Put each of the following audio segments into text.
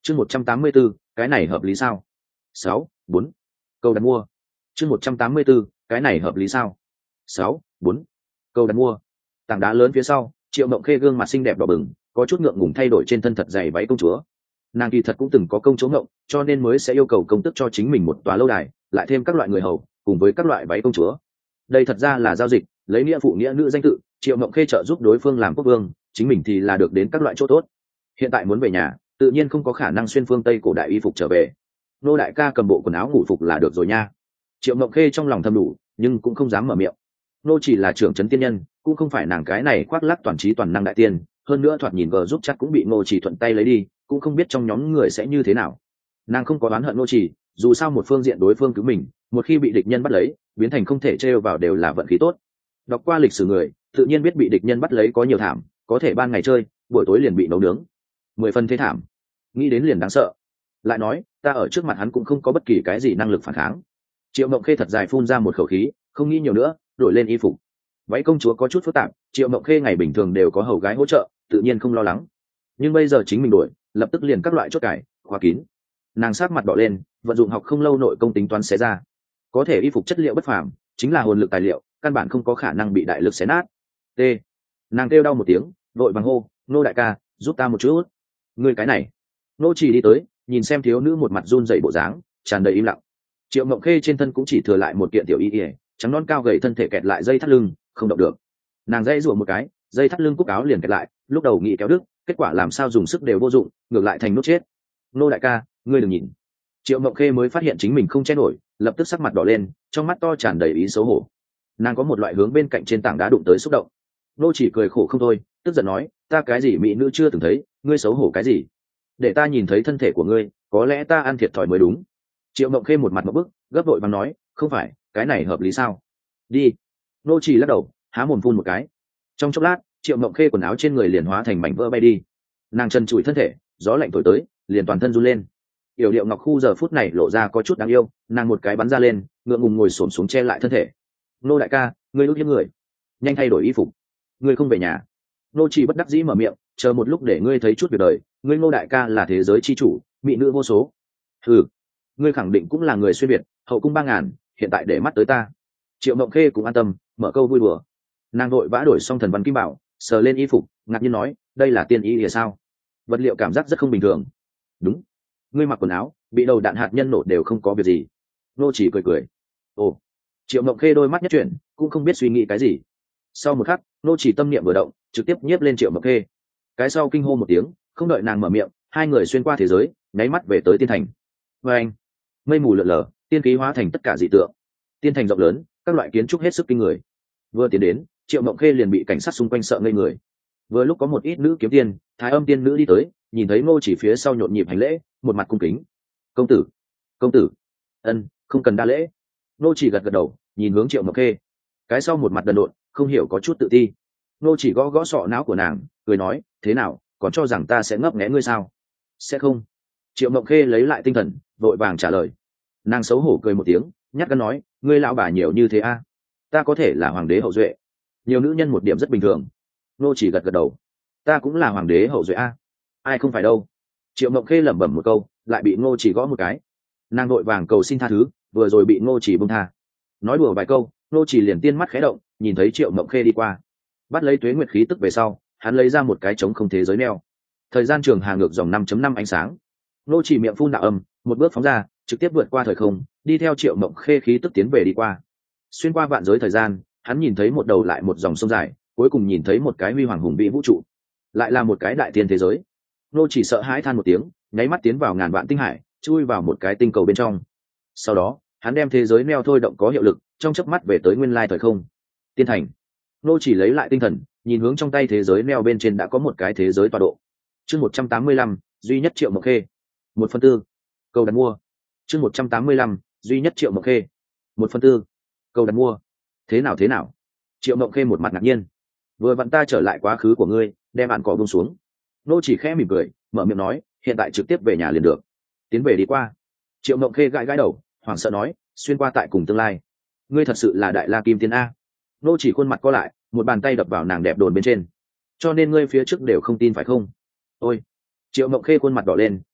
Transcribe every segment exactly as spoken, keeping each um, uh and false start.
chương một trăm tám mươi b ố cái này hợp lý sao? sáu bốn câu đặt mua. chương một trăm tám mươi b ố cái này hợp lý sao? sáu bốn câu đặt mua. Tảng đá lớn phía sau, Triệu Mộng Khê gương mặt xinh đẹp đỏ bừng, có chút ngượng ngùng thay đổi trên thân thật dày váy công chúa. Nàng kỳ thật cũng từng có công chúa ngộng, cho nên mới sẽ yêu cầu công tức cho chính mình một tòa lâu đài, lại thêm các loại người hầu cùng với các loại váy công chúa. Đây thật ra là giao dịch, lấy nghĩa phụ nghĩa nữ danh tự, Triệu Mộng Khê trợ giúp đối phương làm quốc vương, chính mình thì là được đến các loại chỗ tốt. Hiện tại muốn về nhà, tự nhiên không có khả năng xuyên phương Tây cổ đại y phục trở về. Nô đại ca cầm bộ quần áo ngủ phục là được rồi nha. Triệu Mộng Khê trong lòng thầm đủ, nhưng cũng không dám mở miệng. Nô chỉ là trưởng trấn tiên nhân, cũng không phải nàng cái này khoác lác toàn trí toàn năng đại tiên, hơn nữa thoạt nhìn gờ giúp chắc cũng bị Ngô Chỉ thuận tay lấy đi, cũng không biết trong nhóm người sẽ như thế nào. Nàng không có oán hận Ngô Chỉ, dù sao một phương diện đối phương cứu mình, một khi bị địch nhân bắt lấy, biến thành không thể trêu vào đều là vận khí tốt. Đọc qua lịch sử người, tự nhiên biết bị địch nhân bắt lấy có nhiều thảm, có thể ban ngày chơi, buổi tối liền bị nấu nướng, mười phần thế thảm. Nghĩ đến liền đáng sợ. Lại nói, ta ở trước mặt hắn cũng không có bất kỳ cái gì năng lực phản kháng. Triệu Mộng Khê thật dài phun ra một khẩu khí, không nghĩ nhiều nữa, đổi lên y phục. Váy công chúa có chút phức tạp, Triệu Mộng Khê ngày bình thường đều có hầu gái hỗ trợ, tự nhiên không lo lắng. Nhưng bây giờ chính mình đổi, lập tức liền các loại chốt cải, khóa kín. Nàng sát mặt đỏ lên, vận dụng học không lâu nội công tính toán xé ra. Có thể y phục chất liệu bất phàm, chính là hồn lực tài liệu, căn bản không có khả năng bị đại lực xé nát. T. Nàng kêu đau một tiếng, vội vàng hô, "Nô đại ca, giúp ta một chút." Người cái này. Nô Chỉ đi tới, nhìn xem thiếu nữ một mặt run rẩy bộ dáng, tràn đầy im lặng. Triệu Mộng Khê trên thân cũng chỉ thừa lại một kiện tiểu y y, trắng non cao gầy thân thể kẹt lại dây thắt lưng, không động được. Nàng dây rủa một cái, dây thắt lưng cúc áo liền kẹt lại, lúc đầu nghĩ kéo đứt, kết quả làm sao dùng sức đều vô dụng, ngược lại thành nút chết. "Nô đại ca, ngươi đừng nhìn." Triệu Mộng Khê mới phát hiện chính mình không che nổi, lập tức sắc mặt đỏ lên, trong mắt to tràn đầy ý xấu hổ. Nàng có một loại hướng bên cạnh trên tảng đá đụng tới xúc động. Nô Chỉ cười khổ không thôi, tức giận nói, "Ta cái gì mỹ nữ chưa từng thấy, ngươi xấu hổ cái gì? Để ta nhìn thấy thân thể của ngươi, có lẽ ta ăn thiệt thòi mới đúng." Triệu Mộng Khê một mặt một bức, gấp vội vàng nói, "Không phải, cái này hợp lý sao? Đi." Nô Chỉ lắc đầu, há mồm phun một cái. Trong chốc lát, Triệu Mộng Khê quần áo trên người liền hóa thành mảnh vỡ bay đi. Nàng chân chùi thân thể, gió lạnh thổi tới, liền toàn thân run lên. Yểu Điệu Ngọc Khu giờ phút này lộ ra có chút đáng yêu, nàng một cái bắn ra lên, ngượng ngùng ngồi xổm xuống che lại thân thể. "Nô đại ca, ngươi ước hiếp người, nhanh thay đổi y phục. Ngươi không về nhà." Nô Chỉ bất đắc dĩ mở miệng, "Chờ một lúc để ngươi thấy chút việc đời, ngươi Ngô đại ca là thế giới chi chủ, mỹ nữ vô số." "Ừ, ngươi khẳng định cũng là người xuyên việt, hậu cung ba ngàn, hiện tại để mắt tới ta." Triệu Mộng Khê cũng an tâm, mở câu vui đùa. Nàng đội vã đổi xong thần văn kim bảo, sờ lên y phục, ngạc nhiên nói, "Đây là tiên y thì sao? Vật liệu cảm giác rất không bình thường." "Đúng, ngươi mặc quần áo, bị đầu đạn hạt nhân nổ đều không có việc gì." Nô Chỉ cười cười. "Ồ." Triệu Mộng Khê đôi mắt nhất chuyển, cũng không biết suy nghĩ cái gì. Sau một khắc, Nô Chỉ tâm niệm vừa động, trực tiếp nhiếp lên Triệu Mộng Khê. Cái sau kinh hô một tiếng, không đợi nàng mở miệng, hai người xuyên qua thế giới, nháy mắt về tới tiên thành. Và anh, mây mù lượn lờ, tiên khí hóa thành tất cả dị tượng. Tiên thành rộng lớn, các loại kiến trúc hết sức kinh người. Vừa tiến đến, Triệu Mộng Khê liền bị cảnh sát xung quanh sợ ngây người. Vừa lúc có một ít nữ kiếm tiên, thái âm tiên nữ đi tới, nhìn thấy Ngô Chỉ phía sau nhộn nhịp hành lễ, một mặt cung kính. "Công tử, công tử." "Ân, không cần đa lễ." Ngô Chỉ gật gật đầu, nhìn hướng Triệu Mộng Khê. Cái sau một mặt đần độn, không hiểu có chút tự ti. Ngô Chỉ gõ gõ sọ não của nàng, cười nói, "Thế nào, còn cho rằng ta sẽ ngấp nghé ngươi sao?" "Sẽ không." Triệu Mộng Khê lấy lại tinh thần, vội vàng trả lời. Nàng xấu hổ cười một tiếng, nhát gan nói, "Ngươi lão bà nhiều như thế a? Ta có thể là hoàng đế hậu duệ, nhiều nữ nhân một điểm rất bình thường." Ngô Chỉ gật gật đầu, "Ta cũng là hoàng đế hậu duệ a. Ai không phải đâu." Triệu Mộng Khê lẩm bẩm một câu, lại bị Ngô Chỉ gõ một cái. Nàng vội vàng cầu xin tha thứ, vừa rồi bị Ngô Chỉ buông tha. Nói đùa vài câu, Ngô Chỉ liền tiên mắt khẽ động, nhìn thấy Triệu Mộng Khê đi qua, bắt lấy tuế nguyệt khí tức về sau, hắn lấy ra một cái trống không thế giới neo. Thời gian trường hà ngược dòng năm chấm năm ánh sáng. Ngô Chỉ miệng phun đạo âm, một bước phóng ra, trực tiếp vượt qua thời không, đi theo Triệu Mộng Khê khí tức tiến về đi qua. Xuyên qua vạn giới thời gian, hắn nhìn thấy một đầu lại một dòng sông dài, cuối cùng nhìn thấy một cái huy hoàng hùng vĩ vũ trụ, lại là một cái đại thiên thế giới. Ngô Chỉ sợ hãi than một tiếng, nháy mắt tiến vào ngàn vạn tinh hải, chui vào một cái tinh cầu bên trong. Sau đó, hắn đem thế giới neo thôi động có hiệu lực, trong chớp mắt về tới nguyên lai thời không. Tiên thành. Ngô Chỉ lấy lại tinh thần, nhìn hướng trong tay thế giới neo bên trên đã có một cái thế giới tọa độ. Chương một trăm tám mươi lăm, duy nhất Triệu Mộng Khê. Một phần tư. Cầu đặt mua. Chương một trăm tám mươi lăm, duy nhất Triệu Mộng Khê. Một phần tư. Cầu đặt mua. Thế nào thế nào? Triệu Mộng Khê một mặt ngạc nhiên. Vừa vặn ta trở lại quá khứ của ngươi, đem bạn cỏ buông xuống. Ngô Chỉ khẽ mỉm cười, mở miệng nói, hiện tại trực tiếp về nhà liền được. Tiến về đi qua. Triệu Mộng Khê gãi gãi đầu, hoảng sợ nói, xuyên qua tại cùng tương lai. Ngươi thật sự là đại la kim tiên a? Ngô Chỉ khuôn mặt co lại, một bàn tay đập vào nàng đẹp đồn bên trên. Cho nên ngươi phía trước đều không tin phải không? Ôi. Triệu Mộng Khê khuôn mặt đỏ lên,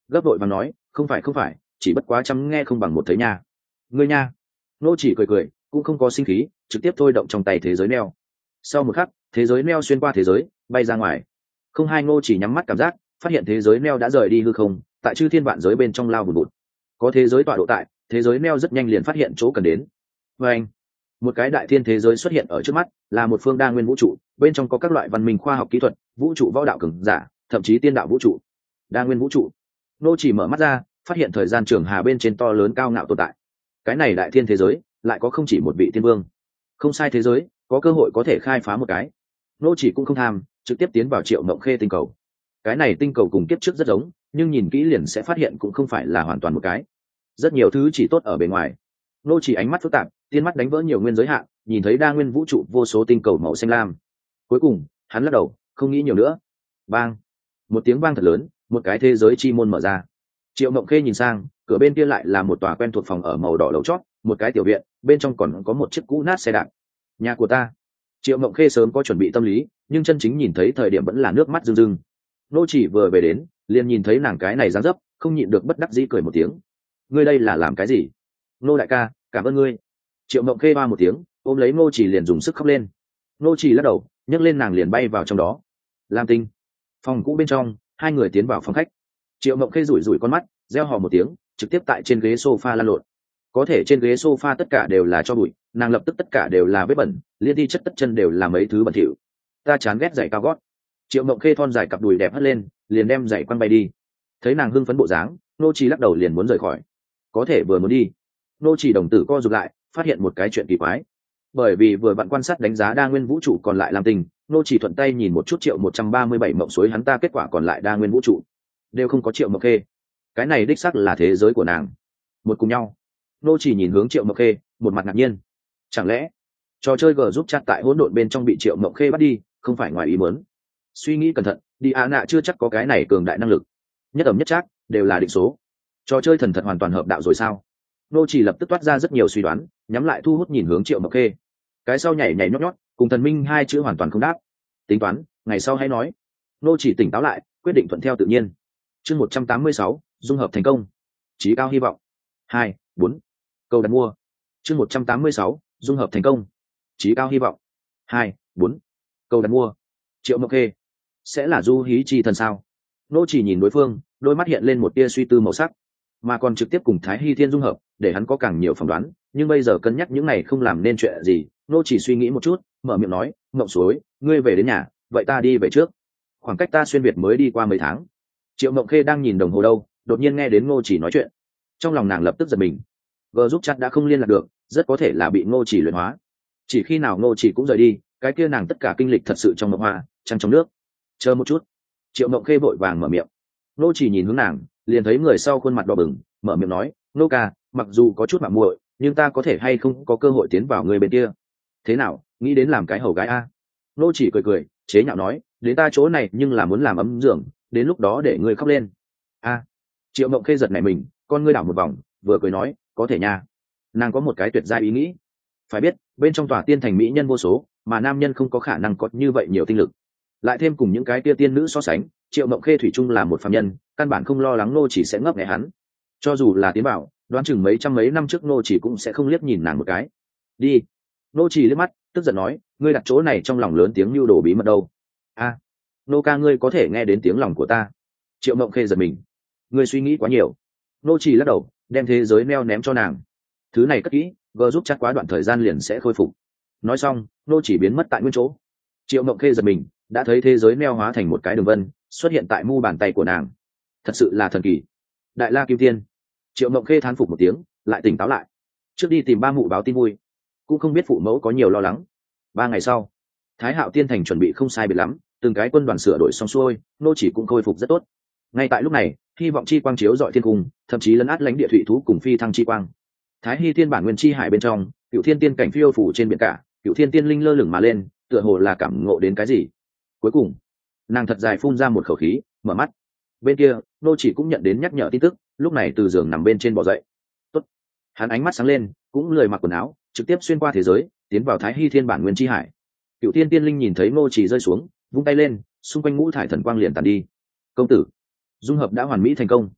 gấp đội và nói không phải không phải chỉ bất quá chăm nghe không bằng một thấy nha. Ngươi nha. Nô chỉ cười cười cũng không có sinh khí, trực tiếp thôi động trong tay thế giới neo. Sau một khắc thế giới neo xuyên qua thế giới bay ra ngoài. Không hai ngô chỉ nhắm mắt cảm giác phát hiện thế giới neo đã rời đi hư không, tại chư thiên vạn giới bên trong lao vùn vụt. Có thế giới tọa độ tại, thế giới neo rất nhanh liền phát hiện chỗ cần đến. Và anh, một cái đại thiên thế giới xuất hiện ở trước mắt, là một phương đa nguyên vũ trụ, bên trong có các loại văn minh khoa học kỹ thuật, vũ trụ võ đạo cường giả, thậm chí tiên đạo vũ trụ. Đa nguyên vũ trụ. Nô chỉ mở mắt ra, phát hiện thời gian trường hà bên trên to lớn cao ngạo tồn tại. Cái này đại thiên thế giới lại có không chỉ một vị tiên vương. Không sai, thế giới có cơ hội có thể khai phá một cái. Nô chỉ cũng không tham, trực tiếp tiến vào Triệu Mộng Khê tinh cầu. Cái này tinh cầu cùng kiếp trước rất giống, nhưng nhìn kỹ liền sẽ phát hiện cũng không phải là hoàn toàn một cái. Rất nhiều thứ chỉ tốt ở bề ngoài. Nô chỉ ánh mắt phức tạp, tiên mắt đánh vỡ nhiều nguyên giới hạn, nhìn thấy đa nguyên vũ trụ vô số tinh cầu màu xanh lam. Cuối cùng hắn lắc đầu, không nghĩ nhiều nữa. Bang, một tiếng vang thật lớn, một cái thế giới chi môn mở ra. Triệu Mộng Khê nhìn sang, cửa bên kia lại là một tòa quen thuộc phòng ở màu đỏ lầu chót, một cái tiểu viện, bên trong còn có một chiếc cũ nát xe đạp. Nhà của ta. Triệu Mộng Khê sớm có chuẩn bị tâm lý, nhưng chân chính nhìn thấy thời điểm vẫn là nước mắt rưng rưng. Nô chỉ vừa về đến, liền nhìn thấy nàng cái này dáng dấp, không nhịn được bất đắc dĩ cười một tiếng. Ngươi đây là làm cái gì? Nô đại ca, cảm ơn ngươi. Triệu Mộng Khê ba một tiếng, ôm lấy Nô chỉ liền dùng sức khóc lên. Nô chỉ lắc đầu, nhấc lên nàng liền bay vào trong đó. Lam tinh. Phòng cũ bên trong, hai người tiến vào phòng khách. Triệu Mộng Khê rủi rủi con mắt, reo hò một tiếng, trực tiếp tại trên ghế sofa lăn lộn. Có thể trên ghế sofa tất cả đều là cho bụi, nàng lập tức tất cả đều là vết bẩn, liên thi chất tất chân đều là mấy thứ bẩn thỉu. Ta chán ghét giày cao gót. Triệu Mộng Khê thon dài cặp đùi đẹp hất lên, liền đem giày quăng bay đi. Thấy nàng hưng phấn bộ dáng, Nô Chỉ lắc đầu liền muốn rời khỏi. Có thể vừa muốn đi, Nô Chỉ đồng tử co rụt lại, phát hiện một cái chuyện kỳ quái. Bởi vì vừa vặn quan sát đánh giá đa nguyên vũ trụ còn lại làm tình, Nô Chỉ thuận tay nhìn một chút Triệu một trăm ba mươi bảy mộng suối hắn ta kết quả còn lại đa nguyên vũ trụ đều không có Triệu Mộng Khê. Cái này đích xác là thế giới của nàng. Một cùng nhau, Nô Chỉ nhìn hướng Triệu Mộng Khê, một mặt ngạc nhiên. Chẳng lẽ trò chơi G giúp chat tại hỗn độn bên trong bị Triệu Mộng Khê bắt đi, không phải ngoài ý muốn? Suy nghĩ cẩn thận, đi a nạ chưa chắc có cái này cường đại năng lực. Nhất ẩm nhất chắc đều là định số. Trò chơi thần thật hoàn toàn hợp đạo rồi sao? Nô Chỉ lập tức toát ra rất nhiều suy đoán, nhắm lại thu hút nhìn hướng Triệu Mộng Khê. Cái sau nhảy nhảy nhót nhót, cùng thần minh hai chữ hoàn toàn không đáp. Tính toán, ngày sau hãy nói. Nô Chỉ tỉnh táo lại, quyết định thuận theo tự nhiên. Chương một trăm tám mươi sáu, dung hợp thành công. Chí cao hy vọng. Hai, bốn. Câu đặt mua. Chương một trăm tám mươi sáu, dung hợp thành công. Chí cao hy vọng. Hai, bốn. Câu đặt mua. Triệu Mộng Khê sẽ là du hí chi thần sao? Nô Chỉ nhìn đối phương, đôi mắt hiện lên một tia suy tư màu sắc, mà còn trực tiếp cùng Thái Hy Thiên dung hợp, để hắn có càng nhiều phỏng đoán. Nhưng bây giờ cân nhắc những này không làm nên chuyện gì. Nô Chỉ suy nghĩ một chút, mở miệng nói, Mộng Suối, ngươi về đến nhà, vậy ta đi về trước. Khoảng cách ta xuyên việt mới đi qua mấy tháng. Triệu Mộng Khê đang nhìn đồng hồ đâu, đột nhiên nghe đến Ngô Chỉ nói chuyện, trong lòng nàng lập tức giật mình. G giúp chat đã không liên lạc được, rất có thể là bị Ngô Chỉ luyện hóa. Chỉ khi nào Ngô Chỉ cũng rời đi, cái kia nàng tất cả kinh lịch thật sự trong mộng hoa, trăng trong nước. Chờ một chút. Triệu Mộng Khê vội vàng mở miệng. Ngô Chỉ nhìn hướng nàng, liền thấy người sau khuôn mặt đỏ bừng, mở miệng nói, Nô ca, mặc dù có chút mạo muội, nhưng ta có thể hay không có cơ hội tiến vào người bên kia? Thế nào, nghĩ đến làm cái hầu gái a? Ngô Chỉ cười cười, chế nhạo nói, đến ta chỗ này nhưng là muốn làm ấm giường, đến lúc đó để ngươi khóc lên. A. Triệu Mộng Khê giật nảy mình, con ngươi đảo một vòng, vừa cười nói, có thể nha. Nàng có một cái tuyệt giai ý nghĩ. Phải biết, bên trong tòa tiên thành mỹ nhân vô số, mà nam nhân không có khả năng có như vậy nhiều tinh lực. Lại thêm cùng những cái tia tiên nữ so sánh, Triệu Mộng Khê thủy chung là một phàm nhân, căn bản không lo lắng Nô Chỉ sẽ ngấp nghé hắn. Cho dù là tiến bảo, đoán chừng mấy trăm mấy năm trước Nô Chỉ cũng sẽ không liếc nhìn nàng một cái. Đi. Nô Chỉ liếc mắt, tức giận nói, ngươi đặt chỗ này trong lòng lớn tiếng lưu đồ bí mật đâu? A. Nô ca, ngươi có thể nghe đến tiếng lòng của ta. Triệu Mộng Khê giật mình. Ngươi suy nghĩ quá nhiều. Nô Chỉ lắc đầu, đem thế giới neo ném cho nàng. Thứ này cất kỹ, vừa giúp chắc quá đoạn thời gian liền sẽ khôi phục. Nói xong, Nô Chỉ biến mất tại nguyên chỗ. Triệu Mộng Khê giật mình, đã thấy thế giới neo hóa thành một cái đường vân, xuất hiện tại mu bàn tay của nàng. Thật sự là thần kỳ. Đại La Kim Tiên. Triệu Mộng Khê thán phục một tiếng, lại tỉnh táo lại. Trước đi tìm ba mụ báo tin vui, cũng không biết phụ mẫu có nhiều lo lắng. Ba ngày sau, Thái Hạo Tiên thành chuẩn bị không sai biệt lắm, từng cái quân đoàn sửa đổi xong xuôi, Nô Chỉ cũng khôi phục rất tốt. Ngay tại lúc này, hy vọng chi quang chiếu dọi thiên cung, thậm chí lấn át lãnh địa thủy thú cùng phi thăng chi quang. Thái Hy Thiên bản nguyên chi hải bên trong, Cựu Thiên Tiên cảnh phiêu phủ trên biển cả, Cựu Thiên Tiên linh lơ lửng mà lên, tựa hồ là cảm ngộ đến cái gì. Cuối cùng, nàng thật dài phun ra một khẩu khí, mở mắt. Bên kia, Nô Chỉ cũng nhận đến nhắc nhở tin tức, lúc này từ giường nằm bên trên bò dậy. Tốt. Hắn ánh mắt sáng lên, cũng lười mặc quần áo, trực tiếp xuyên qua thế giới, tiến vào Thái Hy Thiên bản nguyên chi hải. Cựu Thiên Tiên linh nhìn thấy Nô Chỉ rơi xuống, vung tay lên, xung quanh ngũ thải thần quang liền tàn đi. Công tử, dung hợp đã hoàn mỹ thành công.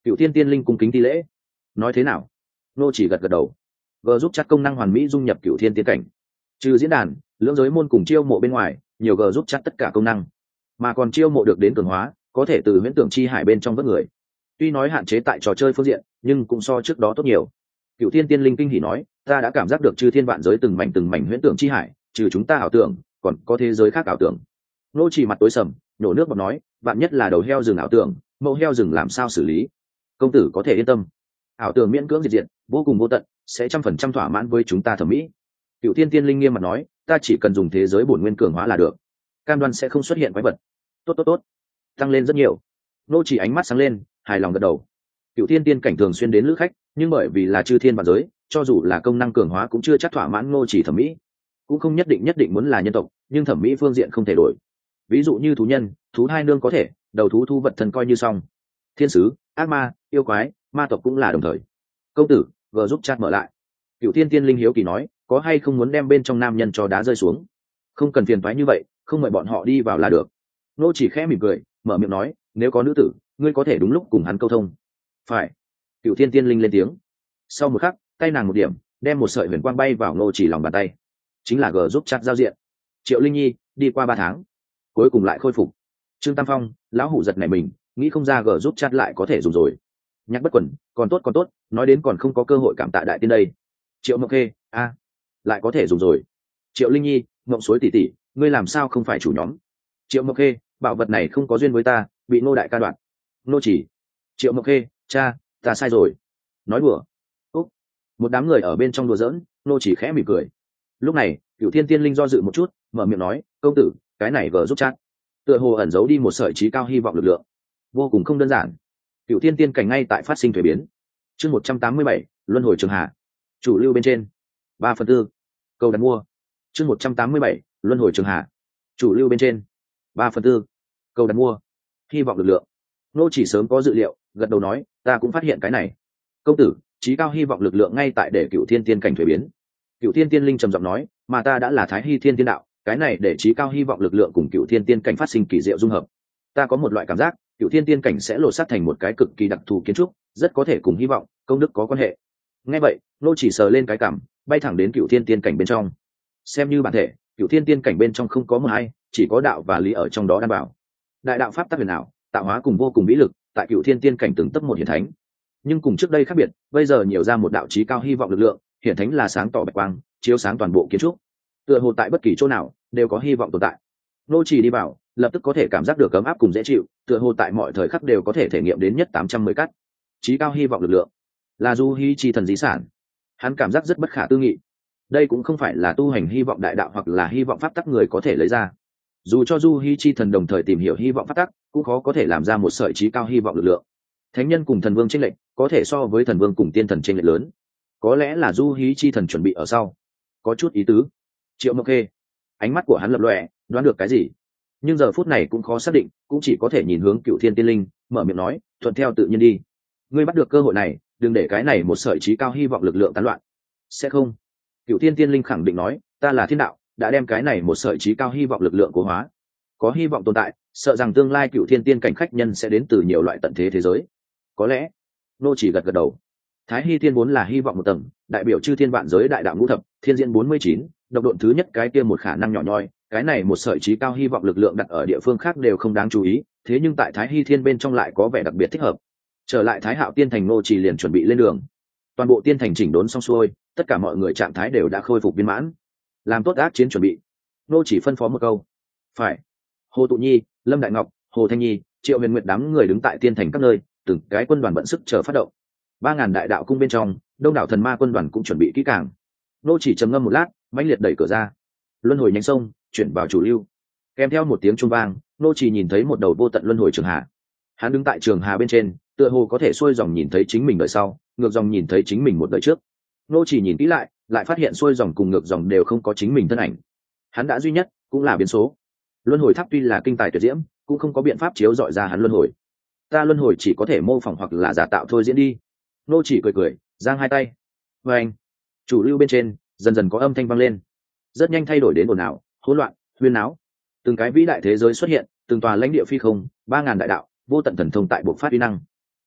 Cựu thiên tiên linh cung kính thi lễ. Nói thế nào? Nô chỉ gật gật đầu. G giúp chắc công năng hoàn mỹ dung nhập cựu thiên tiên cảnh, trừ diễn đàn lưỡng giới môn cùng chiêu mộ bên ngoài, nhiều G giúp chắc tất cả công năng, mà còn chiêu mộ được đến cường hóa, có thể từ huyễn tưởng chi hải bên trong vớt người. Tuy nói hạn chế tại trò chơi phương diện, nhưng cũng so trước đó tốt nhiều. Cựu thiên tiên linh kinh hỉ nói, ta đã cảm giác được chư thiên vạn giới từng mảnh từng mảnh huyễn tưởng chi hải, trừ chúng ta ảo tưởng còn có thế giới khác ảo tưởng. Nô chỉ mặt tối sầm, nhổ nước bọt nói, vạn nhất là đầu heo rừng ảo tưởng, mẫu heo rừng làm sao xử lý? Công tử có thể yên tâm, ảo tưởng miễn cưỡng diệt diệt, vô cùng vô tận, sẽ trăm phần trăm thỏa mãn với chúng ta thẩm mỹ. Cựu thiên tiên linh nghiêm mặt nói, ta chỉ cần dùng thế giới bổn nguyên cường hóa là được, cam đoan sẽ không xuất hiện quái vật. Tốt tốt tốt, tăng lên rất nhiều. Nô chỉ ánh mắt sáng lên, hài lòng gật đầu. Cựu thiên tiên cảnh thường xuyên đến lữ khách, nhưng bởi vì là chư thiên vạn giới, cho dù là công năng cường hóa cũng chưa chắc thỏa mãn Nô chỉ thẩm mỹ. Cũng không nhất định nhất định muốn là nhân tộc, nhưng thẩm mỹ phương diện không thể đổi. Ví dụ như thú nhân, thú hai nương có thể, đầu thú thu vật thần coi như xong. Thiên sứ, ác ma, yêu quái, ma tộc cũng là đồng thời. Công tử, vừa giúp chat mở lại. Cựu thiên tiên linh hiếu kỳ nói, có hay không muốn đem bên trong nam nhân cho đá rơi xuống? Không cần phiền toái như vậy, không mời bọn họ đi vào là được. Nô chỉ khẽ mỉm cười, mở miệng nói, nếu có nữ tử, ngươi có thể đúng lúc cùng hắn câu thông. Phải. Cựu thiên tiên linh lên tiếng. Sau một khắc, tay nàng một điểm, đem một sợi huyền quang bay vào Nô chỉ lòng bàn tay. Chính là G giúp chat giao diện. Triệu Linh Nhi, đi qua ba tháng, cuối cùng lại khôi phục. Trương Tam Phong, lão hủ giật này mình, nghĩ không ra G giúp chat lại có thể dùng rồi. Nhắc bất quẩn, còn tốt còn tốt, nói đến còn không có cơ hội cảm tạ đại tiên đây. Triệu Mộc Khê, a, lại có thể dùng rồi. Triệu Linh Nhi, ngộng suối tỷ tỷ, ngươi làm sao không phải chủ nhóm? Triệu Mộc Khê, bảo vật này không có duyên với ta, bị Ngô đại ca đoạn. Nô chỉ. Triệu Mộc Khê, cha, ta sai rồi. Nói đùa. Úc. Một đám người ở bên trong đùa giỡn, Nô chỉ khẽ mỉm cười. Lúc này, Cửu Thiên Tiên Linh do dự một chút, mở miệng nói, công tử, cái này vờ giúp chat. Tựa hồ ẩn giấu đi một sợi trí cao hy vọng lực lượng, vô cùng không đơn giản. Cửu Thiên Tiên cảnh ngay tại phát sinh thuế biến. Chương một trăm tám mươi bảy, luân hồi trường hạ. Chủ lưu bên trên. Ba phần tư. Câu đặt mua. Chương một trăm tám mươi bảy, luân hồi trường hạ. Chủ lưu bên trên. Ba phần tư. Câu đặt mua. Hy vọng lực lượng. Nô chỉ sớm có dự liệu, gật đầu nói, ta cũng phát hiện cái này. Công tử, trí cao hy vọng lực lượng ngay tại để Cửu Thiên Tiên cảnh thuế biến. Cửu Thiên Tiên Linh trầm giọng nói, mà ta đã là Thái Hy Thiên Tiên đạo, cái này để trí cao hy vọng lực lượng cùng Cửu Thiên Tiên cảnh phát sinh kỳ diệu dung hợp. Ta có một loại cảm giác, Cửu Thiên Tiên cảnh sẽ lột xác thành một cái cực kỳ đặc thù kiến trúc, rất có thể cùng hy vọng, công đức có quan hệ. Nghe vậy, nô chỉ sờ lên cái cảm, bay thẳng đến Cửu Thiên Tiên cảnh bên trong. Xem như bản thể, Cửu Thiên Tiên cảnh bên trong không có một ai, chỉ có đạo và lý ở trong đó đảm bảo. Đại đạo pháp tắc huyền ảo, tạo hóa cùng vô cùng vĩ lực, tại Cửu Thiên Tiên cảnh từng tấp một hiển thánh. Nhưng cùng trước đây khác biệt, bây giờ nhiều ra một đạo chí cao hy vọng lực lượng, hiển thánh là sáng tỏ bạch quang, chiếu sáng toàn bộ kiến trúc. Tựa hồ tại bất kỳ chỗ nào đều có hy vọng tồn tại. Nô chỉ đi vào, lập tức có thể cảm giác được ấm áp cùng dễ chịu, tựa hồ tại mọi thời khắc đều có thể thể nghiệm đến nhất tám trăm mười cắt. Chí cao hy vọng lực lượng, là du hy chi thần di sản. Hắn cảm giác rất bất khả tư nghị. Đây cũng không phải là tu hành hy vọng đại đạo hoặc là hy vọng pháp tắc người có thể lấy ra. Dù cho du hy chi thần đồng thời tìm hiểu hy vọng pháp tắc, cũng khó có thể làm ra một sợi chí cao hy vọng lực lượng. Thánh nhân cùng thần vương chênh lệch, có thể so với thần vương cùng tiên thần chênh lệch lớn. Có lẽ là du hí chi thần chuẩn bị ở sau, có chút ý tứ. Triệu Mộc Khê, ánh mắt của hắn lập lòe, đoán được cái gì, nhưng giờ phút này cũng khó xác định, cũng chỉ có thể nhìn hướng Cửu Thiên Tiên Linh, mở miệng nói, thuận theo tự nhiên đi. Ngươi bắt được cơ hội này, đừng để cái này một sợi trí cao hy vọng lực lượng tán loạn. Sẽ không. Cửu Thiên Tiên Linh khẳng định nói, ta là thiên đạo, đã đem cái này một sợi trí cao hy vọng lực lượng cố hóa. Có hy vọng tồn tại, sợ rằng tương lai Cửu Thiên Tiên cảnh khách nhân sẽ đến từ nhiều loại tận thế thế giới. Có lẽ. Nô chỉ gật gật đầu. Thái Hy Thiên vốn là hy vọng một tầng, đại biểu chư thiên vạn giới đại đạo ngũ thập, thiên diễn bốn mươi chín, độc độn thứ nhất cái kia một khả năng nhỏ nhoi, cái này một sợi trí cao hy vọng lực lượng đặt ở địa phương khác đều không đáng chú ý, thế nhưng tại Thái Hy Thiên bên trong lại có vẻ đặc biệt thích hợp. Trở lại Thái Hạo Tiên Thành, Nô chỉ liền chuẩn bị lên đường. Toàn bộ tiên thành chỉnh đốn xong xuôi, tất cả mọi người trạng thái đều đã khôi phục viên mãn, làm tốt ác chiến chuẩn bị. Nô chỉ phân phó một câu. Phải. Hồ Tụ Nhi, Lâm Đại Ngọc, Hồ Thanh Nhi, Triệu Huyền Nguyệt đám người đứng tại tiên thành các nơi, từng cái quân đoàn bận sức chờ phát động. Ba ngàn đại đạo cung bên trong, đông đảo thần ma quân đoàn cũng chuẩn bị kỹ càng. Nô chỉ trầm ngâm một lát, mãnh liệt đẩy cửa ra. Luân hồi nhánh sông chuyển vào chủ lưu, kèm theo một tiếng chuông vang, nô chỉ nhìn thấy một đầu vô tận luân hồi trường hà. Hắn đứng tại trường hà bên trên, tựa hồ có thể xuôi dòng nhìn thấy chính mình đời sau, ngược dòng nhìn thấy chính mình một đời trước. Nô chỉ nhìn kỹ lại, lại phát hiện xuôi dòng cùng ngược dòng đều không có chính mình thân ảnh. Hắn đã duy nhất, cũng là biến số. Luân hồi tháp tuy là kinh tài tuyệt diễm, cũng không có biện pháp chiếu dọi ra hắn luân hồi. Ta luân hồi chỉ có thể mô phỏng hoặc là giả tạo thôi diễn đi. Nô chỉ cười cười, giang hai tay. Và anh, chủ lưu bên trên dần dần có âm thanh vang lên, rất nhanh thay đổi đến ồn ào, hỗn loạn, huyên náo. Từng cái vĩ đại thế giới xuất hiện, từng tòa lãnh địa phi không, ba ngàn đại đạo, vô tận thần thông tại bộc phát uy năng.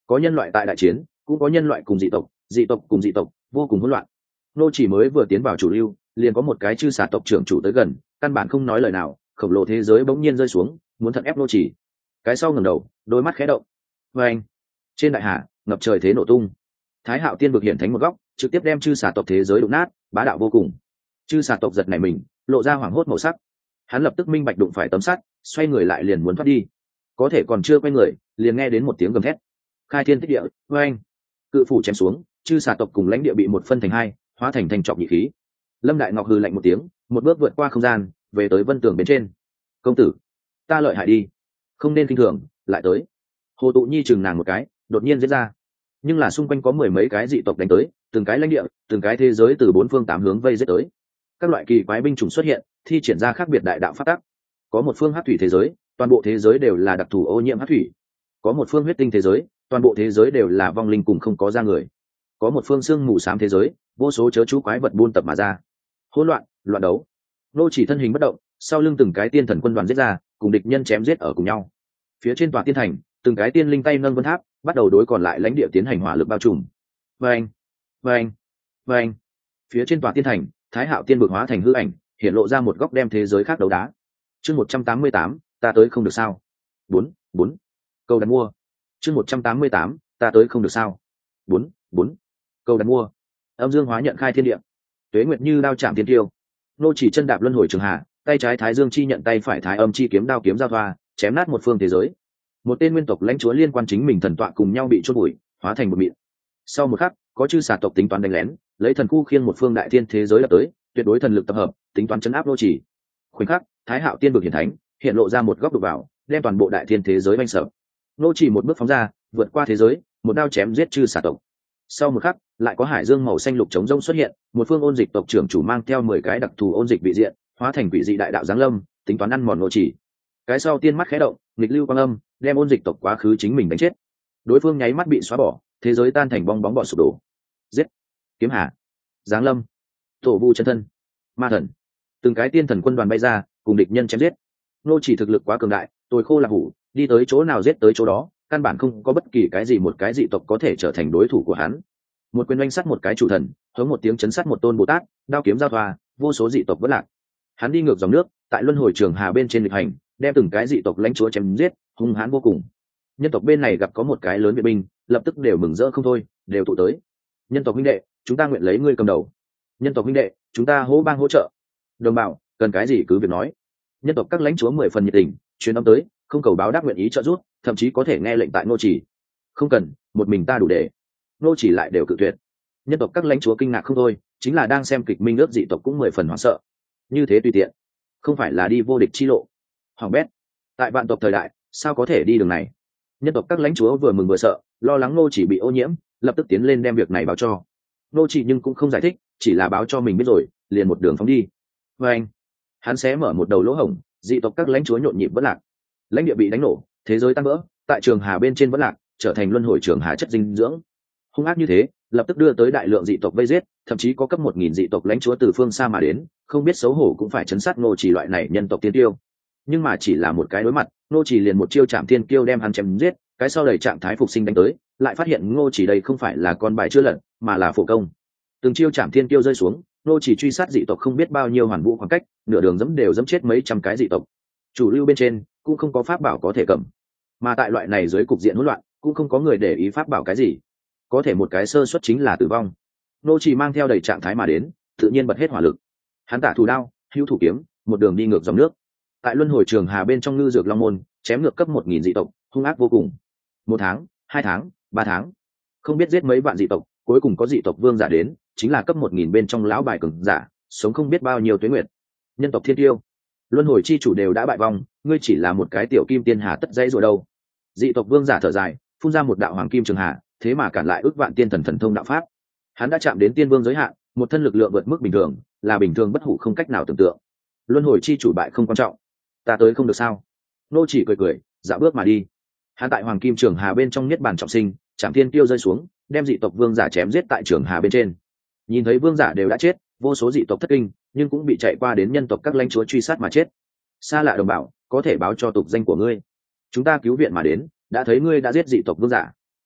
có nhân loại tại đại chiến, cũng có nhân loại cùng dị tộc, dị tộc cùng dị tộc, vô cùng hỗn loạn. Nô chỉ mới vừa tiến vào chủ lưu, liền có một cái chư xà tộc trưởng chủ tới gần, căn bản không nói lời nào, khổng lồ thế giới bỗng nhiên rơi xuống, muốn thận ép nô chỉ. Cái sau ngẩng đầu, đôi mắt khẽ động. Vâng. Trên đại hà, ngập trời thế nổ tung. Thái Hạo Tiên vực hiện thánh một góc, trực tiếp đem chư xà tộc thế giới đụng nát, bá đạo vô cùng. Chư xà tộc giật nảy mình, lộ ra hoảng hốt màu sắc. Hắn lập tức minh bạch đụng phải tấm sắt, xoay người lại liền muốn thoát đi. Có thể còn chưa quay người, liền nghe đến một tiếng gầm thét. Khai thiên tích địa, vâng. Cự phủ chém xuống, chư xà tộc cùng lãnh địa bị một phân thành hai, hóa thành thành trọc nhị khí. Lâm Đại Ngọc hừ lạnh một tiếng, một bước vượt qua không gian, về tới vân tường bên trên. Công tử, ta lợi hại đi, không nên kinh thường, lại tới. Hồ Tụ Nhi chừng nàng một cái, đột nhiên diễn ra. Nhưng là xung quanh có mười mấy cái dị tộc đánh tới, từng cái lãnh địa, từng cái thế giới từ bốn phương tám hướng vây giết tới. Các loại kỳ quái binh chủng xuất hiện, thi triển ra khác biệt đại đạo phát tắc. Có một phương hắc thủy thế giới, toàn bộ thế giới đều là đặc thù ô nhiễm hắc thủy. Có một phương huyết tinh thế giới, toàn bộ thế giới đều là vong linh cùng không có da người. Có một phương xương mù xám thế giới, vô số chớ chú quái vật buôn tập mà ra. Hỗn loạn, loạn đấu. Nô chỉ thân hình bất động, sau lưng từng cái tiên thần quân đoàn giết ra, cùng địch nhân chém giết ở cùng nhau. Phía trên tòa tiên thành, từng cái tiên linh tay nâng vân tháp, bắt đầu đối còn lại lãnh địa tiến hành hỏa lực bao trùm. Vâng, vâng, vâng. Phía trên tòa tiên thành, Thái Hạo Tiên vực hóa thành hư ảnh, hiện lộ ra một góc đem thế giới khác đấu đá. Chương một trăm tám mươi tám, ta tới không được sao? Bốn, bốn. Câu đặt mua. Chương một trăm tám mươi tám, ta tới không được sao? Bốn, bốn. Câu đặt mua. Âm dương hóa nhận khai thiên địa. Tuế nguyệt như đao chạm tiên tiêu. Nô chỉ chân đạp luân hồi trường hạ, tay trái Thái Dương chi nhận, tay phải Thái Âm chi kiếm, đao kiếm giao thoa, chém nát một phương thế giới. Một tên nguyên tộc lãnh chúa liên quan chính mình thần tọa cùng nhau bị chôn bụi, hóa thành một mịn. Sau một khắc, có chư xà tộc tính toán đánh lén, lấy thần khu khiên một phương đại thiên thế giới lập tới, tuyệt đối thần lực tập hợp, tính toán chấn áp nô chỉ. Khoảnh khắc, Thái Hạo Tiên vực hiển thánh, hiện lộ ra một góc đục vào, đem toàn bộ đại thiên thế giới vây sợ. Nô chỉ một bước phóng ra, vượt qua thế giới, một đao chém giết chư xà tộc. Sau một khắc, lại có hải dương màu xanh lục trống rông xuất hiện, một phương ôn dịch tộc trưởng chủ mang theo mười cái đặc thù ôn dịch vị diện, hóa thành quỷ dị đại đạo giáng lâm, tính toán ăn mòn nô chỉ. Cái sau tiên mắt khẽ động, nghịch lưu quang âm, đem ôn dịch tộc quá khứ chính mình đánh chết. Đối phương nháy mắt bị xóa bỏ, thế giới tan thành bong bóng bọt sụp đổ. Giết, kiếm hà, giáng lâm, tổ vu chân thân, ma thần, từng cái tiên thần quân đoàn bay ra, cùng địch nhân chém giết. Nô chỉ thực lực quá cường đại, tôi khô là hủ, đi tới chỗ nào giết tới chỗ đó, căn bản không có bất kỳ cái gì một cái dị tộc có thể trở thành đối thủ của hắn. Một quyền oanh sắt một cái chủ thần, hướng một tiếng chấn sắt một tôn bồ tát, đao kiếm giao thoa, vô số dị tộc vỡ lạc. Hắn đi ngược dòng nước, tại luân hồi trường hà bên trên lịch hành, đem từng cái dị tộc lãnh chúa chém giết, hung hãn vô cùng. Nhân tộc bên này gặp có một cái lớn viện binh, lập tức đều mừng rỡ không thôi, đều tụ tới. Nhân tộc huynh đệ, chúng ta nguyện lấy ngươi cầm đầu. Nhân tộc huynh đệ, chúng ta hỗ bang hỗ trợ. Đồng bào, cần cái gì cứ việc nói. Nhân tộc các lãnh chúa mười phần nhiệt tình, truyền âm tới, không cầu báo đáp nguyện ý trợ giúp, thậm chí có thể nghe lệnh tại nô chỉ. Không cần, một mình ta đủ để. Nô chỉ lại đều cự tuyệt. Nhân tộc các lãnh chúa kinh ngạc không thôi, chính là đang xem kịch minh ước dị tộc cũng mười phần hoảng sợ. Như thế tùy tiện, không phải là đi vô địch chi lộ. Hoàng bét, tại vạn tộc thời đại, sao có thể đi đường này? Nhân tộc các lãnh chúa vừa mừng vừa sợ, lo lắng nô chỉ bị ô nhiễm, lập tức tiến lên đem việc này báo cho. Nô chỉ nhưng cũng không giải thích, chỉ là báo cho mình biết rồi, liền một đường phóng đi. Và anh, hắn xé mở một đầu lỗ hổng, dị tộc các lãnh chúa nhộn nhịp vỡ lạc. Lãnh địa bị đánh nổ, thế giới tan vỡ, tại trường hà bên trên vỡ lạc, trở thành luân hồi trường hà chất dinh dưỡng. Hung ác như thế, lập tức đưa tới đại lượng dị tộc vây giết, thậm chí có cấp một nghìn dị tộc lãnh chúa từ phương xa mà đến, không biết xấu hổ cũng phải chấn sát nô chỉ loại này nhân tộc tiên tiêu. Nhưng mà chỉ là một cái đối mặt, nô chỉ liền một chiêu chạm thiên kiêu đem hắn chém giết, cái sau đầy trạng thái phục sinh đánh tới, lại phát hiện ngô chỉ đây không phải là con bài chưa lật, mà là phổ công. Từng chiêu chạm thiên kiêu rơi xuống, nô chỉ truy sát dị tộc không biết bao nhiêu hoàn vũ khoảng cách, nửa đường dẫm đều dẫm chết mấy trăm cái dị tộc. Chủ lưu bên trên cũng không có pháp bảo có thể cầm, mà tại loại này dưới cục diện hỗn loạn, cũng không có người để ý pháp bảo cái gì, có thể một cái sơ suất chính là tử vong. Nô chỉ mang theo đầy trạng thái mà đến, tự nhiên bật hết hỏa lực. Hắn tả thủ đao, hữu thủ kiếm, một đường đi ngược dòng nước. Tại luân hồi trường hà bên trong ngư dược long môn, chém ngược cấp một nghìn dị tộc, hung ác vô cùng. Một tháng, hai tháng, ba tháng, không biết giết mấy vạn dị tộc, cuối cùng có dị tộc vương giả đến, chính là cấp một nghìn bên trong lão bài cường giả, sống không biết bao nhiêu tuế nguyệt. Nhân tộc thiên tiêu, luân hồi chi chủ đều đã bại vong, ngươi chỉ là một cái tiểu kim tiên hà tất dãy rồi đâu. Dị tộc vương giả thở dài, phun ra một đạo hoàng kim trường hà, thế mà cản lại ước vạn tiên thần thần thông đạo pháp. Hắn đã chạm đến tiên vương giới hạn, một thân lực lượng vượt mức bình thường, là bình thường bất hủ không cách nào tưởng tượng. Luân hồi chi chủ bại không quan trọng, ta tới không được sao? Nô chỉ cười cười, dạo bước mà đi. Hắn tại hoàng kim trường hà bên trong niết bàn trọng sinh, chạm thiên tiêu rơi xuống, đem dị tộc vương giả chém giết tại trường hà bên trên. Nhìn thấy vương giả đều đã chết, vô số dị tộc thất kinh, nhưng cũng bị chạy qua đến nhân tộc các lãnh chúa truy sát mà chết. Xa lạ đồng bào, có thể báo cho tục danh của ngươi. Chúng ta cứu viện mà đến, đã thấy ngươi đã giết dị tộc vương giả.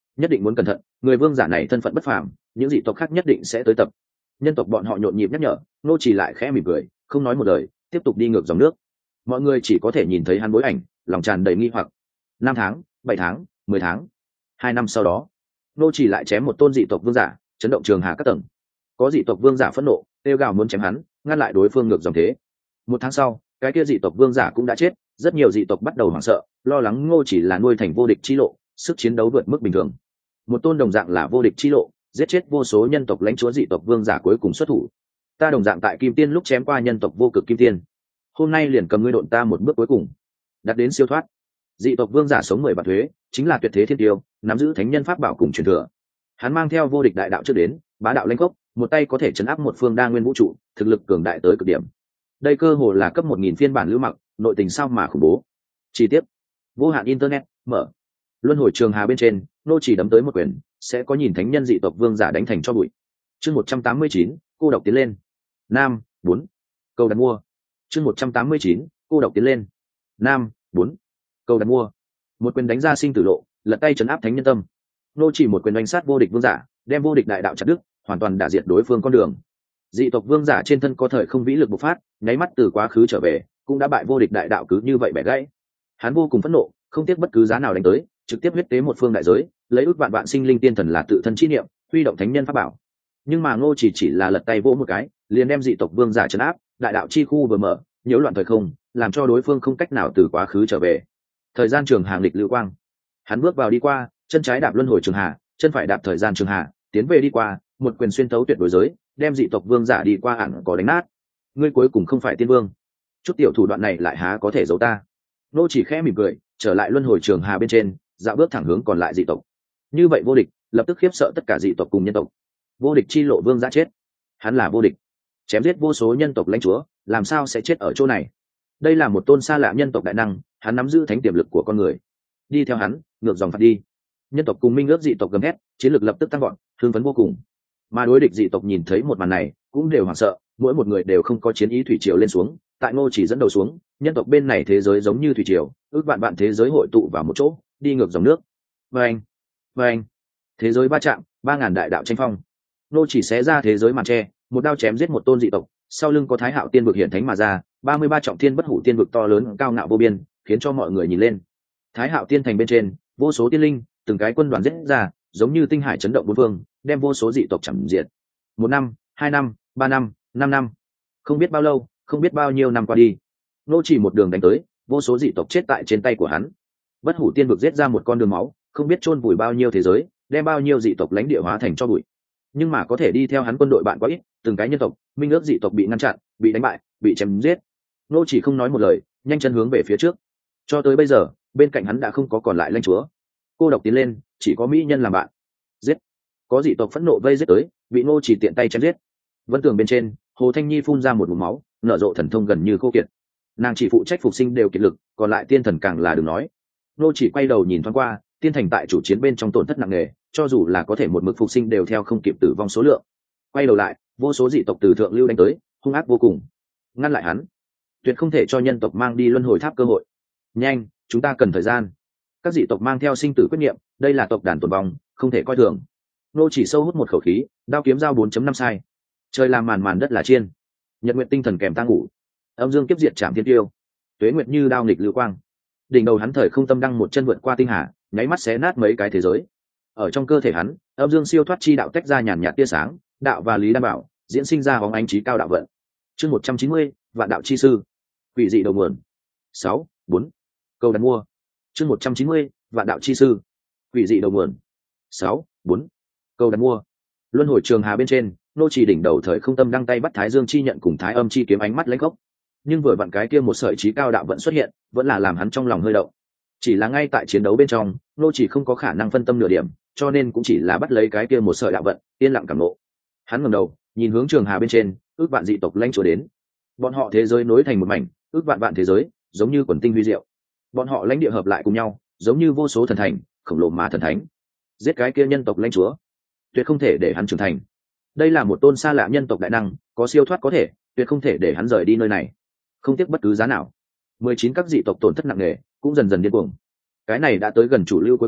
nhất định muốn cẩn thận, người vương giả này thân phận bất phàm, những dị tộc khác nhất định sẽ tới tập. Nhân tộc bọn họ nhộn nhịp nhắc nhở, nô chỉ lại khẽ mỉm cười, không nói một lời, tiếp tục đi ngược dòng nước. Mọi người chỉ có thể nhìn thấy hắn bối ảnh, lòng tràn đầy nghi hoặc. Năm tháng, bảy tháng, mười tháng, hai năm sau đó, nô chỉ lại chém một tôn dị tộc vương giả, chấn động trường hà các tầng. Có dị tộc vương giả phẫn nộ, kêu gào muốn chém hắn, ngăn lại đối phương ngược dòng thế. Một tháng sau, cái kia dị tộc vương giả cũng đã chết, rất nhiều dị tộc bắt đầu hoảng sợ, lo lắng Ngô chỉ là nuôi thành vô địch chi lộ, sức chiến đấu vượt mức bình thường. Một tôn đồng dạng là vô địch chi lộ, giết chết vô số nhân tộc lãnh chúa dị tộc vương giả cuối cùng xuất thủ. Ta đồng dạng tại Kim Tiên lúc chém qua nhân tộc vô cực Kim Tiên, hôm nay liền cầm ngươi độn ta một bước cuối cùng, đặt đến siêu thoát. Dị tộc vương giả sống mười vạn thuế, chính là tuyệt thế thiên tiêu, nắm giữ thánh nhân pháp bảo cùng truyền thừa. Hắn mang theo vô địch đại đạo trước đến, bá đạo lãnh gốc, một tay có thể chấn áp một phương đa nguyên vũ trụ, thực lực cường đại tới cực điểm. Đây cơ hồ là cấp một nghìn phiên bản lưu mặc, nội tình sao mà khủng bố. Chi tiết, vô hạn internet mở, luân hồi trường hà bên trên, nô chỉ đấm tới một quyền, sẽ có nhìn thánh nhân dị tộc vương giả đánh thành cho bụi. Chương một trăm tám mươi chín, cô độc tiến lên. Nam, bốn. Câu đặt mua. Chương một trăm tám mươi chín, cô độc tiến lên. Nam, bốn. Câu đặt mua. Một quyền đánh ra sinh tử lộ, lật tay trấn áp thánh nhân tâm. Nô chỉ một quyền đánh sát vô địch vương giả, đem vô địch đại đạo chặt đứt, hoàn toàn đả diệt đối phương con đường. Dị tộc vương giả trên thân có thời không vĩ lực bộc phát, nháy mắt từ quá khứ trở về, cũng đã bại vô địch đại đạo cứ như vậy bẻ gãy. Hắn vô cùng phẫn nộ, không tiếc bất cứ giá nào đánh tới, trực tiếp huyết tế một phương đại giới, lấy ước vạn vạn sinh linh tiên thần là tự thân chi niệm, huy động thánh nhân pháp bảo. Nhưng mà Ngô chỉ chỉ là lật tay vỗ một cái, liền đem dị tộc vương giả trấn áp, đại đạo chi khu vừa mở, nhiễu loạn thời không, làm cho đối phương không cách nào từ quá khứ trở về. Thời gian trường hàng lịch lưu quang, hắn bước vào đi qua, chân trái đạp luân hồi trường hà, chân phải đạp thời gian trường hà, tiến về đi qua, một quyền xuyên thấu tuyệt đối giới, đem dị tộc vương giả đi qua ẩn có đánh nát. Ngươi cuối cùng không phải tiên vương, chút tiểu thủ đoạn này lại há có thể giấu ta. Nô chỉ khẽ mỉm cười, trở lại luân hồi trường hà bên trên, dạo bước thẳng hướng còn lại dị tộc. Như vậy vô địch, lập tức khiếp sợ tất cả dị tộc cùng nhân tộc. Vô địch chi lộ vương giả chết, hắn là vô địch, chém giết vô số nhân tộc lãnh chúa, làm sao sẽ chết ở chỗ này? Đây là một tôn xa lạ nhân tộc đại năng, hắn nắm giữ thánh tiềm lực của con người. Đi theo hắn, ngược dòng phạt đi. Nhân tộc cùng minh ước dị tộc gầm hét, chiến lược lập tức tăng gọn, hưng phấn vô cùng. Mà đối địch dị tộc nhìn thấy một màn này, cũng đều hoảng sợ, mỗi một người đều không có chiến ý thủy triều lên xuống. Tại Ngô chỉ dẫn đầu xuống, nhân tộc bên này thế giới giống như thủy triều, ước vạn vạn thế giới hội tụ vào một chỗ, đi ngược dòng nước. Vâng, vâng, thế giới va chạm, ba ngàn đại đạo tranh phong. Ngô chỉ xé ra thế giới màn tre, một đao chém giết một tôn dị tộc, sau lưng có Thái Hạo Tiên vực hiển thánh mà ra, ba mươi ba trọng thiên bất hủ tiên vực to lớn cao ngạo vô biên, khiến cho mọi người nhìn lên. Thái Hạo Tiên thành bên trên, vô số tiên linh, từng cái quân đoàn giết ra, giống như tinh hải chấn động bốn phương, đem vô số dị tộc chẳng diệt. Một năm, hai năm, ba năm, năm năm, không biết bao lâu, không biết bao nhiêu năm qua đi, Ngô chỉ một đường đánh tới, vô số dị tộc chết tại trên tay của hắn. Bất hủ tiên vực giết ra một con đường máu, không biết chôn vùi bao nhiêu thế giới, đem bao nhiêu dị tộc lãnh địa hóa thành cho bụi. Nhưng mà có thể đi theo hắn quân đội bạn quá ít, từng cái nhân tộc, minh ước dị tộc bị ngăn chặn, bị đánh bại, bị chém giết. Ngô chỉ không nói một lời, nhanh chân hướng về phía trước. Cho tới bây giờ, bên cạnh hắn đã không có còn lại lãnh chúa, cô độc tiến lên, chỉ có mỹ nhân làm bạn. Giết! Có dị tộc phẫn nộ vây giết tới, bị Ngô chỉ tiện tay chém giết. Vân tường bên trên, Hồ Thanh Nhi phun ra một ngụm máu, nở rộ thần thông gần như khô kiệt. Nàng chỉ phụ trách phục sinh đều kiệt lực, còn lại tiên thần càng là đừng nói. Ngô chỉ quay đầu nhìn thoáng qua, tiên thành tại chủ chiến bên trong tổn thất nặng nề, cho dù là có thể một mực phục sinh đều theo không kịp tử vong số lượng. Quay đầu lại, vô số dị tộc từ thượng lưu đánh tới, hung ác vô cùng. Ngăn lại hắn, tuyệt không thể cho nhân tộc mang đi luân hồi tháp cơ hội. Nhanh, chúng ta cần thời gian. Các dị tộc mang theo sinh tử quyết niệm, đây là tộc đàn tồn vong, không thể coi thường. Nô chỉ sâu hút một khẩu khí, đao kiếm dao bốn chấm năm sai. Trời làm màn màn đất là chiên. Nhật nguyện tinh thần kèm ta ngủ. Âm dương kiếp diệt trảm thiên tiêu. Tuế nguyệt như đao nghịch lưu quang. Đỉnh đầu hắn thời không tâm đăng một chân vượt qua tinh hà, nháy mắt xé nát mấy cái thế giới. Ở trong cơ thể hắn, âm dương siêu thoát chi đạo tách ra nhàn nhạt tia sáng, đạo và lý đan bảo diễn sinh ra bóng ánh trí cao đạo vận. Chương một trăm chín mươi, vạn đạo chi sư. Quỷ dị đầu nguồn. Sáu, bốn. Câu đặt mua. Chương một trăm chín mươi, vạn đạo chi sư. Quỷ dị đầu nguồn. Sáu, bốn. Câu đặt mua. Luân hồi trường hà bên trên, Nô chỉ đỉnh đầu thời không tâm đăng tay bắt Thái Dương chi nhận cùng Thái Âm chi kiếm ánh mắt lãnh gốc. Nhưng vừa vặn cái kia một sợi trí cao đạo vận xuất hiện, vẫn là làm hắn trong lòng hơi động. Chỉ là ngay tại chiến đấu bên trong, Nô chỉ không có khả năng phân tâm nửa điểm, cho nên cũng chỉ là bắt lấy cái kia một sợi đạo vận, yên lặng cảm ngộ. Hắn ngẩng đầu, nhìn hướng trường hà bên trên, ước vạn dị tộc lãnh chúa đến. Bọn họ thế giới nối thành một mảnh, ước vạn vạn thế giới, giống như quần tinh huy diệu. Bọn họ lãnh địa hợp lại cùng nhau, giống như vô số thần thành, khổng lồ mà thần thánh. Giết cái kia nhân tộc lãnh chúa, tuyệt không thể để hắn trưởng thành. Đây là một tôn xa lạ nhân tộc đại năng, có siêu thoát có thể, tuyệt không thể để hắn rời đi nơi này. Không tiếc bất cứ giá nào. Mười chín các dị tộc tổn thất nặng nề, cũng dần dần điên cuồng. Cái này đã tới gần chủ lưu cuối cùng,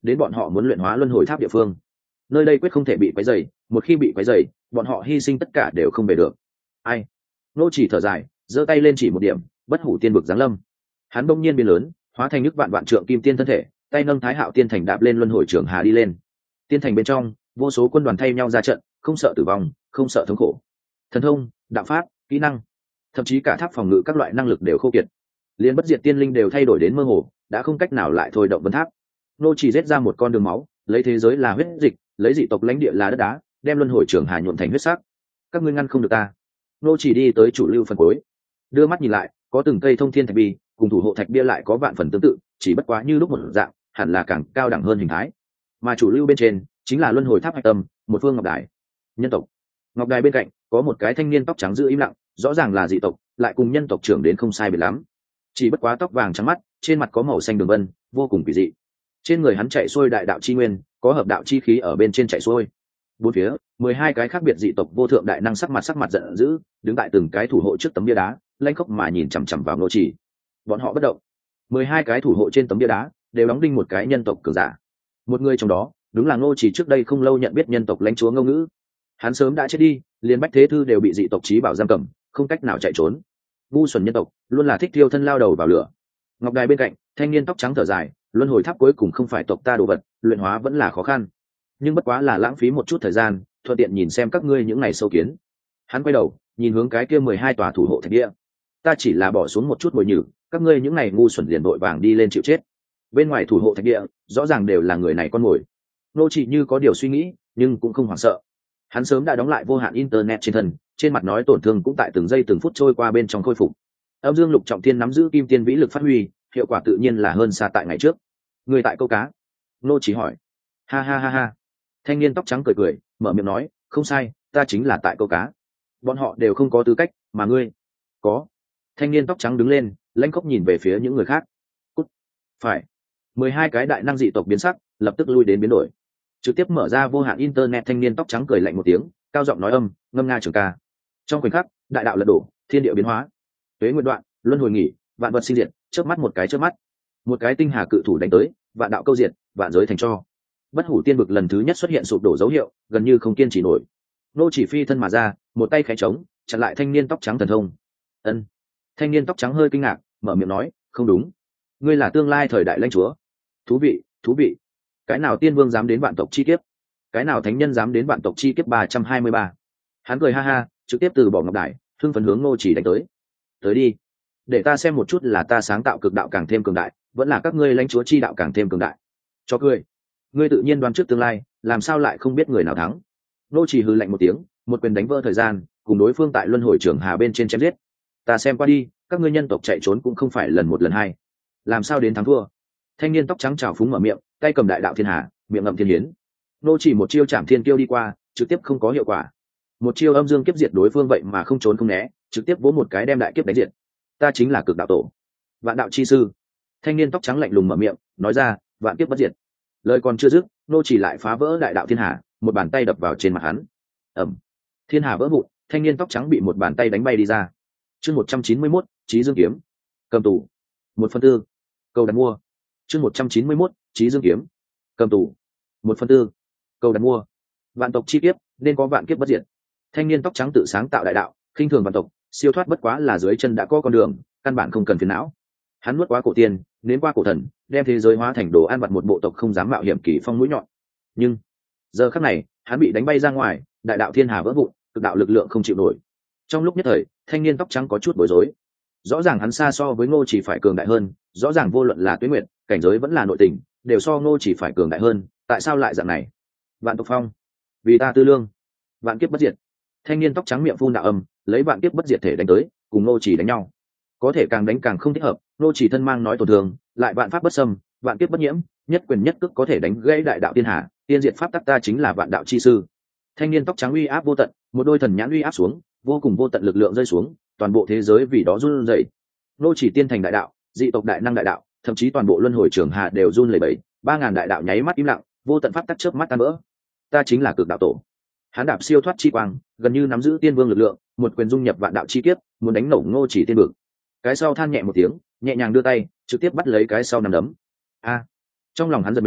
đến bọn họ muốn luyện hóa luân hồi tháp địa phương. Nơi đây quyết không thể bị quấy rầy, một khi bị quấy rầy, bọn họ hy sinh tất cả đều không về được. Ai? Nô chỉ thở dài, giơ tay lên chỉ một điểm, bất hủ tiên vực giáng lâm. Hắn bỗng nhiên biến lớn, hóa thành nước vạn vạn trượng kim tiên thân thể, tay nâng Thái Hạo tiên thành đạp lên luân hồi trường hà đi lên. Tiên thành bên trong, vô số quân đoàn thay nhau ra trận, không sợ tử vong, không sợ thống khổ. Thần thông, đạo pháp, kỹ năng, thậm chí cả tháp phòng ngự các loại năng lực đều khô kiệt. Liên bất diệt tiên linh đều thay đổi đến mơ hồ, đã không cách nào lại thôi động vân tháp. Nô chỉ giết ra một con đường máu, lấy thế giới là huyết dịch, lấy dị tộc lãnh địa là đất đá, đem luân hồi trường hà nhuộm thành huyết sắc. Các ngươi ngăn không được ta. Nô chỉ đi tới chủ lưu phần cuối, đưa mắt nhìn lại, có từng cây thông thiên thạch bi, cùng thủ hộ thạch bia lại có vạn phần tương tự, chỉ bất quá như lúc một dạng, hẳn là càng cao đẳng hơn hình thái. Mà chủ lưu bên trên chính là luân hồi tháp hạch tâm, một phương ngọc đài. Nhân tộc. Ngọc đài bên cạnh có một cái thanh niên tóc trắng giữ im lặng, rõ ràng là dị tộc, lại cùng nhân tộc trưởng đến không sai biệt lắm. Chỉ bất quá tóc vàng trắng mắt, trên mặt có màu xanh đường vân, vô cùng kỳ dị. Trên người hắn chạy xuôi đại đạo chi nguyên, có hợp đạo chi khí ở bên trên chạy xuôi. Bốn phía, mười hai cái khác biệt dị tộc vô thượng đại năng sắc mặt sắc mặt giận dữ, đứng tại từng cái thủ hộ trước tấm bia đá, lanh khóc mà nhìn chằm chằm vào Nô chỉ. Bọn họ bất động. Mười hai cái thủ hộ trên tấm bia đá đều đóng đinh một cái nhân tộc cường giả. Một người trong đó, đúng là Nô chỉ trước đây không lâu nhận biết nhân tộc lãnh chúa Ngô Ngữ. Hắn sớm đã chết đi, liền bách thế thư đều bị dị tộc trí bảo giam cầm, không cách nào chạy trốn. Ngu xuẩn nhân tộc, luôn là thích thiêu thân lao đầu vào lửa. Ngọc đài bên cạnh, thanh niên tóc trắng thở dài, luân hồi tháp cuối cùng không phải tộc ta đồ vật, luyện hóa vẫn là khó khăn, nhưng bất quá là lãng phí một chút thời gian, thuận tiện nhìn xem các ngươi những ngày sâu kiến. Hắn quay đầu nhìn hướng cái kia mười hai tòa thủ hộ thạch địa. Ta chỉ là bỏ xuống một chút bồi nhử, các ngươi những ngày ngu xuẩn liền vội vàng đi lên chịu chết. Bên ngoài thủ hộ thạch địa rõ ràng đều là người này con mồi. Nô chỉ như có điều suy nghĩ, nhưng cũng không hoảng sợ. Hắn sớm đã đóng lại vô hạn internet trên thân, trên mặt nói tổn thương cũng tại từng giây từng phút trôi qua bên trong khôi phục. Âm Dương Lục Trọng Thiên nắm giữ kim tiên vĩ lực phát huy, hiệu quả tự nhiên là hơn xa tại ngày trước. Người tại câu cá. Nô chỉ hỏi. Ha ha ha ha. Thanh niên tóc trắng cười cười, mở miệng nói, không sai, ta chính là tại câu cá. Bọn họ đều không có tư cách, mà ngươi có. Thanh niên tóc trắng đứng lên, lãnh khốc nhìn về phía những người khác. Cút. Phải. Mười hai cái đại năng dị tộc biến sắc, lập tức lui đến biến đổi. Trực tiếp mở ra vô hạn internet. Thanh niên tóc trắng cười lạnh một tiếng, cao giọng nói âm, ngâm nga trường ca. Trong khoảnh khắc, đại đạo lật đổ, thiên địa biến hóa. Tuế nguyệt đoạn, luân hồi nghỉ, vạn vật sinh diệt, chớp mắt một cái chớp mắt. Một cái tinh hà cự thủ đánh tới, vạn đạo câu diệt, vạn giới thành tro. Bất hủ tiên vực lần thứ nhất xuất hiện sụp đổ dấu hiệu, gần như không kiên trì nổi. Nô chỉ phi thân mà ra, một tay khẽ trống, chặn lại thanh niên tóc trắng thần thông. Ân. Thanh niên tóc trắng hơi kinh ngạc, mở miệng nói, không đúng, ngươi là tương lai thời đại lãnh chúa. Thú vị, thú vị. Cái nào tiên vương dám đến vạn tộc chi kiếp? Cái nào thánh nhân dám đến vạn tộc chi kiếp ba trăm hai mươi ba? Hắn cười ha ha, trực tiếp từ bỏ ngọc đài, hưng phấn hướng Nô chỉ đánh tới. Tới đi, để ta xem một chút là ta sáng tạo cực đạo càng thêm cường đại, vẫn là các ngươi lãnh chúa chi đạo càng thêm cường đại. Cho cười. Ngươi tự nhiên đoán trước tương lai, làm sao lại không biết người nào thắng? Nô chỉ hừ lạnh một tiếng, một quyền đánh vỡ thời gian, cùng đối phương tại luân hồi trường hà bên trên chém giết. Ta xem qua đi, các ngươi nhân tộc chạy trốn cũng không phải lần một lần hai, làm sao đến thắng thua? Thanh niên tóc trắng trào phúng mở miệng, tay cầm đại đạo thiên hà, miệng ngậm thiên hiến. Nô chỉ một chiêu chạm thiên kiêu đi qua, trực tiếp không có hiệu quả. Một chiêu âm dương kiếp diệt đối phương vậy mà không trốn không né, trực tiếp vỗ một cái đem đại kiếp đánh diệt. Ta chính là cực đạo tổ, vạn đạo chi sư. Thanh niên tóc trắng lạnh lùng mở miệng, nói ra, vạn kiếp bất diệt. Lời còn chưa dứt, nô chỉ lại phá vỡ đại đạo thiên hà, một bàn tay đập vào trên mặt hắn. Ầm. Thiên hà vỡ vụn, thanh niên tóc trắng bị một bàn tay đánh bay đi ra. Chương một trăm chín mươi mốt, Chí Dương kiếm. Cầm tù. Một phần tư. Cầu đặt mua. Chương một trăm chín mươi mốt, Chí Dương kiếm. Cầm tù. Một phần tư. Cầu đặt mua. Vạn tộc chi kiếp, nên có vạn kiếp bất diệt. Thanh niên tóc trắng tự sáng tạo đại đạo, khinh thường vạn tộc, siêu thoát bất quá là dưới chân đã có con đường, căn bản không cần phiền não. Hắn nuốt quá cổ tiên, nếm qua cổ thần, đem thế giới hóa thành đồ ăn vặt một bộ tộc không dám mạo hiểm kỳ phong mũi nhọn. Nhưng giờ khắc này, hắn bị đánh bay ra ngoài, đại đạo thiên hà vỡ vụn, cực đạo lực lượng không chịu nổi. Trong lúc nhất thời, thanh niên tóc trắng có chút bối rối. Rõ ràng hắn xa so với Ngô Chỉ phải cường đại hơn, rõ ràng vô luận là Tuế Nguyệt, cảnh giới vẫn là nội tình, đều so Ngô Chỉ phải cường đại hơn, tại sao lại dạng này? Vạn tộc phong, vì ta tư lương, vạn kiếp bất diệt. Thanh niên tóc trắng miệng phun đạo âm, lấy vạn kiếp bất diệt thể đánh tới, cùng Ngô Chỉ đánh nhau. Có thể càng đánh càng không thích hợp, Ngô Chỉ thân mang nói tổn thương, lại vạn pháp bất xâm, vạn kiếp bất nhiễm, nhất quyền nhất cước có thể đánh gãy đại đạo thiên hà, tiên diệt pháp tắc, ta chính là vạn đạo chi sư. Thanh niên tóc trắng uy áp vô tận, một đôi thần nhãn uy áp xuống, vô cùng vô tận lực lượng rơi xuống, toàn bộ thế giới vì đó run rẩy. Ngô Chỉ tiên thành đại đạo, dị tộc đại năng đại đạo, thậm chí toàn bộ luân hồi trường hà đều run lẩy bẩy, ba ngàn đại đạo nháy mắt im lặng, vô tận pháp tắc chớp mắt tan vỡ. Ta chính là cực đạo tổ. Hắn đạp siêu thoát chi quang, gần như nắm giữ tiên vương lực lượng, một quyền dung nhập vạn đạo chi kiếp, muốn đánh nổ Ngô Chỉ tiên vực. Cái sau than nhẹ một tiếng, nhẹ nhàng đưa tay, trực tiếp bắt lấy cái sau nằm đấm. A! Trong lòng hắn giật mình,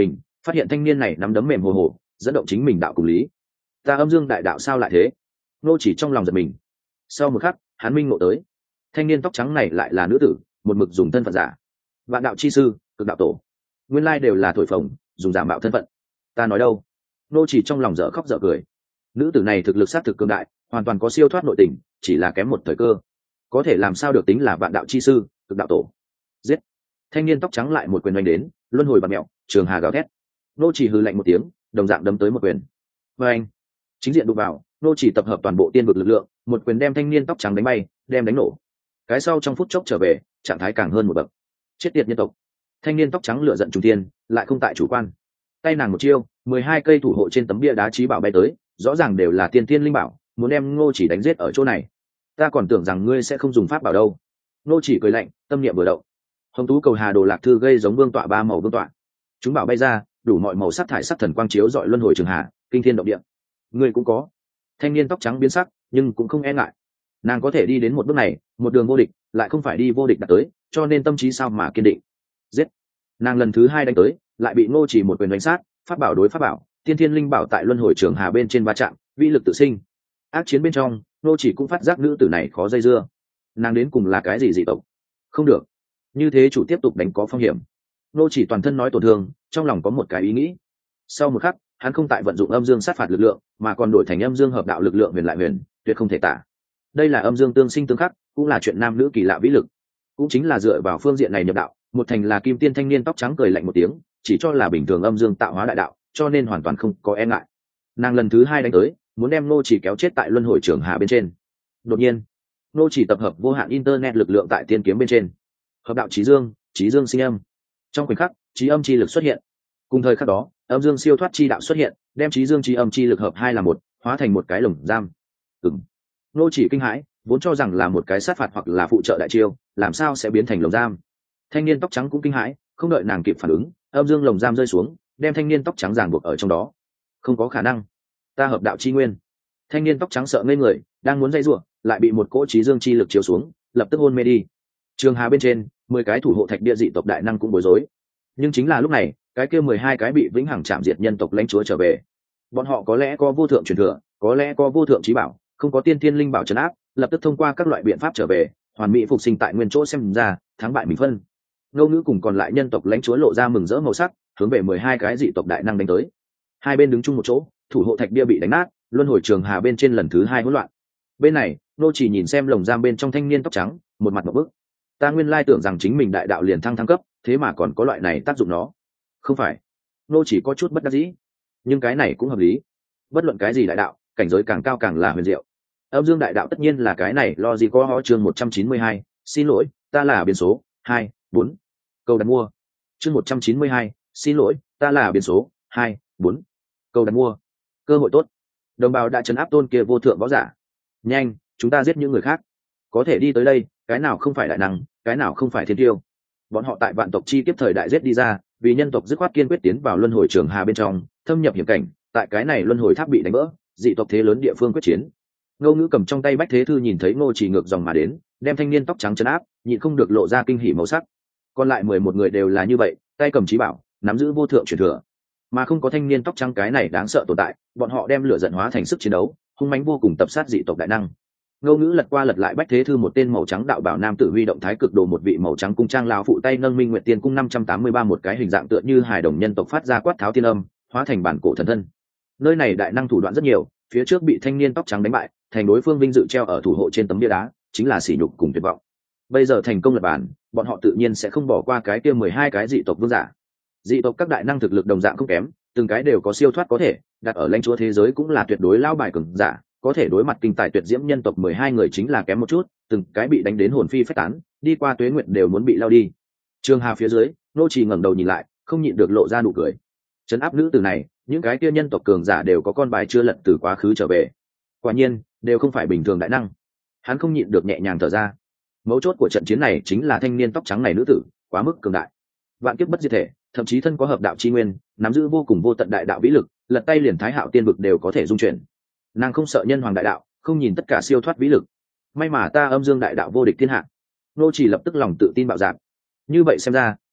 phát hiện thanh niên này nắm đấm mềm hồ hồ, dẫn động chính mình đạo cùng lý. Ta âm dương đại đạo sao lại thế? Nô chỉ trong lòng giật mình. Sau một khắc, hắn minh ngộ tới, thanh niên tóc trắng này lại là nữ tử, một mực dùng thân phận giả. Vạn đạo chi sư, cực đạo tổ, nguyên lai đều là thổi phồng, dùng giả mạo thân phận. Ta nói đâu? Nô chỉ trong lòng dở khóc dở cười. Nữ tử này thực lực sát thực cường đại, hoàn toàn có siêu thoát nội tình, chỉ là kém một thời cơ. Có thể làm sao được tính là vạn đạo chi sư, cực đạo tổ. Giết! Thanh niên tóc trắng lại một quyền đánh đến, luân hồi bạt mẹo, trường hà gào thét. Nô chỉ hừ lạnh một tiếng, đồng dạng đấm tới một quyền. Và anh, chính diện đụng vào, nô chỉ tập hợp toàn bộ tiên vực lực lượng, một quyền đem thanh niên tóc trắng đánh bay, đem đánh nổ. Cái sau trong phút chốc trở về, trạng thái càng hơn một bậc. Chết tiệt nhân tộc! Thanh niên tóc trắng lửa giận trùng thiên, lại không tại chủ quan. Tay nàng một chiêu, mười hai cây thủ hộ trên tấm bia đá chí bảo bay tới, rõ ràng đều là tiên tiên linh bảo, muốn đem Ngô Chỉ đánh giết ở chỗ này. Ta còn tưởng rằng ngươi sẽ không dùng pháp bảo đâu. Ngô Chỉ cười lạnh, tâm niệm vừa động. Hồng tú cầu hà đồ lạc thư gây giống vương tọa ba màu vương tọa. Chúng bảo bay ra, đủ mọi màu sắc thải sắc thần quang chiếu dọi luân hồi trường hà, kinh thiên động địa. Ngươi cũng có. Thanh niên tóc trắng biến sắc, nhưng cũng không e ngại. Nàng có thể đi đến một bước này, một đường vô địch, lại không phải đi vô địch đạt tới, cho nên tâm trí sao mà kiên định. Giết! Nàng lần thứ hai đánh tới, lại bị Ngô Chỉ một quyền đánh sát, pháp bảo đối pháp bảo, tiên thiên linh bảo tại luân hồi trường hà bên trên va chạm, vĩ lực tự sinh. Ác chiến bên trong, Ngô Chỉ cũng phát giác nữ tử này khó dây dưa. Nàng đến cùng là cái gì dị tộc? Không được, như thế chủ tiếp tục đánh có phong hiểm. Ngô Chỉ toàn thân nói tổn thương, trong lòng có một cái ý nghĩ. Sau một khắc, hắn không tại vận dụng âm dương sát phạt lực lượng, mà còn đổi thành âm dương hợp đạo lực lượng huyền lại huyền, tuyệt không thể tả. Đây là âm dương tương sinh tương khắc, cũng là chuyện nam nữ kỳ lạ vĩ lực. Cũng chính là dựa vào phương diện này nhập đạo, một thành là kim tiên thanh niên tóc trắng cười lạnh một tiếng, chỉ cho là bình thường âm dương tạo hóa đại đạo, cho nên hoàn toàn không có e ngại. Nàng lần thứ hai đánh tới, muốn đem Ngô Chỉ kéo chết tại luân hồi trường hà bên trên. Đột nhiên, Ngô Chỉ tập hợp vô hạn internet lực lượng tại tiên kiếm bên trên, hợp đạo chí dương, chí dương sinh âm. Trong khoảnh khắc, chí âm chi lực xuất hiện. Cùng thời khắc đó, âm dương siêu thoát chi đạo xuất hiện, đem chí dương chí âm chi lực hợp hai là một, hóa thành một cái lồng giam. Ừm. Ngô Chỉ kinh hãi, vốn cho rằng là một cái sát phạt hoặc là phụ trợ đại chiêu, làm sao sẽ biến thành lồng giam? Thanh niên tóc trắng cũng kinh hãi, không đợi nàng kịp phản ứng, âm dương lồng giam rơi xuống, đem thanh niên tóc trắng ràng buộc ở trong đó. Không có khả năng, ta hợp đạo chi nguyên. Thanh niên tóc trắng sợ ngây người, đang muốn dây rủa, lại bị một cỗ chí dương chi lực chiếu xuống, lập tức hôn mê đi. Trường hà bên trên, mười cái thủ hộ thạch địa dị tộc đại năng cũng bối rối. Nhưng chính là lúc này, cái kia mười hai cái bị vĩnh hằng chạm diệt nhân tộc lãnh chúa trở về. Bọn họ có lẽ có vô thượng truyền thừa, có lẽ có vô thượng chí bảo, không có tiên thiên linh bảo trấn áp, lập tức thông qua các loại biện pháp trở về, hoàn mỹ phục sinh tại nguyên chỗ xem ra, thắng bại mình phân. Ngô Ngữ cùng còn lại nhân tộc lãnh chúa lộ ra mừng rỡ màu sắc, hướng về mười hai cái dị tộc đại năng đánh tới. Hai bên đứng chung một chỗ, thủ hộ thạch bia bị đánh nát, luân hồi trường hà bên trên lần thứ hai hỗn loạn. Bên này, nô chỉ nhìn xem lồng giam bên trong thanh niên tóc trắng, một mặt ngộp bức. Ta nguyên lai tưởng rằng chính mình đại đạo liền thăng thăng cấp, thế mà còn có loại này tác dụng nó. Không phải. Nô chỉ có chút bất đắc dĩ, nhưng cái này cũng hợp lý. Bất luận cái gì đại đạo, cảnh giới càng cao càng là huyền diệu. Âm dương đại đạo tất nhiên là cái này, lo gì có họ chương một trăm chín mươi hai, xin lỗi, ta là biến số hai, bốn. Câu đặt mua. Chương một trăm chín mươi hai, xin lỗi, ta là biến số hai, bốn. Câu đặt mua. Cơ hội tốt. Đồng bào đã trấn áp tôn kia vô thượng võ giả. Nhanh, chúng ta giết những người khác. Có thể đi tới đây, cái nào không phải đại năng, cái nào không phải thiên tiêu. Bọn họ tại vạn tộc chi tiếp thời đại giết đi ra, vì nhân tộc dứt khoát kiên quyết tiến vào luân hồi trường hà bên trong, thâm nhập hiểm cảnh, tại cái này luân hồi tháp bị đánh vỡ, dị tộc thế lớn địa phương quyết chiến. Ngô Ngữ cầm trong tay bách thế thư nhìn thấy Ngô Chỉ ngược dòng mà đến, đem thanh niên tóc trắng trấn áp, nhịn không được lộ ra kinh hỉ màu sắc. Còn lại mười một người đều là như vậy, tay cầm chí bảo, nắm giữ vô thượng truyền thừa, mà không có thanh niên tóc trắng cái này đáng sợ tồn tại, bọn họ đem lửa giận hóa thành sức chiến đấu, hung mãnh vô cùng tập sát dị tộc đại năng. Ngô Ngữ lật qua lật lại bách thế thư, một tên màu trắng đạo bảo nam tử huy động thái cực đồ, một vị màu trắng cung trang lão phụ tay nâng minh nguyệt tiên cung năm trăm tám mươi ba, một cái hình dạng tựa như hài đồng nhân tộc phát ra quát tháo tiên âm, hóa thành bản cổ thần thân. Nơi này đại năng thủ đoạn rất nhiều, phía trước bị thanh niên tóc trắng đánh bại, thành đối phương vinh dự treo ở thủ hộ trên tấm bia đá, chính là sỉ nhục cùng tuyệt vọng. Bây giờ thành công lập bản, bọn họ tự nhiên sẽ không bỏ qua cái kia mười hai cái dị tộc vương giả. Dị tộc các đại năng thực lực đồng dạng không kém, từng cái đều có siêu thoát có thể, đặt ở lãnh chúa thế giới cũng là tuyệt đối lao bài cường giả, có thể đối mặt kinh tài tuyệt diễm nhân tộc mười hai người chính là kém một chút, từng cái bị đánh đến hồn phi phách tán, đi qua tuế nguyện đều muốn bị lao đi. Trường Hà phía dưới, Nô Chỉ ngẩng đầu nhìn lại, không nhịn được lộ ra nụ cười. Trấn áp nữ tử này, những cái kia nhân tộc cường giả đều có con bài chưa lật từ quá khứ trở về. Quả nhiên, đều không phải bình thường đại năng. Hắn không nhịn được nhẹ nhàng thở ra. Mấu chốt của trận chiến này chính là thanh niên tóc trắng này nữ tử, quá mức cường đại. Vạn kiếp bất diệt thể, thậm chí thân có hợp đạo chi nguyên, nắm giữ vô cùng vô tận đại đạo vĩ lực, lật tay liền thái hạo tiên vực đều có thể dung chuyển. Nàng không sợ nhân hoàng đại đạo, không nhìn tất cả siêu thoát vĩ lực. May mà ta âm dương đại đạo vô địch thiên hạ. Nô Chỉ lập tức lòng tự tin bạo dạn. Như vậy xem ra,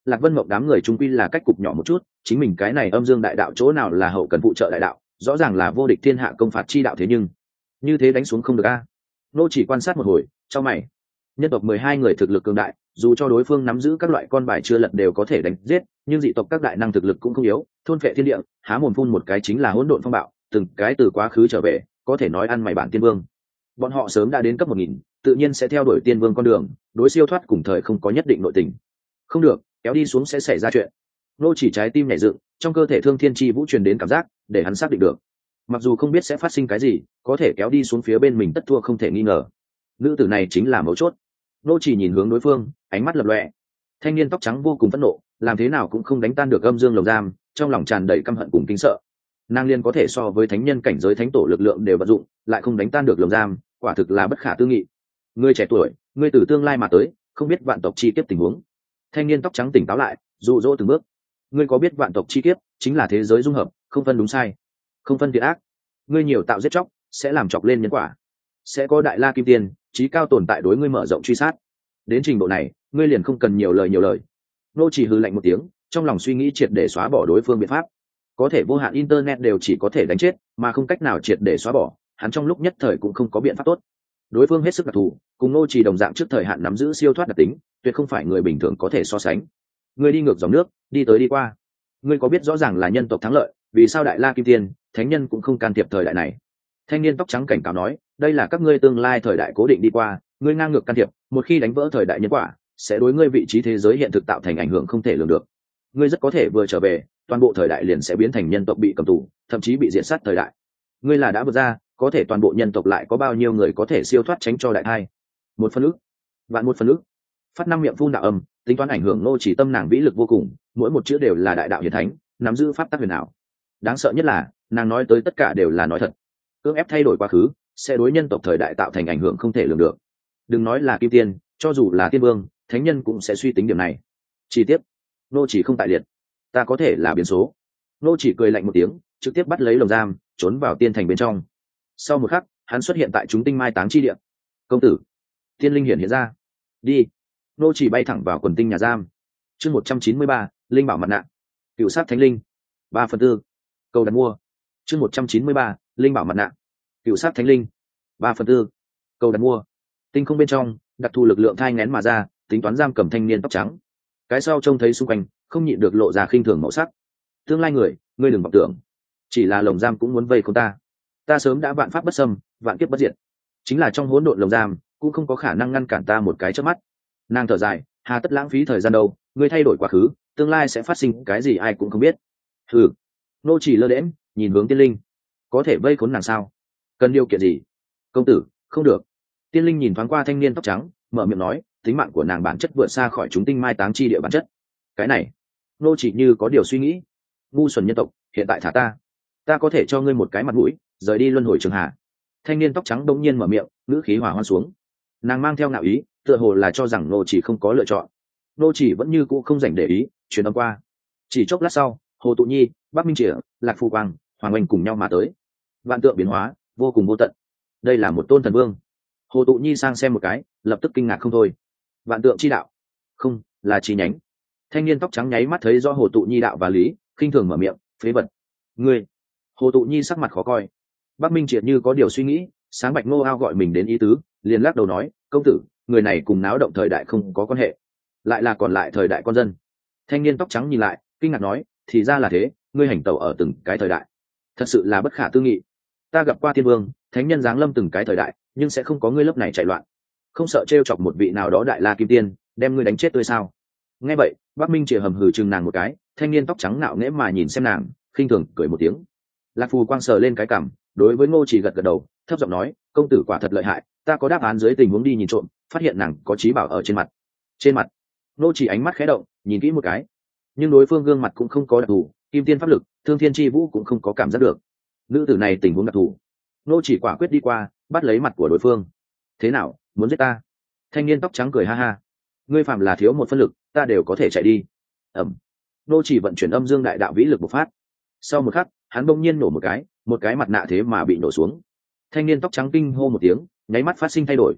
Lạc Vân Mộng đám người trung quy là cách cục nhỏ một chút, chính mình cái này âm dương đại đạo chỗ nào là hậu cần phụ trợ đại đạo, rõ ràng là vô địch thiên hạ công phạt chi đạo, thế nhưng như thế đánh xuống không được a. Nô chỉ quan sát một hồi, cho mày. Nhân tộc mười hai người thực lực cường đại, dù cho đối phương nắm giữ các loại con bài chưa lật đều có thể đánh giết, nhưng dị tộc các đại năng thực lực cũng không yếu, thôn phệ thiên địa, há mồm phun một cái chính là hỗn độn phong bạo, từng cái từ quá khứ trở về, có thể nói ăn mày bản tiên vương. Bọn họ sớm đã đến cấp một nghìn, tự nhiên sẽ theo đuổi tiên vương con đường, đối siêu thoát cùng thời không có nhất định nội tình. Không được, kéo đi xuống sẽ xảy ra chuyện. Nô chỉ trái tim nhảy dựng, trong cơ thể thương thiên chi vũ truyền đến cảm giác, để hắn xác định được. Mặc dù không biết sẽ phát sinh cái gì, có thể kéo đi xuống phía bên mình tất thua không thể nghi ngờ. Nữ tử này chính là mấu chốt. Nô chỉ nhìn hướng đối phương, ánh mắt lập lòe. Thanh niên tóc trắng vô cùng phẫn nộ, làm thế nào cũng không đánh tan được âm dương lồng giam, trong lòng tràn đầy căm hận cùng kinh sợ. Nàng liên có thể so với thánh nhân cảnh giới thánh tổ lực lượng đều vận dụng, lại không đánh tan được lồng giam, quả thực là bất khả tư nghị. Ngươi trẻ tuổi, ngươi từ tương lai mà tới, không biết vạn tộc chi kiếp tình huống. Thanh niên tóc trắng tỉnh táo lại, dụ dỗ từng bước. Ngươi có biết vạn tộc chi kiếp chính là thế giới dung hợp, không phân đúng sai, không phân thiện ác. Ngươi nhiều tạo giết chóc, sẽ làm chọc lên nhân quả. Sẽ có đại la kim tiên, trí cao tồn tại đối ngươi mở rộng truy sát. Đến trình độ này, ngươi liền không cần nhiều lời nhiều lời. Nô chỉ hừ lạnh một tiếng, trong lòng suy nghĩ triệt để xóa bỏ đối phương biện pháp. Có thể vô hạn internet đều chỉ có thể đánh chết, mà không cách nào triệt để xóa bỏ, hắn trong lúc nhất thời cũng không có biện pháp tốt. Đối phương hết sức đặc thù, cùng nô chỉ đồng dạng trước thời hạn nắm giữ siêu thoát đặc tính, tuyệt không phải người bình thường có thể so sánh. Ngươi đi ngược dòng nước, đi tới đi qua. Ngươi có biết rõ ràng là nhân tộc thắng lợi, vì sao đại la kim tiên, thánh nhân cũng không can thiệp thời đại này? Thanh niên tóc trắng cảnh cáo nói, đây là các ngươi tương lai thời đại cố định đi qua, ngươi ngang ngược can thiệp, một khi đánh vỡ thời đại nhân quả, sẽ đối ngươi vị trí thế giới hiện thực tạo thành ảnh hưởng không thể lường được. Ngươi rất có thể vừa trở về, toàn bộ thời đại liền sẽ biến thành nhân tộc bị cầm tù, thậm chí bị diệt sát thời đại. Ngươi là đã vượt ra, có thể toàn bộ nhân tộc lại có bao nhiêu người có thể siêu thoát tránh cho đại hai? Một phần ức, vạn một phần ức. Phát năm miệng phun đạo âm, tính toán ảnh hưởng nô chỉ tâm nàng vĩ lực vô cùng, mỗi một chữ đều là đại đạo hiển thánh, nắm giữ pháp tắc huyền ảo. Đáng sợ nhất là, nàng nói tới tất cả đều là nói thật. Cưỡng ép thay đổi quá khứ, sẽ đối nhân tộc thời đại tạo thành ảnh hưởng không thể lường được. Đừng nói là kim tiên, cho dù là tiên vương, thánh nhân cũng sẽ suy tính điểm này. Chi tiết, nô chỉ không tại liệt, ta có thể là biến số. Nô chỉ cười lạnh một tiếng, trực tiếp bắt lấy lồng giam, trốn vào tiên thành bên trong. Sau một khắc, hắn xuất hiện tại chúng tinh mai táng chi địa. Công tử, tiên linh hiển hiện ra. Đi. Nô chỉ bay thẳng vào quần tinh nhà giam. Chương một trăm chín mươi ba, linh bảo mặt nạ. Cựu sát thánh linh. Ba phần tư. Câu đặt mua. Chương một trăm chín mươi ba, linh bảo mặt nạ. Cựu sát thánh linh. Ba phần tư. Câu đặt mua. Tinh không bên trong, đặc thù lực lượng thai nghén mà ra, tính toán giam cầm thanh niên tóc trắng. Cái sau trông thấy xung quanh, không nhịn được lộ ra khinh thường màu sắc. Tương lai người, ngươi đừng vọng tưởng, chỉ là lồng giam cũng muốn vây khốn ta. Ta sớm đã vạn pháp bất xâm, vạn kiếp bất diệt. Chính là trong hỗn độn lồng giam, cũng không có khả năng ngăn cản ta một cái chớp mắt. Nàng thở dài, hà tất lãng phí thời gian đâu, ngươi thay đổi quá khứ, tương lai sẽ phát sinh cái gì ai cũng không biết. Hừ. Nô chỉ lơ đễnh, nhìn hướng tiên linh. Có thể vây khốn nàng sao? Cần điều kiện gì? Công tử, không được. Tiên linh nhìn thoáng qua thanh niên tóc trắng, mở miệng nói, tính mạng của nàng bản chất vượt xa khỏi chúng tinh mai táng chi địa bản chất. Cái này, nô chỉ như có điều suy nghĩ. Ngu xuẩn nhân tộc, hiện tại thả ta, ta có thể cho ngươi một cái mặt mũi, rời đi luân hồi trường hạ. Thanh niên tóc trắng đông nhiên mở miệng, ngữ khí hỏa hoan xuống. Nàng mang theo ngạo ý, tựa hồ là cho rằng nô chỉ không có lựa chọn. Nô chỉ vẫn như cũ không dành để ý, truyền âm qua. Chỉ chốc lát sau, Hồ Tụ Nhi, Bắc Minh Trịa, Lạc Phu Quang, Hoàng Oanh cùng nhau mà tới. Vạn tượng biến hóa, vô cùng vô tận. Đây là một tôn thần vương. Hồ Tụ Nhi sang xem một cái, lập tức kinh ngạc không thôi. Vạn tượng chi đạo, không, là chi nhánh. Thanh niên tóc trắng nháy mắt thấy do Hồ Tụ Nhi đạo và lý, khinh thường mở miệng, phế vật. Ngươi. Hồ Tụ Nhi sắc mặt khó coi. Bắc Minh Triệt như có điều suy nghĩ, sáng bạch ngô ao gọi mình đến ý tứ, liền lắc đầu nói, công tử, người này cùng náo động thời đại không có quan hệ, lại là còn lại thời đại con dân. Thanh niên tóc trắng nhìn lại, kinh ngạc nói, thì ra là thế, ngươi hành tẩu ở từng cái thời đại, thật sự là bất khả tư nghị. Ta gặp qua thiên vương, thánh nhân giáng lâm từng cái thời đại, nhưng sẽ không có ngươi lớp này chạy loạn, không sợ trêu chọc một vị nào đó đại la kim tiên đem ngươi đánh chết tươi sao? Nghe vậy, Bắc Minh Triệt hầm hừ chừng nàng một cái, thanh niên tóc trắng nạo nghễ mà nhìn xem nàng, khinh thường cười một tiếng. Lạc Phù Quang sờ lên cái cằm, đối với Ngô Chỉ gật gật đầu, thấp giọng nói, công tử quả thật lợi hại, ta có đáp án dưới tình huống đi nhìn trộm, phát hiện nàng có trí bảo ở trên mặt. Trên mặt? Ngô Chỉ ánh mắt khẽ động, nhìn kỹ một cái, nhưng đối phương gương mặt cũng không có đặc thù, kim tiên pháp lực, thương thiên chi vũ cũng không có cảm giác được. Nữ tử này tình huống đặc thù. Ngô Chỉ quả quyết đi qua, bắt lấy mặt của đối phương. Thế nào, muốn giết ta? Thanh niên tóc trắng cười ha ha, ngươi phạm là thiếu một phân lực, ta đều có thể chạy đi. Ẩm. Ngô Chỉ vận chuyển âm dương đại đạo vĩ lực bộc phát. Sau một khắc, hắn bỗng nhiên nổ một cái, một cái mặt nạ thế mà bị nổ xuống. Thanh niên tóc trắng kinh hô một tiếng, nháy mắt phát sinh thay đổi.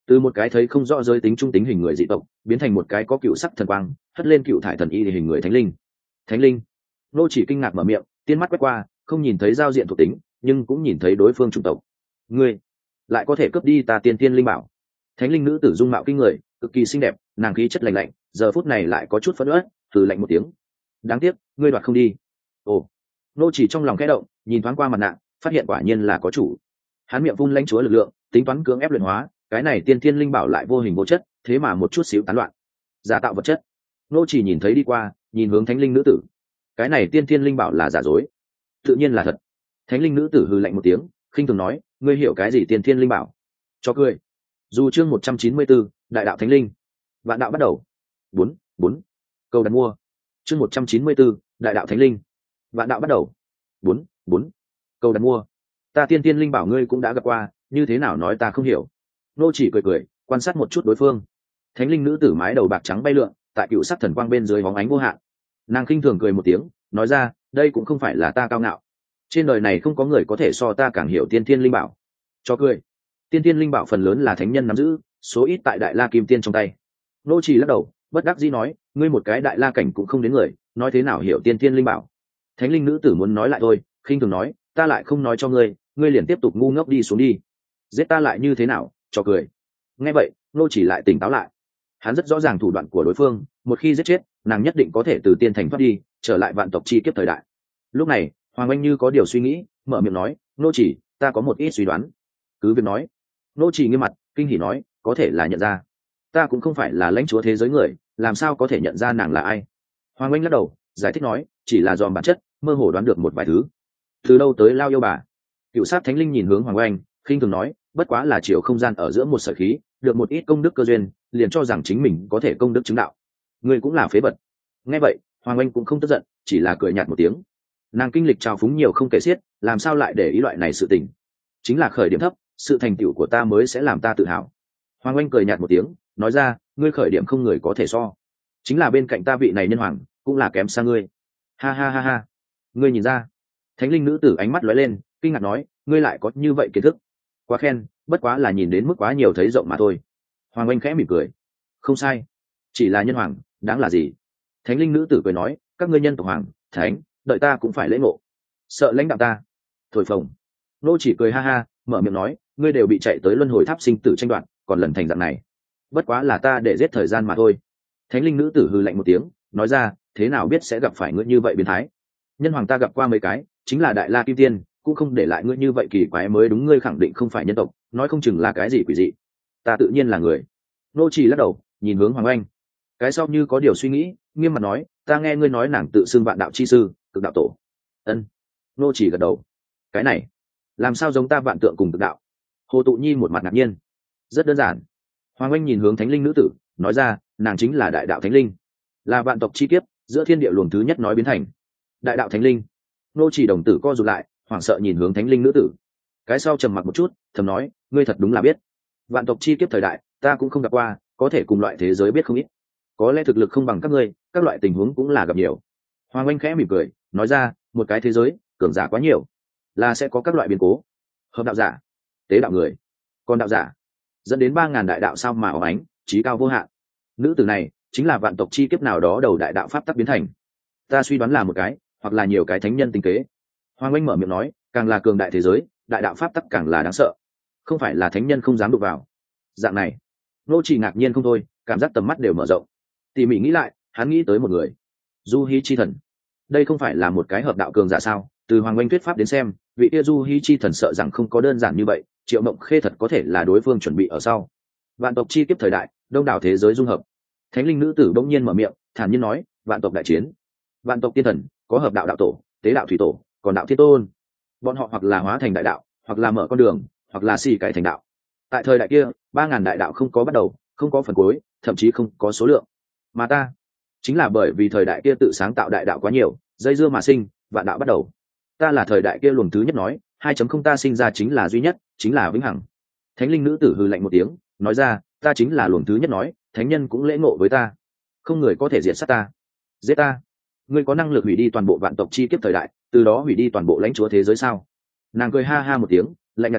từ một cái thấy không rõ giới tính trung tính hình người dị tộc biến thành một cái có cựu sắc thần quang hất lên cựu thải thần y hình người thánh linh. Thánh linh. Nô chỉ kinh ngạc mở miệng, tiên mắt quét qua không nhìn thấy giao diện thuộc tính nhưng cũng nhìn thấy đối phương chủng tộc. Ngươi lại có thể cướp đi ta tiên tiên linh bảo. Thánh linh nữ tử dung mạo kinh người, cực kỳ xinh đẹp, nàng khí chất lạnh lạnh, giờ phút này lại có chút phẫn uất, từ lạnh một tiếng. Đáng tiếc, ngươi đoạt không đi. Ồ. Nô chỉ trong lòng khẽ động, nhìn thoáng qua mặt nạ, phát hiện quả nhiên là có chủ. Hắn miệng phun lãnh chúa lực lượng, tính toán cưỡng ép luyện hóa, cái này tiên thiên linh bảo lại vô hình vô chất, thế mà một chút xíu tán loạn, giả tạo vật chất. Nô chỉ nhìn thấy đi qua, nhìn hướng thánh linh nữ tử, cái này tiên thiên linh bảo là giả dối, tự nhiên là thật. Thánh linh nữ tử hừ lạnh một tiếng, khinh thường nói, ngươi hiểu cái gì tiên thiên linh bảo? Cho cười. Dù chương một trăm chín mươi bốn, đại đạo thánh linh, vạn đạo bắt đầu. Bốn, bốn. Câu đặt mua. Chương một trăm chín mươi bốn, đại đạo thánh linh, vạn đạo bắt đầu. Bốn, bốn. Câu đặt mua. Ta tiên thiên linh bảo ngươi cũng đã gặp qua, như thế nào nói ta không hiểu? Nô chỉ cười cười, quan sát một chút đối phương. Thánh linh nữ tử mái đầu bạc trắng bay lượn, tại cựu sắc thần quang bên dưới bóng ánh vô hạn. Nàng khinh thường cười một tiếng, nói ra, đây cũng không phải là ta cao ngạo. Trên đời này không có người có thể so ta càng hiểu tiên thiên linh bảo. Cho cười. Tiên thiên linh bảo phần lớn là thánh nhân nắm giữ, số ít tại đại la kim tiên trong tay. Nô chỉ lắc đầu, bất đắc dĩ nói, ngươi một cái đại la cảnh cũng không đến người, nói thế nào hiểu tiên thiên linh bảo? Thánh linh nữ tử muốn nói lại thôi, khinh thường nói, ta lại không nói cho ngươi, ngươi liền tiếp tục ngu ngốc đi xuống đi. Giết ta lại như thế nào? Cho cười. Nghe vậy, nô chỉ lại tỉnh táo lại. Hắn rất rõ ràng thủ đoạn của đối phương, một khi giết chết, nàng nhất định có thể từ tiên thành thoát đi, trở lại vạn tộc chi kiếp thời đại. Lúc này, Hoàng Anh như có điều suy nghĩ, mở miệng nói, nô chỉ, ta có một ít suy đoán. Cứ việc nói. Nô chỉ nghiêm mặt, kinh hỉ nói, có thể là nhận ra. Ta cũng không phải là lãnh chúa thế giới người, làm sao có thể nhận ra nàng là ai? Hoàng Anh lắc đầu, giải thích nói, chỉ là dòm bản chất, mơ hồ đoán được một vài thứ. Từ đâu tới lao yêu bà? Cựu sát thánh linh nhìn hướng Hoàng Anh, khinh thường nói, bất quá là chiều không gian ở giữa một sợi khí, được một ít công đức cơ duyên, liền cho rằng chính mình có thể công đức chứng đạo. Ngươi cũng là phế vật. Nghe vậy, Hoàng Anh cũng không tức giận, chỉ là cười nhạt một tiếng. Nàng kinh lịch trào phúng nhiều không kể xiết, làm sao lại để ý loại này sự tình? Chính là khởi điểm thấp, sự thành tựu của ta mới sẽ làm ta tự hào. Hoàng Anh cười nhạt một tiếng, nói ra, ngươi khởi điểm không người có thể so. Chính là bên cạnh ta vị này nhân hoàng, cũng là kém xa ngươi. Ha ha ha ha. Ngươi nhìn ra? Thánh linh nữ tử ánh mắt lóe lên, kinh ngạc nói, ngươi lại có như vậy kiến thức? Quá khen, bất quá là nhìn đến mức quá nhiều thấy rộng mà thôi. Hoàng Anh khẽ mỉm cười. Không sai, chỉ là nhân hoàng, đáng là gì? Thánh linh nữ tử cười nói, các ngươi nhân tộc hoàng, thánh, đợi ta cũng phải lễ ngộ. Sợ lãnh đạo ta? Thổi phồng. Nô chỉ cười ha ha, mở miệng nói, ngươi đều bị chạy tới luân hồi tháp sinh tử tranh đoạt, còn lần thành dạng này. Bất quá là ta để giết thời gian mà thôi. Thánh linh nữ tử hừ lạnh một tiếng, nói ra, thế nào biết sẽ gặp phải ngươi như vậy biến thái? Nhân hoàng ta gặp qua mấy cái, chính là đại la kim tiên, cũng không để lại ngươi như vậy kỳ quái mới đúng. Ngươi khẳng định không phải nhân tộc, nói không chừng là cái gì quỷ dị. Ta tự nhiên là người. Nô chỉ lắc đầu, nhìn hướng Hoàng Anh. Cái sau như có điều suy nghĩ, nghiêm mặt nói, ta nghe ngươi nói nàng tự xưng vạn đạo chi sư, cực đạo tổ. Ân. Nô chỉ gật đầu. Cái này, làm sao giống ta vạn tượng cùng cực đạo? Hồ Tụ Nhi một mặt ngạc nhiên. Rất đơn giản. Hoàng Anh nhìn hướng thánh linh nữ tử, nói ra, nàng chính là đại đạo thánh linh, là vạn tộc chi kiếp giữa thiên địa luồng thứ nhất nói biến thành đại đạo thánh linh. Nô chỉ đồng tử co rụt lại, hoảng sợ nhìn hướng thánh linh nữ tử. Cái sau trầm mặc một chút, thầm nói, ngươi thật đúng là biết. Vạn tộc chi kiếp thời đại, ta cũng không gặp qua, có thể cùng loại thế giới biết không ít. Có lẽ thực lực không bằng các ngươi, các loại tình huống cũng là gặp nhiều. Hoàng Anh khẽ mỉm cười, nói ra, một cái thế giới, cường giả quá nhiều, là sẽ có các loại biến cố. Hợp đạo giả, tế đạo người, còn đạo giả, dẫn đến ba ngàn đại đạo sao mà óng ánh, trí cao vô hạn. Nữ tử này chính là vạn tộc chi kiếp nào đó đầu đại đạo pháp tắc biến thành. Ta suy đoán là một cái, hoặc là nhiều cái thánh nhân tinh kế. Hoàng Anh mở miệng nói, càng là cường đại thế giới, đại đạo pháp tắc càng là đáng sợ, không phải là thánh nhân không dám đụng vào. Dạng này, nô chỉ ngạc nhiên không thôi, cảm giác tầm mắt đều mở rộng. Tỉ mỉ nghĩ lại, hắn nghĩ tới một người, Du Hí chi thần. Đây không phải là một cái hợp đạo cường giả sao? Từ Hoàng Anh thuyết pháp đến xem, vị kia Du Hí chi thần sợ rằng không có đơn giản như vậy. Triệu Mộng Khê thật có thể là đối phương chuẩn bị ở sau. Vạn tộc chi kiếp thời đại, đông đảo thế giới dung hợp. Thánh linh nữ tử bỗng nhiên mở miệng, thản nhiên nói, vạn tộc đại chiến, vạn tộc tiên thần, có hợp đạo đạo tổ, tế đạo thủy tổ, còn đạo thiên tôn. Bọn họ hoặc là hóa thành đại đạo, hoặc là mở con đường, hoặc là xì cải thành đạo. Tại thời đại kia, ba ngàn đại đạo không có bắt đầu, không có phần cuối, thậm chí không có số lượng. Mà ta, chính là bởi vì thời đại kia tự sáng tạo đại đạo quá nhiều, dây dưa mà sinh, vạn đạo bắt đầu. Ta là thời đại kia luồng thứ nhất nói, hai chấm không ta sinh ra chính là duy nhất, chính là vĩnh hằng. Thánh linh nữ tử hừ lạnh một tiếng, nói ra, ta chính là luồng thứ nhất nói, thánh nhân cũng lễ ngộ với ta, không người có thể diệt sát ta, giết ta. Ngươi có năng lực hủy đi toàn bộ vạn tộc chi kiếp thời đại, từ đó hủy đi toàn bộ lãnh chúa thế giới sao? Nàng cười ha ha một tiếng, lạnh nhạt nói,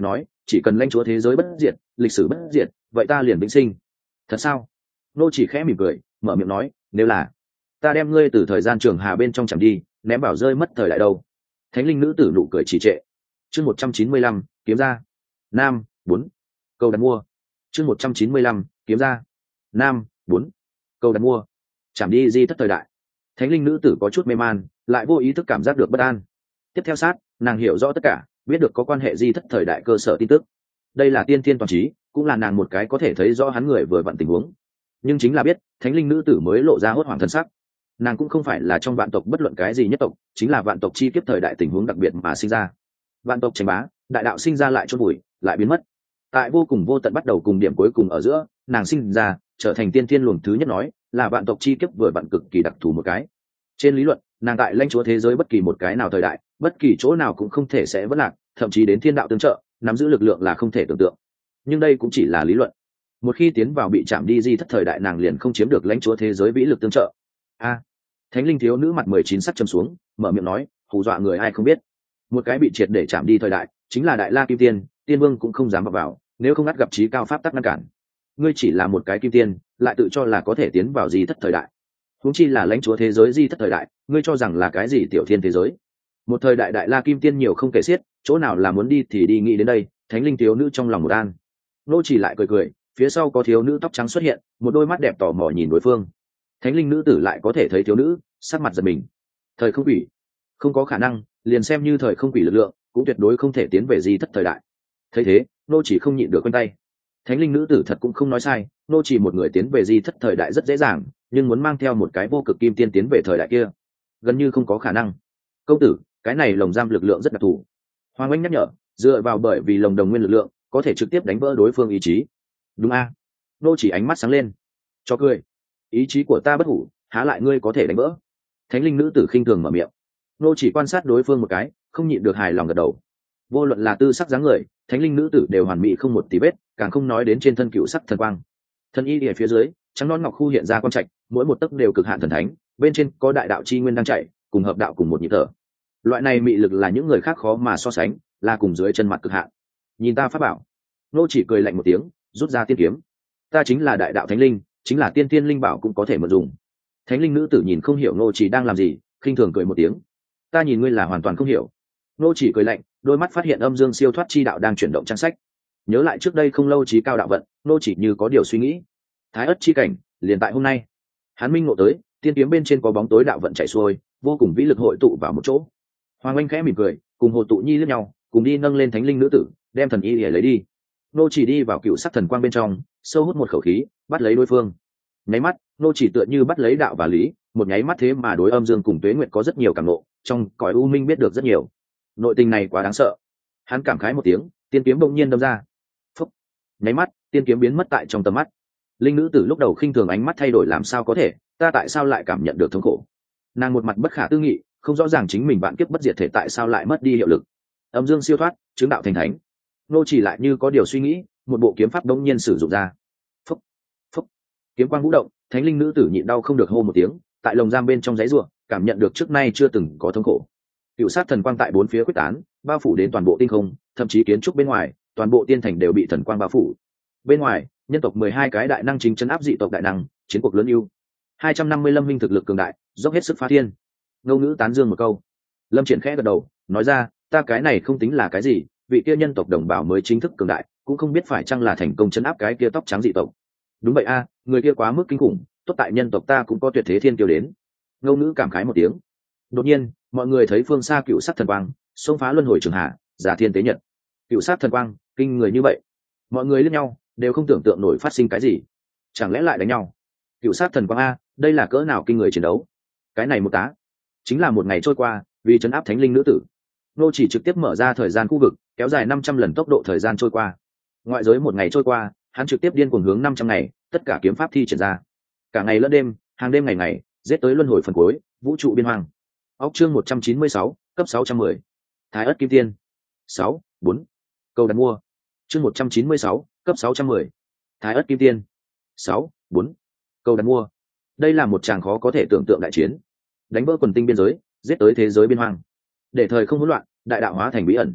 chỉ cần lãnh chúa thế giới bất diệt, lịch sử bất diệt, vậy ta liền vĩnh sinh. Thật sao? Nô chỉ khẽ mỉm cười, mở miệng nói, nếu là ta đem ngươi từ thời gian trường hà bên trong chẳng đi, ném bảo rơi mất thời đại đâu. Thánh linh nữ tử nụ cười trì trệ. Chương một trăm chín mươi lăm, kiếm ra. Nam, bốn. Câu đặt mua. Chương một trăm chín mươi lăm, kiếm ra. Nam, bốn. Câu đặt mua. Chạm đi di thất thời đại. Thánh linh nữ tử có chút mê man, lại vô ý thức cảm giác được bất an. Tiếp theo sát, nàng hiểu rõ tất cả, biết được có quan hệ di thất thời đại cơ sở tin tức. Đây là tiên thiên toàn trí, cũng là nàng một cái có thể thấy rõ hắn người vừa vặn tình huống. Nhưng chính là biết, thánh linh nữ tử mới lộ ra hốt hoảng thân sắc. Nàng cũng không phải là trong vạn tộc bất luận cái gì nhất tộc, chính là vạn tộc chi kiếp thời đại tình huống đặc biệt mà sinh ra. Vạn tộc tranh bá, đại đạo sinh ra lại chôn bụi, lại biến mất. Tại vô cùng vô tận bắt đầu cùng điểm cuối cùng ở giữa, nàng sinh ra, trở thành tiên thiên luồng thứ nhất nói, là vạn tộc chi kiếp vừa vặn cực kỳ đặc thù một cái. Trên lý luận, nàng tại lãnh chúa thế giới bất kỳ một cái nào thời đại, bất kỳ chỗ nào cũng không thể sẽ vất lạc, thậm chí đến thiên đạo tương trợ, nắm giữ lực lượng là không thể tưởng tượng. Nhưng đây cũng chỉ là lý luận. Một khi tiến vào bị chạm đi di thất thời đại, nàng liền không chiếm được lãnh chúa thế giới vĩ lực tương trợ. A, thánh linh thiếu nữ mặt mười chín sắc châm xuống, mở miệng nói, hù dọa người ai không biết. Một cái bị triệt để chạm đi thời đại, chính là đại la kim tiên, tiên vương cũng không dám vào, vào nếu không ngắt gặp trí cao pháp tắc ngăn cản. Ngươi chỉ là một cái kim tiên, lại tự cho là có thể tiến vào di thất thời đại. Huống chi là lãnh chúa thế giới di thất thời đại, ngươi cho rằng là cái gì tiểu thiên thế giới? Một thời đại đại la kim tiên nhiều không kể xiết, chỗ nào là muốn đi thì đi, nghĩ đến đây, thánh linh thiếu nữ trong lòng một an. Nô chỉ lại cười cười, phía sau có thiếu nữ tóc trắng xuất hiện, một đôi mắt đẹp tò mò nhìn đối phương. Thánh linh nữ tử lại có thể thấy thiếu nữ, sắc mặt giật mình. Thời không quỷ, không có khả năng, liền xem như thời không quỷ lực lượng, cũng tuyệt đối không thể tiến về di thất thời đại. Thấy thế, nô chỉ không nhịn được quanh tay. Thánh linh nữ tử thật cũng không nói sai, nô chỉ một người tiến về di thất thời đại rất dễ dàng, nhưng muốn mang theo một cái vô cực kim tiên tiến về thời đại kia, gần như không có khả năng. Công tử, cái này lồng giam lực lượng rất đặc thù. Hoàng Anh nhắc nhở, dựa vào bởi vì lồng đồng nguyên lực lượng có thể trực tiếp đánh vỡ đối phương ý chí. Đúng a? Nô chỉ ánh mắt sáng lên. Cho cười. Ý chí của ta bất hủ, há lại ngươi có thể đánh vỡ? Thánh linh nữ tử khinh thường mở miệng. Nô chỉ quan sát đối phương một cái, không nhịn được hài lòng gật đầu. Vô luận là tư sắc dáng người, thánh linh nữ tử đều hoàn mỹ không một tí vết, càng không nói đến trên thân cựu sắc thần quang. Thân y ở phía dưới, trắng non ngọc khu hiện ra quang trạch, mỗi một tấc đều cực hạn thần thánh, bên trên có đại đạo chi nguyên đang chạy, cùng hợp đạo cùng một nhịp thở. Loại này mị lực là những người khác khó mà so sánh, là cùng dưới chân mặt cực hạn. Nhìn ta pháp bảo. Nô chỉ cười lạnh một tiếng, rút ra tiên kiếm. Ta chính là đại đạo thánh linh, chính là tiên tiên linh bảo cũng có thể mượn dùng. Thánh linh nữ tử nhìn không hiểu Nô chỉ đang làm gì, khinh thường cười một tiếng. Ta nhìn ngươi là hoàn toàn không hiểu. Nô chỉ cười lạnh, đôi mắt phát hiện âm dương siêu thoát chi đạo đang chuyển động trang sách. Nhớ lại trước đây không lâu trí cao đạo vận, Nô chỉ như có điều suy nghĩ. Thái ất chi cảnh, liền tại hôm nay. Hắn minh ngộ tới, tiên kiếm bên trên có bóng tối đạo vận chảy xuôi, vô cùng vĩ lực hội tụ vào một chỗ. Hoàng Anh khẽ mỉm cười, cùng Hồ Tụ Nhi liếc nhau, cùng đi nâng lên thánh linh nữ tử, đem thần y để lấy đi. Nô chỉ đi vào cựu sắc thần quang bên trong, sâu hút một khẩu khí, bắt lấy đối phương. Nháy mắt, nô chỉ tựa như bắt lấy đạo và lý, một nháy mắt thế mà đối âm dương cùng tuế nguyệt có rất nhiều cảm ngộ, trong cõi u minh biết được rất nhiều. Nội tình này quá đáng sợ. Hắn cảm khái một tiếng, tiên kiếm bỗng nhiên đâm ra. Phúc. Nháy mắt, tiên kiếm biến mất tại trong tầm mắt. Linh nữ tử lúc đầu khinh thường ánh mắt thay đổi, làm sao có thể, ta tại sao lại cảm nhận được thống khổ? Nàng một mặt bất khả tư nghị, không rõ ràng chính mình vạn kiếp bất diệt thể tại sao lại mất đi hiệu lực. Âm dương siêu thoát, chứng đạo thành thánh. Nô chỉ lại như có điều suy nghĩ, một bộ kiếm pháp đống nhiên sử dụng ra. Phúc, phúc, kiếm quang vũ động, thánh linh nữ tử nhịn đau không được hô một tiếng, tại lồng giam bên trong giấy rùa, cảm nhận được trước nay chưa từng có thống khổ. Cựu sát thần quang tại bốn phía quyết tán, bao phủ đến toàn bộ tinh không, thậm chí kiến trúc bên ngoài, toàn bộ tiên thành đều bị thần quang bao phủ. Bên ngoài, nhân tộc mười hai cái đại năng chính trấn áp dị tộc đại năng, chiến cuộc lớn ưu. hai trăm năm mươi lâm minh thực lực cường đại, dốc hết sức phá thiên. Ngô ngữ tán dương một câu. Lâm Triển khẽ gật đầu, nói ra, ta cái này không tính là cái gì, vị kia nhân tộc đồng bào mới chính thức cường đại, cũng không biết phải chăng là thành công trấn áp cái kia tóc trắng dị tộc. Đúng vậy a, người kia quá mức kinh khủng, tốt tại nhân tộc ta cũng có tuyệt thế thiên kiêu đến. Ngô ngữ cảm khái một tiếng. Đột nhiên, mọi người thấy phương xa cựu sắc thần quang, xông phá luân hồi trường hạ, giả thiên tế nhật. Cựu sắc thần quang, kinh người như vậy. Mọi người liếc nhau, đều không tưởng tượng nổi phát sinh cái gì. Chẳng lẽ lại đánh nhau? Cựu sắc thần quang a, đây là cỡ nào kinh người chiến đấu? Cái này một tá, chính là một ngày trôi qua, vì trấn áp thánh linh nữ tử, nô chỉ trực tiếp mở ra thời gian khu vực, kéo dài năm trăm lần tốc độ thời gian trôi qua. Ngoại giới một ngày trôi qua, hắn trực tiếp điên cuồng hướng năm trăm ngày, tất cả kiếm pháp thi triển ra. Cả ngày lẫn đêm, hàng đêm ngày ngày, giết tới luân hồi phần cuối, vũ trụ biên hoang. Ốc chương một trăm chín mươi sáu, cấp sáu trăm mười. Thái ất kim tiên. sáu, bốn. Câu đặt mua. Chương một trăm chín mươi sáu, cấp sáu trăm mười. Thái ất kim tiên. sáu, bốn. Câu đặt mua. Đây là một tràng khó có thể tưởng tượng đại chiến. Đánh vỡ quần tinh biên giới, giết tới thế giới biên hoang. Để thời không hỗn loạn, đại đạo hóa thành bí ẩn.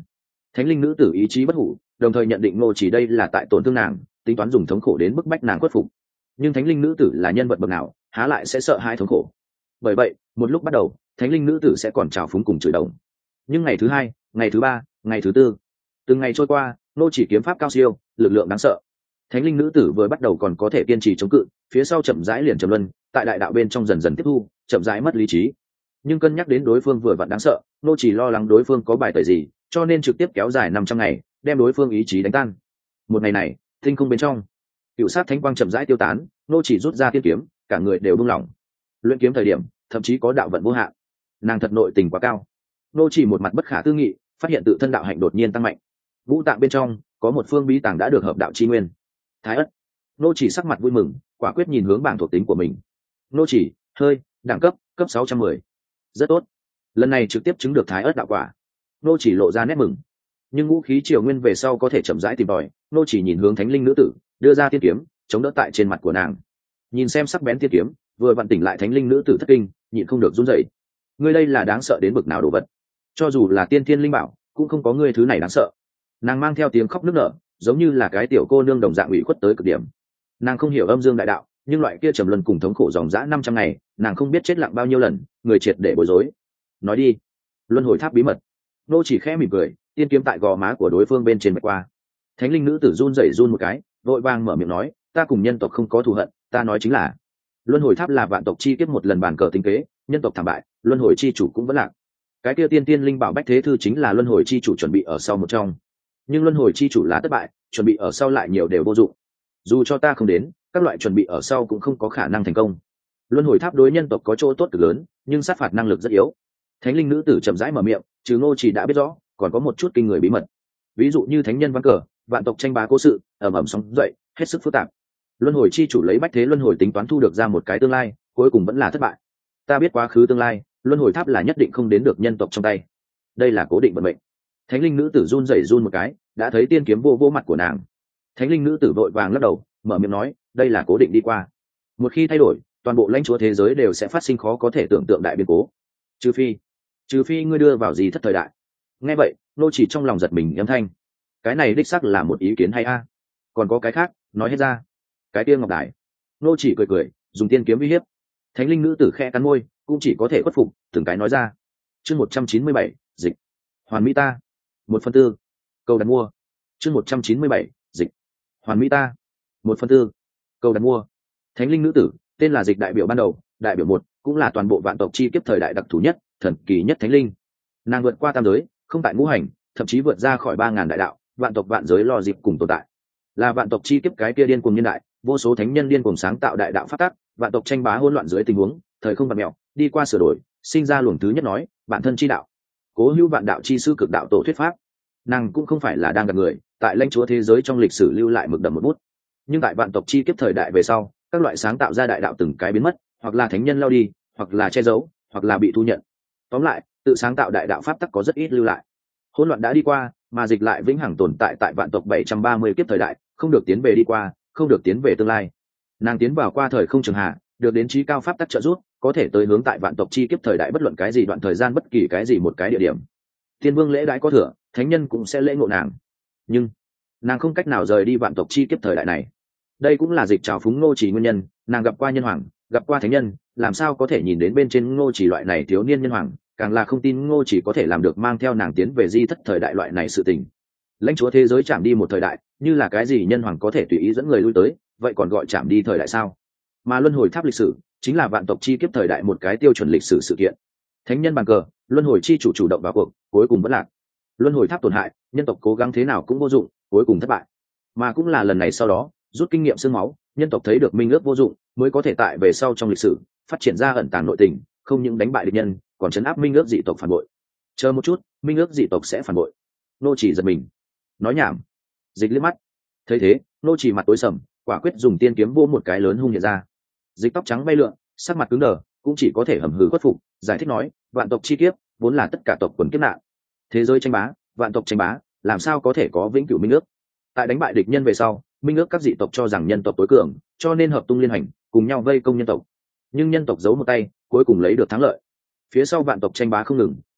Thánh linh nữ tử ý chí bất hủ, đồng thời nhận định ngô chỉ đây là tại tổn thương nàng, tính toán dùng thống khổ đến bức bách nàng khuất phục. Nhưng thánh linh nữ tử là nhân vật bậc nào, há lại sẽ sợ hai thống khổ. Bởi vậy một lúc bắt đầu, thánh linh nữ tử sẽ còn trào phúng cùng chửi đồng. Nhưng ngày thứ hai, ngày thứ ba, ngày thứ tư, từng ngày trôi qua, nô chỉ kiếm pháp cao siêu, lực lượng đáng sợ. Thánh linh nữ tử vừa bắt đầu còn có thể kiên trì chống cự, phía sau chậm rãi liền trầm luân, tại đại đạo bên trong dần dần tiếp thu, chậm rãi mất lý trí. Nhưng cân nhắc đến đối phương vừa vặn đáng sợ, nô chỉ lo lắng đối phương có bài tẩy gì, cho nên trực tiếp kéo dài năm trăm ngày, đem đối phương ý chí đánh tan. Một ngày này, tinh không bên trong, cựu sát thánh quang chậm rãi tiêu tán, nô chỉ rút ra tiên kiếm, cả người đều buông lỏng. Luyện kiếm thời điểm, thậm chí có đạo vận vô hạn. Nàng thật nội tình quá cao. Nô chỉ một mặt bất khả tư nghị, phát hiện tự thân đạo hạnh đột nhiên tăng mạnh. Vũ tạng bên trong có một phương bí tàng đã được hợp đạo chi nguyên. Thái ất. Nô chỉ sắc mặt vui mừng, quả quyết nhìn hướng bảng thuộc tính của mình. Nô chỉ, hơi, đẳng cấp, cấp sáu trăm mười. Rất tốt. Lần này trực tiếp chứng được thái ất đạo quả. Nô chỉ lộ ra nét mừng. Nhưng ngũ khí triều nguyên về sau có thể chậm rãi tìm tòi, nô chỉ nhìn hướng thánh linh nữ tử, đưa ra tiên kiếm, chống đỡ tại trên mặt của nàng. Nhìn xem sắc bén tiên kiếm, vừa vặn tỉnh lại thánh linh nữ tử thất kinh, nhịn không được run rẩy. Ngươi đây là đáng sợ đến bực nào đồ vật? Cho dù là tiên thiên linh bảo, cũng không có ngươi thứ này đáng sợ. Nàng mang theo tiếng khóc nức nở, giống như là cái tiểu cô nương đồng dạng ủy khuất tới cực điểm. Nàng không hiểu âm dương đại đạo, nhưng loại kia trầm luân cùng thống khổ dòng dã năm trăm ngày, nàng không biết chết lặng bao nhiêu lần, người triệt để bối rối. Nói đi. Luân hồi tháp bí mật. Nô chỉ khẽ mỉm cười, tiên kiếm tại gò má của đối phương bên trên vạch qua. Thánh linh nữ tử run rẩy run một cái, vội vàng mở miệng nói, ta cùng nhân tộc không có thù hận, ta nói chính là luân hồi tháp là vạn tộc chi kiếp một lần bàn cờ tính kế, nhân tộc thảm bại, luân hồi chi chủ cũng vẫn lạc. Cái kia tiên tiên linh bảo bách thế thư chính là luân hồi chi chủ chuẩn bị ở sau một trong. Nhưng luân hồi chi chủ lá thất bại, chuẩn bị ở sau lại nhiều đều vô dụng. Dù cho ta không đến, các loại chuẩn bị ở sau cũng không có khả năng thành công. Luân hồi tháp đối nhân tộc có chỗ tốt cực lớn, nhưng sát phạt năng lực rất yếu. Thánh linh nữ tử chậm rãi mở miệng, chứ Ngô chỉ đã biết rõ, còn có một chút kinh người bí mật. Ví dụ như thánh nhân ván cờ, vạn tộc tranh bá cố sự, ầm ầm sóng dậy, hết sức phức tạp. Luân hồi chi chủ lấy bách thế luân hồi tính toán thu được ra một cái tương lai, cuối cùng vẫn là thất bại. Ta biết quá khứ tương lai, luân hồi tháp là nhất định không đến được nhân tộc trong tay. Đây là cố định vận mệnh. Thánh linh nữ tử run rẩy run một cái, đã thấy tiên kiếm vô vô mặt của nàng. Thánh linh nữ tử vội vàng lắc đầu, mở miệng nói, đây là cố định đi qua. Một khi thay đổi, toàn bộ lãnh chúa thế giới đều sẽ phát sinh khó có thể tưởng tượng đại biến cố. Trừ phi, trừ phi ngươi đưa vào gì thất thời đại. Nghe vậy, nô chỉ trong lòng giật mình âm thanh. Cái này đích xác là một ý kiến hay a. Còn có cái khác, nói hết ra. Cái kia ngọc đài. Nô chỉ cười cười, dùng tiên kiếm uy hiếp. Thánh linh nữ tử khẽ cắn môi, cũng chỉ có thể khuất phục, từng cái nói ra. Chương một trăm chín mươi bảy, dịch. Hoàn mỹ ta. Một phần tư. Câu đặt mua. Chương một trăm chín mươi bảy, dịch. Hoàn mỹ ta. Một phần tư. Câu đặt mua. Thánh linh nữ tử, tên là dịch đại biểu ban đầu, đại biểu một, cũng là toàn bộ vạn tộc chi kiếp thời đại đặc thù nhất, thần kỳ nhất thánh linh. Nàng vượt qua tam giới, không tại ngũ hành, thậm chí vượt ra khỏi ba ngàn đại đạo, vạn tộc vạn giới lo dịp cùng tồn tại. Là vạn tộc chi kiếp cái kia điên cuồng nhân đại, vô số thánh nhân điên cuồng sáng tạo đại đạo pháp tắc, vạn tộc tranh bá hỗn loạn dưới tình huống, thời không vặn mèo, đi qua sửa đổi, sinh ra luồng thứ nhất nói, bản thân chi đạo. Cố hữu vạn đạo chi sư cực đạo tổ thuyết pháp. Nàng cũng không phải là đang gặp người, tại lãnh chúa thế giới trong lịch sử lưu lại mực đậm một bút. Nhưng tại vạn tộc chi kiếp thời đại về sau, các loại sáng tạo ra đại đạo từng cái biến mất, hoặc là thánh nhân lao đi, hoặc là che giấu, hoặc là bị thu nhận. Tóm lại, tự sáng tạo đại đạo pháp tắc có rất ít lưu lại. Hỗn loạn đã đi qua, mà dịch lại vĩnh hằng tồn tại tại vạn tộc bảy trăm ba mươi kiếp thời đại, không được tiến về đi qua, không được tiến về tương lai. Nàng tiến vào qua thời không trường hạ, được đến trí cao pháp tắc trợ giúp, có thể tới hướng tại vạn tộc chi kiếp thời đại bất luận cái gì đoạn thời gian bất kỳ cái gì một cái địa điểm. Tiên vương lễ đãi có thừa, thánh nhân cũng sẽ lễ ngộ nàng. Nhưng nàng không cách nào rời đi vạn tộc chi kiếp thời đại này. Đây cũng là dịch trào phúng Ngô Chỉ nguyên nhân, nàng gặp qua nhân hoàng, gặp qua thánh nhân, làm sao có thể nhìn đến bên trên Ngô Chỉ loại này thiếu niên nhân hoàng, càng là không tin Ngô Chỉ có thể làm được mang theo nàng tiến về di thất thời đại loại này sự tình. Lãnh chúa thế giới chạm đi một thời đại, như là cái gì nhân hoàng có thể tùy ý dẫn người lui tới, vậy còn gọi chạm đi thời đại sao? Mà luân hồi tháp lịch sử chính là vạn tộc chi kiếp thời đại một cái tiêu chuẩn lịch sử sự kiện. Thánh nhân bàn cờ, luân hồi chi chủ chủ động vào cuộc, cuối cùng vẫn lạc. Luân hồi tháp tổn hại, nhân tộc cố gắng thế nào cũng vô dụng, cuối cùng thất bại. Mà cũng là lần này sau đó, rút kinh nghiệm xương máu, nhân tộc thấy được minh ước vô dụng, mới có thể tại về sau trong lịch sử phát triển ra ẩn tàng nội tình, không những đánh bại địch nhân, còn chấn áp minh ước dị tộc phản bội. Chờ một chút, minh ước dị tộc sẽ phản bội. Nô Chỉ giật mình. Nói nhảm. Dịch liếc mắt. Thấy thế, Nô Chỉ mặt tối sầm, quả quyết dùng tiên kiếm vô một cái lớn hung hiện ra. Dịch tóc trắng bay lượn, sắc mặt cứng đờ, cũng chỉ có thể hầm hừ khuất phục, giải thích nói, vạn tộc chi kiếp vốn là tất cả tộc quần kiếp nạn. Thế giới tranh bá, vạn tộc tranh bá, làm sao có thể có vĩnh cửu minh ước? Tại đánh bại địch nhân về sau, minh ước các dị tộc cho rằng nhân tộc tối cường, cho nên hợp tung liên hành, cùng nhau vây công nhân tộc. Nhưng nhân tộc giấu một tay, cuối cùng lấy được thắng lợi. Phía sau vạn tộc tranh bá không ngừng,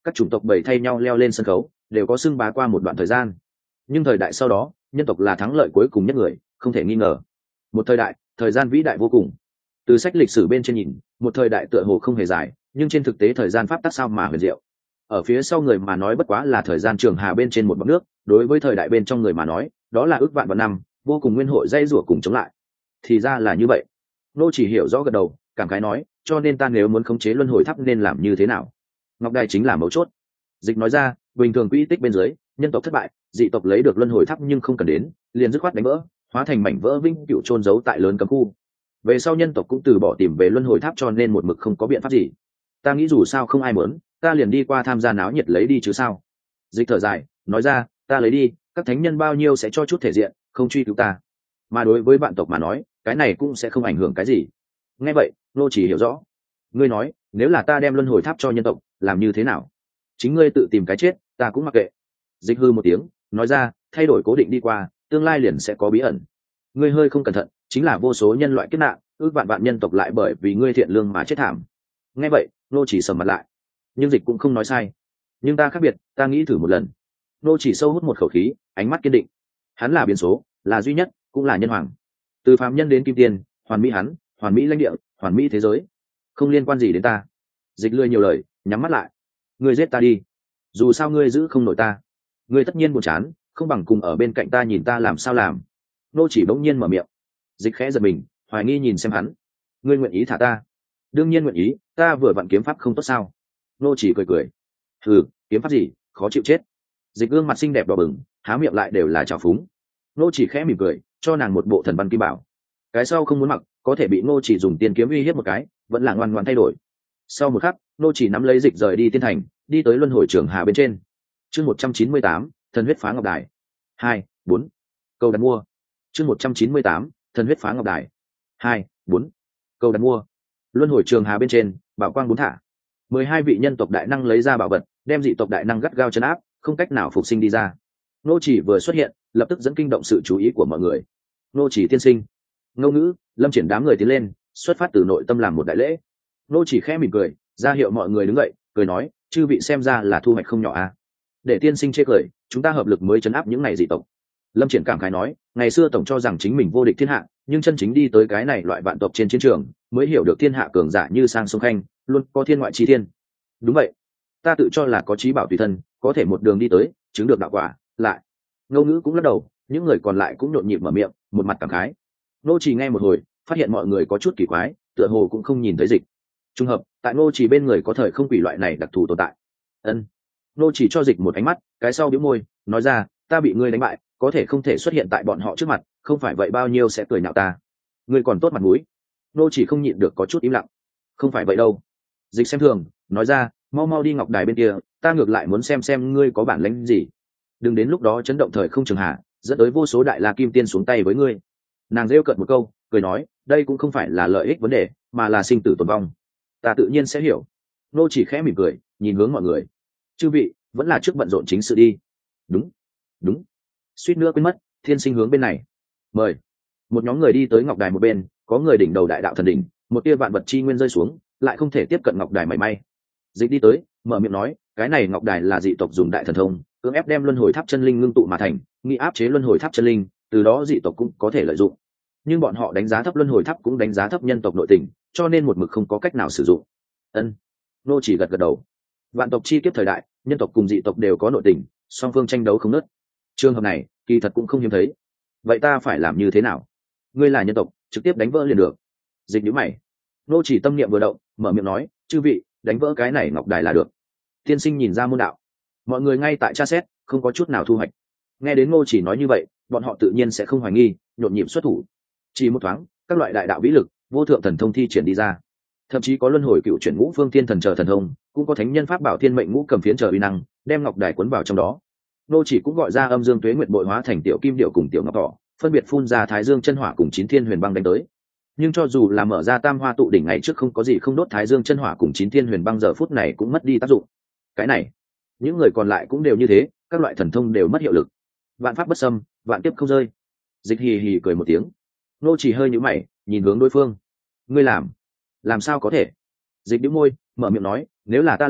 các chủng tộc bầy thay nhau leo lên sân khấu, đều có xưng bá qua một đoạn thời gian. Nhưng thời đại sau đó, nhân tộc là thắng lợi cuối cùng nhất người, không thể nghi ngờ. Một thời đại, thời gian vĩ đại vô cùng. Từ sách lịch sử bên trên nhìn, một thời đại tựa hồ không hề dài, nhưng trên thực tế thời gian pháp tắc sao mà huyền diệu. Ở phía sau người mà nói bất quá là thời gian trường hà bên trên một bọt nước, đối với thời đại bên trong người mà nói, đó là ước vạn vạn năm, vô cùng nguyên hội dây rủa cùng chống lại. Thì ra là như vậy. Nô chỉ hiểu rõ gật đầu, cảm khái nói, cho nên ta nếu muốn khống chế luân hồi tháp nên làm như thế nào? Ngọc đài chính là mấu chốt. Dịch nói ra, bình thường quỹ tích bên dưới, nhân tộc thất bại, dị tộc lấy được luân hồi tháp nhưng không cần đến, liền dứt khoát đánh vỡ, hóa thành mảnh vỡ vĩnh cửu chôn giấu tại lớn cấm khu. Về sau nhân tộc cũng từ bỏ tìm về luân hồi tháp, cho nên một mực không có biện pháp gì. Ta nghĩ dù sao không ai muốn, ta liền đi qua tham gia náo nhiệt lấy đi chứ sao? Dịch thở dài, nói ra, ta lấy đi, các thánh nhân bao nhiêu sẽ cho chút thể diện, không truy cứu ta. Mà đối với bạn tộc mà nói, cái này cũng sẽ không ảnh hưởng cái gì. Nghe vậy, nô chỉ hiểu rõ. Ngươi nói, nếu là ta đem luân hồi tháp cho nhân tộc, làm như thế nào? Chính ngươi tự tìm cái chết, ta cũng mặc kệ. Dịch hư một tiếng, nói ra, thay đổi cố định đi qua, tương lai liền sẽ có bí ẩn. Ngươi hơi không cẩn thận, chính là vô số nhân loại kiếp nạn, ước vạn vạn nhân tộc lại bởi vì ngươi thiện lương mà chết thảm. Nghe vậy, nô chỉ sầm mặt lại. Nhưng dịch cũng không nói sai. Nhưng ta khác biệt, ta nghĩ thử một lần. Nô chỉ sâu hút một khẩu khí, ánh mắt kiên định. Hắn là biến số, là duy nhất, cũng là nhân hoàng. Từ phàm nhân đến kim tiên, hoàn mỹ hắn, hoàn mỹ lãnh địa, hoàn mỹ thế giới, không liên quan gì đến ta. Dịch lười nhiều lời, nhắm mắt lại. Ngươi giết ta đi, dù sao ngươi giữ không nổi ta. Ngươi tất nhiên buồn chán, không bằng cùng ở bên cạnh ta nhìn ta làm sao làm. Nô chỉ bỗng nhiên mở miệng. Dịch khẽ giật mình, hoài nghi nhìn xem hắn. Ngươi nguyện ý thả ta? Đương nhiên nguyện ý, ta vừa vặn kiếm pháp không tốt sao? Nô chỉ cười cười. Hừ, kiếm pháp gì, khó chịu chết. Dịch gương mặt xinh đẹp đỏ bừng, há miệng lại đều là trào phúng. Nô chỉ khẽ mỉm cười, cho nàng một bộ thần văn kim bảo. Cái sau không muốn mặc, có thể bị nô chỉ dùng tiền kiếm uy hiếp một cái, vẫn là ngoan ngoãn thay đổi. Sau một khắc, nô chỉ nắm lấy dịch rời đi tiên thành, đi tới luân hồi trường hà bên trên. Chương một trăm chín mươi tám, thần huyết phá ngọc đài. Hai, bốn. Câu đặt mua. Chương một trăm chín mươi tám, thần huyết phá ngọc đài. Hai, bốn. Câu đặt mua. Luân hồi trường hà bên trên, bảo quang bốn thả. Mười hai vị nhân tộc đại năng lấy ra bảo vật, đem dị tộc đại năng gắt gao trấn áp, không cách nào phục sinh đi ra. Nô chỉ vừa xuất hiện, lập tức dẫn kinh động sự chú ý của mọi người. Nô chỉ tiên sinh. Ngô Ngữ, Lâm Triển đám người tiến lên, xuất phát từ nội tâm làm một đại lễ. Nô chỉ khẽ mỉm cười, ra hiệu mọi người đứng dậy, cười nói, chư vị xem ra là thu hoạch không nhỏ à? Để tiên sinh chê cười, chúng ta hợp lực mới trấn áp những này dị tộc. Lâm Triển cảm khái nói, ngày xưa tổng cho rằng chính mình vô địch thiên hạ, nhưng chân chính đi tới cái này loại vạn tộc trên chiến trường, mới hiểu được thiên hạ cường giả như sang sông khanh, luôn có thiên ngoại chi thiên. Đúng vậy, ta tự cho là có trí bảo tùy thân, có thể một đường đi tới, chứng được đạo quả. Lại, Ngô Ngữ cũng lắc đầu, những người còn lại cũng nhộn nhịp mở miệng, một mặt cảm khái. Nô chỉ nghe một hồi, phát hiện mọi người có chút kỳ quái, tựa hồ cũng không nhìn thấy dịch. Trùng hợp, tại Nô chỉ bên người có thời không quỷ loại này đặc thù tồn tại. Ân. Nô chỉ cho dịch một ánh mắt, cái sau bĩu môi, nói ra, ta bị ngươi đánh bại, có thể không thể xuất hiện tại bọn họ trước mặt, không phải vậy bao nhiêu sẽ cười nhạo ta. Ngươi còn tốt mặt mũi. Nô chỉ không nhịn được có chút im lặng. Không phải vậy đâu. Dịch xem thường, nói ra, mau mau đi ngọc đài bên kia, ta ngược lại muốn xem xem ngươi có bản lĩnh gì. Đừng đến lúc đó chấn động thời không trường hạ, dẫn tới vô số đại la kim tiên xuống tay với ngươi. Nàng rêu cợt một câu, cười nói, đây cũng không phải là lợi ích vấn đề, mà là sinh tử tồn vong. Ta tự nhiên sẽ hiểu. Nô chỉ khẽ mỉm cười, nhìn hướng mọi người. Chư vị, vẫn là trước bận rộn chính sự đi. Đúng, đúng. Suýt nữa quên mất, thiên sinh hướng bên này. Mời. Một nhóm người đi tới ngọc đài một bên, có người đỉnh đầu đại đạo thần đỉnh, một tia vạn vật chi nguyên rơi xuống, lại không thể tiếp cận ngọc đài mảy may. Dịch đi tới, mở miệng nói, cái này ngọc đài là dị tộc dùng đại thần thông, cưỡng ép đem luân hồi tháp chân linh ngưng tụ mà thành, nghi áp chế luân hồi tháp chân linh, từ đó dị tộc cũng có thể lợi dụng. Nhưng bọn họ đánh giá thấp luân hồi tháp cũng đánh giá thấp nhân tộc nội tình, cho nên một mực không có cách nào sử dụng. Ân. Nô chỉ gật gật đầu. Vạn tộc chi kiếp thời đại, nhân tộc cùng dị tộc đều có nội tình, song phương tranh đấu không nớt. Trường hợp này, kỳ thật cũng không hiếm thấy. Vậy ta phải làm như thế nào? Ngươi là nhân tộc, trực tiếp đánh vỡ liền được. Dịch nhíu mày. Nô chỉ tâm niệm vừa động, mở miệng nói, chư vị, đánh vỡ cái này ngọc đài là được. Tiên sinh nhìn ra môn đạo. Mọi người ngay tại tra xét, không có chút nào thu hoạch. Nghe đến Ngô chỉ nói như vậy, bọn họ tự nhiên sẽ không hoài nghi, nhộn nhịp xuất thủ. Chỉ một thoáng, các loại đại đạo vĩ lực, vô thượng thần thông thi triển đi ra. Thậm chí có luân hồi cựu chuyển ngũ phương thiên thần chờ thần thông, cũng có thánh nhân pháp bảo thiên mệnh ngũ cầm phiến chờ uy năng, đem ngọc đài cuốn vào trong đó. Ngô chỉ cũng gọi ra âm dương tuế nguyệt bội hóa thành tiểu kim điệu cùng tiểu ngọc thỏ, phân biệt phun ra thái dương chân hỏa cùng chín thiên huyền băng đánh tới. Nhưng cho dù là mở ra tam hoa tụ đỉnh ngày trước không có gì không đốt thái dương chân hỏa cùng chín thiên huyền băng giờ phút này cũng mất đi tác dụng. Cái này, những người còn lại cũng đều như thế, các loại thần thông đều mất hiệu lực. Vạn pháp bất xâm, vạn tiếp không rơi. Dịch hì hì cười một tiếng. Nô chỉ hơi nhíu mày, nhìn hướng đối phương. Ngươi làm? Làm sao có thể? Dịch bĩu môi, mở miệng nói, nếu là ta làm,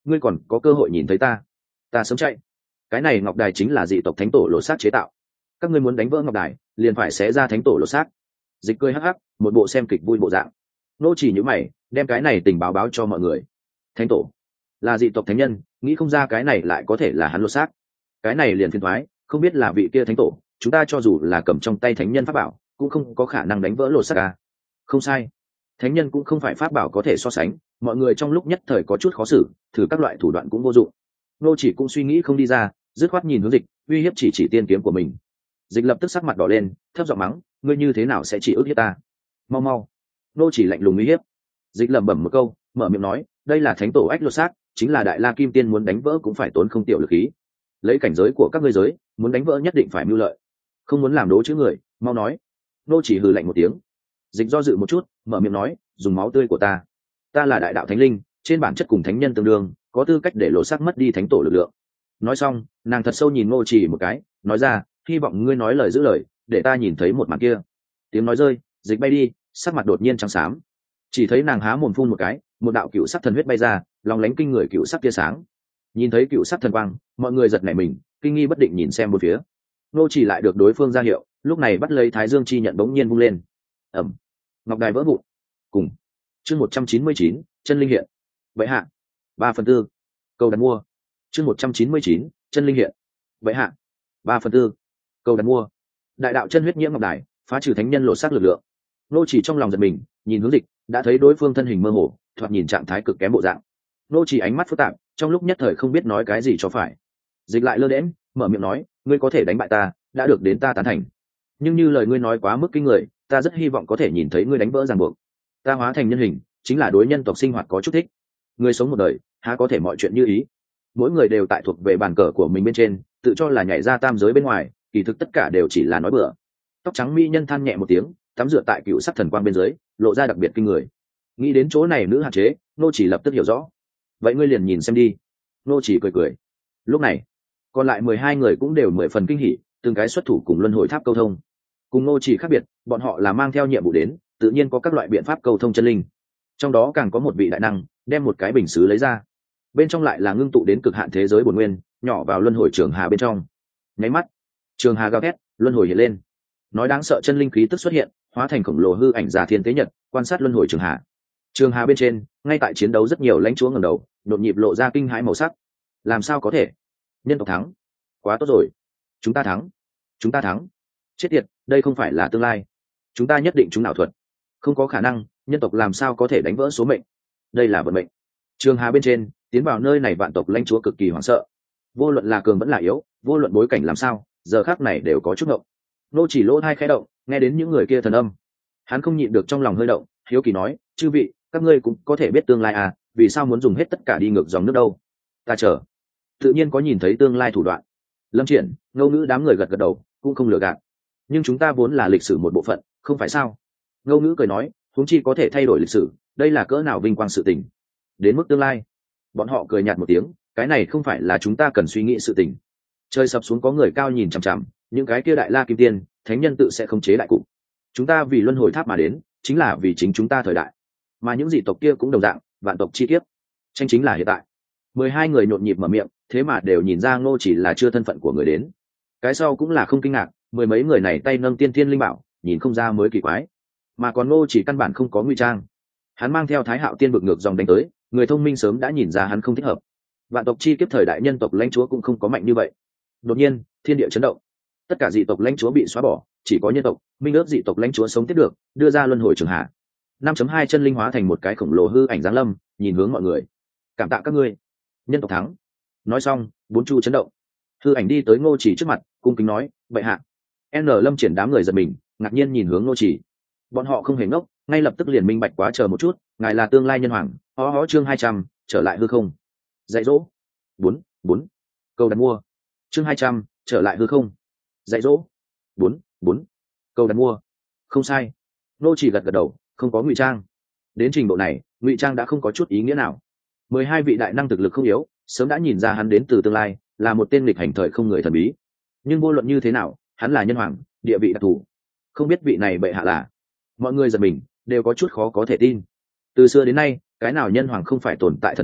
ngươi còn có cơ hội nhìn thấy ta ta sớm chạy. Cái này ngọc đài chính là dị tộc thánh tổ lột xác chế tạo, các ngươi muốn đánh vỡ ngọc đài liền phải xé ra thánh tổ lột xác. Dịch cười hắc hắc, một bộ xem kịch vui bộ dạng. Nô chỉ nhíu mày, đem cái này tình báo báo cho mọi người. Thánh tổ là dị tộc thánh nhân, nghĩ không ra cái này lại có thể là hắn lột xác. Cái này liền phiền toái, không biết là vị kia thánh tổ, chúng ta cho dù là cầm trong tay thánh nhân pháp bảo cũng không có khả năng đánh vỡ lột xác à. Không sai, thánh nhân cũng không phải pháp bảo có thể so sánh, mọi người trong lúc nhất thời có chút khó xử, thử các loại thủ đoạn cũng vô dụng. Nô chỉ cũng suy nghĩ không đi ra, dứt khoát nhìn hướng Dịch, uy hiếp chỉ chỉ tiên kiếm của mình. Dịch lập tức sắc mặt đỏ lên, thấp giọng mắng, ngươi như thế nào sẽ chỉ ức hiếp ta? Mau mau. Nô chỉ lạnh lùng uy hiếp. Dịch lẩm bẩm một câu, mở miệng nói, đây là thánh tổ ách lột xác, chính là đại la kim tiên muốn đánh vỡ cũng phải tốn không tiểu lực khí. Lấy cảnh giới của các ngươi giới, muốn đánh vỡ nhất định phải mưu lợi, không muốn làm đố chữ người, mau nói. Nô chỉ hừ lạnh một tiếng. Dịch do dự một chút, mở miệng nói, dùng máu tươi của ta. Ta là đại đạo thánh linh, trên bản chất cùng thánh nhân tương đương, có tư cách để lột xác mất đi thánh tổ lực lượng. Nói xong, nàng thật sâu nhìn Ngô Chỉ một cái, nói ra, hy vọng ngươi nói lời giữ lời, để ta nhìn thấy một màn kia. Tiếng nói rơi, Dịch bay đi, sắc mặt đột nhiên trắng xám. Chỉ thấy nàng há mồm phun một cái, một đạo cựu sắc thần huyết bay ra, lòng lánh kinh người cựu sắc tia sáng. Nhìn thấy cựu sắc thần quang, mọi người giật nảy mình, kinh nghi bất định nhìn xem một phía. Ngô Chỉ lại được đối phương ra hiệu, lúc này bắt lấy Thái Dương chi nhận bỗng nhiên vung lên. Ầm, ngọc đài vỡ vụn. Cùng chương một trăm chín mươi chín, chân linh hiện. Vậy hạ, ba phần tư. Câu đặt mua. chương một trăm chín mươi chín, chân linh hiện. Vậy hạ, ba phần tư. Câu đặt mua. Đại đạo chân huyết nhiễm ngọc đài, phá trừ thánh nhân lột xác lực lượng. Nô chỉ trong lòng giật mình, nhìn hướng Dịch, đã thấy đối phương thân hình mơ hồ, thoạt nhìn trạng thái cực kém bộ dạng. Nô chỉ ánh mắt phức tạp, trong lúc nhất thời không biết nói cái gì cho phải. Dịch lại lơ đễnh, mở miệng nói, ngươi có thể đánh bại ta, đã được đến ta tán thành. Nhưng như lời ngươi nói quá mức kinh người, ta rất hy vọng có thể nhìn thấy ngươi đánh vỡ ràng buộc. Ta hóa thành nhân hình, chính là đối nhân tộc sinh hoạt có chút thích. Người sống một đời, há có thể mọi chuyện như ý. Mỗi người đều tại thuộc về bàn cờ của mình bên trên, tự cho là nhảy ra tam giới bên ngoài, kỳ thực tất cả đều chỉ là nói bừa. Tóc trắng mỹ nhân than nhẹ một tiếng, tắm rửa tại cựu sắc thần quang bên dưới, lộ ra đặc biệt kinh người. Nghĩ đến chỗ này nữ hạn chế, nô chỉ lập tức hiểu rõ. Vậy ngươi liền nhìn xem đi. Nô chỉ cười cười. Lúc này, còn lại mười hai người cũng đều mười phần kinh hỉ, từng cái xuất thủ cùng luân hồi tháp câu thông. Cùng nô chỉ khác biệt, bọn họ là mang theo nhiệm vụ đến, tự nhiên có các loại biện pháp câu thông chân linh. Trong đó càng có một vị đại năng đem một cái bình sứ lấy ra, bên trong lại là ngưng tụ đến cực hạn thế giới bổn nguyên, nhỏ vào luân hồi trường hà bên trong. Nháy mắt, trường hà gào thét, luân hồi hiện lên. Nói đáng sợ chân linh khí tức xuất hiện, hóa thành khổng lồ hư ảnh già thiên tế nhật, quan sát luân hồi trường hà. Trường hà bên trên, ngay tại chiến đấu rất nhiều lãnh chúa ngẩng đầu, nhộn nhịp lộ ra kinh hãi màu sắc. Làm sao có thể? Nhân tộc thắng? Quá tốt rồi. Chúng ta thắng. Chúng ta thắng. Chết tiệt, đây không phải là tương lai. Chúng ta nhất định chúng ảo thuật. Không có khả năng, nhân tộc làm sao có thể đánh vỡ số mệnh? Đây là vận mệnh. Trường hà bên trên, tiến vào nơi này vạn tộc lãnh chúa cực kỳ hoảng sợ. Vô luận là cường vẫn là yếu, vô luận bối cảnh làm sao, giờ khắc này đều có chút ngộng. Nô chỉ lỗ tai khẽ động, nghe đến những người kia thần âm, hắn không nhịn được trong lòng hơi động, hiếu kỳ nói, chư vị, các ngươi cũng có thể biết tương lai à, vì sao muốn dùng hết tất cả đi ngược dòng nước đâu? Ta chờ, tự nhiên có nhìn thấy tương lai thủ đoạn. Lâm Triển, Ngô Ngữ đám người gật gật đầu, cũng không lừa gạt. Nhưng chúng ta vốn là lịch sử một bộ phận, không phải sao? Ngô Ngữ cười nói, huống chi có thể thay đổi lịch sử, đây là cỡ nào vinh quang sự tình. Đến mức tương lai, bọn họ cười nhạt một tiếng, cái này không phải là chúng ta cần suy nghĩ sự tình. Trời sập xuống có người cao nhìn chằm chằm, những cái kia đại la kim tiên, thánh nhân tự sẽ khống chế đại cục. Chúng ta vì luân hồi tháp mà đến, chính là vì chính chúng ta thời đại. Mà những dị tộc kia cũng đồng dạng, vạn tộc chi kiếp. Tranh chính là hiện tại. Mười hai người nhộn nhịp mở miệng, thế mà đều nhìn ra Ngô chỉ là chưa thân phận của người đến. Cái sau cũng là không kinh ngạc, mười mấy người này tay nâng tiên thiên linh bảo, nhìn không ra mới kỳ quái. Mà còn Ngô chỉ căn bản không có nguy trang. Hắn mang theo Thái Hạo tiên vực ngược dòng đánh tới, người thông minh sớm đã nhìn ra hắn không thích hợp. Vạn tộc chi kiếp thời đại nhân tộc lãnh chúa cũng không có mạnh như vậy. Đột nhiên, thiên địa chấn động. Tất cả dị tộc lãnh chúa bị xóa bỏ, chỉ có nhân tộc, minh ước dị tộc lãnh chúa sống tiếp được, đưa ra luân hồi trường hạ. năm chấm hai chân linh hóa thành một cái khổng lồ hư ảnh giáng lâm, nhìn hướng mọi người. Cảm tạ các ngươi. Nhân tộc thắng. Nói xong, bốn chu chấn động. Hư ảnh đi tới Ngô Chỉ trước mặt, cung kính nói, "Bệ hạ." N Lâm Triển đám người giật mình, ngạc nhiên nhìn hướng Ngô Chỉ. Bọn họ không hề ngốc, ngay lập tức liền minh bạch quá chờ một chút, ngài là tương lai nhân hoàng. Hó hó chương hai trăm, trở lại hư không. Dạy dỗ. bốn, bốn. Câu đặt mua. Chương hai trăm, trở lại hư không. Dạy dỗ. bốn, bốn. Câu đặt mua. Không sai. Ngô Chỉ gật gật đầu, không có ngụy trang. Đến trình độ này, ngụy trang đã không có chút ý nghĩa nào. Mười hai vị đại năng thực lực không yếu, sớm đã nhìn ra hắn đến từ tương lai, là một tên nghịch hành thời không người thần bí. Nhưng vô luận như thế nào, hắn là nhân hoàng, địa vị đặc thù. Không biết vị này bệ hạ là. Mọi người giật mình, đều có chút khó có thể tin. Từ xưa đến nay, cái nào nhân hoàng không phải tồn tại thần thoại,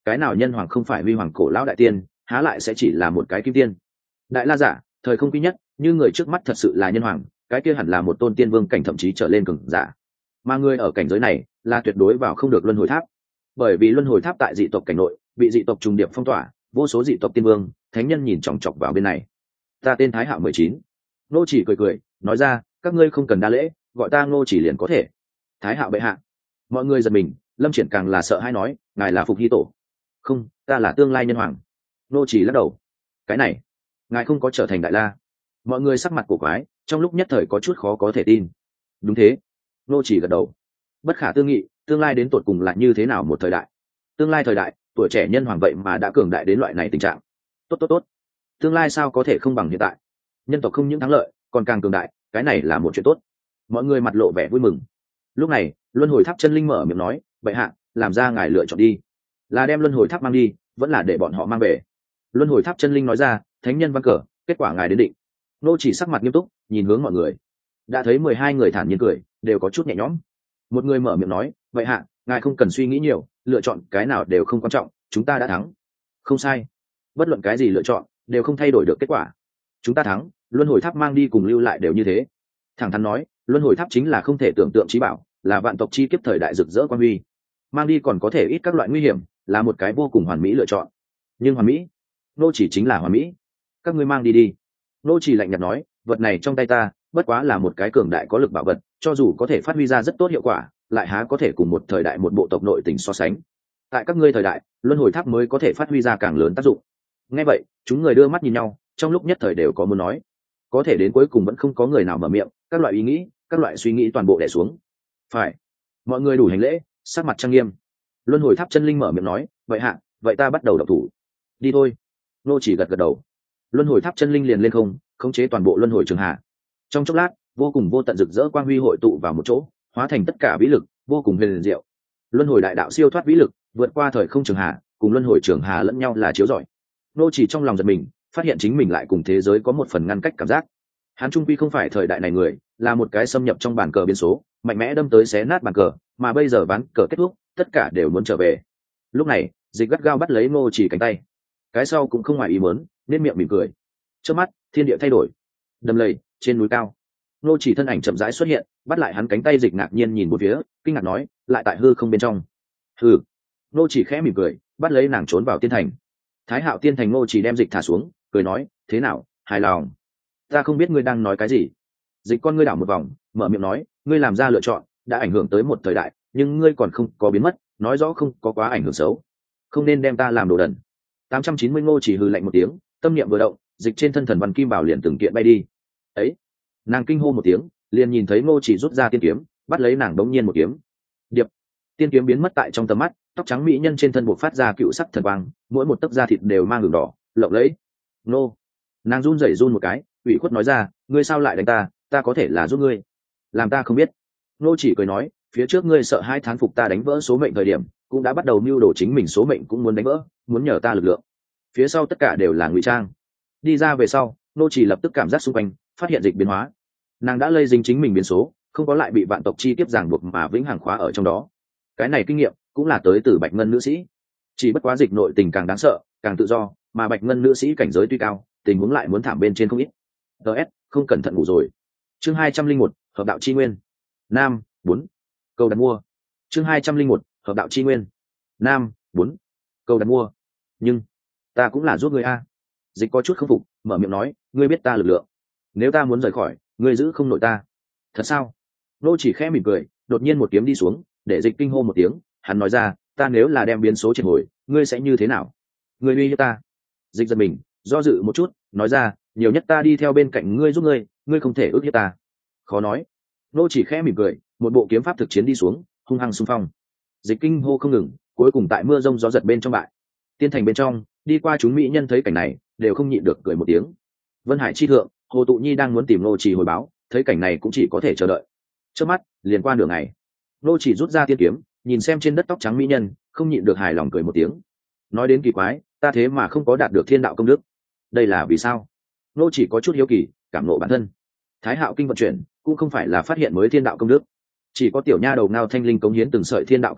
cái nào nhân hoàng không phải huy hoàng cổ lão đại tiên, há lại sẽ chỉ là một cái kim tiên. Đại la giả thời không quy nhất, như người trước mắt thật sự là nhân hoàng, cái kia hẳn là một tôn tiên vương cảnh thậm chí trở lên cường giả, mà người ở cảnh giới này là tuyệt đối vào không được luân hồi tháp, bởi vì luân hồi tháp tại dị tộc cảnh nội bị dị tộc trùng điệp phong tỏa, vô số dị tộc tiên vương thánh nhân nhìn chòng chọc vào bên này. Ta tên Thái Hạo mười chín. Ngô Chỉ cười cười nói ra, các ngươi không cần đa lễ, gọi ta Ngô Chỉ liền có thể. Thái Hạo bệ hạ. Mọi người giật mình, Lâm Triển càng là sợ hãi nói, ngài là Phục Hy tổ? Không, ta là tương lai nhân hoàng. Ngô Chỉ lắc đầu. Cái này, ngài không có trở thành đại la? Mọi người sắc mặt cổ quái, trong lúc nhất thời có chút khó có thể tin. Đúng thế. Ngô Chỉ gật đầu. Bất khả tư nghị, tương lai đến tột cùng là như thế nào một thời đại? Tương lai thời đại, tuổi trẻ nhân hoàng vậy mà đã cường đại đến loại này tình trạng. Tốt tốt tốt. Tương lai sao có thể không bằng hiện tại? Nhân tộc không những thắng lợi, còn càng cường đại, cái này là một chuyện tốt. Mọi người mặt lộ vẻ vui mừng. Lúc này, luân hồi tháp chân linh mở miệng nói, bệ hạ, làm ra ngài lựa chọn đi, là đem luân hồi tháp mang đi, vẫn là để bọn họ mang về? Luân hồi tháp chân linh nói ra, thánh nhân văn cờ, kết quả ngài đến định. Nô Chỉ sắc mặt nghiêm túc, nhìn hướng mọi người. Đã thấy mười hai người thản nhiên cười, đều có chút nhẹ nhõm. Một người mở miệng nói, bệ hạ, ngài không cần suy nghĩ nhiều, lựa chọn cái nào đều không quan trọng, chúng ta đã thắng. Không sai, bất luận cái gì lựa chọn đều không thay đổi được kết quả. Chúng ta thắng, luân hồi tháp mang đi cùng lưu lại đều như thế. Thẳng thắn nói, luân hồi tháp chính là không thể tưởng tượng trí bảo, là vạn tộc chi kiếp thời đại rực rỡ quan huy. Mang đi còn có thể ít các loại nguy hiểm, là một cái vô cùng hoàn mỹ lựa chọn. Nhưng hoàn mỹ, Nô Chỉ chính là hoàn mỹ. Các ngươi mang đi đi. Nô Chỉ lạnh nhạt nói, vật này trong tay ta, bất quá là một cái cường đại có lực bảo vật, cho dù có thể phát huy ra rất tốt hiệu quả, lại há có thể cùng một thời đại một bộ tộc nội tình so sánh. Tại các ngươi thời đại, luân hồi tháp mới có thể phát huy ra càng lớn tác dụng. Nghe vậy, chúng người đưa mắt nhìn nhau, trong lúc nhất thời đều có muốn nói, có thể đến cuối cùng vẫn không có người nào mở miệng, các loại ý nghĩ, các loại suy nghĩ toàn bộ đè xuống. Phải, mọi người đủ hành lễ, sắc mặt trang nghiêm. Luân hồi tháp chân linh mở miệng nói, vậy hạ, vậy ta bắt đầu động thủ. Đi thôi. Nô Chỉ gật gật đầu. Luân hồi tháp chân linh liền lên không, khống chế toàn bộ luân hồi trường hạ. Trong chốc lát, vô cùng vô tận rực rỡ quang huy hội tụ vào một chỗ, hóa thành tất cả vĩ lực, vô cùng huyền diệu. Luân hồi đại đạo siêu thoát vĩ lực, vượt qua thời không trường hạ, cùng luân hồi trường hạ lẫn nhau là chiếu rọi. Nô Chỉ trong lòng giật mình, phát hiện chính mình lại cùng thế giới có một phần ngăn cách cảm giác. Hắn trung quy không phải thời đại này người, là một cái xâm nhập trong bàn cờ biến số, mạnh mẽ đâm tới xé nát bàn cờ, mà bây giờ ván cờ kết thúc, tất cả đều muốn trở về. Lúc này, Dịch gắt gao bắt lấy Nô Chỉ cánh tay, cái sau cũng không ngoài ý muốn, nên miệng mỉm cười. Trước mắt, thiên địa thay đổi. Đầm lầy, trên núi cao, Nô Chỉ thân ảnh chậm rãi xuất hiện, bắt lại hắn cánh tay. Dịch ngạc nhiên nhìn một phía, kinh ngạc nói, lại tại hư không bên trong. Hừ. Nô Chỉ khẽ mỉm cười, bắt lấy nàng trốn vào tiên thành. Thái Hạo tiên thành. Nô Chỉ đem Dịch thả xuống, cười nói, thế nào, hài lòng? Ta không biết ngươi đang nói cái gì. Dịch con ngươi đảo một vòng, mở miệng nói, ngươi làm ra lựa chọn đã ảnh hưởng tới một thời đại, nhưng ngươi còn không có biến mất, nói rõ không có quá ảnh hưởng xấu, không nên đem ta làm đồ đần. tám trăm chín mươi. Ngô Chỉ hừ lạnh một tiếng, tâm niệm vừa động, dịch trên thân thần văn kim bảo liền từng kiện bay đi. Ấy, nàng kinh hô một tiếng, liền nhìn thấy Ngô Chỉ rút ra tiên kiếm, bắt lấy nàng đống nhiên một kiếm. Điệp, tiên kiếm biến mất tại trong tầm mắt, tóc trắng mỹ nhân trên thân buộc phát ra cựu sắc thần quang, mỗi một tấc da thịt đều mang đường đỏ lộng lẫy. Nô, nàng run rẩy run một cái, ủy khuất nói ra, ngươi sao lại đánh ta, ta có thể là giúp ngươi, làm ta không biết. Ngô Chỉ cười nói, phía trước ngươi sợ hai thán phục ta đánh vỡ số mệnh thời điểm, cũng đã bắt đầu mưu đồ chính mình số mệnh cũng muốn đánh vỡ, muốn nhờ ta lực lượng. Phía sau tất cả đều là ngụy trang. Đi ra về sau, Ngô Chỉ lập tức cảm giác xung quanh phát hiện dịch biến hóa. Nàng đã lây dính chính mình biến số, không có lại bị vạn tộc chi tiếp ràng buộc mà vĩnh hằng khóa ở trong đó. Cái này kinh nghiệm cũng là tới từ Bạch Ngân nữ sĩ. Chỉ bất quá dịch nội tình càng đáng sợ, càng tự do, mà Bạch Ngân nữ sĩ cảnh giới tuy cao, tình huống lại muốn thảm bên trên không ít. ds không cẩn thận ngủ rồi. Chương hai trăm linh một, hợp đạo chi nguyên. Nam, bốn. Câu đặt mua. Chương hai trăm linh một, hợp đạo chi nguyên. Nam, bốn. Câu đặt mua. Nhưng ta cũng là giúp ngươi a. Dịch có chút không phục, mở miệng nói, ngươi biết ta lực lượng, nếu ta muốn rời khỏi, ngươi giữ không nổi ta. Thật sao? Nô Chỉ khẽ mỉm cười, đột nhiên một kiếm đi xuống, để dịch kinh hô một tiếng. Hắn nói ra, ta nếu là đem biến số triệt hồi, ngươi sẽ như thế nào? Ngươi uy hiếp ta? Dịch giật mình, do dự một chút, nói ra, nhiều nhất ta đi theo bên cạnh ngươi giúp ngươi, ngươi không thể ức hiếp ta. Khó nói. Nô Chỉ khẽ mỉm cười, một bộ kiếm pháp thực chiến đi xuống, hung hăng xung phong. Dịch kinh hô không ngừng, cuối cùng tại mưa rông gió giật bên trong bại. Tiên thành bên trong, đi qua chúng mỹ nhân thấy cảnh này, đều không nhịn được cười một tiếng. Vân Hải chi thượng, Hồ Tụ Nhi đang muốn tìm Nô Chỉ hồi báo, thấy cảnh này cũng chỉ có thể chờ đợi. Trước mắt, liền qua nửa ngày, Nô Chỉ rút ra tiên kiếm, nhìn xem trên đất tóc trắng mỹ nhân, không nhịn được hài lòng cười một tiếng. Nói đến kỳ quái, ta thế mà không có đạt được thiên đạo công đức, đây là vì sao? Nô Chỉ có chút hiếu kỳ, cảm ngộ bản thân. Thái Hạo kinh vận chuyển, cũng không phải là phát hiện mới thiên đạo công đức, chỉ có tiểu nha đầu Ngao Thanh Linh cống hiến từng sợi thiên đạo công đức,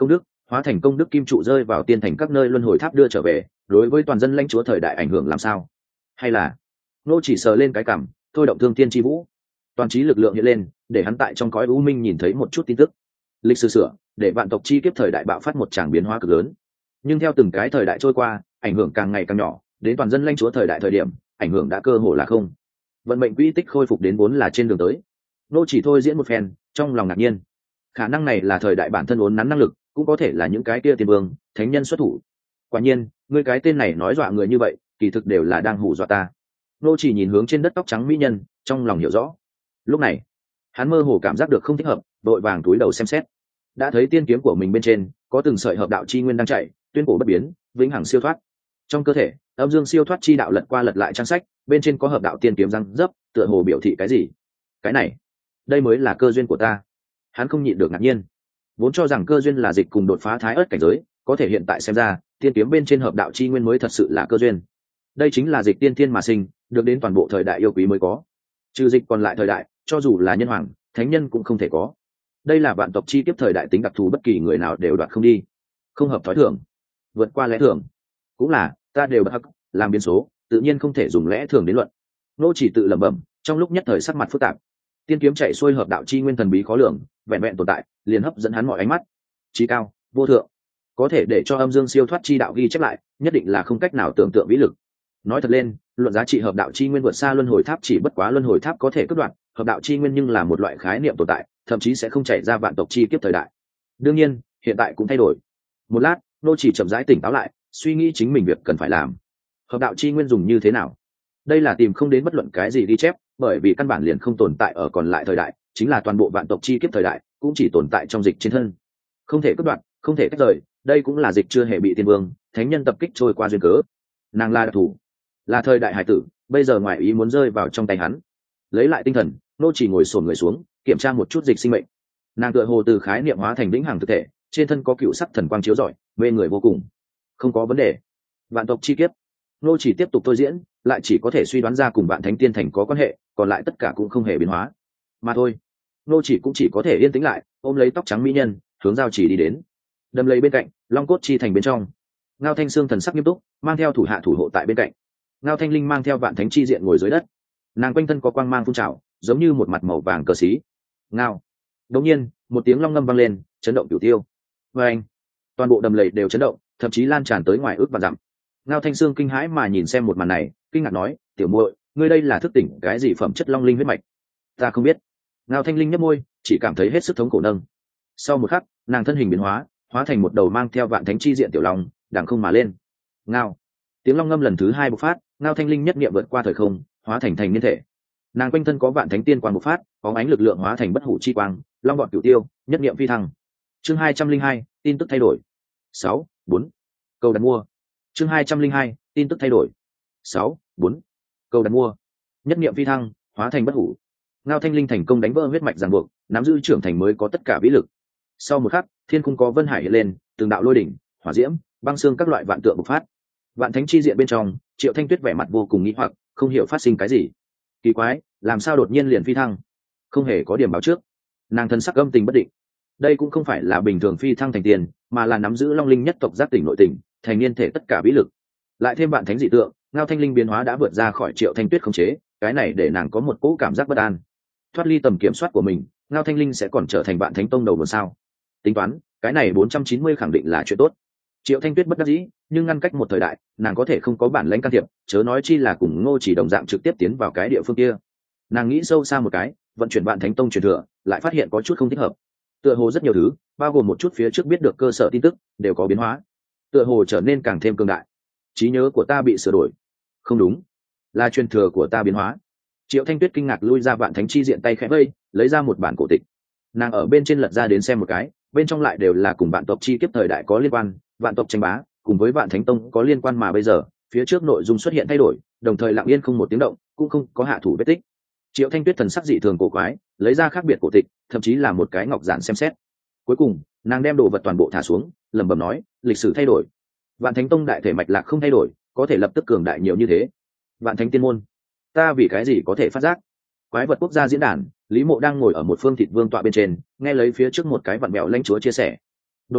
hóa thành công đức kim trụ rơi vào tiên thành các nơi luân hồi tháp đưa trở về, đối với toàn dân lãnh chúa thời đại ảnh hưởng làm sao? Hay là nô chỉ sờ lên cái cằm, thôi động thương tiên chi vũ, toàn trí lực lượng hiện lên, để hắn tại trong cõi u minh nhìn thấy một chút tin tức. Lịch sử sửa, để vạn tộc chi kiếp thời đại bạo phát một tràng biến hóa cực lớn. Nhưng theo từng cái thời đại trôi qua, ảnh hưởng càng ngày càng nhỏ, đến toàn dân lãnh chúa thời đại thời điểm, ảnh hưởng đã cơ hồ là không. Vận mệnh quỹ tích khôi phục đến vốn là trên đường tới. Nô chỉ thôi diễn một phen, trong lòng ngạc nhiên. Khả năng này là thời đại bản thân uốn nắn năng lực, cũng có thể là những cái kia tiên vương, thánh nhân xuất thủ. Quả nhiên, ngươi cái tên này nói dọa người như vậy, kỳ thực đều là đang hù dọa ta. Nô chỉ nhìn hướng trên đất tóc trắng mỹ nhân, trong lòng hiểu rõ. Lúc này, hắn mơ hồ cảm giác được không thích hợp, đội vàng túi đầu xem xét. Đã thấy tiên kiếm của mình bên trên có từng sợi hợp đạo chi nguyên đang chạy, tuyên cổ bất biến, vĩnh hằng siêu thoát. Trong cơ thể, âm dương siêu thoát chi đạo lật qua lật lại trang sách, bên trên có hợp đạo tiên kiếm răng dấp, tựa hồ biểu thị cái gì? Cái này, đây mới là cơ duyên của ta. Hắn không nhịn được ngạc nhiên. Vốn cho rằng cơ duyên là dịch cùng đột phá thái ớt cảnh giới, có thể hiện tại xem ra, tiên kiếm bên trên hợp đạo chi nguyên mới thật sự là cơ duyên. Đây chính là dịch tiên thiên mà sinh, được đến toàn bộ thời đại yêu quý mới có. Trừ dịch còn lại thời đại, cho dù là nhân hoàng, thánh nhân cũng không thể có. Đây là vạn tộc chi kiếp thời đại tính đặc thù, bất kỳ người nào đều đoạt không đi, không hợp thói thường, vượt qua lẽ thường. Cũng là, ta đều bất hắc, làm biến số, tự nhiên không thể dùng lẽ thường đến luận. Nô chỉ tự lẩm bẩm, trong lúc nhất thời sắc mặt phức tạp. Tiên kiếm chạy xuôi hợp đạo chi nguyên thần bí khó lường, vẹn vẹn tồn tại, liền hấp dẫn hắn mọi ánh mắt. Chí cao, vô thượng, có thể để cho âm dương siêu thoát chi đạo ghi chép lại, nhất định là không cách nào tưởng tượng vĩ lực. Nói thật lên, luận giá trị hợp đạo chi nguyên vượt xa luân hồi tháp, chỉ bất quá luân hồi tháp có thể cắt đoạn, hợp đạo chi nguyên nhưng là một loại khái niệm tồn tại, thậm chí sẽ không chạy ra vạn tộc chi kiếp thời đại. Đương nhiên, hiện tại cũng thay đổi. Một lát, nô chỉ chậm rãi tỉnh táo lại, suy nghĩ chính mình việc cần phải làm. Hợp đạo chi nguyên dùng như thế nào? Đây là tìm không đến bất luận cái gì ghi chép, bởi vì căn bản liền không tồn tại ở còn lại thời đại, chính là toàn bộ vạn tộc chi kiếp thời đại, cũng chỉ tồn tại trong dịch trên thân. Không thể cắt đoạn, không thể tách rời, đây cũng là dịch chưa hề bị tiên vương, thánh nhân tập kích trôi qua duyên cớ. Nàng là đặc thủ, là thời đại hải tử, bây giờ ngoại ý muốn rơi vào trong tay hắn. Lấy lại tinh thần, nô chỉ ngồi xổm người xuống, kiểm tra một chút dịch sinh mệnh. Nàng tựa hồ từ khái niệm hóa thành vĩnh hằng thực thể, trên thân có cựu sắc thần quang chiếu rọi, mê người vô cùng. Không có vấn đề. Vạn tộc chi kiếp, nô chỉ tiếp tục thôi diễn, lại chỉ có thể suy đoán ra cùng vạn thánh tiên thành có quan hệ, còn lại tất cả cũng không hề biến hóa. Mà thôi, nô chỉ cũng chỉ có thể yên tĩnh lại, ôm lấy tóc trắng mỹ nhân, hướng giao chỉ đi đến. Đâm lấy bên cạnh, long cốt chi thành bên trong. Ngao Thanh Sương thần sắc nghiêm túc, mang theo thủ hạ thủ hộ tại bên cạnh. Ngao Thanh Linh mang theo vạn thánh chi diện ngồi dưới đất. Nàng quanh thân có quang mang phun trào, giống như một mặt màu vàng cờ xí. Ngao. Đột nhiên, một tiếng long ngâm vang lên, chấn động cửu tiêu. Và anh, toàn bộ đầm lầy đều chấn động, thậm chí lan tràn tới ngoài ước vạn dặm. Ngao Thanh Sương kinh hãi mà nhìn xem một màn này, kinh ngạc nói, tiểu muội, ngươi đây là thức tỉnh cái gì phẩm chất long linh huyết mạch? Ta không biết. Ngao Thanh Linh nhếch môi, chỉ cảm thấy hết sức thống khổ nâng. Sau một khắc, nàng thân hình biến hóa, hóa thành một đầu mang theo vạn thánh chi diện tiểu long, đằng không mà lên. Ngao. Tiếng long ngâm lần thứ hai bộc phát, Ngao Thanh Linh nhất niệm vượt qua thời không, hóa thành thành niên thể. Nàng quanh thân có vạn thánh tiên quang bộc phát, có ánh lực lượng hóa thành bất hủ chi quang, long gọn cửu tiêu, nhất niệm phi thăng. Chương hai trăm linh hai, tin tức thay đổi. sáu, bốn. Câu đặt mua. Chương hai trăm linh hai, tin tức thay đổi. sáu, bốn. Câu đặt mua. Nhất niệm phi thăng, hóa thành bất hủ. Ngao Thanh Linh thành công đánh vỡ huyết mạch ràng buộc, nắm giữ trưởng thành mới có tất cả vĩ lực. Sau một khắc, thiên cung có vân hải hiện lên, từng đạo lôi đỉnh, hỏa diễm, băng xương các loại vạn tượng bộc phát. Vạn thánh chi diện bên trong, Triệu Thanh Tuyết vẻ mặt vô cùng nghi hoặc, không hiểu phát sinh cái gì. Kỳ quái, làm sao đột nhiên liền phi thăng? Không hề có điểm báo trước. Nàng thân sắc âm tình bất định. Đây cũng không phải là bình thường phi thăng thành tiền, mà là nắm giữ long linh nhất tộc giác tỉnh nội tỉnh, thành niên thể tất cả vĩ lực. Lại thêm vạn thánh dị tượng, Ngao Thanh Linh biến hóa đã vượt ra khỏi Triệu Thanh Tuyết khống chế, cái này để nàng có một cỗ cảm giác bất an. Thoát ly tầm kiểm soát của mình, Ngao Thanh Linh sẽ còn trở thành vạn thánh tông đầu một sao? Tính toán, cái này bốn trăm chín mươi khẳng định là chuyện tốt. Triệu Thanh Tuyết bất đắc dĩ, nhưng ngăn cách một thời đại, nàng có thể không có bản lãnh can thiệp, chớ nói chi là cùng Ngô Chỉ đồng dạng trực tiếp tiến vào cái địa phương kia. Nàng nghĩ sâu xa một cái, vận chuyển vạn thánh tông truyền thừa, lại phát hiện có chút không thích hợp. Tựa hồ rất nhiều thứ, bao gồm một chút phía trước biết được cơ sở tin tức, đều có biến hóa. Tựa hồ trở nên càng thêm cường đại. Trí nhớ của ta bị sửa đổi. Không đúng, là truyền thừa của ta biến hóa. Triệu Thanh Tuyết kinh ngạc lui ra vạn thánh chi diện tay khẽ vây, lấy ra một bản cổ tịch. Nàng ở bên trên lật ra đến xem một cái, bên trong lại đều là cùng vạn tộc chi kiếp thời đại có liên quan, vạn tộc tranh bá, cùng với vạn thánh tông có liên quan, mà bây giờ, phía trước nội dung xuất hiện thay đổi, đồng thời lặng yên không một tiếng động, cũng không có hạ thủ vết tích. Triệu Thanh Tuyết thần sắc dị thường cổ quái, lấy ra khác biệt cổ tịch, thậm chí là một cái ngọc giản xem xét. Cuối cùng, nàng đem đồ vật toàn bộ thả xuống, lẩm bẩm nói, lịch sử thay đổi. Vạn Thánh Tông đại thể mạch lạc không thay đổi, có thể lập tức cường đại nhiều như thế. Vạn Thánh Tiên môn, ta vì cái gì có thể phát giác? Quái vật quốc gia diễn đàn, Lý Mộ đang ngồi ở một phương thịt vương tọa bên trên, nghe lấy phía trước một cái vặn mèo lãnh chúa chia sẻ. Đột nhiên,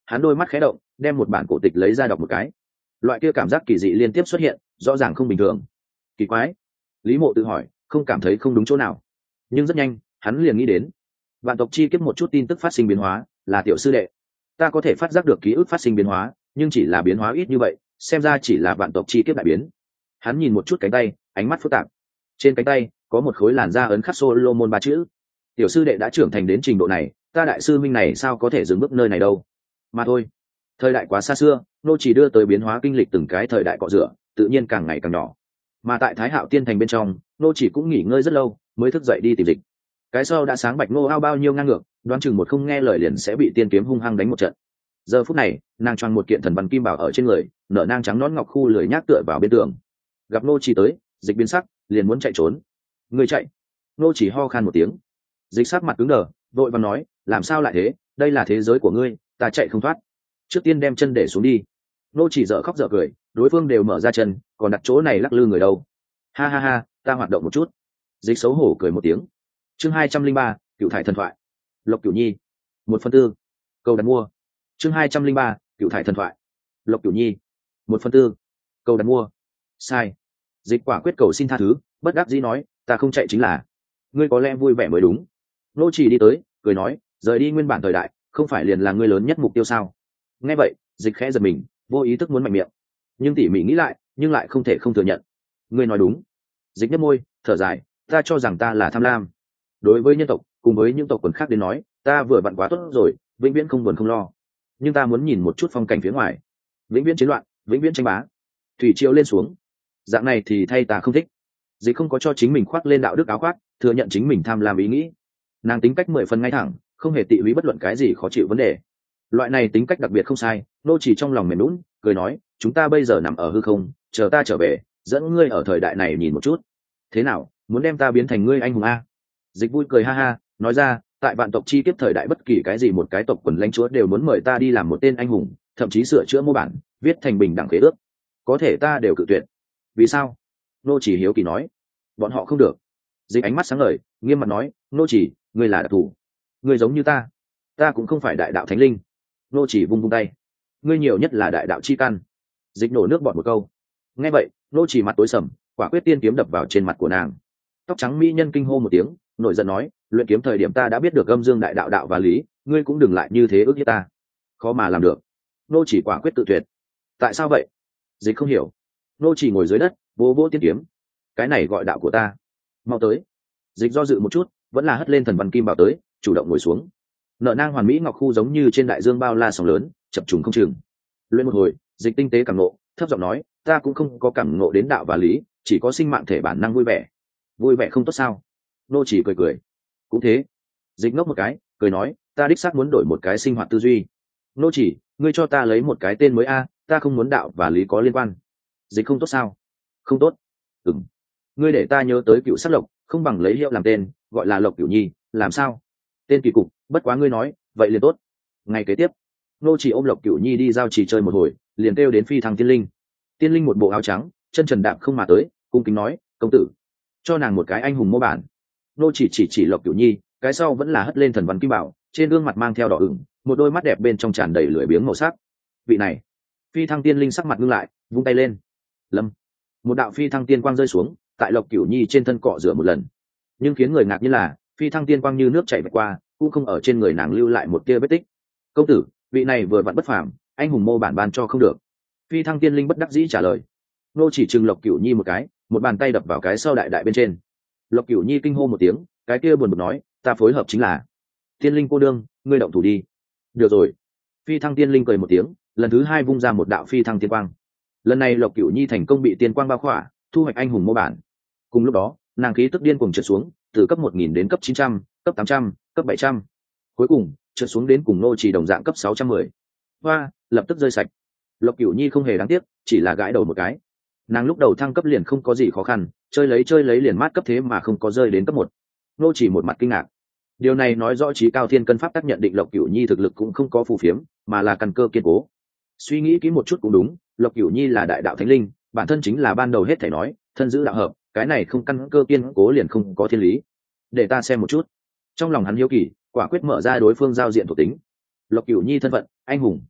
hắn đôi mắt khé động, đem một bản cổ tịch lấy ra đọc một cái. Loại kia cảm giác kỳ dị liên tiếp xuất hiện, rõ ràng không bình thường. Kỳ quái. Lý Mộ tự hỏi, không cảm thấy không đúng chỗ nào. Nhưng rất nhanh, hắn liền nghĩ đến, vạn tộc chi kiếp một chút tin tức phát sinh biến hóa, là tiểu sư đệ. Ta có thể phát giác được ký ức phát sinh biến hóa, nhưng chỉ là biến hóa ít như vậy, xem ra chỉ là vạn tộc chi kiếp đại biến. Hắn nhìn một chút cánh tay, ánh mắt phức tạp. Trên cánh tay có một khối làn da ấn khắc Solomon ba chữ. Tiểu sư đệ đã trưởng thành đến trình độ này, ta đại sư minh này sao có thể dừng bước nơi này đâu. Mà thôi, thời đại quá xa xưa, nô chỉ đưa tới biến hóa kinh lịch từng cái thời đại cọ rửa, tự nhiên càng ngày càng nhỏ. Mà tại Thái Hạo Tiên Thành bên trong, nô chỉ cũng nghỉ ngơi rất lâu, mới thức dậy đi tìm Dịch. Cái sau đã sáng bạch ngô ao bao nhiêu ngang ngược, đoán chừng một không nghe lời liền sẽ bị tiên kiếm hung hăng đánh một trận. Giờ phút này, nàng choàng một kiện thần văn kim bảo ở trên người, nở nang trắng nón ngọc khu lười nhác tựa vào bên tường. Gặp nô chỉ tới, Dịch biến sắc, liền muốn chạy trốn. Người chạy? Nô chỉ ho khan một tiếng. Dịch sắc mặt cứng đờ, vội vàng nói, làm sao lại thế, đây là thế giới của ngươi, ta chạy không thoát. Trước tiên đem chân để xuống đi. Nô chỉ dở khóc dở cười, đối phương đều mở ra chân, còn đặt chỗ này lắc lư người đâu. Ha ha ha, ta hoạt động một chút. Dịch xấu hổ cười một tiếng. Chương hai trăm linh ba, Cựu thải thần thoại. Lộc Cửu Nhi. Một phần tư. Cầu đặt mua. Chương hai trăm linh ba, Cựu thải thần thoại. Lộc Cửu Nhi. Một phần tư. Cầu đặt mua. Sai. Dịch quả quyết cầu xin tha thứ, bất đắc dĩ nói, ta không chạy chính là. Ngươi có lẽ vui vẻ mới đúng. Nô chỉ đi tới, cười nói, rời đi nguyên bản thời đại, không phải liền là ngươi lớn nhất mục tiêu sao? Nghe vậy, Dịch khẽ giật mình, vô ý thức muốn mạnh miệng, nhưng tỉ mỉ nghĩ lại, nhưng lại không thể không thừa nhận. Ngươi nói đúng. Dịch nhếch môi, thở dài, ta cho rằng ta là tham lam. Đối với nhân tộc, cùng với những tộc quần khác đến nói, ta vừa vặn quá tốt rồi, vĩnh viễn không buồn không lo. Nhưng ta muốn nhìn một chút phong cảnh phía ngoài, vĩnh viễn chiến loạn, vĩnh viễn tranh bá, thủy triều lên xuống, dạng này thì thay ta không thích. Dịch không có cho chính mình khoác lên đạo đức áo khoác, thừa nhận chính mình tham lam ý nghĩ. Nàng tính cách mười phần ngay thẳng, không hề tị húy bất luận cái gì khó chịu vấn đề. Loại này tính cách đặc biệt không sai. Nô chỉ trong lòng mềm lún, cười nói, chúng ta bây giờ nằm ở hư không, chờ ta trở về, dẫn ngươi ở thời đại này nhìn một chút. Thế nào, muốn đem ta biến thành ngươi anh hùng a? Dịch vui cười ha ha, nói ra, tại vạn tộc chi kiếp thời đại bất kỳ cái gì một cái tộc quần lãnh chúa đều muốn mời ta đi làm một tên anh hùng, thậm chí sửa chữa mô bản, viết thành bình đẳng khế ước. Có thể ta đều cự tuyệt. Vì sao? Nô chỉ hiếu kỳ nói. Bọn họ không được. Dịch ánh mắt sáng ngời, nghiêm mặt nói, nô chỉ, ngươi là đặc thù, ngươi giống như ta, ta cũng không phải đại đạo thánh linh. Nô chỉ vung vung tay, ngươi nhiều nhất là đại đạo chi căn. Dịch nổ nước bọt một câu. Nghe vậy, nô chỉ mặt tối sầm, quả quyết tiên kiếm đập vào trên mặt của nàng. Tóc trắng mỹ nhân kinh hô một tiếng, nổi giận nói, luyện kiếm thời điểm ta đã biết được âm dương đại đạo đạo và lý, ngươi cũng đừng lại như thế ước hiếp ta. Khó mà làm được. Nô chỉ quả quyết tự tuyệt. Tại sao vậy? Dịch không hiểu. Nô chỉ ngồi dưới đất, vỗ vỗ tiên kiếm. Cái này gọi đạo của ta. Mau tới. Dịch do dự một chút, vẫn là hất lên thần văn kim bảo tới, chủ động ngồi xuống. Nợ nang hoàn mỹ ngọc khu giống như trên đại dương bao la sóng lớn, chập trùng không chừng. Luyện một hồi, Dịch tinh tế cảm ngộ, thấp giọng nói, ta cũng không có cảm ngộ đến đạo và lý, chỉ có sinh mạng thể bản năng vui vẻ. Vui vẻ không tốt sao? Nô chỉ cười cười. Cũng thế. Dịch ngốc một cái, cười nói, ta đích xác muốn đổi một cái sinh hoạt tư duy. Nô chỉ, ngươi cho ta lấy một cái tên mới a, ta không muốn đạo và lý có liên quan. Dịch không tốt sao? Không tốt. Ừm. Ngươi để ta nhớ tới Cựu Sắc Lộc, không bằng lấy hiệu làm tên, gọi là Lộc Cửu Nhi, làm sao? Tên kỳ cục, bất quá ngươi nói, vậy liền tốt. Ngày kế tiếp, nô chỉ ôm Lộc Cửu Nhi đi giao trì chơi một hồi, liền kêu đến Phi Thăng Tiên Linh. Tiên Linh một bộ áo trắng, chân trần đạp không mà tới, cung kính nói, công tử, cho nàng một cái anh hùng mô bản. Nô chỉ chỉ chỉ Lộc Cửu Nhi, cái sau vẫn là hất lên thần văn kim bảo, trên gương mặt mang theo đỏ ửng, một đôi mắt đẹp bên trong tràn đầy lưỡi biếng màu sắc. Vị này, Phi Thăng Tiên Linh sắc mặt ngưng lại, vung tay lên. Lâm, một đạo Phi Thăng Tiên quang rơi xuống, tại Lộc Cửu Nhi trên thân cọ rửa một lần, nhưng khiến người ngạc nhiên là Phi Thăng Tiên quang như nước chảy qua, cũng không ở trên người nàng lưu lại một tia vết tích. Công tử, vị này vừa vặn bất phàm, anh hùng mô bản ban cho không được. Phi Thăng Tiên Linh bất đắc dĩ trả lời. Nô chỉ trừng Lộc Cửu Nhi một cái, một bàn tay đập vào cái sau đại đại bên trên. Lộc Cửu Nhi kinh hô một tiếng, cái kia buồn bực nói, ta phối hợp chính là. Tiên Linh cô đương, ngươi động thủ đi. Được rồi. Phi Thăng Tiên Linh cười một tiếng, lần thứ hai vung ra một đạo Phi Thăng Tiên quang. Lần này Lộc Cửu Nhi thành công bị tiên quang bao khỏa, thu hoạch anh hùng mô bản. Cùng lúc đó, nàng khí tức điên cuồng trượt xuống, từ cấp một nghìn đến cấp chín trăm, cấp tám trăm, cấp bảy trăm. Cuối cùng, trượt xuống đến cùng nô chỉ đồng dạng cấp sáu trăm mười. Hoa, lập tức rơi sạch. Lộc Cửu Nhi không hề đáng tiếc, chỉ là gãi đầu một cái. Nàng lúc đầu thăng cấp liền không có gì khó khăn, chơi lấy chơi lấy liền mát cấp thế mà không có rơi đến cấp một. Nô chỉ một mặt kinh ngạc. Điều này nói rõ trí cao thiên cân pháp tác nhận định Lộc Cửu Nhi thực lực cũng không có phù phiếm, mà là căn cơ kiên cố. Suy nghĩ kỹ một chút cũng đúng, Lộc Cửu Nhi là đại đạo thánh linh, bản thân chính là ban đầu hết thảy nói, thân giữ đạo hợp, cái này không căn cơ kiên cố liền không có thiên lý. Để ta xem một chút. Trong lòng hắn hiếu kỳ, quả quyết mở ra đối phương giao diện thuộc tính. Lộc Cửu Nhi thân phận, anh hùng,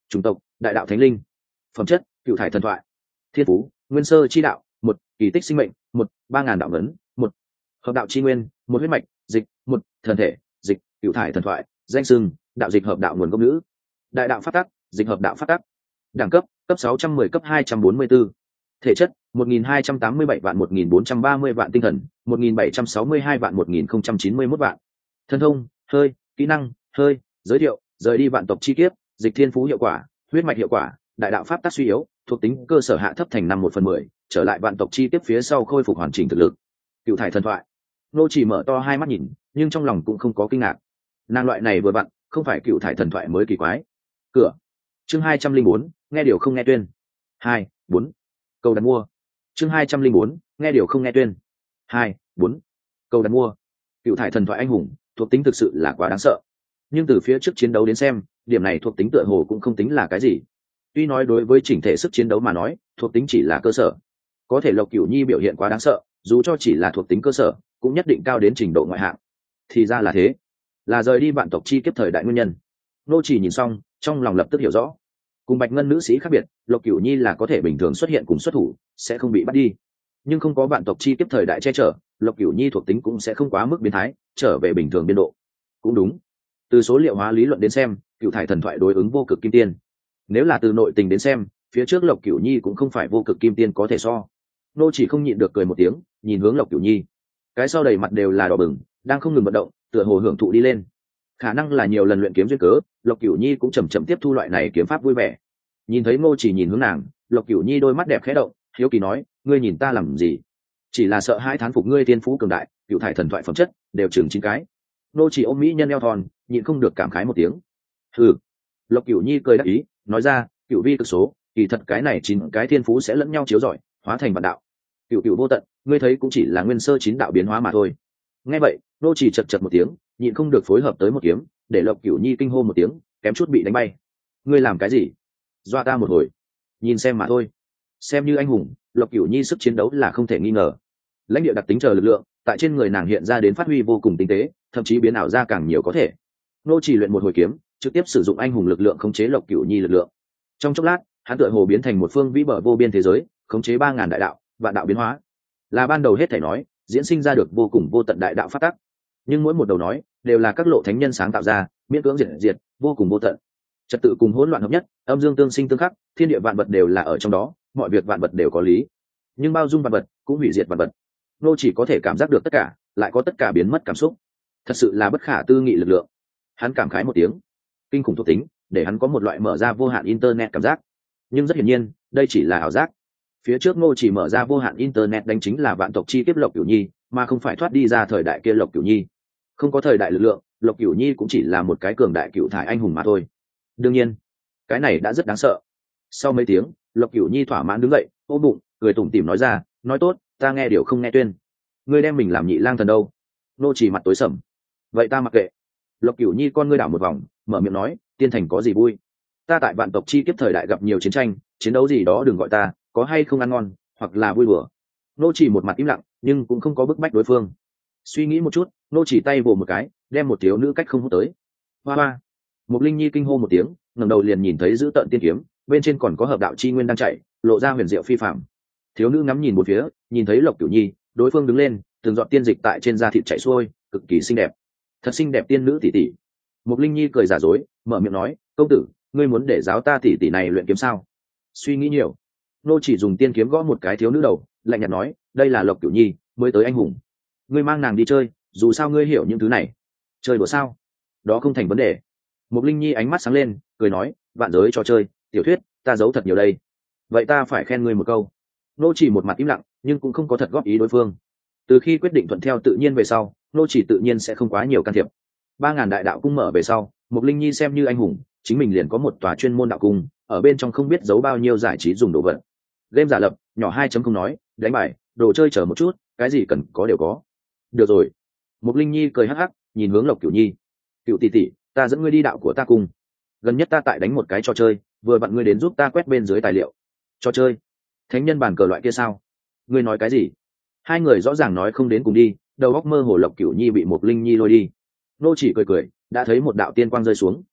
chủng tộc đại đạo thánh linh. Phẩm chất cựu thải thần thoại. Thiên phú nguyên sơ chi đạo một, kỳ tích sinh mệnh một, ba ngàn đạo vấn một, hợp đạo chi nguyên một, huyết mạch dịch một, thần thể dịch. Cựu thải thần thoại danh sưng đạo dịch hợp đạo nguồn gốc nữ. Đại đạo phát tắc dịch hợp đạo phát tắc. Đẳng cấp cấp sáu trăm mười cấp hai trăm bốn mươi bốn. Thể chất một nghìn hai trăm tám mươi bảy vạn một nghìn bốn trăm ba mươi vạn. Tinh thần một nghìn bảy trăm sáu mươi hai vạn một nghìn không trăm chín mươi mốt vạn. Thân thông hơi. Kỹ năng hơi. Giới thiệu rời đi vạn tộc chi kiếp, dịch thiên phú hiệu quả, huyết mạch hiệu quả, đại đạo pháp tắc suy yếu, thuộc tính cơ sở hạ thấp thành năm một phần mười, trở lại vạn tộc chi kiếp phía sau khôi phục hoàn chỉnh thực lực. Cựu thải thần thoại. Nô chỉ mở to hai mắt nhìn, nhưng trong lòng cũng không có kinh ngạc. Nàng loại này vừa vặn không phải cựu thải thần thoại mới kỳ quái. Cửa. Chương hai trăm linh bốn, nghe điều không nghe tuyên. Hai, bốn. Cầu đặt mua. Chương hai trăm linh bốn, nghe điều không nghe tuyên. Hai, bốn. Cầu đặt mua. Cựu thải thần thoại anh hùng, thuộc tính thực sự là quá đáng sợ. Nhưng từ phía trước chiến đấu đến xem, điểm này thuộc tính tựa hồ cũng không tính là cái gì. Tuy nói đối với chỉnh thể sức chiến đấu mà nói, thuộc tính chỉ là cơ sở. Có thể Lộc Cửu Nhi biểu hiện quá đáng sợ, dù cho chỉ là thuộc tính cơ sở, cũng nhất định cao đến trình độ ngoại hạng. Thì ra là thế, là rời đi vạn tộc chi kiếp thời đại nguyên nhân. Nô chỉ nhìn xong, trong lòng lập tức hiểu rõ. Cùng Bạch Ngân nữ sĩ khác biệt, Lộc Cửu Nhi là có thể bình thường xuất hiện cùng xuất thủ, sẽ không bị bắt đi. Nhưng không có vạn tộc chi kiếp thời đại che chở, Lộc Cửu Nhi thuộc tính cũng sẽ không quá mức biến thái, trở về bình thường biên độ. Cũng đúng. Từ số liệu hóa lý luận đến xem, cựu thải thần thoại đối ứng vô cực kim tiên. Nếu là từ nội tình đến xem, phía trước Lộc Cửu Nhi cũng không phải vô cực kim tiên có thể so. Nô chỉ không nhịn được cười một tiếng, nhìn hướng Lộc Cửu Nhi. Cái sau đầy mặt đều là đỏ bừng, đang không ngừng vận động, tựa hồ hưởng thụ đi lên. Khả năng là nhiều lần luyện kiếm duyên cớ, Lộc Cửu Nhi cũng chậm chậm tiếp thu loại này kiếm pháp vui vẻ. Nhìn thấy Ngô chỉ nhìn hướng nàng, Lộc Cửu Nhi đôi mắt đẹp khẽ động, hiếu kỳ nói, ngươi nhìn ta làm gì? Chỉ là sợ hai thán phục ngươi tiên phú cường đại, cựu thải thần thoại phẩm chất đều chừng chín cái. Ngô chỉ ôm mỹ nhân eo thon, nhịn không được cảm khái một tiếng. Hừ. Lộc Cửu Nhi cười đáp ý, nói ra, cựu vi cực số, kỳ thật cái này chín cái thiên phú sẽ lẫn nhau chiếu rọi, hóa thành vạn đạo. Cựu cựu vô tận, ngươi thấy cũng chỉ là nguyên sơ chín đạo biến hóa mà thôi. Nghe vậy, Ngô chỉ chật chật một tiếng, nhịn không được phối hợp tới một kiếm, để Lộc Cửu Nhi kinh hô một tiếng, kém chút bị đánh bay. Ngươi làm cái gì? Doa ta một hồi. Nhìn xem mà thôi. Xem như anh hùng, Lộc Cửu Nhi sức chiến đấu là không thể nghi ngờ. Lãnh địa đặc tính chờ lực lượng, tại trên người nàng hiện ra đến phát huy vô cùng tinh tế, thậm chí biến ảo ra càng nhiều có thể. Nô chỉ luyện một hồi kiếm, trực tiếp sử dụng anh hùng lực lượng khống chế Lộc Cửu Nhi lực lượng. Trong chốc lát, hắn tựa hồ biến thành một phương vĩ bờ vô biên thế giới, khống chế ba ngàn đại đạo, vạn đạo biến hóa. Là ban đầu hết thảy nói, diễn sinh ra được vô cùng vô tận đại đạo phát tắc. Nhưng mỗi một đầu nói, đều là các lộ thánh nhân sáng tạo ra, miễn cưỡng diệt diệt, vô cùng vô tận. Trật tự cùng hỗn loạn hợp nhất, âm dương tương sinh tương khắc, thiên địa vạn vật đều là ở trong đó, mọi việc vạn vật đều có lý. Nhưng bao dung vạn vật, cũng hủy diệt vạn vật. Nô chỉ có thể cảm giác được tất cả, lại có tất cả biến mất cảm xúc. Thật sự là bất khả tư nghị lực lượng. Hắn cảm khái một tiếng. Kinh khủng thuộc tính, để hắn có một loại mở ra vô hạn internet cảm giác. Nhưng rất hiển nhiên, đây chỉ là ảo giác. Phía trước Ngô chỉ mở ra vô hạn internet đánh chính là vạn tộc chi kiếp Lộc Cửu Nhi, mà không phải thoát đi ra thời đại kia Lộc Cửu Nhi. Không có thời đại lực lượng, Lộc Cửu Nhi cũng chỉ là một cái cường đại cựu thải anh hùng mà thôi. Đương nhiên, cái này đã rất đáng sợ. Sau mấy tiếng, Lộc Cửu Nhi thỏa mãn đứng dậy, ôm bụng, cười tủm tỉm nói ra, nói tốt, ta nghe điều không nghe tuyên. Ngươi đem mình làm nhị lang thần đâu? Nô chỉ mặt tối sầm. Vậy ta mặc kệ. Lộc Cửu Nhi con ngươi đảo một vòng, mở miệng nói, tiên thành có gì vui? Ta tại vạn tộc chi kiếp thời đại gặp nhiều chiến tranh, chiến đấu gì đó đừng gọi ta, có hay không ăn ngon, hoặc là vui đùa. Nô chỉ một mặt im lặng, nhưng cũng không có bức bách đối phương. Suy nghĩ một chút, nô chỉ tay vồ một cái, đem một thiếu nữ cách không hút tới. Hoa hoa. Một linh nhi kinh hô một tiếng, ngẩng đầu liền nhìn thấy giữ tận tiên kiếm, bên trên còn có hợp đạo chi nguyên đang chạy, lộ ra huyền diệu phi phàm. Thiếu nữ ngắm nhìn một phía, nhìn thấy Lộc Cửu Nhi, đối phương đứng lên, từng giọt tiên dịch tại trên da thịt chảy xuôi, cực kỳ xinh đẹp. Thật xinh đẹp tiên nữ tỷ tỷ. Một linh nhi cười giả dối, mở miệng nói, công tử, ngươi muốn để giáo ta tỷ tỷ này luyện kiếm sao? Suy nghĩ nhiều. Nô chỉ dùng tiên kiếm gõ một cái thiếu nữ đầu, lạnh nhạt nói, đây là Lộc Cửu Nhi, mới tới anh hùng. Ngươi mang nàng đi chơi, dù sao ngươi hiểu những thứ này. Chơi đùa sao? Đó không thành vấn đề. Một linh nhi ánh mắt sáng lên, cười nói, vạn giới trò chơi, tiểu thuyết, ta giấu thật nhiều đây. Vậy ta phải khen ngươi một câu. Nô chỉ một mặt im lặng, nhưng cũng không có thật góp ý đối phương. Từ khi quyết định thuận theo tự nhiên về sau, nô chỉ tự nhiên sẽ không quá nhiều can thiệp. Ba ngàn đại đạo cung mở về sau, một linh nhi xem như anh hùng, chính mình liền có một tòa chuyên môn đạo cung, ở bên trong không biết giấu bao nhiêu giải trí dùng đồ vật. Game giả lập, nhỏ hai chấm không nói, đánh bài, đồ chơi chờ một chút, cái gì cần có đều có. Được rồi. Một linh nhi cười hắc hắc, nhìn hướng Lộc Cửu Nhi. Cửu tỷ tỷ, ta dẫn ngươi đi đạo của ta cùng. Gần nhất ta tại đánh một cái trò chơi, vừa vặn ngươi đến giúp ta quét bên dưới tài liệu. Trò chơi? Thánh nhân bàn cờ loại kia sao? Ngươi nói cái gì? Hai người rõ ràng nói không đến cùng đi, đầu óc mơ hồ Lộc Cửu Nhi bị một linh nhi lôi đi. Nô chỉ cười cười, đã thấy một đạo tiên quang rơi xuống.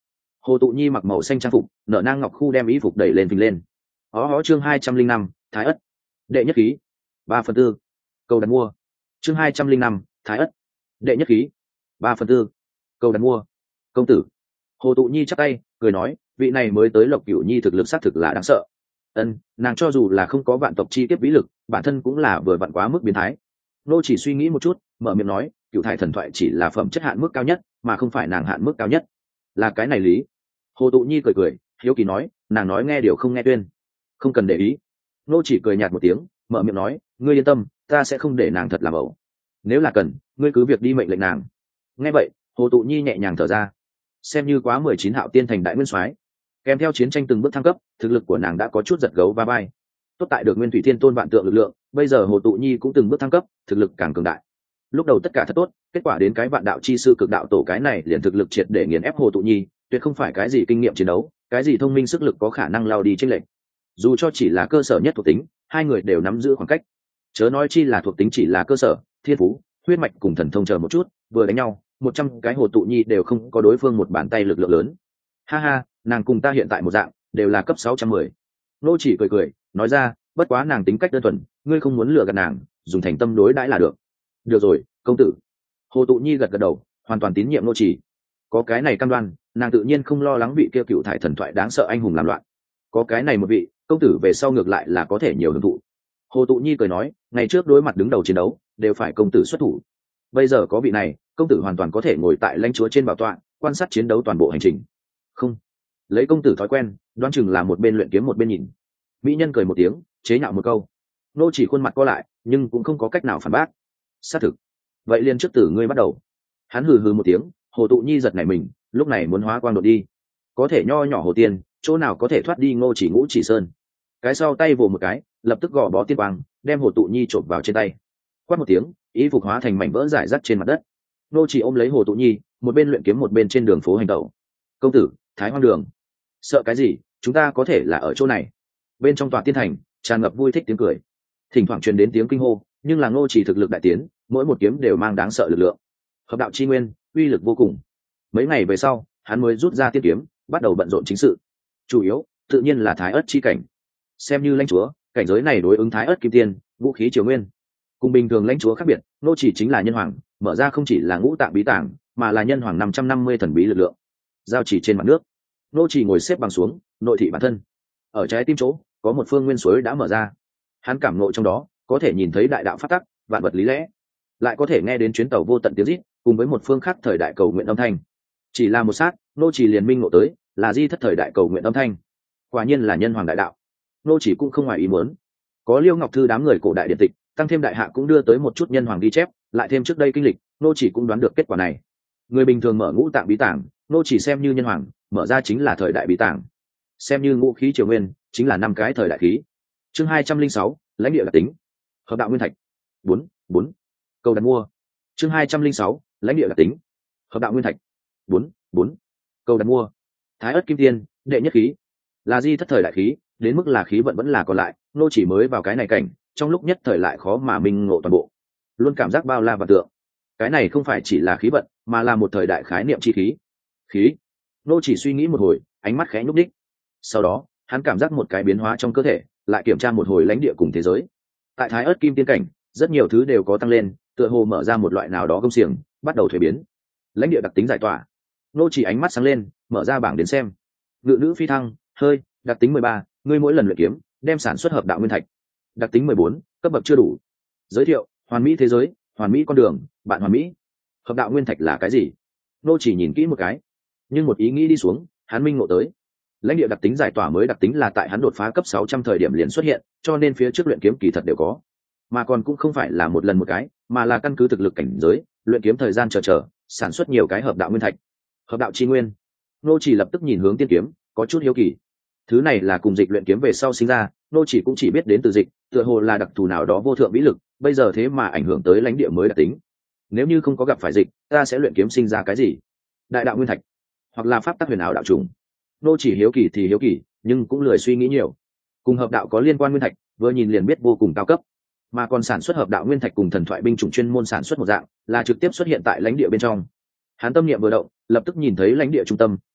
Hồ Tụ Nhi mặc màu xanh trang phục, nở nang ngọc khu đem y phục đẩy lên phình lên. Hó hó chương hai trăm linh năm, Thái Ất. Đệ nhất khí. Ba phần tư. Cầu đặt mua. Chương hai trăm linh năm, Thái Ất. Đệ nhất khí. Ba phần tư. Cầu đặt mua. Công tử. Hồ Tụ Nhi chắp tay, cười nói, vị này mới tới Lộc Cửu Nhi thực lực xác thực là đáng sợ. Ân, nàng cho dù là không có vạn tộc chi kiếp vĩ lực, bản thân cũng là vừa vặn quá mức biến thái. Nô chỉ suy nghĩ một chút, mở miệng nói, Cửu thải thần thoại chỉ là phẩm chất hạn mức cao nhất, mà không phải nàng hạn mức cao nhất. Là cái này lý. Hồ Tụ Nhi cười cười, hiếu kỳ nói, nàng nói nghe điều không nghe tuyên. Không cần để ý. Nô chỉ cười nhạt một tiếng, mở miệng nói, ngươi yên tâm, ta sẽ không để nàng thật làm ẩu. Nếu là cần, ngươi cứ việc đi mệnh lệnh nàng. Nghe vậy, Hồ Tụ Nhi nhẹ nhàng thở ra. Xem như quá mười chín hạo tiên thành đại nguyên soái, kèm theo chiến tranh từng bước thăng cấp, thực lực của nàng đã có chút giật gấu va vai. Tốt tại được Nguyên Thủy Thiên Tôn vạn tượng lực lượng, bây giờ Hồ Tụ Nhi cũng từng bước thăng cấp, thực lực càng cường đại. Lúc đầu tất cả thật tốt, kết quả đến cái vạn đạo chi sư cực đạo tổ cái này liền thực lực triệt để nghiền ép Hồ Tụ Nhi, tuyệt không phải cái gì kinh nghiệm chiến đấu, cái gì thông minh sức lực có khả năng lao đi trên lệnh. Dù cho chỉ là cơ sở nhất thuộc tính, hai người đều nắm giữ khoảng cách. Chớ nói chi là thuộc tính chỉ là cơ sở, thiên phú, huyết mạch cùng thần thông chờ một chút, vừa đánh nhau, một trăm cái Hồ Tụ Nhi đều không có đối phương một bàn tay lực lượng lớn. Ha ha, nàng cùng ta hiện tại một dạng, đều là cấp sáu trăm mười. Nô chỉ cười cười, nói ra, bất quá nàng tính cách đơn thuần, ngươi không muốn lừa gạt nàng, dùng thành tâm đối đãi là được. Được rồi, công tử. Hồ Tụ Nhi gật gật đầu, hoàn toàn tín nhiệm nô chỉ. Có cái này cam đoan, nàng tự nhiên không lo lắng vị kia Cựu thải thần thoại đáng sợ anh hùng làm loạn. Có cái này một vị, công tử về sau ngược lại là có thể nhiều hưởng thụ. Hồ Tụ Nhi cười nói, ngày trước đối mặt đứng đầu chiến đấu, đều phải công tử xuất thủ. Bây giờ có vị này, công tử hoàn toàn có thể ngồi tại lãnh chúa trên bảo tọa, quan sát chiến đấu toàn bộ hành trình. Không, lấy công tử thói quen, đoán chừng là một bên luyện kiếm một bên nhìn. Mỹ nhân cười một tiếng, chế nhạo một câu. Nô chỉ khuôn mặt co lại, nhưng cũng không có cách nào phản bác. Xác thực. Vậy liền trước tử ngươi bắt đầu. Hắn hừ hừ một tiếng, Hồ Tụ Nhi giật nảy mình, lúc này muốn hóa quang đột đi. Có thể nho nhỏ hồ tiên, chỗ nào có thể thoát đi Ngô Chỉ Ngũ Chỉ Sơn. Cái sau tay vồ một cái, lập tức gò bó tiên quang, đem Hồ Tụ Nhi chộp vào trên tay. Quát một tiếng, ý phục hóa thành mảnh vỡ rải rác trên mặt đất. Nô Chỉ ôm lấy Hồ Tụ Nhi, một bên luyện kiếm một bên trên đường phố hành tẩu. Công tử, Thái Hoang Đường. Sợ cái gì, chúng ta có thể là ở chỗ này. Bên trong tòa tiên thành, tràn ngập vui thích tiếng cười. Thỉnh thoảng truyền đến tiếng kinh hô, nhưng là Ngô Chỉ thực lực đại tiến, mỗi một kiếm đều mang đáng sợ lực lượng. Hợp đạo chi nguyên, uy lực vô cùng. Mấy ngày về sau, hắn mới rút ra tiên kiếm, bắt đầu bận rộn chính sự. Chủ yếu, tự nhiên là Thái Ất chi cảnh. Xem như lãnh chúa, cảnh giới này đối ứng Thái Ất kim tiên, vũ khí triều nguyên. Cùng bình thường lãnh chúa khác biệt, Ngô Chỉ chính là nhân hoàng, mở ra không chỉ là ngũ tạng bí tàng, mà là nhân hoàng năm trăm năm mươi thần bí lực lượng. Giao chỉ trên mặt nước, Ngô Chỉ ngồi xếp bằng xuống, nội thị bản thân. Ở trái tim chỗ, có một phương nguyên suối đã mở ra. Hắn cảm ngộ trong đó, có thể nhìn thấy đại đạo pháp tắc, vạn vật lý lẽ, lại có thể nghe đến chuyến tàu vô tận tiếng rít, cùng với một phương khác thời đại cầu nguyện âm thanh. Chỉ là một sát, Ngô Chỉ liền minh ngộ tới, là di thất thời đại cầu nguyện âm thanh. Quả nhiên là nhân hoàng đại đạo. Ngô Chỉ cũng không ngoài ý muốn. Có Liêu Ngọc Thư đám người cổ đại điện tịch, tăng thêm đại hạ cũng đưa tới một chút nhân hoàng ghi chép, lại thêm trước đây kinh lịch, Ngô Chỉ cũng đoán được kết quả này. Người bình thường mở ngũ tạng bí tàng, Ngô Chỉ xem như nhân hoàng, mở ra chính là thời đại bí tàng. Xem như ngũ khí triều nguyên, chính là năm cái thời đại khí. Chương hai trăm linh sáu, lãnh địa đặc tính. Hợp đạo nguyên thạch. bốn, bốn. Câu đặt mua. Chương hai trăm linh sáu, lãnh địa đặc tính. Hợp đạo nguyên thạch. bốn, bốn. Câu đặt mua. Thái Ất kim tiên, đệ nhất khí. Là di thất thời đại khí, đến mức là khí vận vẫn là còn lại, Ngô Chỉ mới vào cái này cảnh, trong lúc nhất thời lại khó mà minh ngộ toàn bộ. Luôn cảm giác bao la và tượng. Cái này không phải chỉ là khí vận, mà là một thời đại khái niệm chi khí. Khí. Ngô Chỉ suy nghĩ một hồi, ánh mắt khẽ nhúc nhích. Sau đó, hắn cảm giác một cái biến hóa trong cơ thể, lại kiểm tra một hồi lãnh địa cùng thế giới. Tại Thái Ất kim tiên cảnh, rất nhiều thứ đều có tăng lên, tựa hồ mở ra một loại nào đó công xiềng, bắt đầu thuế biến. Lãnh địa đặc tính giải tỏa. Nô Chỉ ánh mắt sáng lên, mở ra bảng đến xem. Ngự nữ phi thăng, hơi, đặc tính mười ba, ngươi mỗi lần luyện kiếm, đem sản xuất hợp đạo nguyên thạch. Đặc tính mười bốn, cấp bậc chưa đủ. Giới thiệu, hoàn mỹ thế giới, hoàn mỹ con đường, bạn hoàn mỹ. Hợp đạo nguyên thạch là cái gì? Nô Chỉ nhìn kỹ một cái, nhưng một ý nghĩ đi xuống, hắn minh ngộ tới. Lãnh địa đặc tính giải tỏa mới đặc tính là tại hắn đột phá cấp sáu trăm thời điểm liền xuất hiện, cho nên phía trước luyện kiếm kỳ thật đều có, mà còn cũng không phải là một lần một cái, mà là căn cứ thực lực cảnh giới, luyện kiếm thời gian chờ chờ, sản xuất nhiều cái hợp đạo nguyên thạch. Hợp đạo chi nguyên. Nô Chỉ lập tức nhìn hướng tiên kiếm, có chút hiếu kỳ. Thứ này là cùng dịch luyện kiếm về sau sinh ra, Nô Chỉ cũng chỉ biết đến từ dịch, tựa hồ là đặc thù nào đó vô thượng vĩ lực, bây giờ thế mà ảnh hưởng tới lãnh địa mới đặc tính. Nếu như không có gặp phải dịch, ta sẽ luyện kiếm sinh ra cái gì? Đại đạo nguyên thạch, hoặc là pháp tắc huyền ảo đạo trùng. Nô Chỉ hiếu kỳ thì hiếu kỳ, nhưng cũng lười suy nghĩ nhiều. Cùng hợp đạo có liên quan nguyên thạch, vừa nhìn liền biết vô cùng cao cấp, mà còn sản xuất hợp đạo nguyên thạch cùng thần thoại binh chủng chuyên môn sản xuất một dạng, là trực tiếp xuất hiện tại lãnh địa bên trong. Hắn tâm niệm vừa động, lập tức nhìn thấy lãnh địa trung tâm,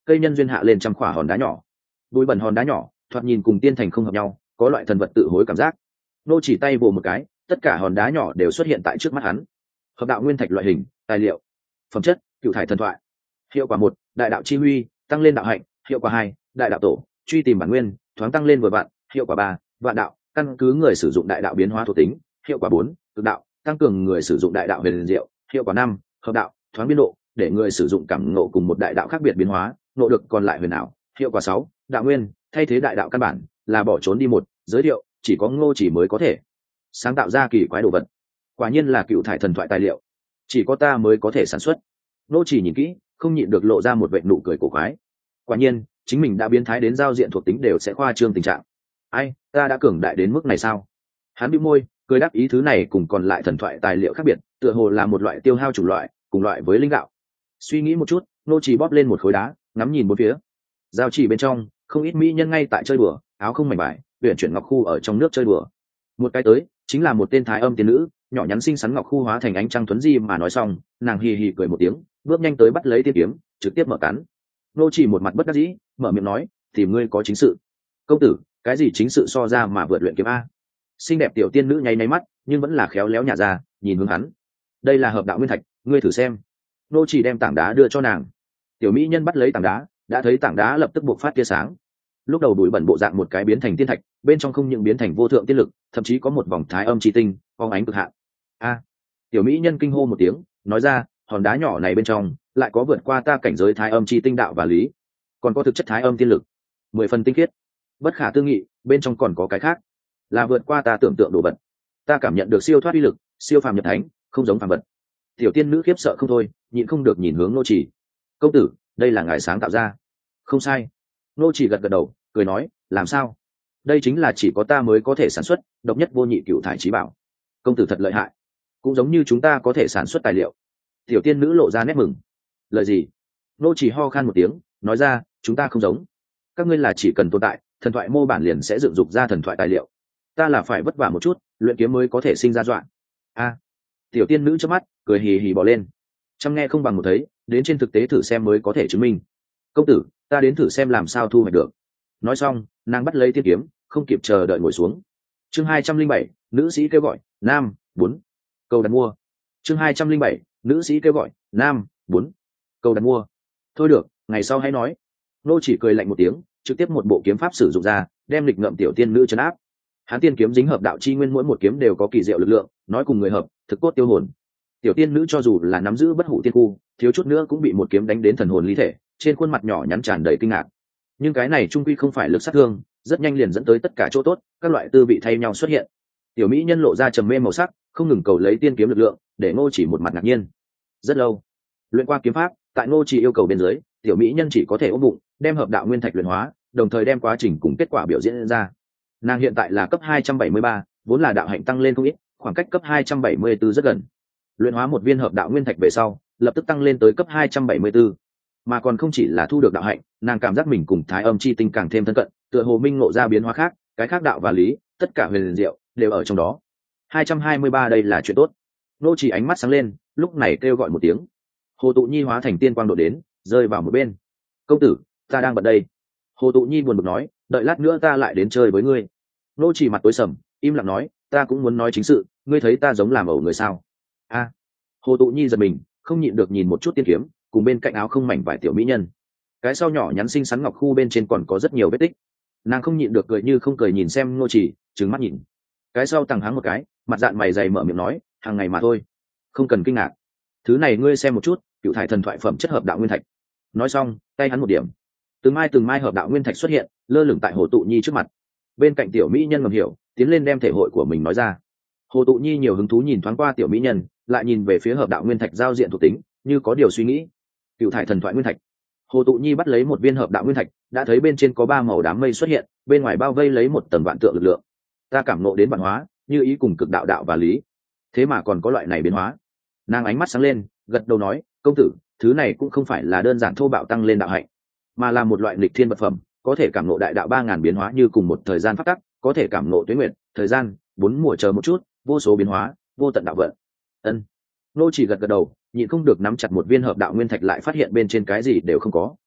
cây nhân duyên hạ lên trăm khỏa hòn đá nhỏ. Bụi bẩn hòn đá nhỏ thoạt nhìn cùng tiên thành không hợp nhau, có loại thần vật tự hối cảm giác. Nô chỉ tay vồ một cái, tất cả hòn đá nhỏ đều xuất hiện tại trước mắt hắn. Hợp đạo nguyên thạch loại hình, tài liệu, phẩm chất, cựu thải thần thoại. Hiệu quả một, đại đạo chi huy, tăng lên đạo hạnh. Hiệu quả hai, đại đạo tổ, truy tìm bản nguyên, thoáng tăng lên vừa vạn. Hiệu quả ba, vạn đạo, căn cứ người sử dụng đại đạo biến hóa thuộc tính. Hiệu quả bốn, cực đạo, tăng cường người sử dụng đại đạo huyền diệu. Hiệu quả năm, hợp đạo, thoáng biên độ, để người sử dụng cảm ngộ cùng một đại đạo khác biệt biến hóa, ngộ được còn lại huyền ảo. Hiệu quả sáu, đạo nguyên, thay thế đại đạo căn bản, là bỏ trốn đi một giới thiệu, chỉ có Ngô Chỉ mới có thể sáng tạo ra kỳ quái đồ vật. Quả nhiên là cựu thải thần thoại tài liệu, chỉ có ta mới có thể sản xuất. Ngô Chỉ nhìn kỹ, không nhịn được lộ ra một vệt nụ cười cổ quái. Quả nhiên, chính mình đã biến thái đến giao diện thuộc tính đều sẽ khoa trương tình trạng. Ai, ta đã cường đại đến mức này sao? Hắn bĩu môi, cười đáp ý thứ này cùng còn lại thần thoại tài liệu khác biệt, tựa hồ là một loại tiêu hao chủng loại, cùng loại với linh đạo. Suy nghĩ một chút, Ngô Chỉ bóp lên một khối đá, ngắm nhìn bốn phía. Giao chỉ bên trong, không ít mỹ nhân ngay tại chơi đùa, áo không mảnh vải, uyển chuyển ngọc khu ở trong nước chơi đùa. Một cái tới, chính là một tên thái âm tiên nữ, nhỏ nhắn xinh xắn ngọc khu hóa thành ánh trăng tuấn di mà nói xong, nàng hì hì cười một tiếng, bước nhanh tới bắt lấy tiên kiếm, trực tiếp mở cắn. Nô chỉ một mặt bất đắc dĩ, mở miệng nói, tìm ngươi có chính sự. Công tử, cái gì chính sự so ra mà vượt luyện kiếm a? Xinh đẹp tiểu tiên nữ nháy nháy mắt, nhưng vẫn là khéo léo nhả ra, nhìn hướng hắn. Đây là hợp đạo nguyên thạch, ngươi thử xem. Nô chỉ đem tảng đá đưa cho nàng. Tiểu mỹ nhân bắt lấy tảng đá, đã thấy tảng đá lập tức buộc phát tia sáng. Lúc đầu đuổi bẩn bộ dạng một cái biến thành tiên thạch, bên trong không những biến thành vô thượng tiên lực, thậm chí có một vòng thái âm chi tinh, phóng ánh cực hạn. A! Tiểu mỹ nhân kinh hô một tiếng, nói ra, hòn đá nhỏ này bên trong lại có vượt qua ta cảnh giới thái âm chi tinh đạo và lý, còn có thực chất thái âm tiên lực, mười phần tinh khiết, bất khả tư nghị. Bên trong còn có cái khác, là vượt qua ta tưởng tượng đồ vật. Ta cảm nhận được siêu thoát uy lực, siêu phàm nhập thánh, không giống phàm vật. Tiểu tiên nữ khiếp sợ không thôi, nhịn không được nhìn hướng Nô Chỉ. Công tử, đây là ngài sáng tạo ra? Không sai. Nô Chỉ gật gật đầu, cười nói, làm sao? Đây chính là chỉ có ta mới có thể sản xuất, độc nhất vô nhị cựu thải chí bảo. Công tử thật lợi hại, cũng giống như chúng ta có thể sản xuất tài liệu. Tiểu tiên nữ lộ ra nét mừng. Lời gì? Nô Chỉ ho khan một tiếng, nói ra, chúng ta không giống. Các ngươi là chỉ cần tồn tại, thần thoại mô bản liền sẽ dựng dục ra thần thoại tài liệu. Ta là phải vất vả một chút, luyện kiếm mới có thể sinh ra dọa. A! Tiểu tiên nữ chớp mắt, cười hì hì bỏ lên. Chăm nghe không bằng một thấy, đến trên thực tế thử xem mới có thể chứng minh. Công tử, ta đến thử xem làm sao thu hoạch được. Nói xong, nàng bắt lấy tiên kiếm, không kịp chờ đợi ngồi xuống. Chương hai trăm linh bảy, nữ sĩ kêu gọi, nam, bốn. Câu đặt mua. Chương hai trăm linh bảy, nữ sĩ kêu gọi, nam, bốn. Câu đặt mua. Thôi được, ngày sau hãy nói. Nô chỉ cười lạnh một tiếng, trực tiếp một bộ kiếm pháp sử dụng ra, đem lịch ngậm tiểu tiên nữ trấn áp. Hắn tiên kiếm dính hợp đạo chi nguyên, mỗi một kiếm đều có kỳ diệu lực lượng, nói cùng người hợp, thực cốt tiêu hồn. Tiểu tiên nữ cho dù là nắm giữ bất hủ tiên khu, thiếu chút nữa cũng bị một kiếm đánh đến thần hồn ly thể, trên khuôn mặt nhỏ nhắn tràn đầy kinh ngạc. Nhưng cái này trung quy không phải lực sát thương, rất nhanh liền dẫn tới tất cả chỗ tốt, các loại tư vị thay nhau xuất hiện. Tiểu mỹ nhân lộ ra trầm mê màu sắc, không ngừng cầu lấy tiên kiếm lực lượng, để Ngô Chỉ một mặt ngạc nhiên. Rất lâu, luyện qua kiếm pháp, tại Ngô Chỉ yêu cầu bên dưới, tiểu mỹ nhân chỉ có thể ôm bụng, đem hợp đạo nguyên thạch luyện hóa, đồng thời đem quá trình cùng kết quả biểu diễn ra. Nàng hiện tại là cấp hai trăm bảy mươi ba, vốn là đạo hạnh tăng lên không ít, khoảng cách cấp hai trăm bảy mươi tư rất gần. Luyện hóa một viên hợp đạo nguyên thạch về sau, lập tức tăng lên tới cấp hai trăm bảy mươi tư. Mà còn không chỉ là thu được đạo hạnh, nàng cảm giác mình cùng thái âm chi tinh càng thêm thân cận, tựa hồ minh ngộ ra biến hóa khác, cái khác đạo và lý, tất cả huyền diệu đều ở trong đó. hai trăm hai mươi ba đây là chuyện tốt. Nô Chỉ ánh mắt sáng lên, lúc này kêu gọi một tiếng. Hồ Tụ Nhi hóa thành tiên quang độ đến, rơi vào một bên. Công tử, ta đang bận đây. Hồ Tụ Nhi buồn bực nói, đợi lát nữa ta lại đến chơi với ngươi. Nô Chỉ mặt tối sầm, im lặng nói, ta cũng muốn nói chính sự, ngươi thấy ta giống làm ẩu người sao? A. Hồ Tụ Nhi giật mình, không nhịn được nhìn một chút tiên kiếm, cùng bên cạnh áo không mảnh vải tiểu mỹ nhân. Cái sau nhỏ nhắn xinh xắn ngọc khu bên trên còn có rất nhiều vết tích. Nàng không nhịn được cười như không cười nhìn xem Ngô Chỉ, trừng mắt nhìn. Cái sau tằng hắng một cái, mặt dạn mày dày mở miệng nói, hàng ngày mà thôi, không cần kinh ngạc. Thứ này ngươi xem một chút, cựu thải thần thoại phẩm chất hợp đạo nguyên thạch. Nói xong, tay hắn một điểm, từng mai từng mai hợp đạo nguyên thạch xuất hiện, lơ lửng tại Hồ Tụ Nhi trước mặt. Bên cạnh tiểu mỹ nhân ngầm hiểu, tiến lên đem thể hội của mình nói ra. Hồ Tụ Nhi nhiều hứng thú nhìn thoáng qua tiểu mỹ nhân, lại nhìn về phía hợp đạo nguyên thạch giao diện thuộc tính, như có điều suy nghĩ. Cựu thải thần thoại nguyên thạch. Hồ Tụ Nhi bắt lấy một viên hợp đạo nguyên thạch, đã thấy bên trên có ba màu đám mây xuất hiện, bên ngoài bao vây lấy một tầng vạn tượng lực lượng. Ta cảm ngộ đến bản hóa, như ý cùng cực đạo đạo và lý. Thế mà còn có loại này biến hóa. Nàng ánh mắt sáng lên, gật đầu nói, công tử, thứ này cũng không phải là đơn giản thô bạo tăng lên đạo hạnh, mà là một loại nghịch thiên vật phẩm, có thể cảm ngộ đại đạo ba ngàn biến hóa như cùng một thời gian phát tắc, có thể cảm ngộ tuế nguyệt, thời gian, bốn mùa chờ một chút, vô số biến hóa, vô tận đạo vận. Ân. Nô Chỉ gật gật đầu, nhịn không được nắm chặt một viên hợp đạo nguyên thạch lại phát hiện bên trên cái gì đều không có.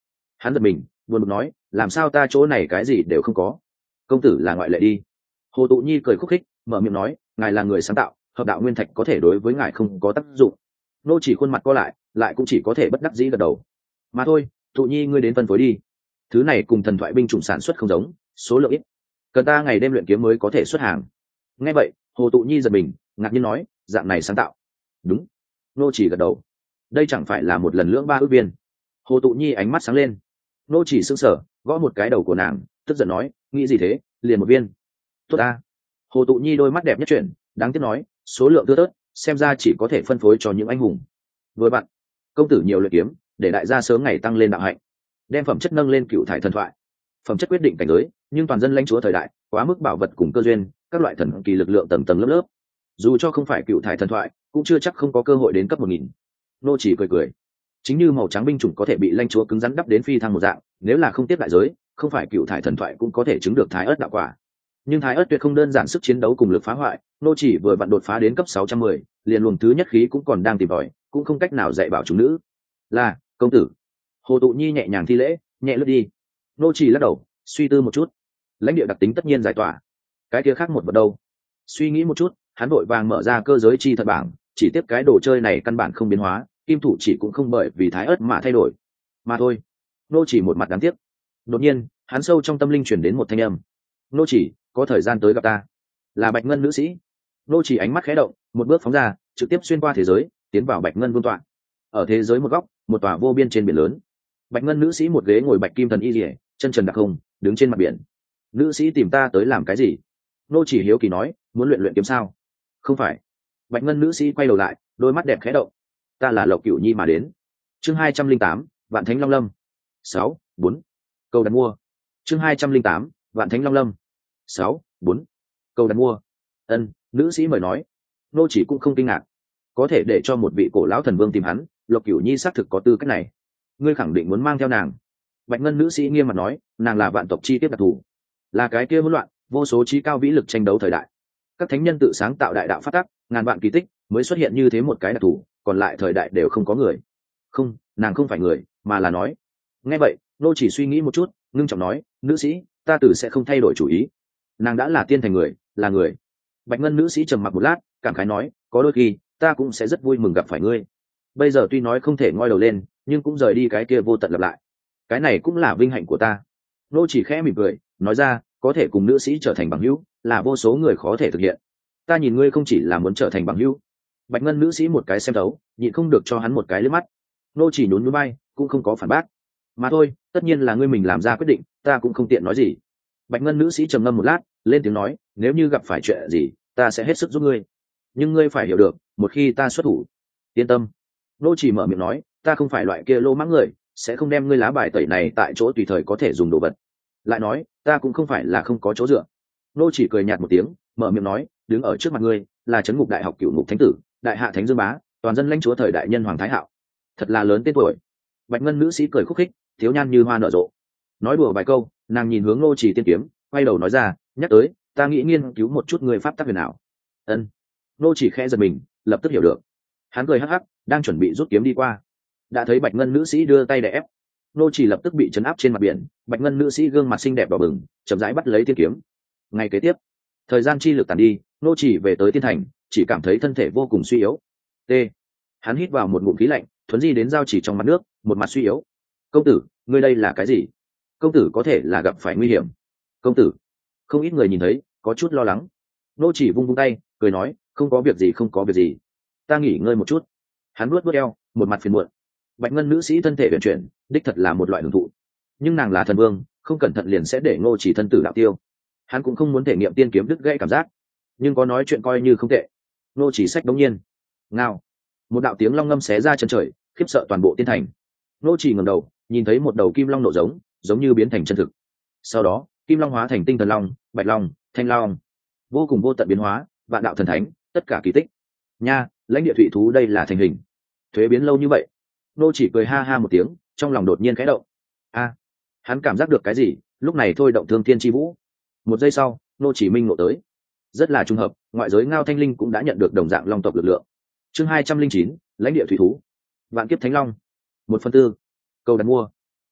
Hắn giật mình buồn bực nói, làm sao ta chỗ này cái gì đều không có? Công tử là ngoại lệ đi. Hồ Tụ Nhi cười khúc khích mở miệng nói, ngài là người sáng tạo, hợp đạo nguyên thạch có thể đối với ngài không có tác dụng. Nô chỉ khuôn mặt co lại, lại cũng chỉ có thể bất đắc dĩ gật đầu. Mà thôi, Tụ Nhi ngươi đến phân phối đi. Thứ này cùng thần thoại binh chủng sản xuất không giống, số lượng ít, cần ta ngày đêm luyện kiếm mới có thể xuất hàng. Nghe vậy, Hồ Tụ Nhi giật mình, ngạc nhiên nói, dạng này sáng tạo. Đúng. Nô chỉ gật đầu. Đây chẳng phải là một lần lưỡng ba ước viên? Hồ Tụ Nhi ánh mắt sáng lên. Nô chỉ sững sờ, gõ một cái đầu của nàng, tức giận nói, nghĩ gì thế, liền một viên. Tốt ta. Hồ Tụ Nhi đôi mắt đẹp nhất chuyển, đáng tiếc nói, số lượng thưa thớt, xem ra chỉ có thể phân phối cho những anh hùng. Với bạn, công tử nhiều luyện kiếm, để đại gia sớm ngày tăng lên đạo hạnh, đem phẩm chất nâng lên cựu thải thần thoại. Phẩm chất quyết định cảnh giới, nhưng toàn dân lãnh chúa thời đại, quá mức bảo vật cùng cơ duyên, các loại thần kỳ lực lượng tầng tầng lớp lớp. Dù cho không phải cựu thải thần thoại, cũng chưa chắc không có cơ hội đến cấp một nghìn. Nô chỉ cười cười. Chính như màu trắng binh chủng có thể bị lãnh chúa cứng rắn đắp đến phi thăng một dạng, nếu là không tiếp đại giới, không phải cựu thải thần thoại cũng có thể chứng được thái ớt đạo quả. Nhưng thái ớt tuyệt không đơn giản sức chiến đấu cùng lực phá hoại, nô chỉ vừa vặn đột phá đến cấp sáu trăm mười, liền luồng thứ nhất khí cũng còn đang tìm tòi, cũng không cách nào dạy bảo chúng nữ. Là công tử. Hồ Tụ Nhi nhẹ nhàng thi lễ, nhẹ lướt đi. Nô chỉ lắc đầu, suy tư một chút. Lãnh địa đặc tính tất nhiên giải tỏa, cái kia khác một vật đâu? Suy nghĩ một chút, hắn vội vàng mở ra cơ giới chi thật bảng, chỉ tiếp cái đồ chơi này căn bản không biến hóa, kim thủ chỉ cũng không bởi vì thái ớt mà thay đổi, mà thôi. Nô chỉ một mặt đáng tiếc. Đột nhiên, hắn sâu trong tâm linh truyền đến một thanh âm. Nô chỉ, có thời gian tới gặp ta. Là Bạch Ngân nữ sĩ. Nô chỉ ánh mắt khẽ động, một bước phóng ra, trực tiếp xuyên qua thế giới, tiến vào Bạch Ngân vương tọa. Ở thế giới một góc, một tòa vô biên trên biển lớn. Bạch Ngân nữ sĩ một ghế ngồi bạch kim thần y liễu, chân trần đặc không, đứng trên mặt biển. Nữ sĩ tìm ta tới làm cái gì? Nô chỉ hiếu kỳ nói, muốn luyện luyện kiếm sao? Không phải. Bạch Ngân nữ sĩ quay đầu lại, đôi mắt đẹp khẽ động. Ta là Lộc Cửu Nhi mà đến. Chương hai trăm linh tám, Vạn Thánh Long Lâm. Sáu, bốn. Câu đặt mua. Chương hai trăm linh tám, Vạn Thánh Long Lâm. Sáu, bốn. Câu đặt mua. Ân, nữ sĩ mời nói. Nô chỉ cũng không kinh ngạc. Có thể để cho một vị cổ lão thần vương tìm hắn, Lộc Cửu Nhi xác thực có tư cách này. Ngươi khẳng định muốn mang theo nàng? Bạch Ngân nữ sĩ nghiêm mặt nói, nàng là vạn tộc chi tiết đặc thù, là cái kia hỗn loạn, vô số trí cao vĩ lực tranh đấu thời đại. Các thánh nhân tự sáng tạo đại đạo phát tắc, ngàn vạn kỳ tích mới xuất hiện như thế một cái đặc thù, còn lại thời đại đều không có người. Không, nàng không phải người, mà là nói. Nghe vậy, nô chỉ suy nghĩ một chút, ngưng trọng nói, nữ sĩ, ta tử sẽ không thay đổi chủ ý. Nàng đã là tiên thành người, là người. Bạch Ngân nữ sĩ trầm mặc một lát, cảm khái nói, có đôi khi ta cũng sẽ rất vui mừng gặp phải ngươi. Bây giờ tuy nói không thể ngoi đầu lên, nhưng cũng rời đi cái kia vô tận lặp lại. Cái này cũng là vinh hạnh của ta. Nô chỉ khẽ mỉm cười, nói ra, có thể cùng nữ sĩ trở thành bằng hữu, là vô số người khó thể thực hiện. Ta nhìn ngươi không chỉ là muốn trở thành bằng hữu. Bạch Ngân nữ sĩ một cái xem thấu, nhịn không được cho hắn một cái liếc mắt. Nô chỉ nhún nhún bay, cũng không có phản bác. Mà thôi, tất nhiên là ngươi mình làm ra quyết định, ta cũng không tiện nói gì. Bạch Ngân nữ sĩ trầm ngâm một lát, lên tiếng nói, nếu như gặp phải chuyện gì, ta sẽ hết sức giúp ngươi. Nhưng ngươi phải hiểu được, một khi ta xuất thủ, yên tâm. Nô chỉ mở miệng nói, ta không phải loại kia lô mãng người, sẽ không đem ngươi lá bài tẩy này tại chỗ tùy thời có thể dùng đồ vật. Lại nói, ta cũng không phải là không có chỗ dựa. Nô chỉ cười nhạt một tiếng, mở miệng nói, đứng ở trước mặt ngươi là trấn ngục đại học cửu ngục thánh tử, đại hạ thánh dương bá, toàn dân lãnh chúa thời đại nhân hoàng thái hạo. Thật là lớn tên tuổi. Bạch Ngân nữ sĩ cười khúc khích, thiếu nhan như hoa nở rộ. Nói đùa vài câu, nàng nhìn hướng nô chỉ tiên kiếm, quay đầu nói ra, nhắc tới, ta nghĩ nghiên cứu một chút người pháp tắc huyền ảo. Ân. Nô chỉ khẽ giật mình, lập tức hiểu được. Hắn cười hắc hắc, đang chuẩn bị rút kiếm đi qua, đã thấy Bạch Ngân nữ sĩ đưa tay đè ép. Nô chỉ lập tức bị chấn áp trên mặt biển. Bạch Ngân nữ sĩ gương mặt xinh đẹp đỏ bừng, chậm rãi bắt lấy tiên kiếm. Ngày kế tiếp, thời gian chi lực tàn đi, nô chỉ về tới tiên thành, chỉ cảm thấy thân thể vô cùng suy yếu. T. Hắn hít vào một ngụm khí lạnh, thuấn di đến giao chỉ trong mặt nước, một mặt suy yếu. Công tử, ngươi đây là cái gì? Công tử có thể là gặp phải nguy hiểm. Công tử. Không ít người nhìn thấy, có chút lo lắng. Nô chỉ vung vung tay, cười nói, không có việc gì, không có việc gì. Ta nghỉ ngơi một chút. Hắn nuốt nuốt eo, một mặt phiền muộn. Bạch Ngân nữ sĩ thân thể vận chuyển, đích thật là một loại hưởng thụ. Nhưng nàng là thần vương, không cẩn thận liền sẽ để Ngô chỉ thân tử đạo tiêu. Hắn cũng không muốn thể nghiệm tiên kiếm đứt gãy cảm giác, nhưng có nói chuyện coi như không tệ. Ngô chỉ sách đống nhiên, ngao, một đạo tiếng long ngâm xé ra chân trời, khiếp sợ toàn bộ tiên thành. Ngô chỉ ngẩng đầu, nhìn thấy một đầu kim long nổ giống, giống như biến thành chân thực. Sau đó, kim long hóa thành tinh thần long, bạch long, thanh long, vô cùng vô tận biến hóa, vạn đạo thần thánh, tất cả kỳ tích. Nha, lãnh địa thủy thú đây là thành hình. Thuế biến lâu như vậy. Nô chỉ cười ha ha một tiếng, trong lòng đột nhiên khẽ động. A, hắn cảm giác được cái gì, lúc này thôi động thương thiên chi vũ. Một giây sau, nô chỉ minh ngộ tới. Rất là trùng hợp, ngoại giới Ngao Thanh Linh cũng đã nhận được đồng dạng long tộc lực lượng. Chương hai trăm linh chín, lãnh địa thủy thú. Vạn kiếp thánh long. Một phần tư. Câu đặt mua.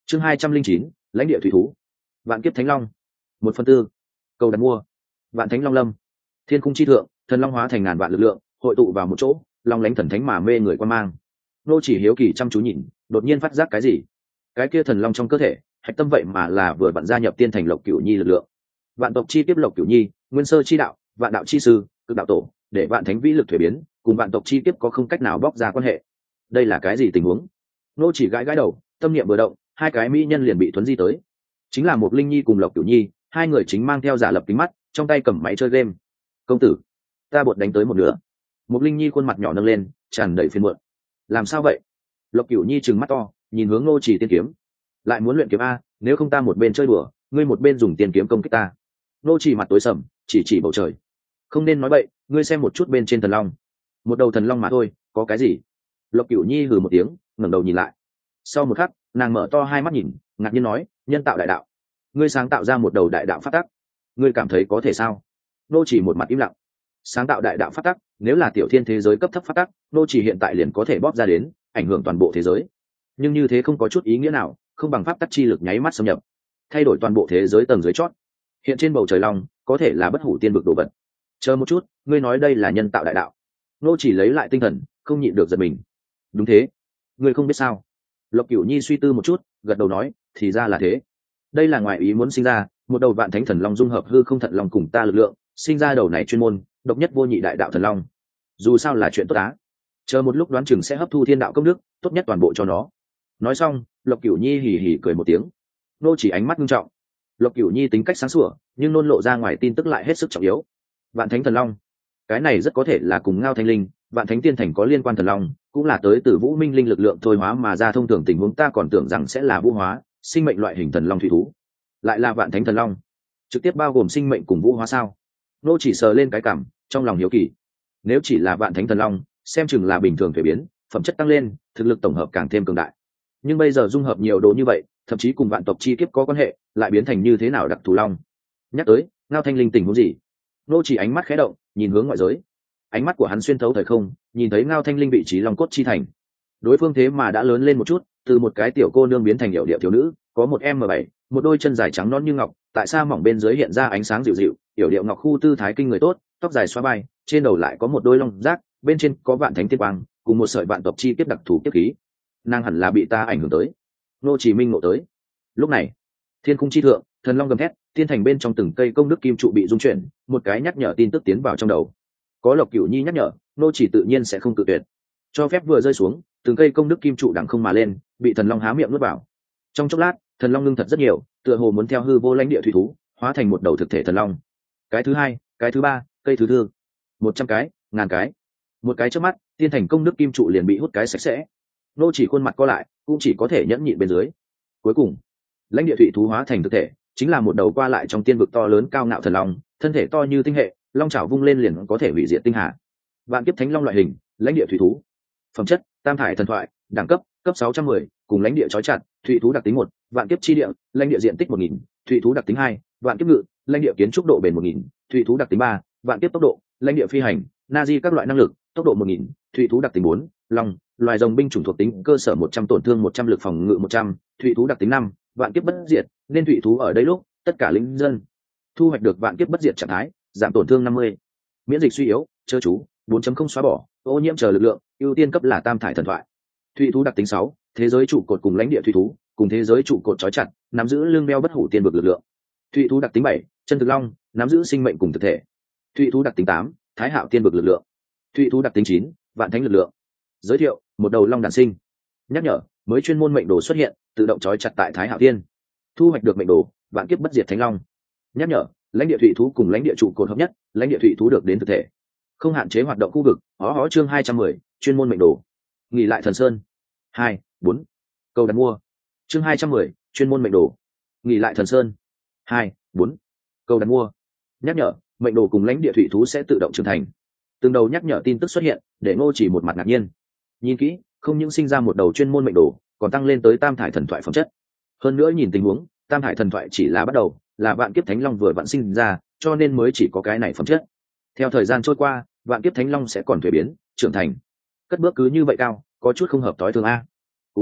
chương hai trăm linh chín lãnh địa thủy thú. Vạn kiếp thánh long. Một phần tư. Cầu đặt mua. Vạn thánh long lâm. Thiên cung chi thượng, thần long hóa thành ngàn vạn lực lượng hội tụ vào một chỗ, long lánh thần thánh mà mê người quan mang. Nô chỉ hiếu kỳ chăm chú nhìn, đột nhiên phát giác cái gì. Cái kia thần long trong cơ thể hạch tâm vậy mà là vừa vặn gia nhập tiên thành lộc cửu nhi lực lượng. Vạn tộc chi tiếp lộc cửu nhi, nguyên sơ chi đạo, vạn đạo chi sư, cực đạo tổ, để vạn thánh vĩ lực thuế biến, cùng vạn tộc chi tiếp có không cách nào bóc ra quan hệ. Đây là cái gì tình huống? Nô chỉ gãi gãi đầu, tâm niệm vừa động, hai cái mỹ nhân liền bị thuấn di tới. Chính là một linh nhi cùng lộc cửu nhi, hai người chính mang theo giả lập kính mắt, trong tay cầm máy chơi game. Công tử, ta bột đánh tới một nửa. Một linh nhi khuôn mặt nhỏ nâng lên, tràn đầy phiền muộn. Làm sao vậy? Lộc cửu nhi trừng mắt to, nhìn hướng Nô chỉ tiên kiếm. Lại muốn luyện kiếm a? Nếu không ta một bên chơi đùa, ngươi một bên dùng tiên kiếm công kích ta. Nô chỉ mặt tối sầm, chỉ chỉ bầu trời. Không nên nói bậy, ngươi xem một chút bên trên thần long. Một đầu thần long mà thôi, có cái gì? Lộc cửu nhi hừ một tiếng, ngẩng đầu nhìn lại. Sau một khắc, nàng mở to hai mắt nhìn, ngạc nhiên nói, nhân tạo đại đạo. Ngươi sáng tạo ra một đầu đại đạo pháp tắc, ngươi cảm thấy có thể sao? Nô chỉ một mặt im lặng. Sáng tạo đại đạo pháp tắc, nếu là tiểu thiên thế giới cấp thấp pháp tắc, nô chỉ hiện tại liền có thể bóp ra đến, ảnh hưởng toàn bộ thế giới. Nhưng như thế không có chút ý nghĩa nào, không bằng pháp tắc chi lực nháy mắt xâm nhập, thay đổi toàn bộ thế giới tầng dưới chót. Hiện trên bầu trời long, có thể là bất hủ tiên vực đồ vật. Chờ một chút, ngươi nói đây là nhân tạo đại đạo? Nô chỉ lấy lại tinh thần, không nhịn được giật mình. Đúng thế, ngươi không biết sao? Lộc cửu nhi suy tư một chút, gật đầu nói, thì ra là thế. Đây là ngoại ý muốn sinh ra, một đầu vạn thánh thần long dung hợp hư không thận long cùng ta lực lượng, sinh ra đầu này chuyên môn độc nhất vô nhị đại đạo thần long. Dù sao là chuyện tốt á, chờ một lúc đoán chừng sẽ hấp thu thiên đạo công đức, tốt nhất toàn bộ cho nó. Nói xong, Lộc cửu nhi hì hì cười một tiếng. Nô chỉ ánh mắt nghiêm trọng. Lộc cửu nhi tính cách sáng sủa, nhưng nôn lộ ra ngoài tin tức lại hết sức trọng yếu. Vạn thánh thần long, cái này rất có thể là cùng Ngao Thanh Linh, vạn thánh tiên thành có liên quan thần long, cũng là tới từ vũ minh linh lực lượng thôi hóa mà ra. Thông thường tình huống ta còn tưởng rằng sẽ là vũ hóa sinh mệnh loại hình thần long thủy thú, lại là vạn thánh thần long, trực tiếp bao gồm sinh mệnh cùng vũ hóa sao? Nô chỉ sờ lên cái cảm, trong lòng hiếu kỳ. Nếu chỉ là vạn thánh thần long, xem chừng là bình thường thuế biến, phẩm chất tăng lên, thực lực tổng hợp càng thêm cường đại. Nhưng bây giờ dung hợp nhiều đồ như vậy, thậm chí cùng vạn tộc chi kiếp có quan hệ, lại biến thành như thế nào đặc thù long? Nhắc tới Ngao Thanh Linh tình huống gì? Nô chỉ ánh mắt khẽ động, nhìn hướng ngoại giới. Ánh mắt của hắn xuyên thấu thời không, nhìn thấy Ngao Thanh Linh vị trí long cốt chi thành. Đối phương thế mà đã lớn lên một chút, từ một cái tiểu cô nương biến thành hiệu điệu thiếu nữ, có một em m bảy, một đôi chân dài trắng non như ngọc, tại sa mỏng bên dưới hiện ra ánh sáng dịu dịu, yểu điệu ngọc khu tư thái kinh người tốt, tóc dài xóa bay, trên đầu lại có một đôi long giác, bên trên có vạn thánh tiên quang, cùng một sợi vạn tộc chi tiết đặc thù kiếp khí. Nàng hẳn là bị ta ảnh hưởng tới. Nô Chỉ Minh ngộ tới. Lúc này, thiên cung chi thượng, thần long gầm thét, thiên thành bên trong từng cây công đức kim trụ bị rung chuyển, một cái nhắc nhở tin tức tiến vào trong đầu. Có Lộc Cửu Nhi nhắc nhở, Nô Chỉ tự nhiên sẽ không tự tuyệt. Cho phép vừa rơi xuống, từng cây công đức kim trụ đằng không mà lên, bị thần long há miệng nuốt vào. Trong chốc lát, thần long ngưng thật rất nhiều, tựa hồ muốn theo hư vô lãnh địa thủy thú, hóa thành một đầu thực thể thần long. Cái thứ hai, cái thứ ba, cây thứ tư, một trăm cái, ngàn cái, một cái trước mắt, tiên thành công đức kim trụ liền bị hút cái sạch sẽ. Nô Chỉ khuôn mặt co lại, cũng chỉ có thể nhẫn nhịn bên dưới. Cuối cùng, lãnh địa thủy thú hóa thành thực thể, chính là một đầu qua lại trong tiên vực to lớn cao ngạo thần long, thân thể to như tinh hệ, long chảo vung lên liền có thể hủy diệt tinh hà. Vạn kiếp thánh long loại hình, lãnh địa thủy thú. Phẩm chất, tam thải thần thoại, đẳng cấp, cấp sáu trăm mười, cùng lãnh địa trói chặt, thủy thú đặc tính một, vạn kiếp chi địa, lãnh địa diện tích một nghìn, thủy thú đặc tính hai, vạn kiếp ngự, lãnh địa kiến trúc độ bền một nghìn, thủy thú đặc tính ba, vạn kiếp tốc độ, lãnh địa phi hành, Nazi các loại năng lực, tốc độ một nghìn, thủy thú đặc tính bốn, long, loài rồng binh chủng thuộc tính cơ sở một trăm tổn thương một trăm lực phòng ngự một trăm, thủy thú đặc tính năm, vạn kiếp bất diệt, nên thủy thú ở đây lúc, tất cả lính dân thu hoạch được vạn kiếp bất diệt trạng thái, giảm tổn thương năm mươi. Miễn dịch suy yếu, chớ chú, bốn chấm không xóa bỏ, ô nhiễm chờ lực lượng, ưu tiên cấp là tam thải thần thoại. Thủy thú đặc tính sáu, thế giới trụ cột cùng lãnh địa thủy thú, cùng thế giới trụ cột trói chặt, nắm giữ lương đeo bất hủ tiên vực lực lượng. Thủy thú đặc tính bảy, chân thực long, nắm giữ sinh mệnh cùng thực thể. Thủy thú đặc tính tám, thái hạo tiên vực lực lượng. Thủy thú đặc tính chín, vạn thánh lực lượng. Giới thiệu, một đầu long đản sinh. Nhắc nhở, mới chuyên môn mệnh đồ xuất hiện, tự động trói chặt tại thái hạo tiên. Thu hoạch được mệnh đồ, vạn kiếp bất diệt thánh long. Nhắc nhở, lãnh địa thủy thú cùng lãnh địa trụ cột hợp nhất, lãnh địa thủy thú được đến thực thể, không hạn chế hoạt động khu vực. Hó hó chương hai trăm mười, chuyên môn mệnh đồ. Nghỉ lại thần sơn. Hai, bốn. Câu đặt mua. Chương hai trăm mười, chuyên môn mệnh đồ. Nghỉ lại thần sơn. Hai, bốn. Câu đặt mua. Nhắc nhở, mệnh đồ cùng lãnh địa thủy thú sẽ tự động trưởng thành. Từng đầu nhắc nhở tin tức xuất hiện, để Ngô Chỉ một mặt ngạc nhiên. Nhìn kỹ, không những sinh ra một đầu chuyên môn mệnh đồ, còn tăng lên tới tam thải thần thoại phẩm chất. Hơn nữa nhìn tình huống, tam thải thần thoại chỉ là bắt đầu, là vạn kiếp thánh long vừa vặn sinh ra, cho nên mới chỉ có cái này phẩm chất. Theo thời gian trôi qua, vạn kiếp thánh long sẽ còn thuế biến, trưởng thành. Cất bước cứ như vậy cao, có chút không hợp tối thường a. Cũng đúng,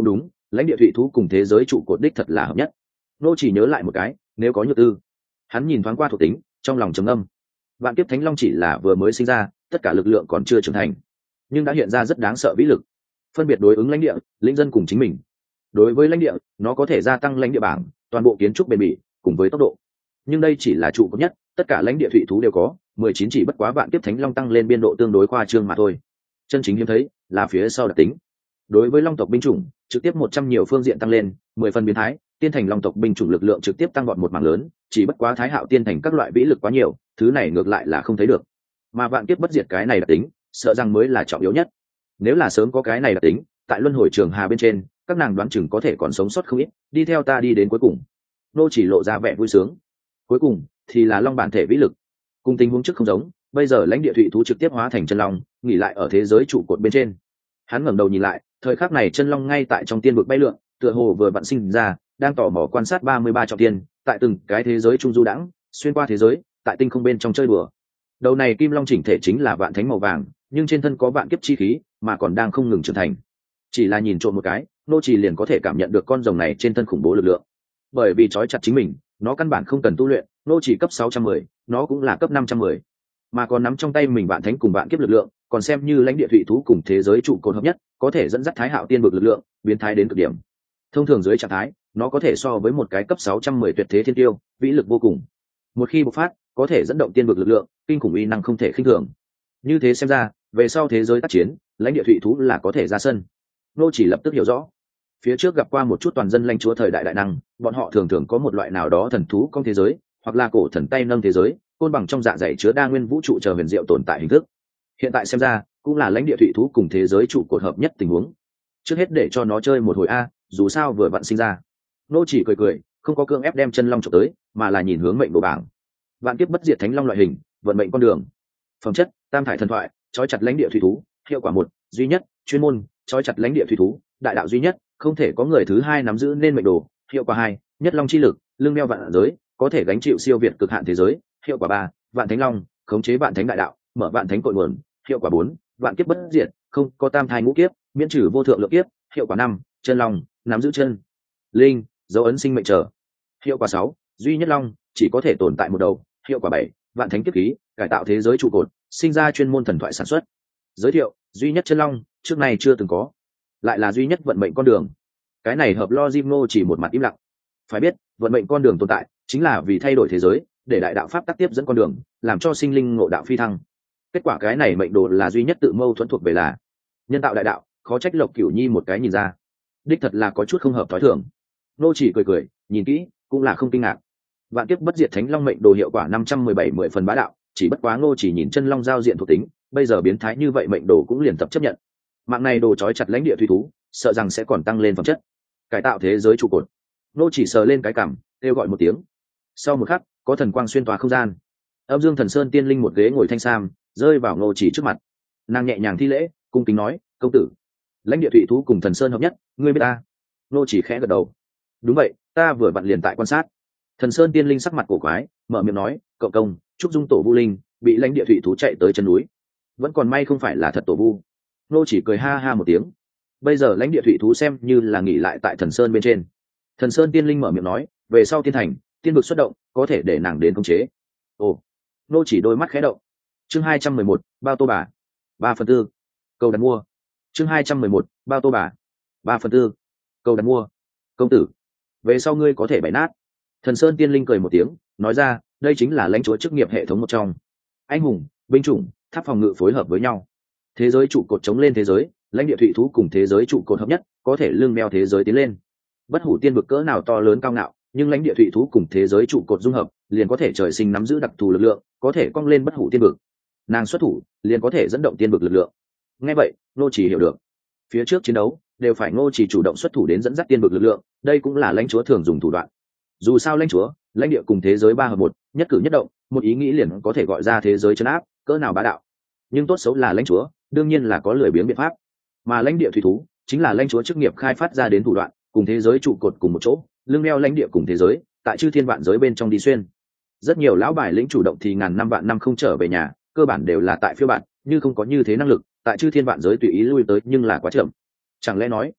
lãnh địa thủy thú cùng thế giới trụ cột đích thật là hợp nhất. Nô chỉ nhớ lại một cái, nếu có nhược tư. Hắn nhìn thoáng qua thuộc tính, trong lòng trầm ngâm. Vạn kiếp thánh long chỉ là vừa mới sinh ra, tất cả lực lượng còn chưa trưởng thành, nhưng đã hiện ra rất đáng sợ vĩ lực, phân biệt đối ứng lãnh địa, lĩnh dân cùng chính mình. Đối với lãnh địa, nó có thể gia tăng lãnh địa bảng, toàn bộ kiến trúc bền bỉ cùng với tốc độ. Nhưng đây chỉ là trụ cột nhất, tất cả lãnh địa thủy thú đều có, mười chín chỉ bất quá vạn kiếp thánh long tăng lên biên độ tương đối khoa trương mà thôi. Chân chính hiếm thấy là phía sau đặc tính. Đối với long tộc binh chủng, trực tiếp một trăm nhiều phương diện tăng lên, mười phần biến thái, tiên thành long tộc binh chủng lực lượng trực tiếp tăng vọt một mảng lớn, chỉ bất quá thái hạo tiên thành các loại vĩ lực quá nhiều, thứ này ngược lại là không thấy được. Mà vạn kiếp bất diệt cái này đặc tính, sợ rằng mới là trọng yếu nhất. Nếu là sớm có cái này đặc tính, tại luân hồi trường hà bên trên, các nàng đoán chừng có thể còn sống sót không ít, đi theo ta đi đến cuối cùng. Nô chỉ lộ ra vẻ vui sướng. Cuối cùng thì là long bản thể vĩ lực. Cùng tình huống trước không giống, bây giờ lãnh địa thủy thú trực tiếp hóa thành chân long, nghỉ lại ở thế giới trụ cột bên trên. Hắn ngẩng đầu nhìn lại, thời khắc này chân long ngay tại trong tiên vực bay lượn, tựa hồ vừa vặn sinh ra, đang tò mò quan sát ba mươi ba trọng tiên, tại từng cái thế giới trung du đãng, xuyên qua thế giới, tại tinh không bên trong chơi đùa. Đầu này kim long chỉnh thể chính là vạn thánh màu vàng, nhưng trên thân có vạn kiếp chi khí, mà còn đang không ngừng trưởng thành. Chỉ là nhìn trộm một cái, nô chỉ liền có thể cảm nhận được con rồng này trên thân khủng bố lực lượng. Bởi vì trói chặt chính mình, nó căn bản không cần tu luyện, nô chỉ cấp sáu trăm mười, nó cũng là cấp năm trăm mười, mà còn nắm trong tay mình vạn thánh cùng vạn kiếp lực lượng, còn xem như lãnh địa thủy thú cùng thế giới trụ cột hợp nhất, có thể dẫn dắt thái hạo tiên vực lực lượng biến thái đến cực điểm. Thông thường dưới trạng thái, nó có thể so với một cái cấp sáu trăm mười tuyệt thế thiên tiêu, vĩ lực vô cùng. Một khi bộc phát, có thể dẫn động tiên vực lực lượng, kinh khủng uy năng không thể khinh thường. Như thế xem ra, về sau thế giới tác chiến, lãnh địa thủy thú là có thể ra sân. Nô chỉ lập tức hiểu rõ. Phía trước gặp qua một chút toàn dân lãnh chúa thời đại đại năng, bọn họ thường thường có một loại nào đó thần thú trong thế giới, hoặc là cổ thần tay nâng thế giới, côn bằng trong dạ dày chứa đa nguyên vũ trụ chờ huyền diệu tồn tại hình thức. Hiện tại xem ra, cũng là lãnh địa thủy thú cùng thế giới trụ cột hợp nhất tình huống. Trước hết để cho nó chơi một hồi a, dù sao vừa vặn sinh ra. Nô chỉ cười cười, không có cương ép đem chân long chụp tới, mà là nhìn hướng mệnh đồ bảng. Vạn kiếp bất diệt thánh long loại hình, vận mệnh con đường. Phẩm chất, tam thải thần thoại, trói chặt lãnh địa thủy thú, hiệu quả một, duy nhất, chuyên môn, trói chặt lãnh địa thủy thú, đại đạo duy nhất, không thể có người thứ hai nắm giữ nên mệnh đồ, hiệu quả hai, nhất long chi lực, lưng đeo vạn giới, có thể gánh chịu siêu việt cực hạn thế giới, hiệu quả ba, vạn thánh long, khống chế vạn thánh đại đạo, mở vạn thánh cội nguồn, hiệu quả bốn, vạn kiếp bất diệt, không có tam thai ngũ kiếp, miễn trừ vô thượng lượng kiếp, hiệu quả năm, chân long, nắm giữ chân linh, dấu ấn sinh mệnh trở, hiệu quả sáu, duy nhất long, chỉ có thể tồn tại một đầu, hiệu quả bảy, vạn thánh kiếp khí, cải tạo thế giới trụ cột, sinh ra chuyên môn thần thoại sản xuất. Giới thiệu, duy nhất chân long, trước này chưa từng có, lại là duy nhất vận mệnh con đường. Cái này hợp lo Jimno chỉ một mặt im lặng. Phải biết, vận mệnh con đường tồn tại chính là vì thay đổi thế giới, để đại đạo pháp tắc tiếp dẫn con đường, làm cho sinh linh ngộ đạo phi thăng. Kết quả cái này mệnh đồ là duy nhất tự mâu thuẫn thuộc về là nhân tạo đại đạo, khó trách Lộc Cửu Nhi một cái nhìn ra, đích thật là có chút không hợp thói thường. Nô chỉ cười cười, nhìn kỹ cũng là không kinh ngạc. Vạn kiếp bất diệt thánh long mệnh đồ hiệu quả năm trăm mười bảy mười phần bá đạo, chỉ bất quá Ngô chỉ nhìn chân long giao diện thuộc tính, bây giờ biến thái như vậy mệnh đồ cũng liền tập chấp nhận. Mạng này đồ trói chặt lãnh địa thủy thú, sợ rằng sẽ còn tăng lên phẩm chất, cải tạo thế giới trụ cột. Nô chỉ sờ lên cái cằm, kêu gọi một tiếng. Sau một khắc, có thần quang xuyên tỏa không gian. Âm Dương Thần Sơn tiên linh một ghế ngồi thanh sam, rơi vào Ngô chỉ trước mặt. Nàng nhẹ nhàng thi lễ, cung kính nói, công tử, lãnh địa thủy thú cùng Thần Sơn hợp nhất, ngươi biết ta? Ngô chỉ khẽ gật đầu. Đúng vậy, ta vừa vặn liền tại quan sát. Thần Sơn tiên linh sắc mặt cổ quái, mở miệng nói, cậu công, trúc dung tổ vu linh bị lãnh địa thủy thú chạy tới chân núi, vẫn còn may không phải là thật tổ vu. Ngô chỉ cười ha ha một tiếng. Bây giờ lãnh địa thủy thú xem như là nghỉ lại tại Thần Sơn bên trên. Thần Sơn tiên linh mở miệng nói, về sau tiên thành, tiên vực xuất động, có thể để nàng đến khống chế. Ồ. Ngô chỉ đôi mắt khẽ động. Chương hai trăm mười một, bao tô bà. Ba phần tư. Cầu đặt mua. Chương hai trăm mười một, bao tô bà. Ba phần tư. Cầu đặt mua. Công tử, về sau ngươi có thể bày nát. Thần Sơn tiên linh cười một tiếng, nói ra, đây chính là lãnh chúa chức nghiệp hệ thống một trong. Anh hùng, binh chủng, tháp phòng ngự phối hợp với nhau. Thế giới trụ cột chống lên thế giới, lãnh địa thủy thú cùng thế giới trụ cột hợp nhất, có thể lưng đeo thế giới tiến lên. Bất hủ tiên vực cỡ nào to lớn cao ngạo, nhưng lãnh địa thủy thú cùng thế giới trụ cột dung hợp, liền có thể trời sinh nắm giữ đặc thù lực lượng, có thể cong lên bất hủ tiên vực. Nàng xuất thủ, liền có thể dẫn động tiên vực lực lượng. Nghe vậy, Ngô chỉ hiểu được. Phía trước chiến đấu, đều phải Ngô chỉ chủ động xuất thủ đến dẫn dắt tiên vực lực lượng, đây cũng là lãnh chúa thường dùng thủ đoạn. Dù sao lãnh chúa, lãnh địa cùng thế giới ba hợp một, nhất cử nhất động, một ý nghĩ liền có thể gọi ra thế giới trấn áp, cỡ nào bá đạo. Nhưng tốt xấu là lãnh chúa, đương nhiên là có lười biếng biện pháp. Mà lãnh địa thủy thú chính là lãnh chúa chức nghiệp khai phát ra đến thủ đoạn, cùng thế giới trụ cột cùng một chỗ, lưng đeo lãnh địa cùng thế giới, tại chư thiên vạn giới bên trong đi xuyên. Rất nhiều lão bài lĩnh chủ động thì ngàn năm vạn năm không trở về nhà, cơ bản đều là tại phiêu bạn, như không có như thế năng lực, tại chư thiên vạn giới tùy ý lui tới nhưng là quá chậm. Chẳng lẽ nói,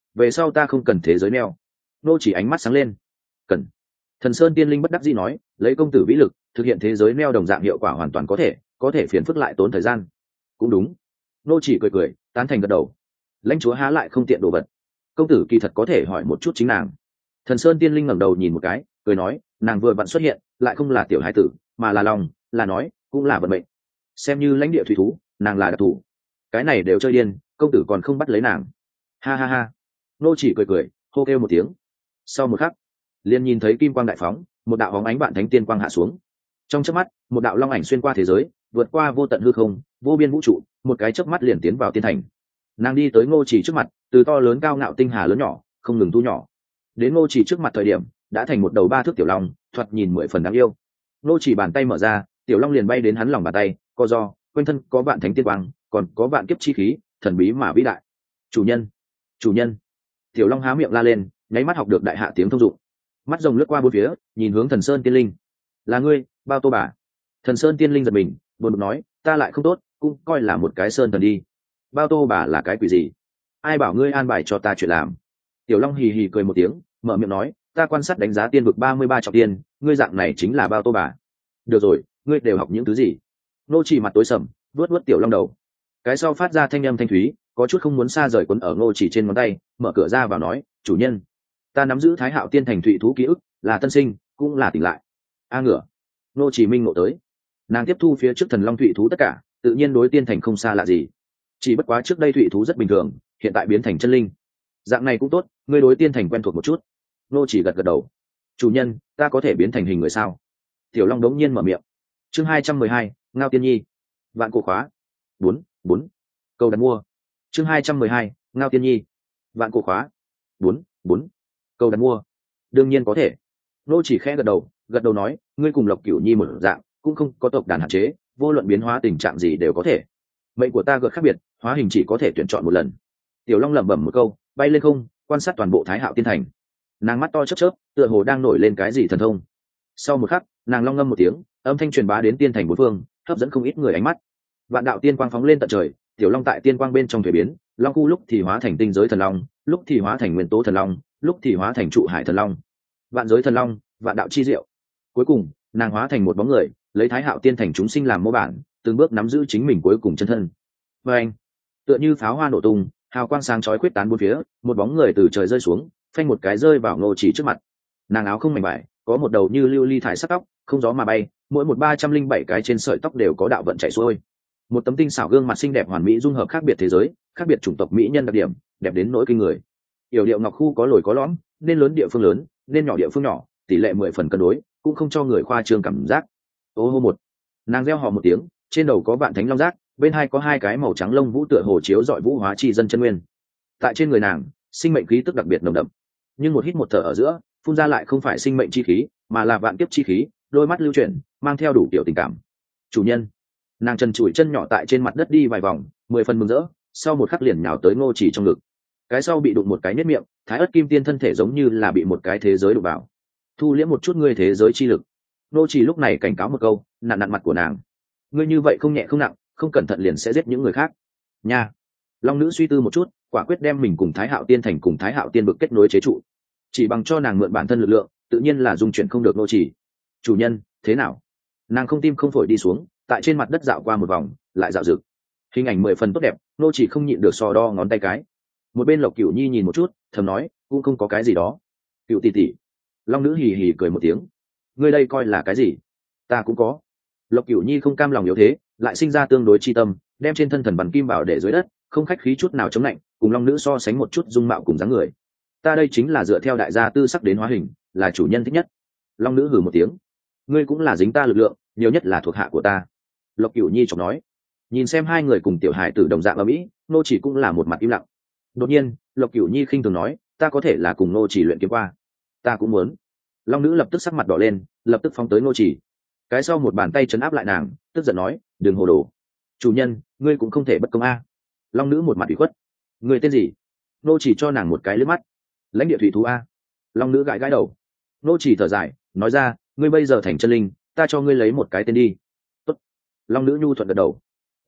về sau ta không cần thế giới neo. Nô chỉ ánh mắt sáng lên. Cần. Thần Sơn Tiên Linh bất đắc dĩ nói, lấy công tử vĩ lực thực hiện thế giới neo đồng dạng hiệu quả hoàn toàn có thể, có thể phiền phức lại tốn thời gian. Cũng đúng. Nô chỉ cười cười, tán thành gật đầu. Lãnh chúa há lại không tiện đồ vật, công tử kỳ thật có thể hỏi một chút chính nàng. Thần Sơn Tiên Linh ngẩng đầu nhìn một cái, cười nói, nàng vừa vặn xuất hiện, lại không là tiểu hải tử, mà là lòng, là nói, cũng là vận mệnh. Xem như lãnh địa thủy thú, nàng là đặc thù. Cái này đều chơi điên, công tử còn không bắt lấy nàng. Ha ha ha. Nô chỉ cười cười, hô kêu một tiếng. Sau một khắc, liền nhìn thấy kim quang đại phóng, một đạo bóng ánh vạn thánh tiên quang hạ xuống. Trong chớp mắt, một đạo long ảnh xuyên qua thế giới, vượt qua vô tận hư không, vô biên vũ trụ, một cái chớp mắt liền tiến vào tiên thành. Nàng đi tới Ngô Chỉ trước mặt, từ to lớn cao ngạo tinh hà lớn nhỏ, không ngừng thu nhỏ. Đến Ngô Chỉ trước mặt thời điểm, đã thành một đầu ba thước tiểu long, thoạt nhìn mười phần đáng yêu. Ngô Chỉ bàn tay mở ra, tiểu long liền bay đến hắn lòng bàn tay, co do, quanh thân có vạn thánh tiên quang, còn có vạn kiếp chi khí, thần bí mà vĩ đại. Chủ nhân, chủ nhân. Tiểu long há miệng la lên, nháy mắt học được đại hạ tiếng thông dụng. Mắt rồng lướt qua bốn phía, nhìn hướng Thần Sơn Tiên Linh. Là ngươi, Bao Tô bà. Thần Sơn Tiên Linh giật mình, buồn bực nói, ta lại không tốt, cũng coi là một cái sơn thần đi. Bao Tô bà là cái quỷ gì? Ai bảo ngươi an bài cho ta chuyện làm? Tiểu long hì hì cười một tiếng, mở miệng nói, ta quan sát đánh giá tiên vực ba mươi ba trọng tiên, ngươi dạng này chính là Bao Tô bà. Được rồi, ngươi đều học những thứ gì? Nô Chỉ mặt tối sầm, vuốt vuốt tiểu long đầu. Cái sau phát ra thanh âm thanh thúy, có chút không muốn xa rời quấn ở Ngô Chỉ trên ngón tay, mở cửa ra vào nói, chủ nhân, ta nắm giữ Thái Hạo Tiên Thành thụy thú ký ức, là tân sinh, cũng là tỉnh lại. A ngửa. Ngô Chỉ minh ngộ tới, nàng tiếp thu phía trước thần long thụy thú tất cả, tự nhiên đối tiên thành không xa lạ gì. Chỉ bất quá trước đây thụy thú rất bình thường, hiện tại biến thành chân linh. Dạng này cũng tốt, ngươi đối tiên thành quen thuộc một chút. Ngô Chỉ gật gật đầu. Chủ nhân, ta có thể biến thành hình người sao? Tiểu long đống nhiên mở miệng. Chương hai trăm mười hai, Ngao Tiên Nhi. Vạn cổ khóa. Bốn, bốn. Câu đặt mua. Chương hai trăm mười hai, Ngao Tiên Nhi. Vạn cổ khóa. Bốn, bốn. Câu đặt mua. Đương nhiên có thể. Nô Chỉ khẽ gật đầu, gật đầu nói, ngươi cùng Lộc Cửu Nhi một dạng, cũng không có tộc đàn hạn chế, vô luận biến hóa tình trạng gì đều có thể. Mệnh của ta gợt khác biệt, hóa hình chỉ có thể tuyển chọn một lần. Tiểu long lẩm bẩm một câu, bay lên không, quan sát toàn bộ Thái Hạo Tiên Thành. Nàng mắt to chớp chớp, tựa hồ đang nổi lên cái gì thần thông. Sau một khắc, nàng long ngâm một tiếng, âm thanh truyền bá đến tiên thành bốn phương, hấp dẫn không ít người ánh mắt. Vạn đạo tiên quang phóng lên tận trời, tiểu long tại tiên quang bên trong thủy biến, long khu lúc thì hóa thành tinh giới thần long, lúc thì hóa thành nguyên tố thần long, lúc thì hóa thành trụ hải thần long. Vạn giới thần long, vạn đạo chi diệu. Cuối cùng, nàng hóa thành một bóng người, lấy Thái Hạo Tiên Thành chúng sinh làm mô bản, từng bước nắm giữ chính mình cuối cùng chân thân. Và anh, tựa như pháo hoa nổ tung, hào quang sáng chói khuyết tán bốn phía, một bóng người từ trời rơi xuống, phanh một cái rơi vào Ngô Chỉ trước mặt. Nàng áo không mảnh vải, có một đầu như lưu ly thải sắc tóc, không gió mà bay, mỗi một ba trăm linh bảy cái trên sợi tóc đều có đạo vận chảy xuôi. Một tấm tinh xảo gương mặt xinh đẹp hoàn mỹ dung hợp khác biệt thế giới, khác biệt chủng tộc mỹ nhân đặc điểm, đẹp đến nỗi kinh người. Yểu điệu ngọc khu có lồi có lõm, nên lớn địa phương lớn, nên nhỏ địa phương nhỏ, tỷ lệ mười phần cân đối, cũng không cho người khoa trương cảm giác. Ô hô một, nàng reo hò một tiếng, trên đầu có vạn thánh long giác, bên hai có hai cái màu trắng lông vũ tựa hồ chiếu dọi vũ hóa chi dân chân nguyên. Tại trên người nàng, sinh mệnh khí tức đặc biệt nồng đậm, nhưng một hít một thở ở giữa, phun ra lại không phải sinh mệnh chi khí, mà là vạn kiếp chi khí, đôi mắt lưu chuyển, mang theo đủ kiểu tình cảm. Chủ nhân. Nàng trần trụi chân nhỏ tại trên mặt đất đi vài vòng, mười phần mừng rỡ, sau một khắc liền nhào tới Ngô Chỉ trong ngực. Cái sau bị đụng một cái nết miệng, Thái Ức Kim Tiên thân thể giống như là bị một cái thế giới đụng vào. Thu liễm một chút ngươi thế giới chi lực. Ngô Chỉ lúc này cảnh cáo một câu, nặn nặn mặt của nàng. Ngươi như vậy không nhẹ không nặng, không cẩn thận liền sẽ giết những người khác. Nha. Long nữ suy tư một chút, quả quyết đem mình cùng Thái Hạo Tiên Thành cùng Thái Hạo Tiên vực kết nối chế trụ. Chỉ bằng cho nàng mượn bản thân lực lượng, tự nhiên là dung chuyển không được Ngô Chỉ. Chủ nhân, thế nào? Nàng không tim không phổi đi xuống, tại trên mặt đất dạo qua một vòng, lại dạo rực. Hình ảnh mười phần tốt đẹp, Ngô Chỉ không nhịn được so đo ngón tay cái. Một bên Lộc Cửu Nhi nhìn một chút, thầm nói, cũng không có cái gì đó. Cửu tỷ tỷ. Long nữ hì hì cười một tiếng. Ngươi đây coi là cái gì? Ta cũng có. Lộc Cửu Nhi không cam lòng yếu thế, lại sinh ra tương đối chi tâm, đem trên thân thần bắn kim bảo để dưới đất, không khách khí chút nào chống lạnh, cùng Long nữ so sánh một chút dung mạo cùng dáng người. Ta đây chính là dựa theo đại gia tư sắc đến hóa hình, là chủ nhân thích nhất. Long nữ hừ một tiếng. Ngươi cũng là dính ta lực lượng, nhiều nhất là thuộc hạ của ta. Lộc Cửu Nhi chọc nói. Nhìn xem hai người cùng tiểu hải tử đồng dạng ở mỹ, Nô Chỉ cũng là một mặt im lặng. Đột nhiên, Lộc Cửu Nhi khinh thường nói, ta có thể là cùng Nô Chỉ luyện kiếm qua. Ta cũng muốn. Long nữ lập tức sắc mặt đỏ lên, lập tức phóng tới Nô Chỉ. Cái sau một bàn tay chấn áp lại nàng, tức giận nói, đừng hồ đồ. Chủ nhân, ngươi cũng không thể bất công a. Long nữ một mặt ủy khuất. Ngươi tên gì? Nô Chỉ cho nàng một cái lướt mắt. Lãnh địa thủy thú a. Long nữ gãi gãi đầu. Nô Chỉ thở dài, nói ra, ngươi bây giờ thành chân linh, ta cho ngươi lấy một cái tên đi. Tốt. Long nữ nhu thuận gật đầu.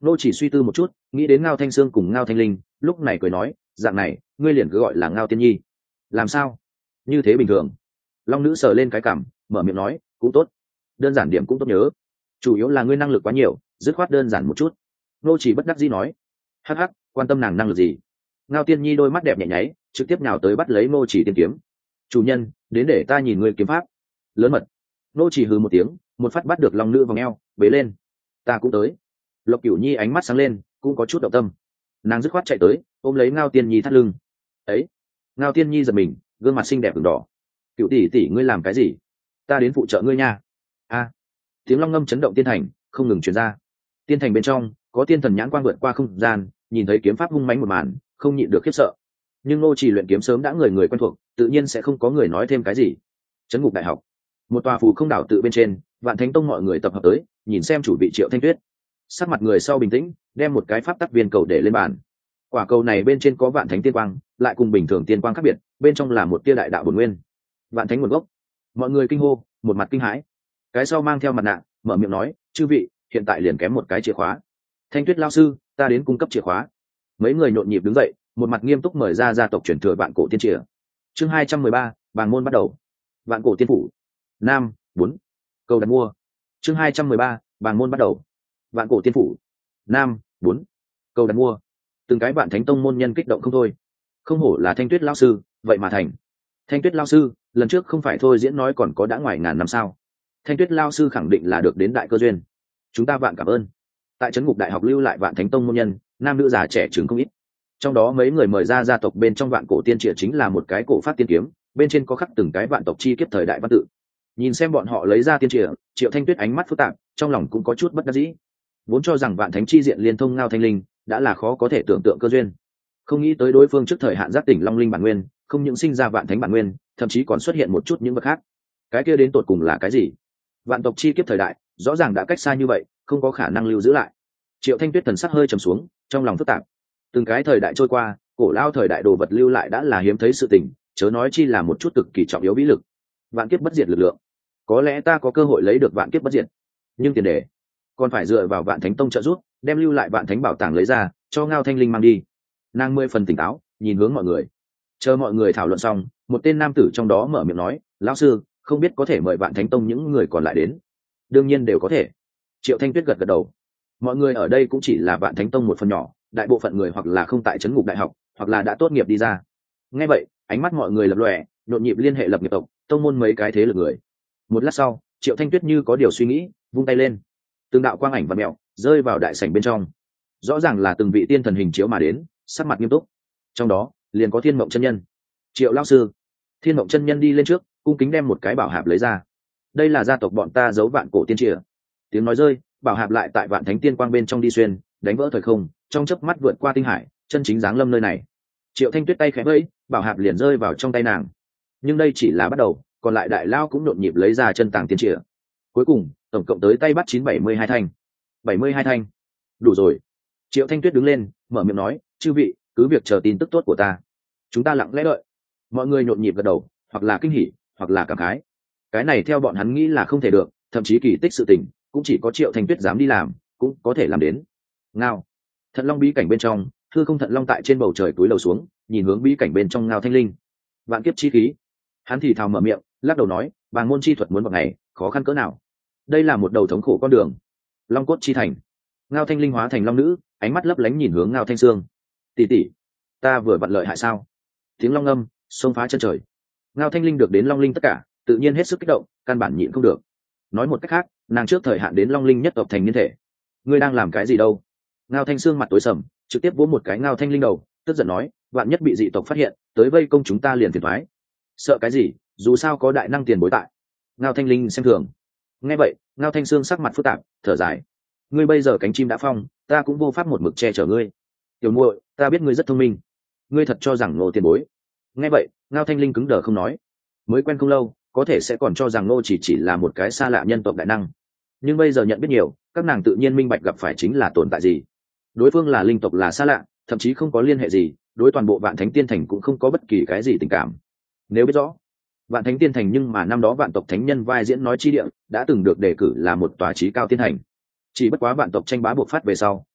Nô chỉ suy tư một chút, nghĩ đến Ngao Thanh Sương cùng Ngao Thanh Linh, lúc này cười nói, dạng này ngươi liền cứ gọi là Ngao Tiên Nhi. Làm sao? Như thế bình thường. Long nữ sờ lên cái cằm, mở miệng nói, cũng tốt, đơn giản điểm cũng tốt nhớ, chủ yếu là ngươi năng lực quá nhiều, dứt khoát đơn giản một chút. Nô chỉ bất đắc dĩ nói, hắc hắc, quan tâm nàng năng lực gì? Ngao Tiên Nhi đôi mắt đẹp nhẹ nháy, trực tiếp nhào tới bắt lấy Nô chỉ tiên kiếm. Chủ nhân, đến để ta nhìn ngươi kiếm pháp. Lớn mật. Nô chỉ hừ một tiếng, một phát bắt được Long nữ vòng eo, bế lên. Ta cũng tới. Lộc Cửu Nhi ánh mắt sáng lên, cũng có chút động tâm. Nàng dứt khoát chạy tới, ôm lấy Ngao Tiên Nhi thắt lưng. Ấy. Ngao Tiên Nhi giật mình, gương mặt xinh đẹp ửng đỏ. Cửu tỷ tỷ ngươi làm cái gì? Ta đến phụ trợ ngươi nha. A. Tiếng long ngâm chấn động tiên thành, không ngừng truyền ra. Tiên thành bên trong có tiên thần nhãn quang vượt qua không gian, nhìn thấy kiếm pháp hung mãnh một màn, không nhịn được khiếp sợ. Nhưng Ngô Chỉ luyện kiếm sớm đã người người quen thuộc, tự nhiên sẽ không có người nói thêm cái gì. Trấn ngục đại học, một tòa phù không đảo tự bên trên, Vạn Thánh Tông mọi người tập hợp tới, nhìn xem chủ vị Triệu Thanh Tuyết. Sắc mặt người sau bình tĩnh, đem một cái pháp tắc viên cầu để lên bàn. Quả cầu này bên trên có Vạn Thánh tiên quang, lại cùng bình thường tiên quang khác biệt, bên trong là một tia đại đạo bổn nguyên. Vạn Thánh nguồn gốc. Mọi người kinh hô, một mặt kinh hãi. Cái sau mang theo mặt nạ, mở miệng nói, chư vị, hiện tại liền kém một cái chìa khóa. Thanh Tuyết lão sư, ta đến cung cấp chìa khóa. Mấy người nhộn nhịp đứng dậy, một mặt nghiêm túc mời ra gia tộc truyền thừa Vạn Cổ Tiên Chìa. Chương hai trăm mười ba, bàng môn bắt đầu. Vạn Cổ Tiên phủ. Nam, bốn. Câu đặt mua. Chương hai trăm mười ba, bàng môn bắt đầu. Vạn Cổ Tiên phủ. Nam, bốn. Câu đặt mua. Từng cái Vạn Thánh Tông môn nhân kích động không thôi. Không hổ là Thanh Tuyết lão sư, vậy mà thành. Thanh Tuyết lão sư, lần trước không phải thôi diễn nói còn có đã ngoài ngàn năm sao? Thanh Tuyết lão sư khẳng định là được đến đại cơ duyên. Chúng ta vạn cảm ơn. Tại trấn ngục đại học lưu lại Vạn Thánh Tông môn nhân, nam nữ già trẻ trưởng không ít. Trong đó mấy người mời ra gia tộc bên trong Vạn Cổ Tiên Chìa chính là một cái cổ phát tiên kiếm, bên trên có khắc từng cái vạn tộc chi kiếp thời đại văn tự. Nhìn xem bọn họ lấy ra tiên chìa, Triệu Thanh Tuyết ánh mắt phức tạp, trong lòng cũng có chút bất đắc dĩ. Vốn cho rằng Vạn Thánh chi diện liên thông Ngao Thanh Linh đã là khó có thể tưởng tượng cơ duyên, không nghĩ tới đối phương trước thời hạn giác tỉnh Long Linh bản nguyên, không những sinh ra Vạn Thánh bản nguyên, thậm chí còn xuất hiện một chút những vật khác. Cái kia đến tột cùng là cái gì? Vạn tộc chi kiếp thời đại, rõ ràng đã cách xa như vậy, không có khả năng lưu giữ lại. Triệu Thanh Tuyết thần sắc hơi trầm xuống, trong lòng phức tạp. Từng cái thời đại trôi qua, cổ lao thời đại đồ vật lưu lại đã là hiếm thấy sự tình, chớ nói chi là một chút cực kỳ trọng yếu vĩ lực. Vạn kiếp bất diệt lực lượng, có lẽ ta có cơ hội lấy được vạn kiếp bất diệt, nhưng tiền đề còn phải dựa vào Vạn Thánh Tông trợ giúp, đem lưu lại Vạn Thánh bảo tàng lấy ra, cho Ngao Thanh Linh mang đi. Nàng mười phần tỉnh táo, nhìn hướng mọi người. Chờ mọi người thảo luận xong, một tên nam tử trong đó mở miệng nói, lão sư, không biết có thể mời Vạn Thánh Tông những người còn lại đến? Đương nhiên đều có thể. Triệu Thanh Tuyết gật gật đầu. Mọi người ở đây cũng chỉ là Vạn Thánh Tông một phần nhỏ, đại bộ phận người hoặc là không tại trấn ngục đại học, hoặc là đã tốt nghiệp đi ra. Nghe vậy, ánh mắt mọi người lập lòe, nhộn nhịp liên hệ lập nghiệp tộc, tông môn mấy cái thế lực người. Một lát sau, Triệu Thanh Tuyết như có điều suy nghĩ, vung tay lên. Từng đạo quang ảnh và mèo rơi vào đại sảnh bên trong. Rõ ràng là từng vị tiên thần hình chiếu mà đến, sắc mặt nghiêm túc. Trong đó, liền có Thiên Mộng chân nhân. Triệu lão sư. Thiên Mộng chân nhân đi lên trước, cung kính đem một cái bảo hạp lấy ra. Đây là gia tộc bọn ta giấu Vạn Cổ Tiên Chìa. Tiếng nói rơi, bảo hạp lại tại Vạn Thánh tiên quang bên trong đi xuyên, đánh vỡ thời không, trong chớp mắt vượt qua tinh hải, chân chính giáng lâm nơi này. Triệu Thanh Tuyết tay khẽ vẫy, bảo hạp liền rơi vào trong tay nàng. Nhưng đây chỉ là bắt đầu, còn lại đại lao cũng nhộn nhịp lấy ra chân tàng tiên chìa. Cuối cùng, tổng cộng tới tay bắt chín bảy mươi hai thanh. bảy mươi hai thanh. Đủ rồi. Triệu Thanh Tuyết đứng lên, mở miệng nói, chư vị, cứ việc chờ tin tức tốt của ta. Chúng ta lặng lẽ đợi. Mọi người nhộn nhịp gật đầu, hoặc là kinh hỉ, hoặc là cảm khái. Cái này theo bọn hắn nghĩ là không thể được, thậm chí kỳ tích sự tình, cũng chỉ có Triệu Thanh Tuyết dám đi làm, cũng có thể làm đến. Ngao. Thận Long bí cảnh bên trong, hư không thận long tại trên bầu trời túi lầu xuống, nhìn hướng bí cảnh bên trong Ngao Thanh Linh. Vạn kiếp chi khí. Hắn thì thào mở miệng, lắc đầu nói, bàng môn chi thuật muốn vào ngày, khó khăn cỡ nào. Đây là một đầu thống khổ con đường. Long cốt chi thành. Ngao Thanh Linh hóa thành long nữ, ánh mắt lấp lánh nhìn hướng Ngao Thanh Sương. Tỷ tỷ, ta vừa vặn lợi hại sao? Tiếng long âm xông phá chân trời. Ngao Thanh Linh được đến long linh tất cả, tự nhiên hết sức kích động, căn bản nhịn không được. Nói một cách khác, nàng trước thời hạn đến long linh nhất tộc thành niên thể. Ngươi đang làm cái gì đâu? Ngao Thanh Sương mặt tối sầm, trực tiếp vỗ một cái Ngao Thanh Linh đầu, tức giận nói, vạn nhất bị dị tộc phát hiện, tới vây công chúng ta liền phiền toái. Sợ cái gì, dù sao có đại năng tiền bối tại. Ngao Thanh Linh xem thường. Nghe vậy, Ngao Thanh Sương sắc mặt phức tạp, thở dài. Ngươi bây giờ cánh chim đã phong, ta cũng vô pháp một mực che chở ngươi. Tiểu muội, ta biết ngươi rất thông minh. Ngươi thật cho rằng Ngô tiền bối? Nghe vậy, Ngao Thanh Linh cứng đờ không nói. Mới quen không lâu, có thể sẽ còn cho rằng Ngô chỉ chỉ là một cái xa lạ nhân tộc đại năng. Nhưng bây giờ nhận biết nhiều, các nàng tự nhiên minh bạch gặp phải chính là tồn tại gì. Đối phương là linh tộc là xa lạ, thậm chí không có liên hệ gì, đối toàn bộ Vạn Thánh Tiên Thành cũng không có bất kỳ cái gì tình cảm. Nếu biết rõ Vạn Thánh Tiên Thành, nhưng mà năm đó vạn tộc thánh nhân vai diễn nói chi địa đã từng được đề cử là một tòa chí cao tiên thành. Chỉ bất quá vạn tộc tranh bá buộc phát về sau,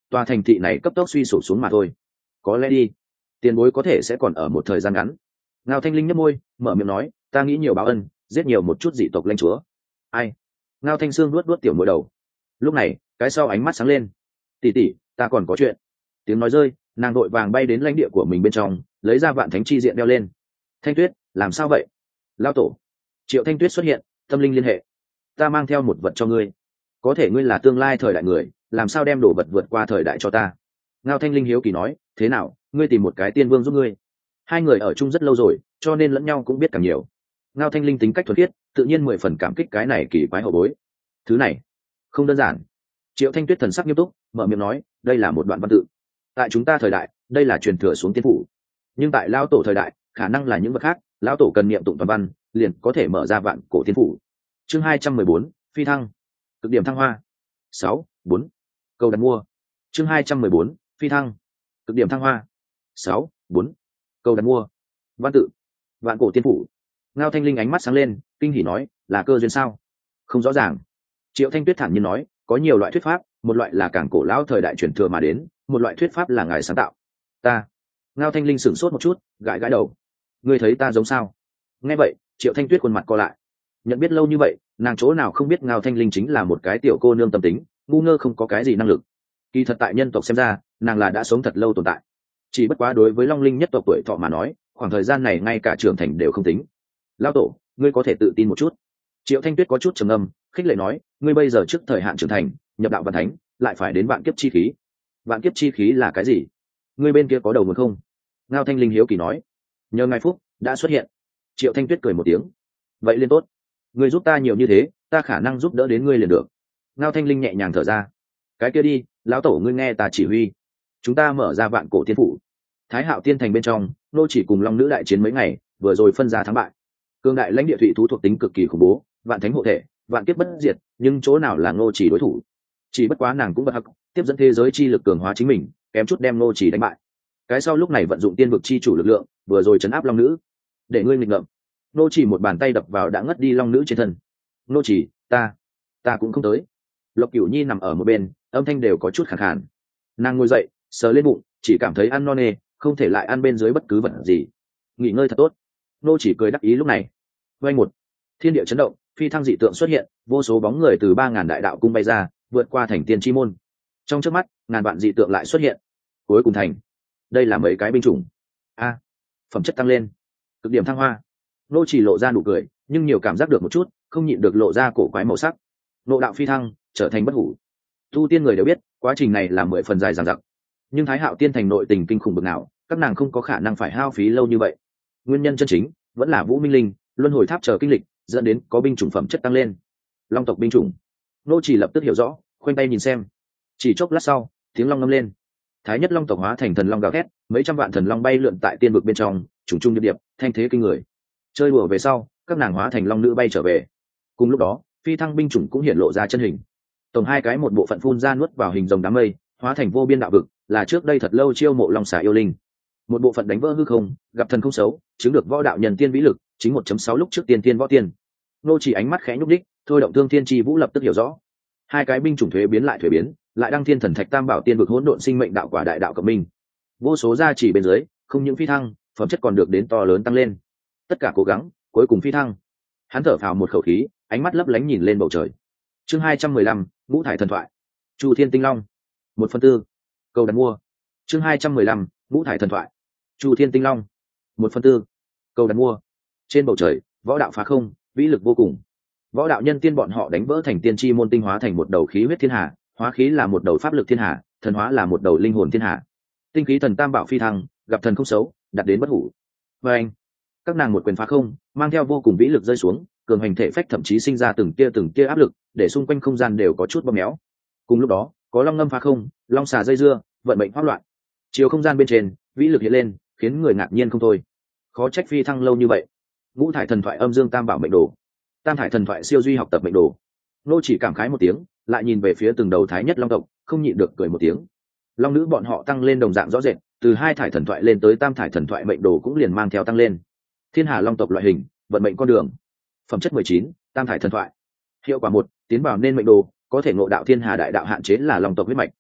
tòa thành thị này cấp tốc suy sụp xuống mà thôi. Có lẽ đi, tiền bối có thể sẽ còn ở một thời gian ngắn. Ngao Thanh Linh nhếch môi, mở miệng nói, ta nghĩ nhiều báo ân, giết nhiều một chút dị tộc lãnh chúa. Ai? Ngao Thanh Sương luốt luốt tiểu mũi đầu. Lúc này, cái sau ánh mắt sáng lên. Tỷ tỷ, ta còn có chuyện. Tiếng nói rơi, nàng đội vàng bay đến lãnh địa của mình bên trong, lấy ra vạn thánh chi diện đeo lên. Thanh Tuyết, làm sao vậy? Lao tổ. Triệu Thanh Tuyết xuất hiện, tâm linh liên hệ. Ta mang theo một vật cho ngươi. Có thể ngươi là tương lai thời đại người, làm sao đem đồ vật vượt qua thời đại cho ta? Ngao Thanh Linh hiếu kỳ nói, thế nào, ngươi tìm một cái tiên vương giúp ngươi. Hai người ở chung rất lâu rồi, cho nên lẫn nhau cũng biết càng nhiều. Ngao Thanh Linh tính cách thuần khiết, tự nhiên mười phần cảm kích cái này kỳ quái hậu bối. Thứ này không đơn giản. Triệu Thanh Tuyết thần sắc nghiêm túc, mở miệng nói, đây là một đoạn văn tự. Tại chúng ta thời đại, đây là truyền thừa xuống tiên phủ, nhưng tại lão tổ thời đại, khả năng là những vật khác. Lão tổ cần niệm tụng toàn văn, liền có thể mở ra vạn cổ tiên phủ. Chương hai trăm mười bốn, phi thăng, cực điểm thăng hoa. Sáu, bốn. Cầu đặt mua. Chương hai trăm mười bốn, phi thăng, cực điểm thăng hoa. Sáu, bốn. Cầu đặt mua. Văn tự, vạn cổ tiên phủ. Ngao Thanh Linh ánh mắt sáng lên, kinh hỉ nói, là cơ duyên sao? Không rõ ràng. Triệu Thanh Tuyết thản nhiên nói, có nhiều loại thuyết pháp, một loại là càng cổ lão thời đại truyền thừa mà đến, một loại thuyết pháp là ngài sáng tạo. Ta. Ngao Thanh Linh sửng sốt một chút, gãi gãi đầu. Ngươi thấy ta giống sao? Nghe vậy, Triệu Thanh Tuyết khuôn mặt co lại. Nhận biết lâu như vậy, nàng chỗ nào không biết Ngao Thanh Linh chính là một cái tiểu cô nương tâm tính, ngu ngơ không có cái gì năng lực. Kỳ thật tại nhân tộc xem ra, nàng là đã sống thật lâu tồn tại. Chỉ bất quá đối với Long Linh nhất tộc tuổi thọ mà nói, khoảng thời gian này ngay cả trưởng thành đều không tính. Lão tổ, ngươi có thể tự tin một chút. Triệu Thanh Tuyết có chút trầm ngâm, khích lệ nói, ngươi bây giờ trước thời hạn trưởng thành, nhập đạo văn thánh, lại phải đến vạn kiếp chi khí. Vạn kiếp chi khí là cái gì? Ngươi bên kia có đầu muốn không? Ngao Thanh Linh hiếu kỳ nói. Nhờ ngài phúc đã xuất hiện. Triệu Thanh Tuyết cười một tiếng. Vậy liên tốt. Ngươi giúp ta nhiều như thế, ta khả năng giúp đỡ đến ngươi liền được. Ngao Thanh Linh nhẹ nhàng thở ra. Cái kia đi, lão tổ ngươi nghe ta chỉ huy. Chúng ta mở ra vạn cổ tiên phủ. Thái Hạo Tiên Thành bên trong, nô chỉ cùng Long Nữ đại chiến mấy ngày, vừa rồi phân ra thắng bại. Cương đại lãnh địa thủy thú thuộc tính cực kỳ khủng bố, vạn thánh hộ thể, vạn kiếp bất diệt, nhưng chỗ nào là nô chỉ đối thủ? Chỉ bất quá nàng cũng bất hắc, tiếp dẫn thế giới chi lực cường hóa chính mình, kém chút đem nô chỉ đánh bại. Cái sau lúc này vận dụng tiên vực chi chủ lực lượng, vừa rồi chấn áp Long Nữ. Để ngươi nghịch ngợm. Nô chỉ một bàn tay đập vào đã ngất đi Long Nữ trên thân. Nô chỉ, ta, ta cũng không tới. Lộc Cửu Nhi nằm ở một bên, âm thanh đều có chút khàn khàn. Nàng ngồi dậy, sờ lên bụng, chỉ cảm thấy ăn no nê, không thể lại ăn bên dưới bất cứ vật gì. Nghỉ ngơi thật tốt. Nô chỉ cười đắc ý lúc này. Vây một, thiên địa chấn động, phi thăng dị tượng xuất hiện, vô số bóng người từ ba ngàn đại đạo cung bay ra, vượt qua thành tiên chi môn. Trong chớp mắt, ngàn vạn dị tượng lại xuất hiện. Cuối cùng thành. Đây là mấy cái binh chủng. A, phẩm chất tăng lên, cực điểm thăng hoa. Nô chỉ lộ ra nụ cười, nhưng nhiều cảm giác được một chút, không nhịn được lộ ra cổ quái màu sắc. Nộ đạo phi thăng, trở thành bất hủ. Tu tiên người đều biết, quá trình này là mười phần dài dằng dặc. Nhưng Thái Hạo Tiên Thành nội tình kinh khủng bậc nào, các nàng không có khả năng phải hao phí lâu như vậy. Nguyên nhân chân chính vẫn là Vũ Minh Linh, luân hồi tháp chờ kinh lịch, dẫn đến có binh chủng phẩm chất tăng lên. Long tộc binh chủng. Nô chỉ lập tức hiểu rõ, khoanh tay nhìn xem. Chỉ chốc lát sau, tiếng long ngâm lên. Thái nhất long tộc hóa thành thần long gào thét, mấy trăm vạn thần long bay lượn tại tiên vực bên trong, trùng trùng điệp điệp, thanh thế kinh người. Chơi đùa về sau, các nàng hóa thành long nữ bay trở về. Cùng lúc đó, phi thăng binh chủng cũng hiện lộ ra chân hình. Tổng hai cái một bộ phận phun ra nuốt vào hình rồng đám mây, hóa thành vô biên đạo vực, là trước đây thật lâu chiêu mộ long xà yêu linh. Một bộ phận đánh vỡ hư không, gặp thần không xấu, chứng được võ đạo nhân tiên vĩ lực, chính một chấm sáu lúc trước tiên tiên võ tiên. Nô chỉ ánh mắt khẽ nhúc đích, thôi động thương thiên chi vũ lập tức hiểu rõ. Hai cái binh chủng thuế biến lại thuế biến, lại đăng thiên thần thạch tam bảo tiên vực hỗn độn sinh mệnh đạo quả đại đạo cộng minh. Vô số gia chỉ bên dưới, không những phi thăng, phẩm chất còn được đến to lớn tăng lên. Tất cả cố gắng, cuối cùng phi thăng. Hắn thở phào một khẩu khí, ánh mắt lấp lánh nhìn lên bầu trời. Chương hai trăm mười lăm, ngũ thải thần thoại. Chu Thiên Tinh Long. Một phần tư. Cầu đặt mua. Chương hai trăm mười lăm, ngũ thải thần thoại. Chu Thiên Tinh Long. Một phần tư. Cầu đặt mua. Trên bầu trời, võ đạo phá không, vĩ lực vô cùng. Võ đạo nhân tiên bọn họ đánh vỡ thành tiên chi môn tinh hóa thành một đầu khí huyết thiên hà, hóa khí là một đầu pháp lực thiên hà, thần hóa là một đầu linh hồn thiên hà. Tinh khí thần tam bảo phi thăng, gặp thần không xấu, đặt đến bất hủ. Và anh, các nàng một quyền phá không, mang theo vô cùng vĩ lực rơi xuống, cường hành thể phách thậm chí sinh ra từng tia từng tia áp lực, để xung quanh không gian đều có chút bóp méo. Cùng lúc đó, có long ngâm phá không, long xà dây dưa, vận mệnh hoắc loạn. Chiều không gian bên trên, vĩ lực hiện lên, khiến người ngạc nhiên không thôi. Khó trách phi thăng lâu như vậy. Ngũ thải thần thoại âm dương tam bảo mệnh đồ, tam thải thần thoại siêu duy học tập mệnh đồ. Nô chỉ cảm khái một tiếng, lại nhìn về phía từng đầu thái nhất long tộc, không nhịn được cười một tiếng. Long nữ bọn họ tăng lên đồng dạng rõ rệt, từ hai thải thần thoại lên tới tam thải thần thoại mệnh đồ cũng liền mang theo tăng lên. Thiên hà long tộc loại hình, vận mệnh con đường. Phẩm chất mười chín, tam thải thần thoại. Hiệu quả một, tiến vào nên mệnh đồ, có thể ngộ đạo thiên hà đại đạo hạn chế là long tộc huyết mạch.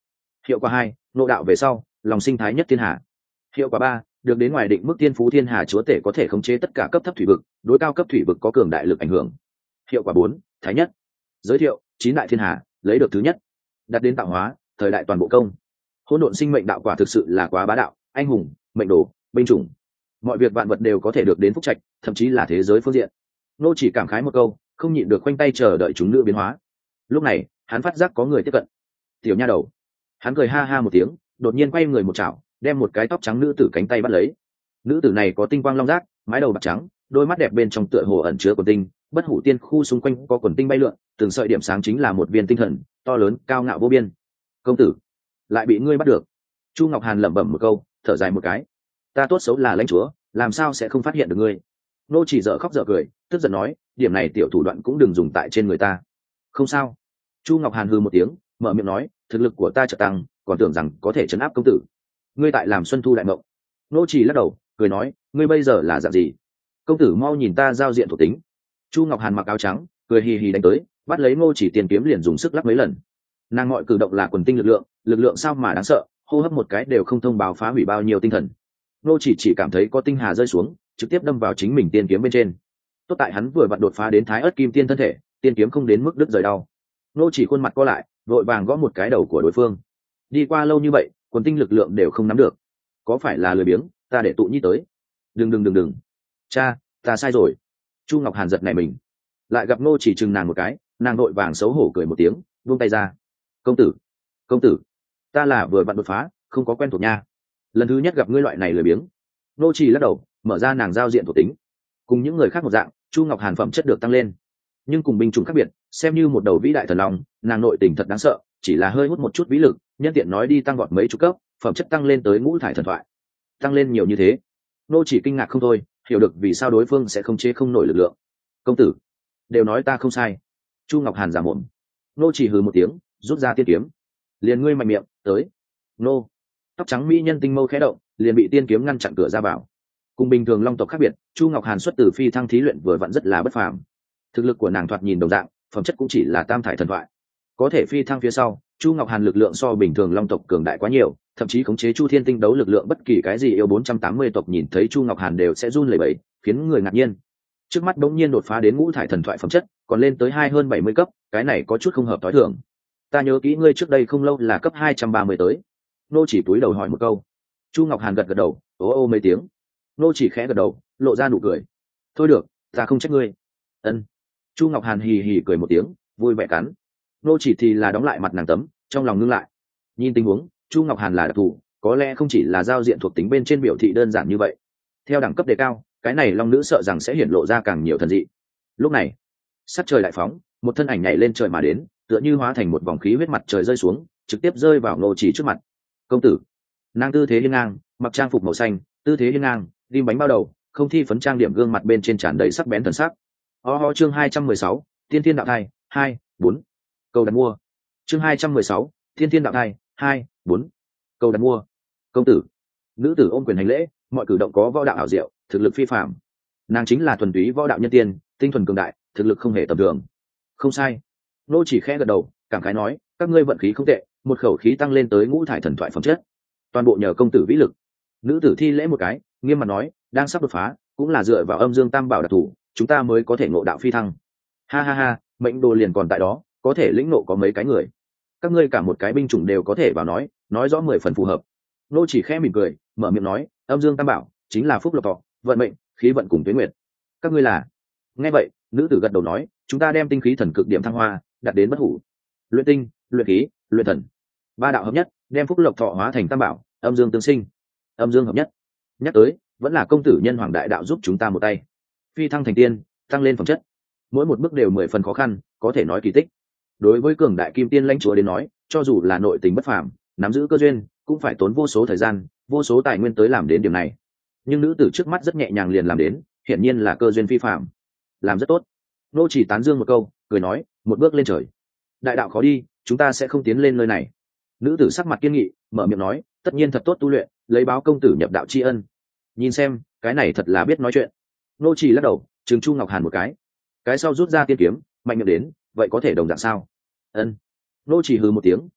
Hiệu quả hai, nộ đạo về sau lòng sinh thái nhất thiên hà. Hiệu quả ba, được đến ngoài định mức tiên phú thiên hà chúa tể có thể khống chế tất cả cấp thấp thủy vực, đối cao cấp thủy vực có cường đại lực ảnh hưởng. Hiệu quả bốn, thái nhất. Giới thiệu: chín đại thiên hà, lấy được thứ nhất, đặt đến tạo hóa thời đại toàn bộ công. Hỗn độn sinh mệnh đạo quả thực sự là quá bá đạo, anh hùng, mệnh đồ, binh chủng, mọi việc vạn vật đều có thể được đến phúc trạch, thậm chí là thế giới phương diện. Nô chỉ cảm khái một câu, không nhịn được khoanh tay chờ đợi chúng nữ biến hóa. Lúc này hắn phát giác có người tiếp cận. Tiểu nha đầu. Hắn cười ha ha một tiếng, đột nhiên quay người một chảo, đem một cái tóc trắng nữ tử cánh tay bắt lấy. Nữ tử này có tinh quang long giác, mái đầu bạc trắng, đôi mắt đẹp bên trong tựa hồ ẩn chứa quần tinh, bất hủ tiên khu xung quanh có quần tinh bay lượn, từng sợi điểm sáng chính là một viên tinh thần to lớn cao ngạo vô biên. Công tử, lại bị ngươi bắt được. Chu Ngọc Hàn lẩm bẩm một câu, thở dài một cái. Ta tốt xấu là lãnh chúa, làm sao sẽ không phát hiện được ngươi? Nô chỉ dở khóc dở cười, tức giận nói, điểm này tiểu thủ đoạn cũng đừng dùng tại trên người ta. Không sao. Chu Ngọc Hàn hừ một tiếng, mở miệng nói, thực lực của ta chợt tăng, còn tưởng rằng có thể trấn áp công tử. Ngươi tại làm xuân thu đại mộng. Nô chỉ lắc đầu, cười nói, ngươi bây giờ là dạng gì? Công tử mau nhìn ta giao diện thuộc tính. Chu Ngọc Hàn mặc áo trắng, cười hì hì đánh tới, bắt lấy Ngô chỉ tiền kiếm liền dùng sức lắc mấy lần. Nàng mọi cử động là quần tinh lực lượng, lực lượng sao mà đáng sợ, hô hấp một cái đều không thông báo phá hủy bao nhiêu tinh thần. Ngô chỉ chỉ cảm thấy có tinh hà rơi xuống, trực tiếp đâm vào chính mình tiên kiếm bên trên. Tốt tại hắn vừa vặn đột phá đến thái ớt kim tiên thân thể, tiên kiếm không đến mức đứt rời đau. Ngô chỉ khuôn mặt co lại, vội vàng gõ một cái đầu của đối phương. Đi qua lâu như vậy, quần tinh lực lượng đều không nắm được, có phải là lười biếng, ta để tụ nhi tới. Đừng đừng đừng đừng, cha, ta sai rồi. Chu Ngọc Hàn giật nảy mình, lại gặp Ngô chỉ chừng nàng một cái, nàng vội vàng xấu hổ cười một tiếng, buông tay ra. Công tử, công tử, ta là vừa vặn đột phá, không có quen thuộc nha, lần thứ nhất gặp ngươi loại này lười biếng. Ngô chỉ lắc đầu, mở ra nàng giao diện thuộc tính. Cùng những người khác một dạng, Chu Ngọc Hàn phẩm chất được tăng lên, nhưng cùng binh chủng khác biệt, xem như một đầu vĩ đại thần long, nàng nội tình thật đáng sợ, chỉ là hơi hút một chút vĩ lực, nhân tiện nói đi tăng vọt mấy chục cấp, phẩm chất tăng lên tới ngũ thải thần thoại. Tăng lên nhiều như thế, Nô chỉ kinh ngạc không thôi, hiểu được vì sao đối phương sẽ không chế không nổi lực lượng. Công tử, đều nói ta không sai. Chu Ngọc Hàn giả mồm. Nô chỉ hừ một tiếng, rút ra tiên kiếm. Liền ngươi mạnh miệng, tới. Nô. Tóc trắng mỹ nhân tinh mâu khẽ động, liền bị tiên kiếm ngăn chặn cửa ra vào. Cùng bình thường long tộc khác biệt, Chu Ngọc Hàn xuất từ phi thăng thí luyện vừa vặn rất là bất phàm. Thực lực của nàng thoạt nhìn đồng dạng, phẩm chất cũng chỉ là tam thải thần thoại. Có thể phi thăng phía sau, Chu Ngọc Hàn lực lượng so bình thường long tộc cường đại quá nhiều, thậm chí khống chế Chu Thiên Tinh đấu lực lượng bất kỳ cái gì yêu bốn trăm tám mươi tộc nhìn thấy Chu Ngọc Hàn đều sẽ run lẩy bẩy, khiến người ngạc nhiên. Trước mắt bỗng nhiên đột phá đến ngũ thải thần thoại phẩm chất, còn lên tới hai hơn bảy mươi cấp, cái này có chút không hợp tối thường. Ta nhớ kỹ ngươi trước đây không lâu là cấp hai trăm ba mươi tới. Nô chỉ túi đầu hỏi một câu. Chu Ngọc Hàn gật gật đầu, ố ô mấy tiếng. Nô chỉ khẽ gật đầu, lộ ra nụ cười. Thôi được, ta không trách ngươi. Ân. Chu Ngọc Hàn hì hì cười một tiếng, vui vẻ cắn. Nô chỉ thì là đóng lại mặt nàng tấm, trong lòng ngưng lại. Nhìn tình huống, Chu Ngọc Hàn là đặc thù, có lẽ không chỉ là giao diện thuộc tính bên trên biểu thị đơn giản như vậy. Theo đẳng cấp đề cao, cái này long nữ sợ rằng sẽ hiển lộ ra càng nhiều thần dị. Lúc này, sắc trời đại phóng, một thân ảnh nhảy lên trời mà đến, tựa như hóa thành một vòng khí huyết mặt trời rơi xuống, trực tiếp rơi vào Nô chỉ trước mặt. Công tử. Nàng tư thế hiên ngang, mặc trang phục màu xanh, tư thế hiên ngang, rim bánh bao đầu, không thi phấn trang điểm gương mặt bên trên tràn đầy sắc bén thần sắc. Ho ho chương hai trăm mười sáu, Tiên Thiên đạo thai, hai, bốn. Câu đặt mua. Chương hai trăm mười sáu, Tiên Thiên đạo thai, hai, bốn. Câu đặt mua. Công tử. Nữ tử ôm quyền hành lễ, mọi cử động có võ đạo ảo diệu, thực lực phi phàm. Nàng chính là thuần túy võ đạo nhân tiên, tinh thuần cường đại, thực lực không hề tầm thường. Không sai. Nô chỉ khẽ gật đầu, cảm khái nói, các ngươi vận khí không tệ, một khẩu khí tăng lên tới ngũ thải thần thoại phẩm chất. Toàn bộ nhờ công tử vĩ lực. Nữ tử thi lễ một cái, nghiêm mặt nói, đang sắp đột phá, cũng là dựa vào âm dương tam bảo đặc thủ, chúng ta mới có thể ngộ đạo phi thăng. Ha ha ha, mệnh đồ liền còn tại đó, có thể lĩnh ngộ có mấy cái người. Các ngươi cả một cái binh chủng đều có thể vào nói, nói rõ mười phần phù hợp. Nô chỉ khẽ mỉm cười, mở miệng nói, âm dương tam bảo chính là phúc lộc thọ, vận mệnh, khí vận cùng tuế nguyệt. Các ngươi là? Nghe vậy, nữ tử gật đầu nói, chúng ta đem tinh khí thần cực điểm thăng hoa, đạt đến bất hủ. Luyện tinh, luyện khí, luyện thần, ba đạo hợp nhất, đem phúc lộc thọ hóa thành tam bảo, âm dương tương sinh, âm dương hợp nhất. Nhắc tới, vẫn là công tử nhân hoàng đại đạo giúp chúng ta một tay. Phi thăng thành tiên, tăng lên phẩm chất, mỗi một bước đều mười phần khó khăn, có thể nói kỳ tích. Đối với cường đại kim tiên lãnh chúa đến nói, cho dù là nội tình bất phàm, nắm giữ cơ duyên, cũng phải tốn vô số thời gian, vô số tài nguyên tới làm đến điểm này. Nhưng nữ tử trước mắt rất nhẹ nhàng liền làm đến, hiển nhiên là cơ duyên phi phàm, làm rất tốt. Nô chỉ tán dương một câu, cười nói, một bước lên trời. Đại đạo khó đi, chúng ta sẽ không tiến lên nơi này. Nữ tử sắc mặt kiên nghị, mở miệng nói, tất nhiên thật tốt tu luyện, lấy báo công tử nhập đạo tri ân. Nhìn xem, cái này thật là biết nói chuyện. Nô chỉ lắc đầu, trừng Chu Ngọc Hàn một cái. Cái sau rút ra tiên kiếm, mạnh miệng đến, vậy có thể đồng dạng sao? Ân. Nô chỉ hừ một tiếng,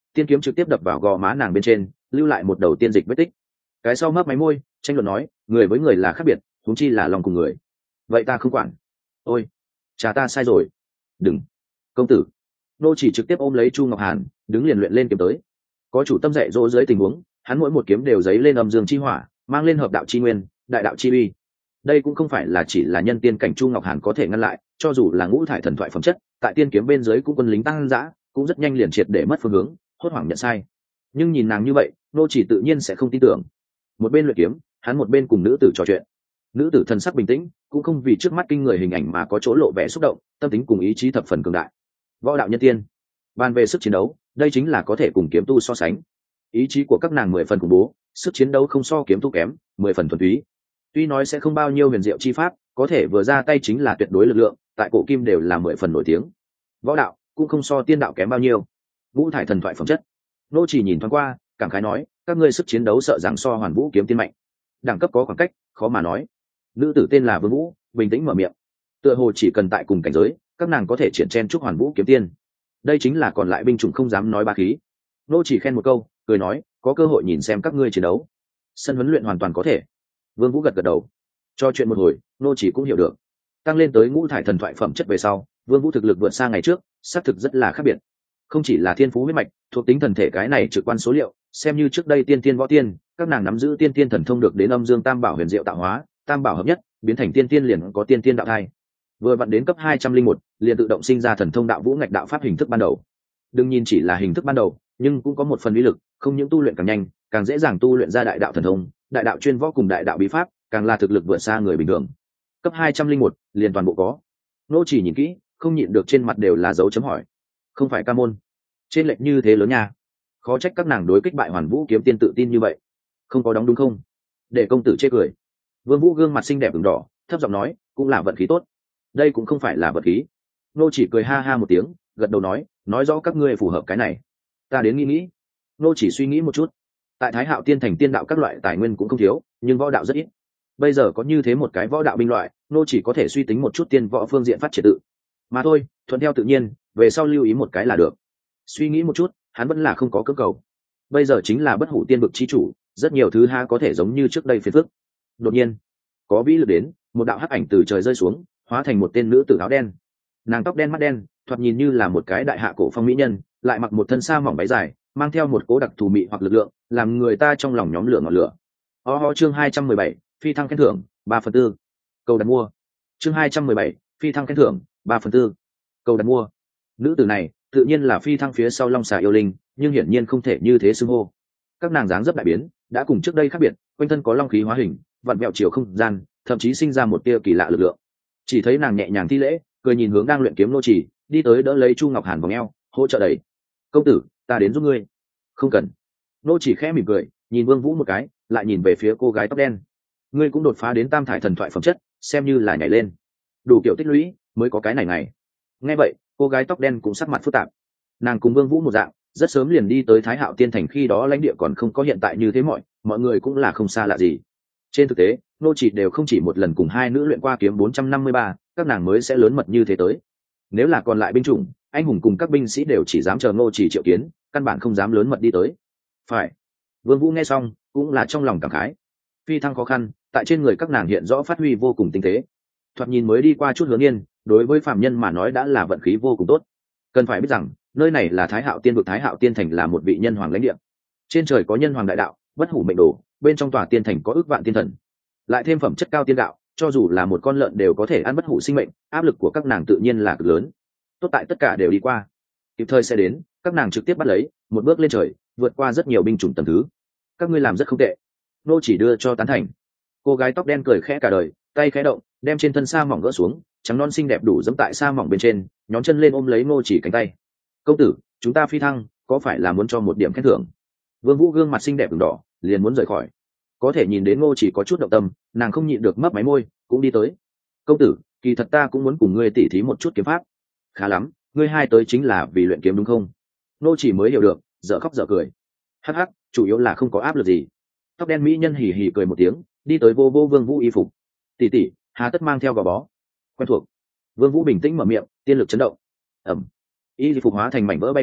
tiên kiếm trực tiếp đập vào gò má nàng bên trên, lưu lại một đầu tiên dịch vết tích. Cái sau mấp máy môi, tranh luận nói, người với người là khác biệt, huống chi là lòng cùng người. Vậy ta không quản. Ôi, cha ta sai rồi. Đừng, công tử. Nô chỉ trực tiếp ôm lấy Chu Ngọc Hàn, đứng liền luyện lên kiếm tới. Có chủ tâm dạy dỗ dưới tình huống, hắn mỗi một kiếm đều giấy lên âm dương chi hỏa, mang lên hợp đạo chi nguyên, đại đạo chi uy. Đây cũng không phải là chỉ là nhân tiên cảnh Chu Ngọc Hàn có thể ngăn lại, cho dù là ngũ thải thần thoại phẩm chất, tại tiên kiếm bên dưới cũng quân lính tăng dã, cũng rất nhanh liền triệt để mất phương hướng, hốt hoảng nhận sai. Nhưng nhìn nàng như vậy, nô chỉ tự nhiên sẽ không tin tưởng. Một bên luyện kiếm, hắn một bên cùng nữ tử trò chuyện. Nữ tử thần sắc bình tĩnh, cũng không vì trước mắt kinh người hình ảnh mà có chỗ lộ vẻ xúc động, tâm tính cùng ý chí thập phần cường đại. Võ đạo nhân tiên, bàn về sức chiến đấu, đây chính là có thể cùng kiếm tu so sánh. Ý chí của các nàng mười phần khủng bố, sức chiến đấu không so kiếm tu kém, mười phần thuần túy. Tuy nói sẽ không bao nhiêu huyền diệu chi pháp, có thể vừa ra tay chính là tuyệt đối lực lượng, tại cổ kim đều là mười phần nổi tiếng. Võ đạo cũng không so tiên đạo kém bao nhiêu. Ngũ thải thần thoại phẩm chất, nô chỉ nhìn thoáng qua, cảm khái nói, các ngươi sức chiến đấu sợ rằng so Hoàn Vũ kiếm tiên mạnh. Đẳng cấp có khoảng cách, khó mà nói. Nữ tử tên là Vương Vũ, bình tĩnh mở miệng. Tựa hồ chỉ cần tại cùng cảnh giới, các nàng có thể triển chen chúc Hoàn Vũ kiếm tiên. Đây chính là còn lại binh chủng không dám nói ba khí. Nô chỉ khen một câu, cười nói, có cơ hội nhìn xem các ngươi chiến đấu. Sân huấn luyện hoàn toàn có thể. Vương Vũ gật gật đầu. Cho chuyện một hồi, nô chỉ cũng hiểu được. Tăng lên tới ngũ thải thần thoại phẩm chất về sau, Vương Vũ thực lực vượt xa ngày trước, xác thực rất là khác biệt. Không chỉ là thiên phú huyết mạch, thuộc tính thần thể cái này trực quan số liệu, xem như trước đây tiên tiên võ tiên, các nàng nắm giữ tiên tiên thần thông được đến âm dương tam bảo huyền diệu tạo hóa, tam bảo hợp nhất, biến thành tiên tiên liền có tiên tiên đạo thai. Vừa vặn đến cấp hai trăm linh một, liền tự động sinh ra thần thông đạo vũ ngạch đạo pháp hình thức ban đầu. Đừng nhìn chỉ là hình thức ban đầu, nhưng cũng có một phần uy lực, không những tu luyện càng nhanh, càng dễ dàng tu luyện ra đại đạo thần thông, đại đạo chuyên võ cùng đại đạo bí pháp, càng là thực lực vượt xa người bình thường. Cấp hai trăm linh một, liền toàn bộ có. Nô chỉ nhìn kỹ, không nhịn được trên mặt đều là dấu chấm hỏi. Không phải ca môn, trên lệch như thế lớn nha. Khó trách các nàng đối kích bại Hoàn Vũ kiếm tiên tự tin như vậy. Không có đóng đúng không? Để công tử chê cười. Vương Vũ gương mặt xinh đẹp ửng đỏ, thấp giọng nói, cũng là vận khí tốt. Đây cũng không phải là vận khí. Nô chỉ cười ha ha một tiếng, gật đầu nói, nói rõ các ngươi phù hợp cái này. Ta đến nghĩ nghĩ. Nô chỉ suy nghĩ một chút. Tại Thái Hạo Tiên thành tiên đạo các loại tài nguyên cũng không thiếu, nhưng võ đạo rất ít. Bây giờ có như thế một cái võ đạo binh loại, nô chỉ có thể suy tính một chút tiên võ phương diện phát triển tự. Mà thôi, thuận theo tự nhiên, về sau lưu ý một cái là được. Suy nghĩ một chút, hắn vẫn là không có cưỡng cầu. Bây giờ chính là bất hủ tiên vực chi chủ, rất nhiều thứ ha có thể giống như trước đây phiền phức. Đột nhiên, có vĩ lực đến, một đạo hắc ảnh từ trời rơi xuống, hóa thành một tên nữ tử áo đen. Nàng tóc đen mắt đen, thoạt nhìn như là một cái đại hạ cổ phong mỹ nhân, lại mặc một thân sa mỏng váy dài, mang theo một cố đặc thù mị hoặc lực lượng, làm người ta trong lòng nhóm lửa ngọn lửa. Ho ho chương hai trăm mười bảy, phi thăng khen thưởng, ba phần tư. Cầu đặt mua. Chương hai trăm mười bảy, phi thăng khen thưởng, ba phần tư. Cầu đặt mua. Nữ tử này, tự nhiên là phi thăng phía sau Long Xà yêu linh, nhưng hiển nhiên không thể như thế xưng hô. Các nàng dáng dấp đại biến, đã cùng trước đây khác biệt, quanh thân có long khí hóa hình, vặn vẹo chiều không gian, thậm chí sinh ra một tia kỳ lạ lực lượng. Chỉ thấy nàng nhẹ nhàng thi lễ, cười nhìn hướng đang luyện kiếm nô chỉ, đi tới đỡ lấy Chu Ngọc Hàn vòng eo, hỗ trợ đẩy. "Công tử, ta đến giúp ngươi." "Không cần." Nô chỉ khẽ mỉm cười, nhìn Vương Vũ một cái, lại nhìn về phía cô gái tóc đen. "Ngươi cũng đột phá đến tam thải thần thoại phẩm chất, xem như là nhảy lên. Đủ kiểu tích lũy, mới có cái này ngày." Nghe vậy, cô gái tóc đen cũng sắc mặt phức tạp. Nàng cùng Vương Vũ một dạng, rất sớm liền đi tới Thái Hạo Tiên thành, khi đó lãnh địa còn không có hiện tại như thế, mọi mọi người cũng là không xa lạ gì. Trên thực tế, nô chỉ đều không chỉ một lần cùng hai nữ luyện qua kiếm bốn trăm năm mươi ba, các nàng mới sẽ lớn mật như thế tới. Nếu là còn lại binh chủng, anh hùng cùng các binh sĩ đều chỉ dám chờ nô chỉ triệu kiến, căn bản không dám lớn mật đi tới. Phải. Vương Vũ nghe xong, cũng là trong lòng cảm khái. Phi thăng khó khăn, tại trên người các nàng hiện rõ phát huy vô cùng tinh tế. Thoạt nhìn mới đi qua chút hướng niên, đối với phàm nhân mà nói đã là vận khí vô cùng tốt. Cần phải biết rằng, nơi này là Thái Hạo Tiên vực, Thái Hạo Tiên thành là một vị nhân hoàng lãnh địa. Trên trời có nhân hoàng đại đạo, bất hủ mệnh đồ, bên trong tòa tiên thành có ước vạn tiên thần. Lại thêm phẩm chất cao tiên đạo, cho dù là một con lợn đều có thể ăn bất hủ sinh mệnh, áp lực của các nàng tự nhiên là cực lớn. Tốt tại tất cả đều đi qua, kịp thời sẽ đến, các nàng trực tiếp bắt lấy, một bước lên trời, vượt qua rất nhiều binh chủng tầng thứ. Các ngươi làm rất không tệ. Nô chỉ đưa cho tán thành. Cô gái tóc đen cười khẽ cả đời, tay khẽ động, đem trên thân sa mỏng gỡ xuống, trắng non xinh đẹp đủ dẫm tại sa mỏng bên trên, nhón chân lên ôm lấy Nô chỉ cánh tay. "Công tử, chúng ta phi thăng, có phải là muốn cho một điểm khen thưởng?" Vương Vũ gương mặt xinh đẹp ửng đỏ, liền muốn rời khỏi. Có thể nhìn đến Ngô chỉ có chút động tâm, nàng không nhịn được mấp máy môi, cũng đi tới. "Công tử, kỳ thật ta cũng muốn cùng ngươi tỉ thí một chút kiếm pháp." "Khá lắm, ngươi hai tới chính là vì luyện kiếm đúng không?" Ngô chỉ mới hiểu được, dở khóc dở cười. "Hắc hắc, chủ yếu là không có áp lực gì." Tóc đen mỹ nhân hì hì cười một tiếng, đi tới vô vô Vương Vũ y phục. "Tỷ tỷ, hà tất mang theo gò bó?" "Quen thuộc." Vương Vũ bình tĩnh mở miệng, tiên lực chấn động. Ầm. Y phục hóa thành mảnh vỡ bay đi,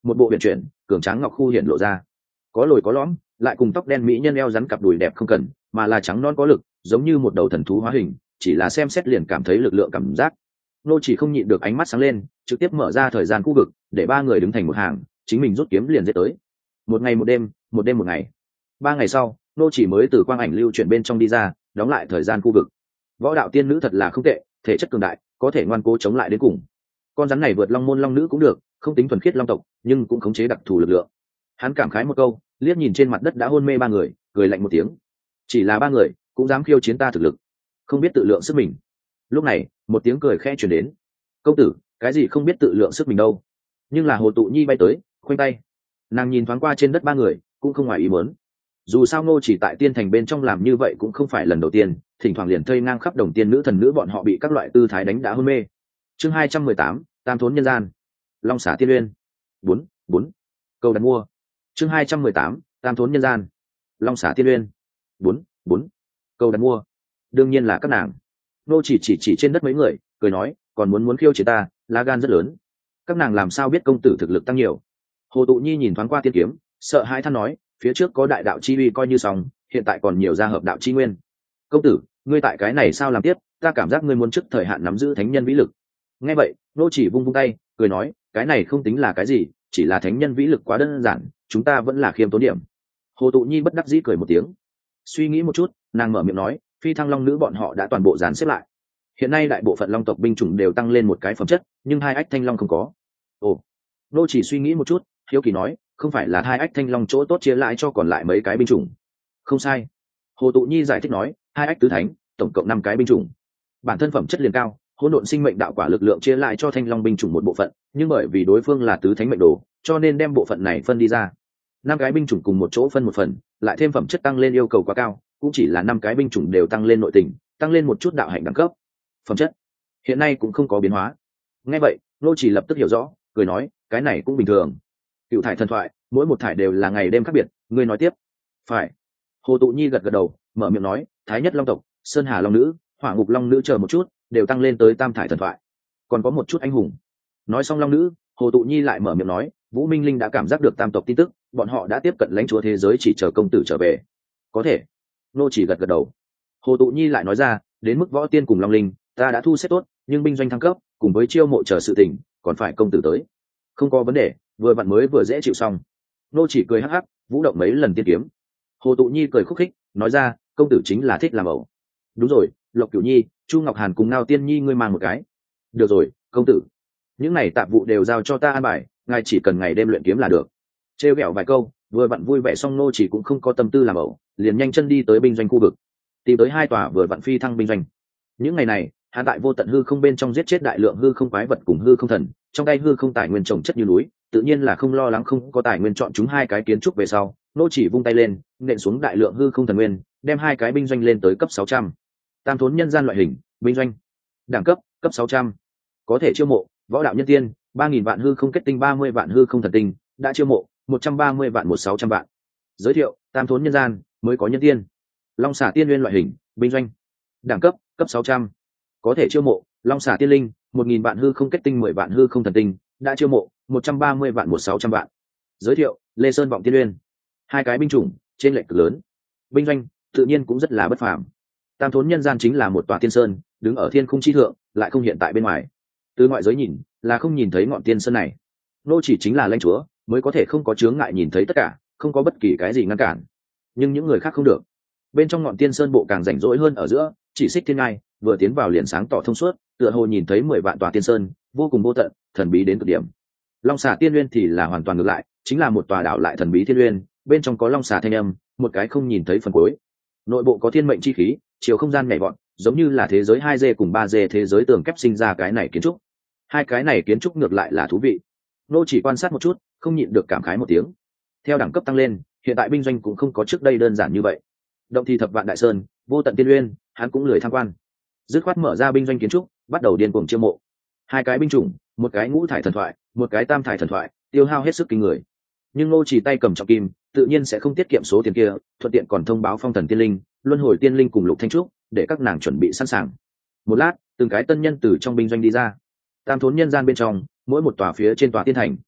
một bộ biển chuyển cường tráng ngọc khu hiện lộ ra, có lồi có lõm, lại cùng tóc đen mỹ nhân eo rắn cặp đùi đẹp không cần, mà là trắng non có lực, giống như một đầu thần thú hóa hình, chỉ là xem xét liền cảm thấy lực lượng cảm giác. Nô chỉ không nhịn được ánh mắt sáng lên, trực tiếp mở ra thời gian khu vực, để ba người đứng thành một hàng, chính mình rút kiếm liền giết tới. Một ngày một đêm, một đêm một ngày. Ba ngày sau, nô chỉ mới từ quang ảnh lưu chuyển bên trong đi ra, đóng lại thời gian khu vực. Võ đạo tiên nữ thật là không tệ, thể chất cường đại, có thể ngoan cố chống lại đến cùng. Con rắn này vượt long môn long nữ cũng được, không tính thuần khiết long tộc, nhưng cũng khống chế đặc thù lực lượng. Hắn cảm khái một câu, liếc nhìn trên mặt đất đã hôn mê ba người, cười lạnh một tiếng. Chỉ là ba người, cũng dám khiêu chiến ta thực lực, không biết tự lượng sức mình. Lúc này, một tiếng cười khẽ truyền đến. Công tử, cái gì không biết tự lượng sức mình đâu? Nhưng là Hồ Tụ Nhi bay tới, khoanh tay. Nàng nhìn thoáng qua trên đất ba người, cũng không ngoài ý muốn. Dù sao Ngô chỉ tại tiên thành bên trong làm như vậy cũng không phải lần đầu tiên, thỉnh thoảng liền thây ngang khắp đồng tiên nữ thần nữ bọn họ bị các loại tư thái đánh đã hôn mê. Chương hai trăm mười tám, Tam thốn nhân gian. Long xả tiên uyên. Bốn, bốn. Câu đặt mua. Chương hai trăm mười tám, Tam thốn nhân gian. Long xả tiên uyên. Bốn, bốn. Câu đặt mua. Đương nhiên là các nàng. Ngô chỉ chỉ chỉ trên đất mấy người, cười nói, còn muốn muốn khiêu chiến ta, lá gan rất lớn. Các nàng làm sao biết công tử thực lực tăng nhiều? Hồ Tụ Nhi nhìn thoáng qua tiên kiếm, sợ hãi than nói, phía trước có đại đạo chi uy coi như xong, hiện tại còn nhiều ra hợp đạo chi nguyên. Công tử, ngươi tại cái này sao làm tiếp? Ta cảm giác ngươi muốn trước thời hạn nắm giữ thánh nhân vĩ lực. Nghe vậy, Nô chỉ vung vung tay, cười nói, cái này không tính là cái gì, chỉ là thánh nhân vĩ lực quá đơn giản, chúng ta vẫn là khiêm tốn điểm. Hồ Tụ Nhi bất đắc dĩ cười một tiếng. Suy nghĩ một chút, nàng mở miệng nói, phi thăng long nữ bọn họ đã toàn bộ dàn xếp lại. Hiện nay đại bộ phận long tộc binh chủng đều tăng lên một cái phẩm chất, nhưng hai ách thanh long không có. Ồ. Nô chỉ suy nghĩ một chút, hiếu kỳ nói, không phải là hai ách thanh long chỗ tốt chia lại cho còn lại mấy cái binh chủng? Không sai. Hồ Tụ Nhi giải thích nói, hai ách tứ thánh, tổng cộng năm cái binh chủng. Bản thân phẩm chất liền cao, hỗn độn sinh mệnh đạo quả lực lượng chia lại cho thanh long binh chủng một bộ phận, nhưng bởi vì đối phương là tứ thánh mệnh đồ, cho nên đem bộ phận này phân đi ra. Năm cái binh chủng cùng một chỗ phân một phần, lại thêm phẩm chất tăng lên yêu cầu quá cao, cũng chỉ là năm cái binh chủng đều tăng lên nội tình, tăng lên một chút đạo hạnh đẳng cấp. Phẩm chất hiện nay cũng không có biến hóa. Nghe vậy, Nô chỉ lập tức hiểu rõ, cười nói, cái này cũng bình thường. Cựu thải thần thoại, mỗi một thải đều là ngày đêm khác biệt, ngươi nói tiếp. Phải. Hồ Tụ Nhi gật gật đầu, mở miệng nói, thái nhất long tộc, sơn hà long nữ, hỏa ngục long nữ chờ một chút, đều tăng lên tới tam thải thần thoại. Còn có một chút anh hùng. Nói xong long nữ, Hồ Tụ Nhi lại mở miệng nói, Vũ Minh Linh đã cảm giác được tam tộc tin tức, bọn họ đã tiếp cận lãnh chúa thế giới, chỉ chờ công tử trở về. Có thể. Nô chỉ gật gật đầu. Hồ Tụ Nhi lại nói ra, đến mức võ tiên cùng long linh, ta đã thu xếp tốt, nhưng binh doanh thăng cấp, cùng với chiêu mộ chờ sự tình, còn phải công tử tới. Không có vấn đề, vừa vặn mới vừa dễ chịu xong. Nô chỉ cười hắc hắc, vũ động mấy lần tiên kiếm. Hồ Tụ Nhi cười khúc khích, nói ra, công tử chính là thích làm ẩu. Đúng rồi, Lộc Cửu Nhi, Chu Ngọc Hàn cùng Ngao Tiên Nhi ngươi mang một cái. Được rồi, công tử. Những này tạp vụ đều giao cho ta an bài, ngài chỉ cần ngày đêm luyện kiếm là được. Trêu ghẹo vài câu, vừa vặn vui vẻ xong Nô chỉ cũng không có tâm tư làm ẩu, liền nhanh chân đi tới binh doanh khu vực, tìm tới hai tòa vừa vặn phi thăng binh doanh. Những ngày này, hắn tại vô tận hư không bên trong giết chết đại lượng hư không quái vật cùng hư không thần, trong tay hư không tài nguyên trồng chất như núi, tự nhiên là không lo lắng không có tài nguyên chọn chúng hai cái kiến trúc về sau. Nô chỉ vung tay lên, nện xuống đại lượng hư không thần nguyên, đem hai cái binh doanh lên tới cấp sáu trăm. Tam thốn nhân gian loại hình, binh doanh. Đẳng cấp, cấp sáu trăm. Có thể chiêu mộ, võ đạo nhân tiên, ba nghìn vạn hư không kết tinh ba mươi vạn hư không thần tinh, đã chiêu mộ, một trăm ba mươi vạn một sáu trăm vạn. Giới thiệu, tam thốn nhân gian, mới có nhân tiên. Long xả tiên nguyên loại hình, binh doanh. Đẳng cấp, cấp sáu trăm. Có thể chiêu mộ, long xả tiên linh, một nghìn vạn hư không kết tinh mười vạn hư không thần tinh, đã chiêu mộ, một trăm ba mươi vạn một sáu trăm vạn. Giới thiệu, Lê Sơn vọng tiên uyên. Hai cái binh chủng, trên lệch cực lớn. Binh doanh, tự nhiên cũng rất là bất phàm. Tam thốn nhân gian chính là một tòa tiên sơn, đứng ở thiên khung chi thượng, lại không hiện tại bên ngoài. Từ ngoại giới nhìn, là không nhìn thấy ngọn tiên sơn này. Nô chỉ chính là lãnh chúa, mới có thể không có chướng ngại nhìn thấy tất cả, không có bất kỳ cái gì ngăn cản. Nhưng những người khác không được. Bên trong ngọn tiên sơn bộ càng rảnh rỗi hơn ở giữa, chỉ xích thiên ngai, vừa tiến vào liền sáng tỏ thông suốt, tựa hồ nhìn thấy mười vạn tòa tiên sơn, vô cùng vô tận, thần bí đến cực điểm. Long xà tiên uyên thì là hoàn toàn ngược lại, chính là một tòa đảo lại thần bí thiên uyên, bên trong có long xà thanh âm, một cái không nhìn thấy phần cuối. Nội bộ có thiên mệnh chi khí, chiều không gian nhảy vọt, giống như là thế giới hai D cùng ba D thế giới tường kép sinh ra cái này kiến trúc. Hai cái này kiến trúc ngược lại là thú vị. Nô chỉ quan sát một chút, không nhịn được cảm khái một tiếng. Theo đẳng cấp tăng lên, hiện tại binh doanh cũng không có trước đây đơn giản như vậy. Động thì thập vạn đại sơn, vô tận tiên uyên, hắn cũng lười tham quan. Dứt khoát mở ra binh doanh kiến trúc, bắt đầu điên cuồng chiêu mộ. Hai cái binh chủng, một cái ngũ thải thần thoại, một cái tam thải thần thoại, tiêu hao hết sức kinh người. Nhưng Ngô chỉ tay cầm trọng kim, tự nhiên sẽ không tiết kiệm số tiền kia, thuận tiện còn thông báo phong thần tiên linh, luân hồi tiên linh cùng lục thanh trúc, để các nàng chuẩn bị sẵn sàng. Một lát, từng cái tân nhân từ trong binh doanh đi ra. Tam thốn nhân gian bên trong, mỗi một tòa phía trên tòa tiên thành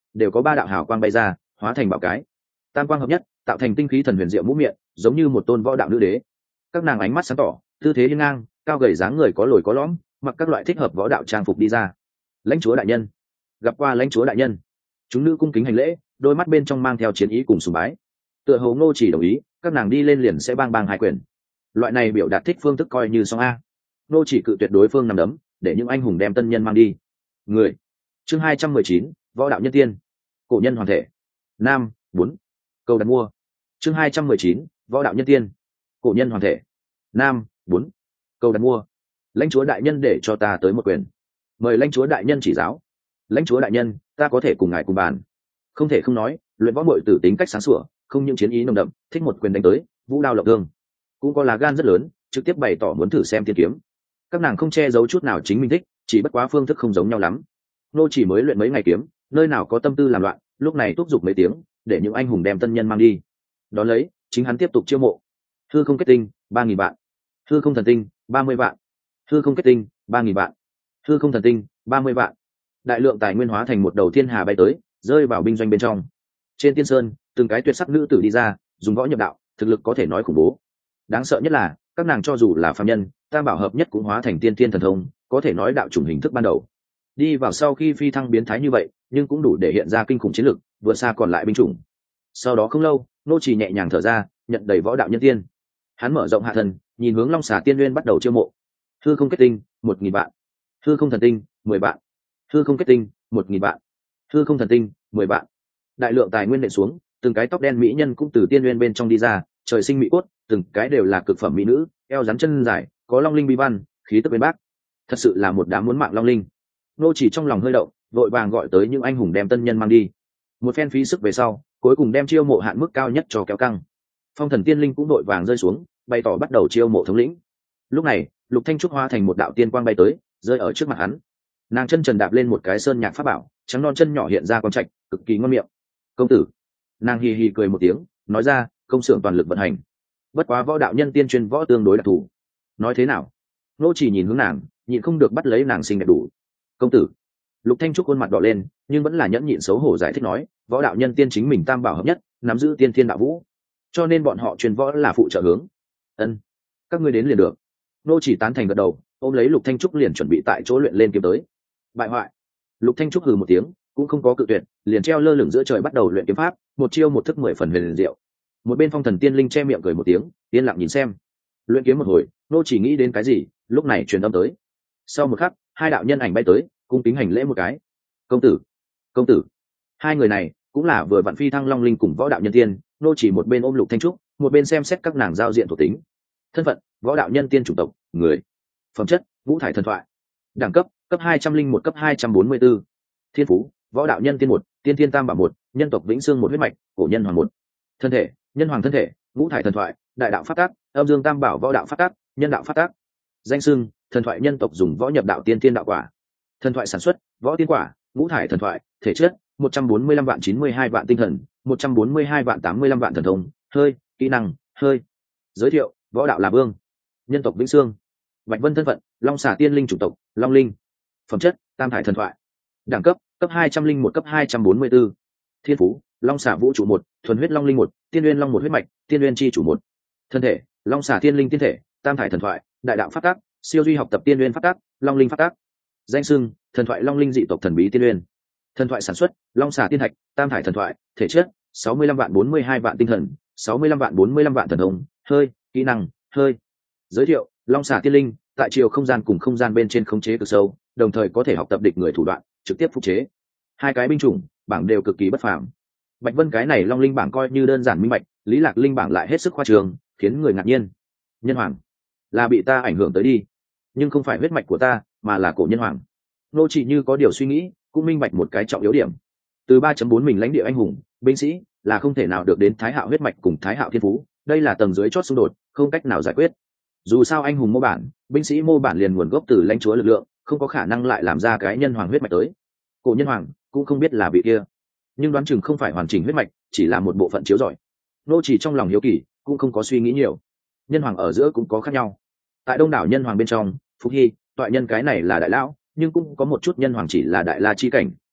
đều có ba đạo hào quang bay ra, hóa thành bảo cái. Tam quang hợp nhất, tạo thành tinh khí thần huyền diệu mũ miệng, giống như một tôn võ đạo nữ đế. Các nàng ánh mắt sáng tỏ, tư thế hiên ngang, cao gầy dáng người có lồi có lõm, mặc các loại thích hợp võ đạo trang phục đi ra. Lãnh chúa đại nhân, gặp qua lãnh chúa đại nhân. Chúng nữ cung kính hành lễ, đôi mắt bên trong mang theo chiến ý cùng sùng bái. Tựa hồ Ngô Chỉ đồng ý, các nàng đi lên liền sẽ bang bang hai quyền. Loại này biểu đạt thích phương thức coi như xong a. Ngô Chỉ cự tuyệt đối phương nằm đấm, để những anh hùng đem tân nhân mang đi. Người. Chương hai trăm mười chín, võ đạo nhân tiên. Cổ nhân hoàng thể. Nam, bốn. Câu đặt mua. Chương hai trăm mười chín, võ đạo nhân tiên. Cổ nhân hoàng thể. Nam, bốn. Câu đặt mua. Lãnh chúa đại nhân để cho ta tới một quyền. Mời lãnh chúa đại nhân chỉ giáo. Lãnh chúa đại nhân, ta có thể cùng ngài cùng bàn. Không thể không nói, luyện võ muội tử tính cách sáng sủa, không những chiến ý nồng đậm, thích một quyền đánh tới, vũ đao lộng thương. Cũng có lá gan rất lớn, trực tiếp bày tỏ muốn thử xem tiên kiếm. Các nàng không che giấu chút nào chính mình thích, chỉ bất quá phương thức không giống nhau lắm. Nô chỉ mới luyện mấy ngày kiếm, nơi nào có tâm tư làm loạn, lúc này thúc giục mấy tiếng, để những anh hùng đem tân nhân mang đi. Đón lấy, chính hắn tiếp tục chiêu mộ. Hư không kết tinh, ba nghìn vạn. Hư không thần tinh, ba mươi vạn. Hư không kết tinh, ba nghìn vạn. Hư không thần tinh, ba mươi vạn. Đại lượng tài nguyên hóa thành một đầu thiên hà bay tới, rơi vào binh doanh bên trong. Trên tiên sơn, từng cái tuyệt sắc nữ tử đi ra, dùng võ nhập đạo, thực lực có thể nói khủng bố. Đáng sợ nhất là, các nàng cho dù là phàm nhân, tam bảo hợp nhất cũng hóa thành tiên tiên thần thông, có thể nói đạo chủng hình thức ban đầu. Đi vào sau khi phi thăng biến thái như vậy, nhưng cũng đủ để hiện ra kinh khủng chiến lực, vượt xa còn lại binh chủng. Sau đó không lâu, nô chỉ nhẹ nhàng thở ra, nhận đầy võ đạo nhân tiên. Hắn mở rộng hạ thần, nhìn hướng Long Xà Tiên Nguyên bắt đầu chiêu mộ. Hư không kết tinh, một nghìn vạn. Hư không thần tinh, mười vạn. Hư không kết tinh, một nghìn vạn. Hư không thần tinh, mười vạn. Đại lượng tài nguyên nện xuống, từng cái tóc đen mỹ nhân cũng từ tiên nguyên bên trong đi ra, trời sinh mỹ cốt, từng cái đều là cực phẩm mỹ nữ, eo rắn chân dài, có long linh bi văn, khí tức bên bác. Thật sự là một đám muốn mạng long linh. Nô chỉ trong lòng hơi động, vội vàng gọi tới những anh hùng đem tân nhân mang đi. Một phen phí sức về sau, cuối cùng đem chiêu mộ hạn mức cao nhất cho kéo căng. Phong thần tiên linh cũng đội vàng rơi xuống, bày tỏ bắt đầu chiêu mộ thống lĩnh. Lúc này, Lục Thanh Trúc hóa thành một đạo tiên quang bay tới, rơi ở trước mặt hắn. Nàng chân trần đạp lên một cái sơn nhạc pháp bảo, trắng non chân nhỏ hiện ra quang trạch, cực kỳ ngon miệng. Công tử. Nàng hì hì cười một tiếng, nói ra, công xưởng toàn lực vận hành. Bất quá võ đạo nhân tiên chuyên võ tương đối đặc thù. Nói thế nào? Nô chỉ nhìn hướng nàng, nhịn không được bắt lấy nàng xinh đẹp đủ. Công tử. Lục Thanh Trúc khuôn mặt đỏ lên, nhưng vẫn là nhẫn nhịn xấu hổ giải thích nói, võ đạo nhân tiên chính mình tam bảo hợp nhất, nắm giữ tiên thiên đạo vũ, cho nên bọn họ truyền võ là phụ trợ hướng. Ân, các ngươi đến liền được. Nô chỉ tán thành gật đầu, ôm lấy Lục Thanh Trúc liền chuẩn bị tại chỗ luyện lên kiếm tới. Bại hoại. Lục Thanh Trúc hừ một tiếng, cũng không có cự tuyệt, liền treo lơ lửng giữa trời bắt đầu luyện kiếm pháp, một chiêu một thức mười phần huyền diệu. Một bên Phong Thần Tiên Linh che miệng cười một tiếng, yên lặng nhìn xem. Luyện kiếm một hồi, nô chỉ nghĩ đến cái gì, lúc này truyền âm tới. Sau một khắc, hai đạo nhân ảnh bay tới, cung kính hành lễ một cái. Công tử, công tử. Hai người này cũng là vừa vặn phi thăng long linh cùng võ đạo nhân tiên, nô chỉ một bên ôm Lục Thanh Trúc, một bên xem xét các nàng giao diện thuộc tính. Thân phận, võ đạo nhân tiên chủng tộc, người. Phẩm chất, ngũ thải thần thoại. Đẳng cấp, cấp hai trăm linh một cấp hai trăm bốn mươi bốn. Thiên phú, võ đạo nhân tiên một, tiên thiên tam bảo một, nhân tộc vĩnh xương một huyết mạch, cổ nhân hoàng một. Thân thể, nhân hoàng thân thể, ngũ thải thần thoại, đại đạo pháp tác, âm dương tam bảo võ đạo pháp tác, nhân đạo pháp tác. Danh xưng, thần thoại nhân tộc dùng võ nhập đạo tiên tiên đạo quả. Thần thoại sản xuất, võ tiên quả, ngũ thải thần thoại, thể chất, một trăm bốn mươi lăm vạn chín mươi hai vạn tinh thần, một trăm bốn mươi hai vạn tám mươi lăm vạn thần thông, hơi, kỹ năng, hơi. Giới thiệu, võ đạo là vương. Nhân tộc vĩnh xương. Bạch Vân thân phận, Long Xà Tiên Linh chủng tộc, Long Linh. Phẩm chất, tam thải thần thoại. Đẳng cấp, cấp hai trăm linh một cấp hai trăm bốn mươi bốn. Thiên phú, Long Xà Vũ trụ một, thuần huyết Long Linh một, Tiên Nguyên Long một huyết mạch, Tiên Nguyên chi chủ một. Thân thể, Long Xà Tiên Linh tiên thể, tam thải thần thoại, đại đạo pháp tác, siêu duy học tập Tiên Nguyên pháp tác, Long Linh pháp tác. Danh xưng, thần thoại Long Linh dị tộc thần bí Tiên Nguyên. Thần thoại sản xuất, Long Xà Tiên thạch, tam thải thần thoại, thể chất, sáu mươi lăm vạn bốn mươi hai vạn tinh thần, sáu mươi lăm vạn bốn mươi lăm vạn thần thông, hơi, kỹ năng, hơi. Giới thiệu, Long Xà Tiên Linh, tại chiều không gian cùng không gian bên trên khống chế cực sâu, đồng thời có thể học tập địch người thủ đoạn, trực tiếp phục chế. Hai cái binh chủng, bảng đều cực kỳ bất phàm. Bạch Vân cái này Long Linh bảng coi như đơn giản minh bạch, Lý Lạc Linh bảng lại hết sức khoa trương, khiến người ngạc nhiên. Nhân hoàng, là bị ta ảnh hưởng tới đi, nhưng không phải huyết mạch của ta, mà là cổ nhân hoàng. Nô chỉ như có điều suy nghĩ, cũng minh bạch một cái trọng yếu điểm. Từ ba chấm bốn mình lãnh địa anh hùng, binh sĩ là không thể nào được đến Thái Hạo huyết mạch cùng Thái Hạo thiên phú, đây là tầng dưới chót xung đột, không cách nào giải quyết. Dù sao anh hùng mô bản, binh sĩ mô bản liền nguồn gốc từ lãnh chúa lực lượng, không có khả năng lại làm ra cái nhân hoàng huyết mạch tới. Cổ nhân hoàng cũng không biết là vị kia, nhưng đoán chừng không phải hoàn chỉnh huyết mạch, chỉ là một bộ phận chiếu rọi. Nô chỉ trong lòng hiếu kỳ, cũng không có suy nghĩ nhiều. Nhân hoàng ở giữa cũng có khác nhau. Tại đông đảo nhân hoàng bên trong, Phúc Hy, toại nhân cái này là đại lão, nhưng cũng có một chút nhân hoàng chỉ là đại la chi cảnh,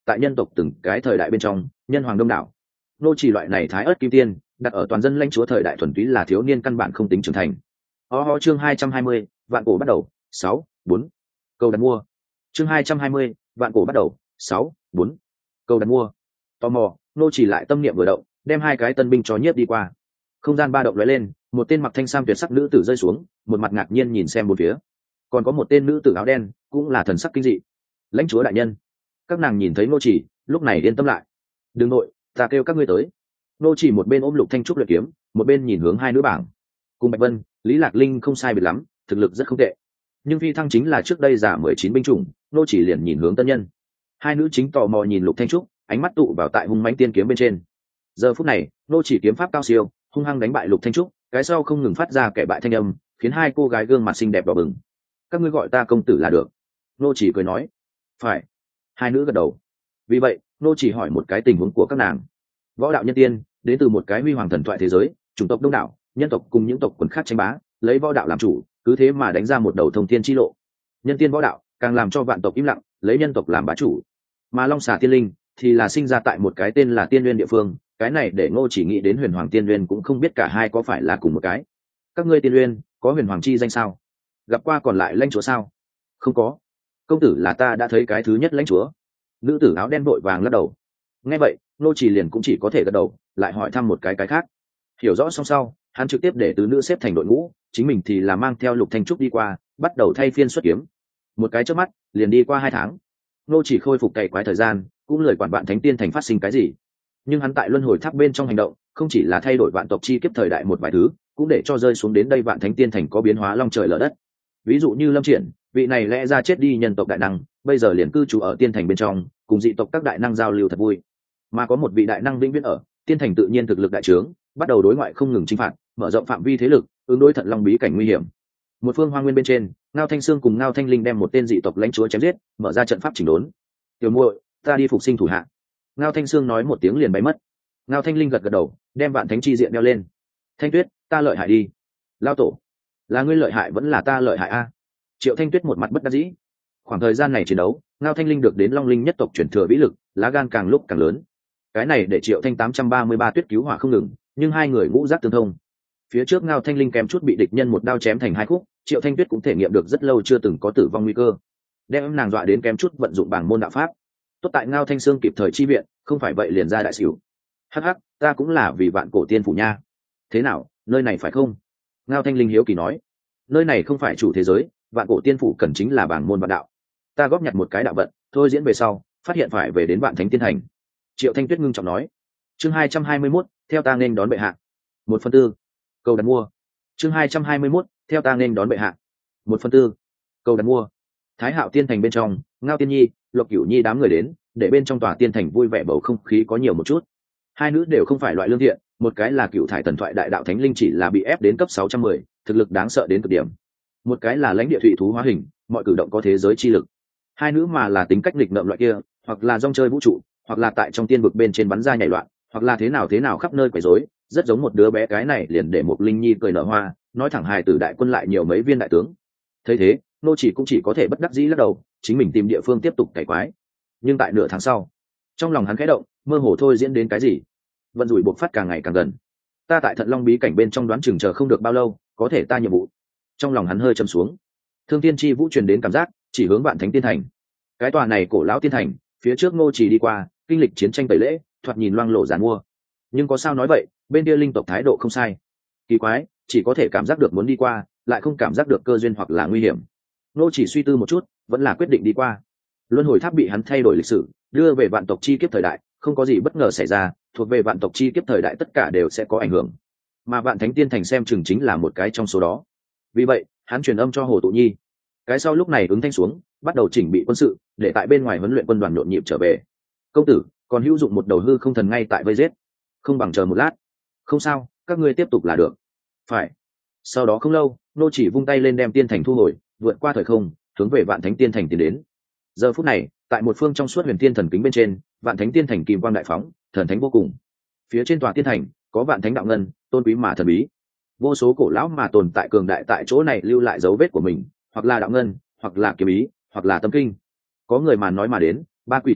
tại nhân tộc từng cái thời đại bên trong nhân hoàng đông đảo. Nô chỉ loại này thái ớt kim tiên đặt ở toàn dân lãnh chúa thời đại thuần túy là thiếu niên căn bản không tính trưởng thành. Ho ho chương hai trăm hai mươi, vạn cổ bắt đầu, sáu, bốn. Câu đặt mua. Chương hai trăm hai mươi, vạn cổ bắt đầu, sáu, bốn. Câu đặt mua. Tò mò, nô chỉ lại tâm niệm vừa động, đem hai cái tân binh cho nhiếp đi qua. Không gian ba động lóe lên, một tên mặc thanh sam tuyệt sắc nữ tử rơi xuống, một mặt ngạc nhiên nhìn xem bốn phía. Còn có một tên nữ tử áo đen, cũng là thần sắc kinh dị. Lãnh chúa đại nhân. Các nàng nhìn thấy nô chỉ, lúc này yên tâm lại. Đừng nội, ta kêu các ngươi tới. Nô chỉ một bên ôm Lục Thanh trúc luyện kiếm, một bên nhìn hướng hai nữ bảng. Cùng Bạch Vân, Lý Lạc Linh không sai biệt lắm, thực lực rất không tệ. Nhưng phi thăng chính là trước đây giả mười chín binh chủng, nô chỉ liền nhìn hướng tân nhân. Hai nữ chính tò mò nhìn Lục Thanh trúc, ánh mắt tụ vào tại hung mãnh tiên kiếm bên trên. Giờ phút này, nô chỉ kiếm pháp cao siêu, hung hăng đánh bại Lục Thanh trúc, cái sau không ngừng phát ra kẻ bại thanh âm, khiến hai cô gái gương mặt xinh đẹp đỏ bừng. Các ngươi gọi ta công tử là được. Nô chỉ cười nói. Phải. Hai nữ gật đầu. Vì vậy, nô chỉ hỏi một cái tình huống của các nàng. Võ đạo nhân tiên đến từ một cái huy hoàng thần thoại thế giới, chủng tộc đông đảo, nhân tộc cùng những tộc quần khác tranh bá, lấy võ đạo làm chủ, cứ thế mà đánh ra một đầu thông thiên chi lộ. Nhân tiên võ đạo càng làm cho vạn tộc im lặng, lấy nhân tộc làm bá chủ. Mà Long Xà Tiên Linh thì là sinh ra tại một cái tên là Tiên Nguyên địa phương, cái này để Ngô chỉ nghĩ đến Huyền Hoàng Tiên Nguyên, cũng không biết cả hai có phải là cùng một cái. Các ngươi Tiên Nguyên có Huyền Hoàng chi danh sao? Gặp qua còn lại lãnh chúa sao? Không có. Công tử là ta đã thấy cái thứ nhất lãnh chúa. Nữ tử áo đen vội vàng lắc đầu. Nghe vậy, Ngô chỉ liền cũng chỉ có thể gật đầu, lại hỏi thăm một cái cái khác. Hiểu rõ xong sau, hắn trực tiếp để tứ nữ xếp thành đội ngũ, chính mình thì là mang theo Lục Thanh trúc đi qua, bắt đầu thay phiên xuất kiếm. Một cái chớp mắt, liền đi qua hai tháng. Ngô chỉ khôi phục cày quái thời gian, cũng lời quản vạn thánh tiên thành phát sinh cái gì. Nhưng hắn tại luân hồi tháp bên trong hành động, không chỉ là thay đổi vạn tộc chi kiếp thời đại một vài thứ, cũng để cho rơi xuống đến đây vạn thánh tiên thành có biến hóa long trời lở đất. Ví dụ như Lâm Triển, vị này lẽ ra chết đi nhân tộc đại năng, bây giờ liền cư trú ở tiên thành bên trong, cùng dị tộc các đại năng giao lưu thật vui. Mà có một vị đại năng vĩnh viễn ở tiên thành, tự nhiên thực lực đại trướng, bắt đầu đối ngoại không ngừng chinh phạt, mở rộng phạm vi thế lực, ứng đối Thận Long bí cảnh nguy hiểm. Một phương hoang nguyên bên trên, Ngao Thanh Sương cùng Ngao Thanh Linh đem một tên dị tộc lãnh chúa chém giết, mở ra trận pháp chỉnh đốn. Tiểu muội, ta đi phục sinh thủ hạ. Ngao Thanh Sương nói một tiếng liền bay mất. Ngao Thanh Linh gật gật đầu, đem vạn thánh chi diện đeo lên. Thanh Tuyết, ta lợi hại đi. Lao tổ, là ngươi lợi hại vẫn là ta lợi hại a? Triệu Thanh Tuyết một mặt bất đắc dĩ. Khoảng thời gian này chiến đấu, Ngao Thanh Linh được đến Long Linh nhất tộc chuyển thừa vĩ lực, lá gan càng lúc càng lớn. Cái này để Triệu Thanh tám trăm ba mươi ba Tuyết cứu hỏa không ngừng, nhưng hai người ngũ giác tương thông. Phía trước Ngao Thanh Linh kém chút bị địch nhân một đao chém thành hai khúc, Triệu Thanh Tuyết cũng thể nghiệm được rất lâu chưa từng có tử vong nguy cơ, đem nàng dọa đến kém chút vận dụng bảng môn đạo pháp. Tốt tại Ngao Thanh Sương kịp thời chi viện, không phải vậy liền ra đại xỉu. Hắc hắc, ta cũng là vì vạn cổ tiên phủ nha. Thế nào, nơi này phải không? Ngao Thanh Linh hiếu kỳ nói. Nơi này không phải chủ thế giới, vạn cổ tiên phủ cần chính là bảng môn vạn đạo. Ta góp nhặt một cái đạo vận, thôi diễn về sau, phát hiện phải về đến vạn thánh tiên thành. Triệu Thanh Tuyết ngưng trọng nói. Chương hai trăm hai mươi mốt, theo ta nên đón bệ hạ. Một phần tư. Câu đặt mua. Chương hai trăm hai mươi mốt, theo ta nên đón bệ hạ. Một phần tư. Câu đặt mua. Thái Hạo tiên thành bên trong, Ngao Tiên Nhi, Lục Cửu Nhi đám người đến, để bên trong tòa tiên thành vui vẻ, bầu không khí có nhiều một chút. Hai nữ đều không phải loại lương thiện, một cái là cựu thải thần thoại đại đạo thánh linh, chỉ là bị ép đến cấp sáu trăm mười, thực lực đáng sợ đến cực điểm. Một cái là lãnh địa thủy thú hóa hình, mọi cử động có thế giới chi lực. Hai nữ mà là tính cách nghịch ngợm loại kia, hoặc là rong chơi vũ trụ, hoặc là tại trong tiên vực bên trên bắn ra nhảy loạn, hoặc là thế nào thế nào khắp nơi quấy rối, rất giống một đứa bé. Cái này liền để một Linh Nhi cười nở hoa, nói thẳng hài tử đại quân lại nhiều mấy viên đại tướng. Thấy thế, nô chỉ cũng chỉ có thể bất đắc dĩ lắc đầu, chính mình tìm địa phương tiếp tục cày quái. Nhưng tại nửa tháng sau, trong lòng hắn khẽ động, mơ hồ thôi diễn đến cái gì, vận rủi buộc phát càng ngày càng gần. Ta tại Thận Long bí cảnh bên trong đoán chừng chờ không được bao lâu, có thể ta nhiệm vụ. Trong lòng hắn hơi trầm xuống, thương tiên chi vũ truyền đến cảm giác, chỉ hướng vạn thánh tiên thành. Cái tòa này cổ lão tiên thành, phía trước ngô chỉ đi qua, kinh lịch chiến tranh tẩy lễ, thoạt nhìn loang lổ giàn mua. Nhưng có sao nói vậy, bên kia linh tộc thái độ không sai. Kỳ quái, chỉ có thể cảm giác được muốn đi qua, lại không cảm giác được cơ duyên hoặc là nguy hiểm. Ngô chỉ suy tư một chút, vẫn là quyết định đi qua. Luân hồi tháp bị hắn thay đổi lịch sử, đưa về vạn tộc chi kiếp thời đại, không có gì bất ngờ xảy ra, thuộc về vạn tộc chi kiếp thời đại tất cả đều sẽ có ảnh hưởng. Mà vạn thánh tiên thành xem chừng chính là một cái trong số đó. Vì vậy, hắn truyền âm cho Hồ Tụ Nhi. Cái sau lúc này ứng thanh xuống, bắt đầu chỉnh bị quân sự, để tại bên ngoài huấn luyện quân đoàn nhộn nhịp trở về. Công tử, còn hữu dụng một đầu hư không thần ngay tại vây giết, không bằng chờ một lát. Không sao, các ngươi tiếp tục là được. Phải. Sau đó không lâu, nô chỉ vung tay lên đem tiên thành thu hồi, vượt qua thời không, hướng về vạn thánh tiên thành tiến đến. Giờ phút này, tại một phương trong suốt huyền tiên thần kính bên trên, vạn thánh tiên thành kim quang đại phóng, thần thánh vô cùng. Phía trên tòa tiên thành có vạn thánh đạo ngân, tôn quý mà thần bí. Vô số cổ lão mà tồn tại cường đại tại chỗ này lưu lại dấu vết của mình, hoặc là đạo ngân, hoặc là kiếm ý, hoặc là tâm kinh. Có người mà nói mà đến, ba quỷ chín lệ,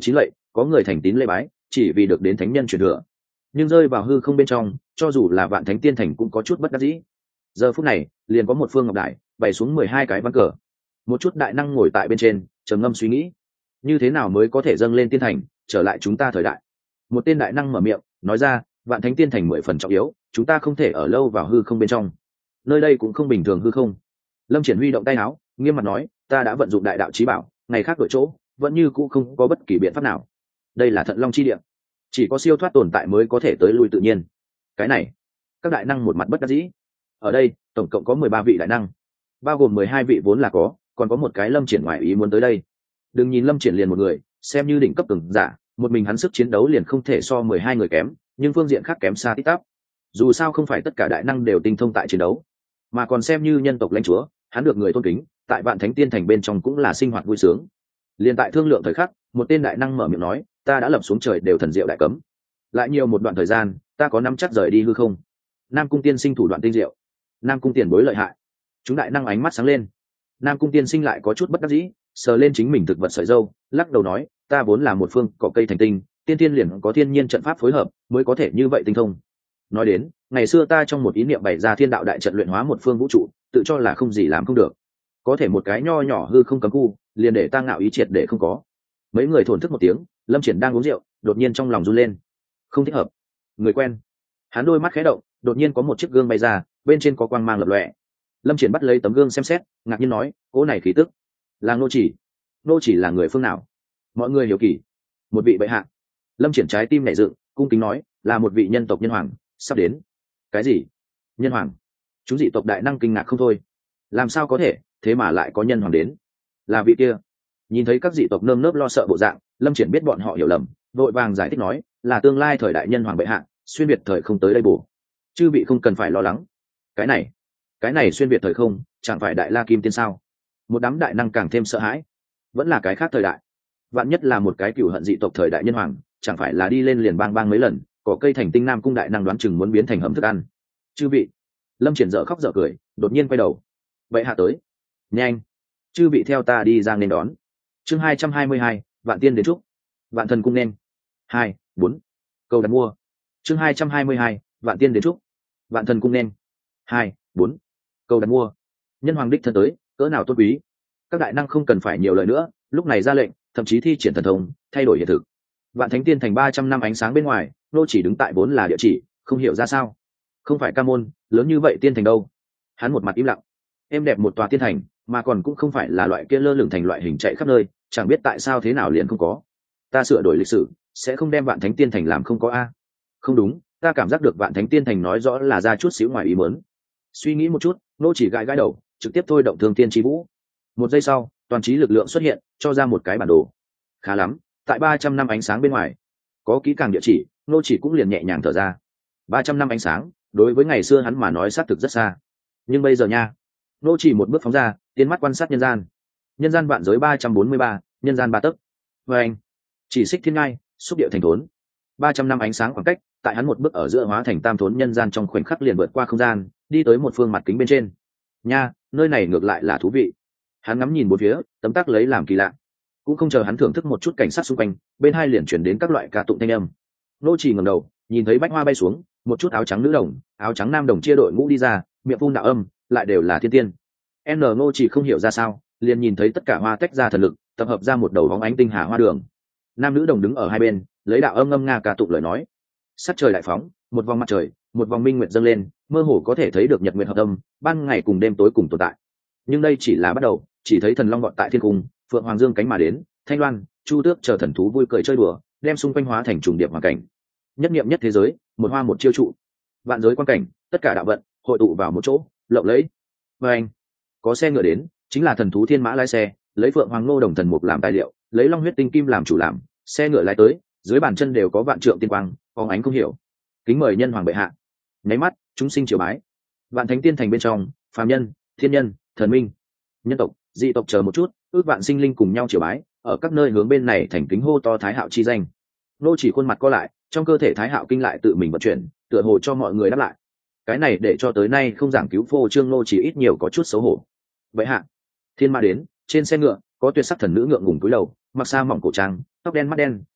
có người thành tín lễ bái chỉ vì được đến thánh nhân truyền thừa, nhưng rơi vào hư không bên trong, cho dù là vạn thánh tiên thành cũng có chút bất đắc dĩ. Giờ phút này liền có một phương ngọc đại bày xuống mười hai cái ván cờ, một chút đại năng ngồi tại bên trên trầm ngâm suy nghĩ, như thế nào mới có thể dâng lên tiên thành trở lại chúng ta thời đại. Một tên đại năng mở miệng nói ra, vạn thánh tiên thành mười phần trọng yếu, chúng ta không thể ở lâu vào hư không bên trong, nơi đây cũng không bình thường hư không. Lâm Triển huy động tay áo nghiêm mặt nói, ta đã vận dụng đại đạo chí bảo, ngày khác đổi chỗ vẫn như cũ không có bất kỳ biện pháp nào. Đây là Thận Long chi địa, chỉ có siêu thoát tồn tại mới có thể tới lui tự nhiên. Cái này, các đại năng một mặt bất đắc dĩ. Ở đây tổng cộng có mười ba vị đại năng, bao gồm mười hai vị vốn là có, còn có một cái Lâm Triển ngoài ý muốn tới đây. Đừng nhìn Lâm Triển liền một người, xem như đỉnh cấp cường giả, một mình hắn sức chiến đấu liền không thể so mười hai người kém, nhưng phương diện khác kém xa tít tắp. Dù sao không phải tất cả đại năng đều tinh thông tại chiến đấu, mà còn xem như nhân tộc lãnh chúa, hắn được người tôn kính, tại Vạn Thánh Tiên thành bên trong cũng là sinh hoạt vui sướng. Liên tại thương lượng thời khắc, một tên đại năng mở miệng nói, ta đã lập xuống trời đều thần diệu đại cấm, lại nhiều một đoạn thời gian, ta có nắm chắc rời đi hư không. Nam Cung tiên sinh thủ đoạn tinh diệu, Nam Cung tiền bối lợi hại. Chúng đại năng ánh mắt sáng lên. Nam Cung tiên sinh lại có chút bất đắc dĩ, sờ lên chính mình thực vật sợi dâu, lắc đầu nói, ta vốn là một phương cỏ cây thành tinh, tiên tiên liền có thiên nhiên trận pháp phối hợp mới có thể như vậy tinh thông. Nói đến, ngày xưa ta trong một ý niệm bày ra thiên đạo đại trận luyện hóa một phương vũ trụ, tự cho là không gì làm không được, có thể một cái nho nhỏ hư không cấm khu liền để ta ngạo ý triệt để không có. Mấy người thổn thức một tiếng. Lâm Triển đang uống rượu, đột nhiên trong lòng run lên, không thích hợp. Người quen. Hắn đôi mắt khẽ động, đột nhiên có một chiếc gương bay ra, bên trên có quang mang lập lòe. Lâm Triển bắt lấy tấm gương xem xét, ngạc nhiên nói, cỗ này khí tức là Ngô Chỉ. Ngô Chỉ là người phương nào? Mọi người hiểu kỳ. Một vị bệ hạ. Lâm Triển trái tim nảy dựng, cung kính nói, là một vị nhân tộc nhân hoàng sắp đến. Cái gì? Nhân hoàng? Chúng dị tộc đại năng kinh ngạc không thôi. Làm sao có thể, thế mà lại có nhân hoàng đến? Là vị kia. Nhìn thấy các dị tộc nơm nớp lo sợ bộ dạng, Lâm Triển biết bọn họ hiểu lầm, vội vàng giải thích nói, là tương lai thời đại nhân hoàng bệ hạ, xuyên việt thời không tới đây bổ. Chư vị không cần phải lo lắng. Cái này, cái này xuyên việt thời không, chẳng phải đại la kim tiên sao? Một đám đại năng càng thêm sợ hãi. Vẫn là cái khác thời đại. Vạn nhất là một cái cửu hận dị tộc thời đại nhân hoàng, chẳng phải là đi lên liền bang bang mấy lần, cỏ cây thành tinh Nam Cung đại năng đoán chừng muốn biến thành hầm thức ăn. Chư vị. Lâm Triển dở khóc dở cười, đột nhiên quay đầu. Bệ hạ tới. Nhanh. Chư vị theo ta đi ra nên đón. Chương hai trăm hai mươi hai, vạn tiên đến chúc. Vạn thần cung nên. Hai, bốn. Câu đặt mua. Chương hai trăm hai mươi hai, vạn tiên đến chúc. Vạn thần cung nên. Hai, bốn. Câu đặt mua. Nhân hoàng đích thân tới, cỡ nào tôn quý. Các đại năng không cần phải nhiều lời nữa, lúc này ra lệnh, thậm chí thi triển thần thông, thay đổi hiện thực. Vạn Thánh Tiên thành ba trăm năm ánh sáng bên ngoài, Nô Chỉ đứng tại vốn là địa chỉ, không hiểu ra sao. Không phải ca môn, lớn như vậy tiên thành đâu? Hắn một mặt im lặng. Em đẹp một tòa tiên thành, mà còn cũng không phải là loại kia lơ lửng thành loại hình chạy khắp nơi, chẳng biết tại sao thế nào liền không có. Ta sửa đổi lịch sử, sẽ không đem Vạn Thánh Tiên thành làm không có a. Không đúng, ta cảm giác được Vạn Thánh Tiên thành nói rõ là ra chút xíu ngoài ý muốn. Suy nghĩ một chút, Nô Chỉ gãi gãi đầu, trực tiếp thôi động Thương Tiên Chi Vũ. Một giây sau, toàn trí lực lượng xuất hiện, cho ra một cái bản đồ. Khá lắm, tại ba trăm năm ánh sáng bên ngoài, có kỹ càng địa chỉ, Nô Chỉ cũng liền nhẹ nhàng thở ra. ba trăm năm ánh sáng, đối với ngày xưa hắn mà nói xác thực rất xa. Nhưng bây giờ nha, Nô Chỉ một bước phóng ra, tiến mắt quan sát nhân gian. Nhân gian vạn giới ba trăm bốn mươi ba, nhân gian ba tấc. Và anh, chỉ xích thiên ngai, xúc điệu thành thốn. ba trăm năm ánh sáng khoảng cách, tại hắn một bước ở giữa hóa thành tam thốn nhân gian trong khoảnh khắc liền vượt qua không gian, đi tới một phương mặt kính bên trên. Nha, nơi này ngược lại là thú vị. Hắn ngắm nhìn bốn phía, tấm tắc lấy làm kỳ lạ. Cũng không chờ hắn thưởng thức một chút cảnh sát xung quanh, bên hai liền chuyển đến các loại ca tụng thanh âm. Nô Chỉ ngẩng đầu, nhìn thấy bách hoa bay xuống, một chút áo trắng nữ đồng, áo trắng nam đồng chia đội ngũ đi ra, miệng phun đạo âm, lại đều là thiên tiên. N Nô Chỉ không hiểu ra sao, liền nhìn thấy tất cả hoa tách ra thần lực, tập hợp ra một đầu bóng ánh tinh hà hoa đường. Nam nữ đồng đứng ở hai bên, lấy đạo âm ngâm nga ca tụng lời nói. Sắc trời đại phóng, một vòng mặt trời, một vòng minh nguyệt dâng lên, mơ hồ có thể thấy được nhật nguyệt hợp âm, ban ngày cùng đêm tối cùng tồn tại. Nhưng đây chỉ là bắt đầu, chỉ thấy thần long gọn tại thiên cung, phượng hoàng dương cánh mà đến, thanh loan, chu tước chờ thần thú vui cười chơi đùa, đem xung quanh hóa thành trùng điệp hoàn cảnh. Nhất niệm nhất thế giới, một hoa một chiêu trụ, vạn giới quan cảnh, tất cả đạo vận hội tụ vào một chỗ, lộng lẫy. Và anh, có xe ngựa đến, chính là thần thú thiên mã lái xe, lấy phượng hoàng nô đồng thần mục làm tài liệu, lấy long huyết tinh kim làm chủ làm, xe ngựa lái tới, dưới bàn chân đều có vạn trượng tiên quang, phóng ánh không hiểu. Kính mời nhân hoàng bệ hạ. Nháy mắt, chúng sinh triều bái. Vạn Thánh Tiên thành bên trong, phàm nhân, thiên nhân, thần minh, nhân tộc, dị tộc chờ một chút, ước vạn sinh linh cùng nhau triều bái, ở các nơi hướng bên này thành kính hô to Thái Hạo chi danh. Nô Chỉ khuôn mặt co lại, trong cơ thể Thái Hạo kinh lại tự mình vận chuyển, tựa hồ cho mọi người đáp lại. Cái này để cho tới nay không giảng cứu phô trương Nô Chỉ ít nhiều có chút xấu hổ. Vậy hạ, thiên ma đến, trên xe ngựa có tuyệt sắc thần nữ ngượng ngùng cúi đầu, mặc sa mỏng cổ trang, tóc đen mắt đen,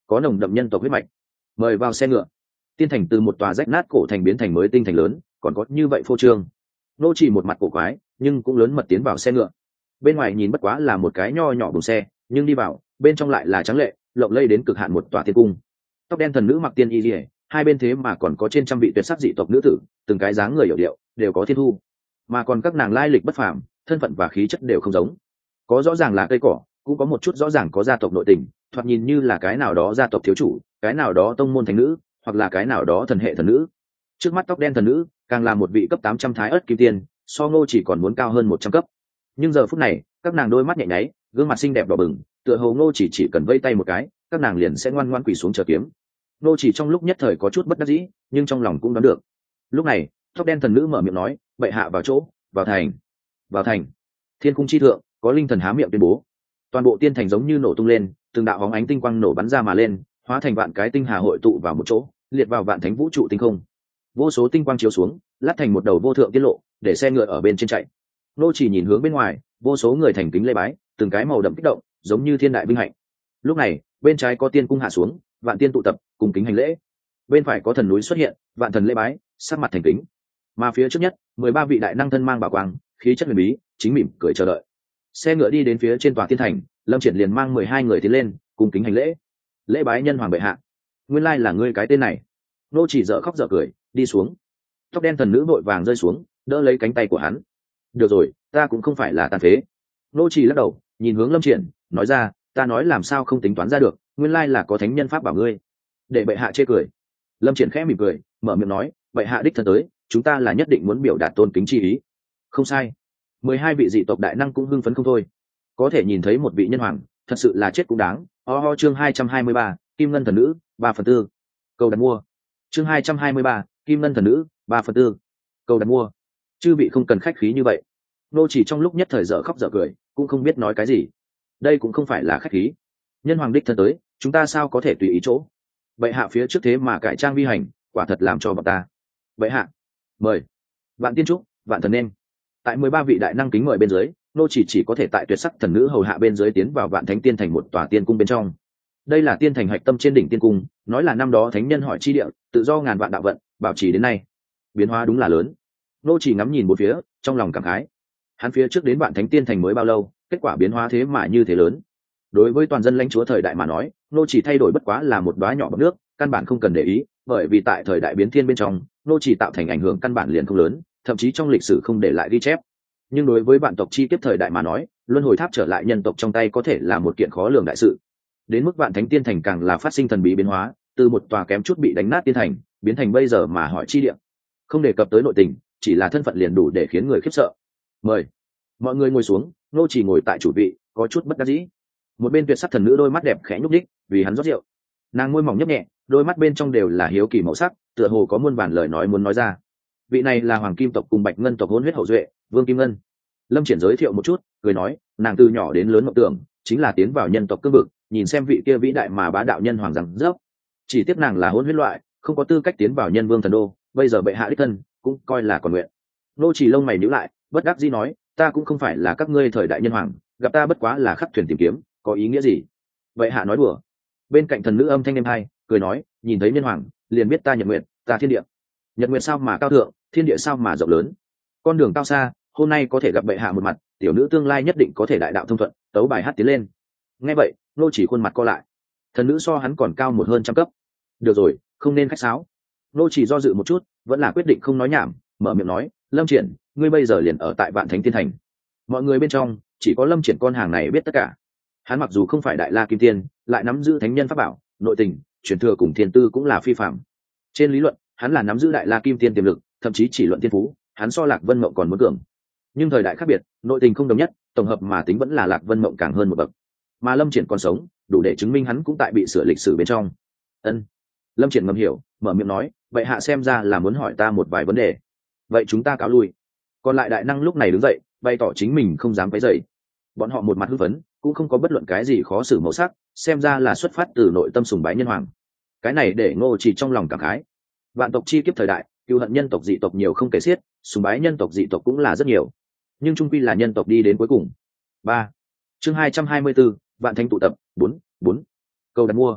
có nồng đậm nhân tộc huyết mạch. Mời vào xe ngựa. Tiên thành từ một tòa rách nát cổ thành biến thành mới tinh thành lớn, còn có như vậy phô trương. Nô chỉ một mặt cổ quái, nhưng cũng lớn mật tiến vào xe ngựa. Bên ngoài nhìn bất quá là một cái nho nhỏ buồng xe, nhưng đi vào, bên trong lại là trắng lệ, lộng lẫy đến cực hạn một tòa tiên cung. Tóc đen thần nữ mặc tiên y liễu, hai bên thế mà còn có trên trăm vị tuyệt sắc dị tộc nữ tử, từng cái dáng người hiểu điệu, đều có thiên thu, mà còn các nàng lai lịch bất phàm, thân phận và khí chất đều không giống. Có rõ ràng là cây cỏ, cũng có một chút rõ ràng có gia tộc nội tình, thoạt nhìn như là cái nào đó gia tộc thiếu chủ, cái nào đó tông môn thánh nữ, hoặc là cái nào đó thần hệ thần nữ. Trước mắt tóc đen thần nữ càng là một vị cấp tám trăm thái ớt kim tiên, so Ngô chỉ còn muốn cao hơn một trăm cấp. Nhưng giờ phút này, các nàng đôi mắt nhẹ nháy, gương mặt xinh đẹp đỏ bừng, tựa hồ Ngô chỉ chỉ cần vây tay một cái, các nàng liền sẽ ngoan ngoãn quỳ xuống chờ kiếm. Ngô chỉ trong lúc nhất thời có chút bất đắc dĩ, nhưng trong lòng cũng đoán được. Lúc này, tóc đen thần nữ mở miệng nói, bệ hạ vào chỗ, vào thành. Vào thành. Thiên cung chi thượng, có linh thần há miệng tuyên bố. Toàn bộ tiên thành giống như nổ tung lên, từng đạo hóng ánh tinh quang nổ bắn ra mà lên, hóa thành vạn cái tinh hà hội tụ vào một chỗ, liệt vào vạn thánh vũ trụ tinh không. Vô số tinh quang chiếu xuống, lát thành một đầu vô thượng tiết lộ, để xe ngựa ở bên trên chạy. Nô chỉ nhìn hướng bên ngoài, vô số người thành kính lễ bái, từng cái màu đậm kích động, giống như thiên đại vinh hạnh. Lúc này, bên trái có tiên cung hạ xuống, vạn tiên tụ tập, cùng kính hành lễ. Bên phải có thần núi xuất hiện, vạn thần lễ bái, sắc mặt thành kính. Mà phía trước nhất, mười ba vị đại năng thân mang bảo quang, khí chất huyền bí, chính mỉm cười chờ đợi. Xe ngựa đi đến phía trên tòa tiên thành, Lâm Triển liền mang mười hai người tiến lên, cùng kính hành lễ. Lễ bái nhân hoàng bệ hạ. Nguyên lai là ngươi cái tên này. Nô chỉ dở khóc dở cười, đi xuống. Tóc đen thần nữ vội vàng rơi xuống, đỡ lấy cánh tay của hắn. Được rồi, ta cũng không phải là tàn phế. Nô chỉ lắc đầu, nhìn hướng Lâm Triển, nói ra, ta nói làm sao không tính toán ra được, nguyên lai là có thánh nhân pháp bảo ngươi. Để bệ hạ chê cười. Lâm Triển khẽ mỉm cười, mở miệng nói, bệ hạ đích thân tới, chúng ta là nhất định muốn biểu đạt tôn kính chi ý. Không sai. Mười hai vị dị tộc đại năng cũng hưng phấn không thôi. Có thể nhìn thấy một vị nhân hoàng, thật sự là chết cũng đáng. Ho ho chương hai trăm hai mươi ba, Kim Ngân thần nữ, ba phần tư. Cầu đặt mua. Chương hai trăm hai mươi ba, Kim Ngân thần nữ, ba phần tư. Cầu đặt mua. Chư vị không cần khách khí như vậy. Nô chỉ trong lúc nhất thời dở khóc dở cười, cũng không biết nói cái gì. Đây cũng không phải là khách khí. Nhân hoàng đích thân tới, chúng ta sao có thể tùy ý chỗ. Bệ hạ phía trước thế mà cải trang vi hành, quả thật làm cho bọn ta. Bệ hạ, mời. Vạn tiên trúc, vạn thần nên. Tại mười ba vị đại năng kính mời bên dưới, nô chỉ chỉ có thể tại tuyệt sắc thần nữ hầu hạ bên dưới tiến vào vạn thánh tiên thành một tòa tiên cung bên trong. Đây là tiên thành hạch tâm trên đỉnh tiên cung, nói là năm đó thánh nhân hỏi chi địa, tự do ngàn vạn đạo vận, bảo trì đến nay. Biến hóa đúng là lớn. Nô chỉ ngắm nhìn bốn phía, trong lòng cảm khái. Hắn phía trước đến vạn thánh tiên thành mới bao lâu, kết quả biến hóa thế mà như thế lớn. Đối với toàn dân lãnh chúa thời đại mà nói, nô chỉ thay đổi bất quá là một đóa nhỏ bọt nước, căn bản không cần để ý, bởi vì tại thời đại biến thiên bên trong, nô chỉ tạo thành ảnh hưởng căn bản liền không lớn, thậm chí trong lịch sử không để lại ghi chép. Nhưng đối với vạn tộc chi kiếp thời đại mà nói, luân hồi tháp trở lại nhân tộc trong tay có thể là một kiện khó lường đại sự. Đến mức vạn thánh tiên thành càng là phát sinh thần bí biến hóa, từ một tòa kém chút bị đánh nát tiên thành, biến thành bây giờ mà hỏi chi địa. Không đề cập tới nội tình, chỉ là thân phận liền đủ để khiến người khiếp sợ. Mời mọi người ngồi xuống. Nô chỉ ngồi tại chủ vị, có chút bất đắc dĩ. Một bên tuyệt sắc thần nữ đôi mắt đẹp khẽ nhúc nhích, vì hắn rót rượu. Nàng môi mỏng nhấp nhẹ, đôi mắt bên trong đều là hiếu kỳ màu sắc, tựa hồ có muôn vàn lời nói muốn nói ra. Vị này là hoàng kim tộc cùng bạch ngân tộc hôn huyết hậu duệ, Vương Kim Ngân. Lâm Triển giới thiệu một chút, cười nói, nàng từ nhỏ đến lớn mộng tưởng chính là tiến vào nhân tộc cương vực, nhìn xem vị kia vĩ đại mà bá đạo nhân hoàng rằng dốc. Chỉ tiếc nàng là hôn huyết loại, không có tư cách tiến vào nhân vương thần đô, bây giờ bệ hạ đích thân cũng coi là còn nguyện. Nô chỉ lông mày nhíu lại, bất đắc dĩ nói, ta cũng không phải là các ngươi thời đại nhân hoàng, gặp ta bất quá là khắc thuyền tìm kiếm, có ý nghĩa gì? Vậy hạ nói đùa. Bên cạnh thần nữ âm thanh êm hai, cười nói, nhìn thấy nhân hoàng, liền biết ta nhật nguyện, ta thiên địa. Nhật nguyện sao mà cao thượng, thiên địa sao mà rộng lớn. Con đường cao xa, hôm nay có thể gặp bệ hạ một mặt, tiểu nữ tương lai nhất định có thể đại đạo thông thuận, tấu bài hát tiến lên. Nghe vậy, nô chỉ khuôn mặt co lại. Thần nữ so hắn còn cao một hơn trăm cấp. Được rồi, không nên khách sáo. Nô chỉ do dự một chút, vẫn là quyết định không nói nhảm, mở miệng nói, Lâm Triển, ngươi bây giờ liền ở tại Vạn Thánh Tiên Thành. Mọi người bên trong, chỉ có Lâm Triển con hàng này biết tất cả. Hắn mặc dù không phải đại la kim tiên, lại nắm giữ thánh nhân pháp bảo, nội tình, truyền thừa cùng thiên tư cũng là phi phàm. Trên lý luận, hắn là nắm giữ đại la kim tiên tiềm lực, thậm chí chỉ luận thiên phú, hắn so Lạc Vân Mộng còn muốn cường. Nhưng thời đại khác biệt, nội tình không đồng nhất, tổng hợp mà tính vẫn là Lạc Vân Mộng càng hơn một bậc. Mà Lâm Triển còn sống, đủ để chứng minh hắn cũng tại bị sửa lịch sử bên trong. Ân. Lâm Triển ngầm hiểu, mở miệng nói, vậy hạ xem ra là muốn hỏi ta một vài vấn đề. Vậy chúng ta cáo lui. Còn lại đại năng lúc này đứng dậy, bày tỏ chính mình không dám quấy rầy. Bọn họ một mặt hưng phấn, cũng không có bất luận cái gì khó xử màu sắc, xem ra là xuất phát từ nội tâm sùng bái nhân hoàng. Cái này để Ngô chỉ trong lòng cảm khái. Vạn tộc chi kiếp thời đại, cừu hận nhân tộc dị tộc nhiều không kể xiết, sùng bái nhân tộc dị tộc cũng là rất nhiều. Nhưng chung quy là nhân tộc đi đến cuối cùng. Ba. Chương hai trăm hai mươi 224, Vạn Thánh tụ tập, bốn, bốn. Câu đặt mua.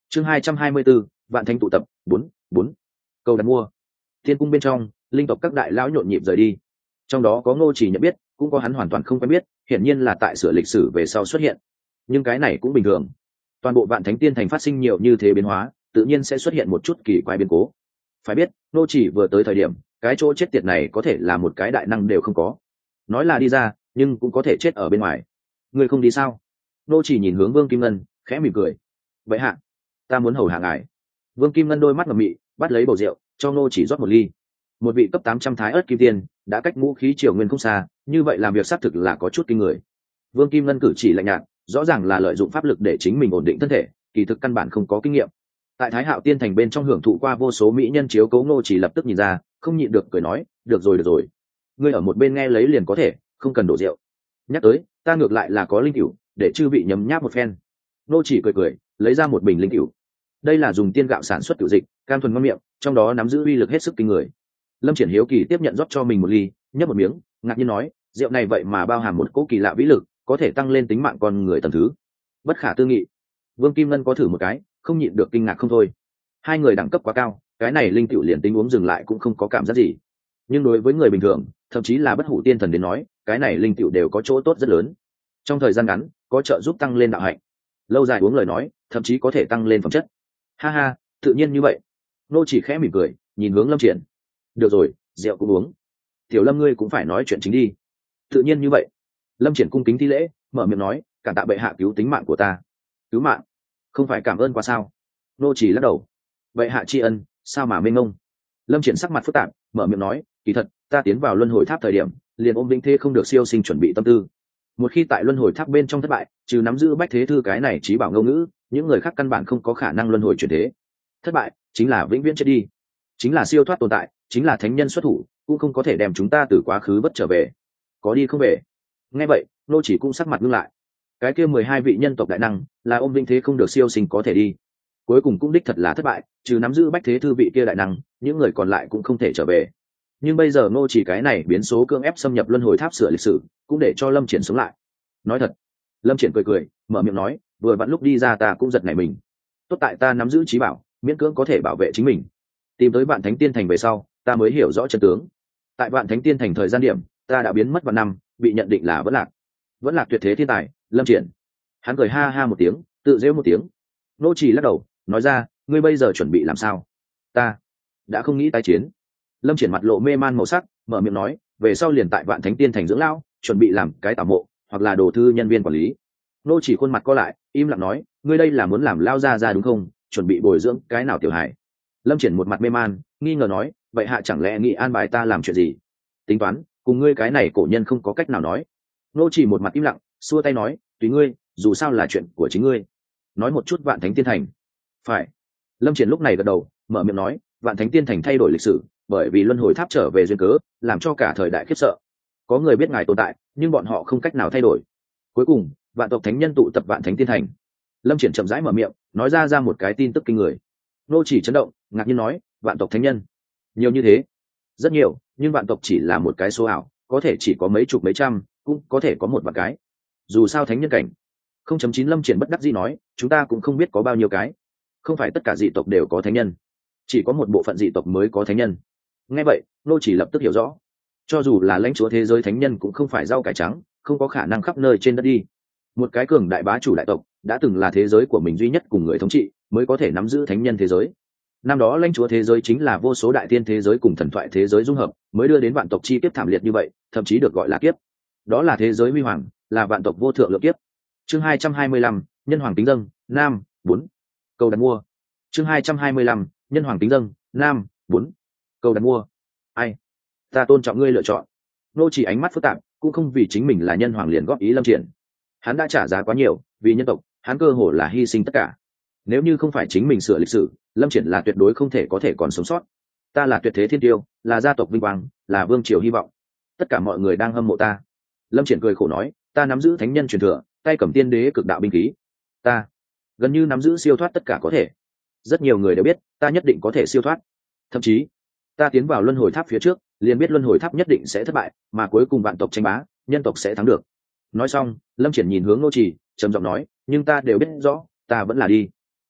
chương hai trăm hai mươi b ố vạn thánh tụ tập bốn bốn câu đặt mua. Thiên cung bên trong, linh tộc các đại lão nhộn nhịp rời đi, trong đó có Ngô Chỉ nhận biết, cũng có hắn hoàn toàn không quen biết, hiển nhiên là tại sửa lịch sử về sau xuất hiện. Nhưng cái này cũng bình thường, toàn bộ vạn thánh tiên thành phát sinh nhiều như thế biến hóa, tự nhiên sẽ xuất hiện một chút kỳ quái biến cố. Phải biết, Ngô Chỉ vừa tới thời điểm, cái chỗ chết tiệt này có thể là một cái đại năng đều không có, nói là đi ra, nhưng cũng có thể chết ở bên ngoài. Ngươi không đi sao? Ngô Chỉ nhìn hướng Vương Kim Ngân, khẽ mỉm cười. Vậy hạ, ta muốn hầu hạ ngài. Vương Kim Ngân đôi mắt ngậm mị, bắt lấy bầu rượu, cho Ngô Chỉ rót một ly. Một vị cấp tám trăm thái ớt kim tiên, đã cách ngũ khí triều nguyên không xa, như vậy làm việc xác thực là có chút kinh người. Vương Kim Ngân cử chỉ lạnh nhạt, rõ ràng là lợi dụng pháp lực để chính mình ổn định thân thể, kỳ thực căn bản không có kinh nghiệm. Tại Thái Hạo Tiên thành bên trong hưởng thụ qua vô số mỹ nhân chiếu cố, Ngô Chỉ lập tức nhìn ra, không nhịn được cười nói, được rồi được rồi, ngươi ở một bên nghe lấy liền có thể, không cần đổ rượu. Nhắc tới, ta ngược lại là có linh cửu, để chư vị nhấm nháp một phen. Ngô Chỉ cười cười, lấy ra một bình linh cửu. Đây là dùng tiên gạo sản xuất cửu dịch, cam thuần ngon miệng, trong đó nắm giữ uy lực hết sức kinh người. Lâm Triển hiếu kỳ tiếp nhận rót cho mình một ly, nhấp một miếng, ngạc nhiên nói, rượu này vậy mà bao hàm một cỗ kỳ lạ vĩ lực, có thể tăng lên tính mạng con người tầm thứ, bất khả tư nghị. Vương Kim Ngân có thử một cái, không nhịn được kinh ngạc không thôi. Hai người đẳng cấp quá cao, cái này linh cửu liền tính uống dừng lại cũng không có cảm giác gì. Nhưng đối với người bình thường, thậm chí là bất hủ tiên thần đến nói, cái này linh cửu đều có chỗ tốt rất lớn. Trong thời gian ngắn, có trợ giúp tăng lên đạo hạnh. Lâu dài uống lời nói, thậm chí có thể tăng lên phẩm chất. Ha ha, tự nhiên như vậy. Nô Chỉ khẽ mỉm cười, nhìn hướng Lâm Triển. Được rồi, rượu cũng uống. Tiểu Lâm ngươi cũng phải nói chuyện chính đi. Tự nhiên như vậy. Lâm Triển cung kính thi lễ, mở miệng nói, cảm tạ bệ hạ cứu tính mạng của ta. Cứu mạng? Không phải cảm ơn quá sao? Nô Chỉ lắc đầu. Bệ hạ tri ân, sao mà mênh mông? Lâm Triển sắc mặt phức tạp, mở miệng nói, kỳ thật, ta tiến vào luân hồi tháp thời điểm, liền ôm vĩnh thế không được siêu sinh chuẩn bị tâm tư. Một khi tại luân hồi tháp bên trong thất bại, trừ nắm giữ bách thế thư cái này trí bảo ngôn ngữ, những người khác căn bản không có khả năng luân hồi chuyển thế. Thất bại chính là vĩnh viễn chết đi, chính là siêu thoát tồn tại, chính là thánh nhân xuất thủ, cũng không có thể đem chúng ta từ quá khứ bất trở về. Có đi không về. Nghe vậy, Nô Chỉ cũng sắc mặt ngưng lại. Cái kia mười hai vị nhân tộc đại năng, là ôm vĩnh thế không được siêu sinh có thể đi. Cuối cùng cũng đích thật là thất bại, trừ nắm giữ bách thế thư vị kia đại năng, những người còn lại cũng không thể trở về. Nhưng bây giờ Nô Chỉ cái này biến số cưỡng ép xâm nhập luân hồi tháp sửa lịch sử, cũng để cho Lâm Triển sống lại. Nói thật. Lâm Triển cười cười, mở miệng nói, vừa vặn lúc đi ra ta cũng giật nảy mình. Tốt tại ta nắm giữ trí bảo, miễn cưỡng có thể bảo vệ chính mình. Tìm tới Vạn Thánh Tiên thành về sau, ta mới hiểu rõ chân tướng. Tại Vạn Thánh Tiên thành thời gian điểm, ta đã biến mất vào năm, bị nhận định là vẫn lạc. Vẫn lạc tuyệt thế thiên tài, Lâm Triển. Hắn cười ha ha một tiếng, tự giễu một tiếng. Nô Chỉ lắc đầu, nói ra, ngươi bây giờ chuẩn bị làm sao? Ta đã không nghĩ tái chiến. Lâm Triển mặt lộ mê man màu sắc, mở miệng nói, về sau liền tại Vạn Thánh Tiên thành dưỡng lão, chuẩn bị làm cái tảo mộ, hoặc là đồ thư nhân viên quản lý. Nô Chỉ khuôn mặt co lại, im lặng nói, ngươi đây là muốn làm lao ra ra đúng không? Chuẩn bị bồi dưỡng cái nào tiểu hải? Lâm Triển một mặt mê man, nghi ngờ nói, vậy hạ chẳng lẽ nghĩ an bài ta làm chuyện gì? Tính toán, cùng ngươi cái này cổ nhân không có cách nào nói. Nô Chỉ một mặt im lặng, xua tay nói, tùy ngươi, dù sao là chuyện của chính ngươi. Nói một chút Vạn Thánh Tiên thành. Phải. Lâm Triển lúc này gật đầu, mở miệng nói, Vạn Thánh Tiên thành thay đổi lịch sử, bởi vì luân hồi tháp trở về duyên cớ, làm cho cả thời đại khiếp sợ. Có người biết ngài tồn tại, nhưng bọn họ không cách nào thay đổi. Cuối cùng, vạn tộc thánh nhân tụ tập Vạn Thánh Tiên thành. Lâm Triển chậm rãi mở miệng, nói ra ra một cái tin tức kinh người. Nô Chỉ chấn động, ngạc nhiên nói, vạn tộc thánh nhân, nhiều như thế? Rất nhiều, nhưng vạn tộc chỉ là một cái số ảo, có thể chỉ có mấy chục mấy trăm, cũng có thể có một vạn cái. Dù sao thánh nhân cảnh. không chấm chín Lâm Triển bất đắc dĩ nói, chúng ta cũng không biết có bao nhiêu cái. Không phải tất cả dị tộc đều có thánh nhân, chỉ có một bộ phận dị tộc mới có thánh nhân. Nghe vậy, Nô Chỉ lập tức hiểu rõ. Cho dù là lãnh chúa thế giới thánh nhân cũng không phải rau cải trắng, không có khả năng khắp nơi trên đất đi. Một cái cường đại bá chủ đại tộc, đã từng là thế giới của mình duy nhất cùng người thống trị, mới có thể nắm giữ thánh nhân thế giới. Năm đó lãnh chúa thế giới chính là vô số đại tiên thế giới cùng thần thoại thế giới dung hợp, mới đưa đến vạn tộc chi kiếp thảm liệt như vậy, thậm chí được gọi là kiếp. Đó là thế giới huy hoàng, là vạn tộc vô thượng lượng kiếp. Chương hai trăm hai mươi lăm, nhân hoàng kính dâng, nam, bốn. Câu đặt mua. Chương hai trăm hai mươi lăm, nhân hoàng kính dâng, nam, bốn. Câu đặt mua. Ai? Ta tôn trọng ngươi lựa chọn. Nô Chỉ ánh mắt phức tạp, cũng không vì chính mình là nhân hoàng liền góp ý Lâm Triển. Hắn đã trả giá quá nhiều, vì nhân tộc, hắn cơ hồ là hy sinh tất cả. Nếu như không phải chính mình sửa lịch sử, Lâm Triển là tuyệt đối không thể có thể còn sống sót. Ta là tuyệt thế thiên tiêu, là gia tộc vinh quang, là vương triều hy vọng. Tất cả mọi người đang hâm mộ ta. Lâm Triển cười khổ nói, ta nắm giữ thánh nhân truyền thừa, tay cầm tiên đế cực đạo binh khí. Ta gần như nắm giữ siêu thoát tất cả có thể. Rất nhiều người đều biết, ta nhất định có thể siêu thoát. Thậm chí, ta tiến vào luân hồi tháp phía trước, liền biết luân hồi tháp nhất định sẽ thất bại, mà cuối cùng vạn tộc tranh bá, nhân tộc sẽ thắng được. Nói xong, Lâm Triển nhìn hướng Nô Chỉ, trầm giọng nói, nhưng ta đều biết rõ, ta vẫn là đi.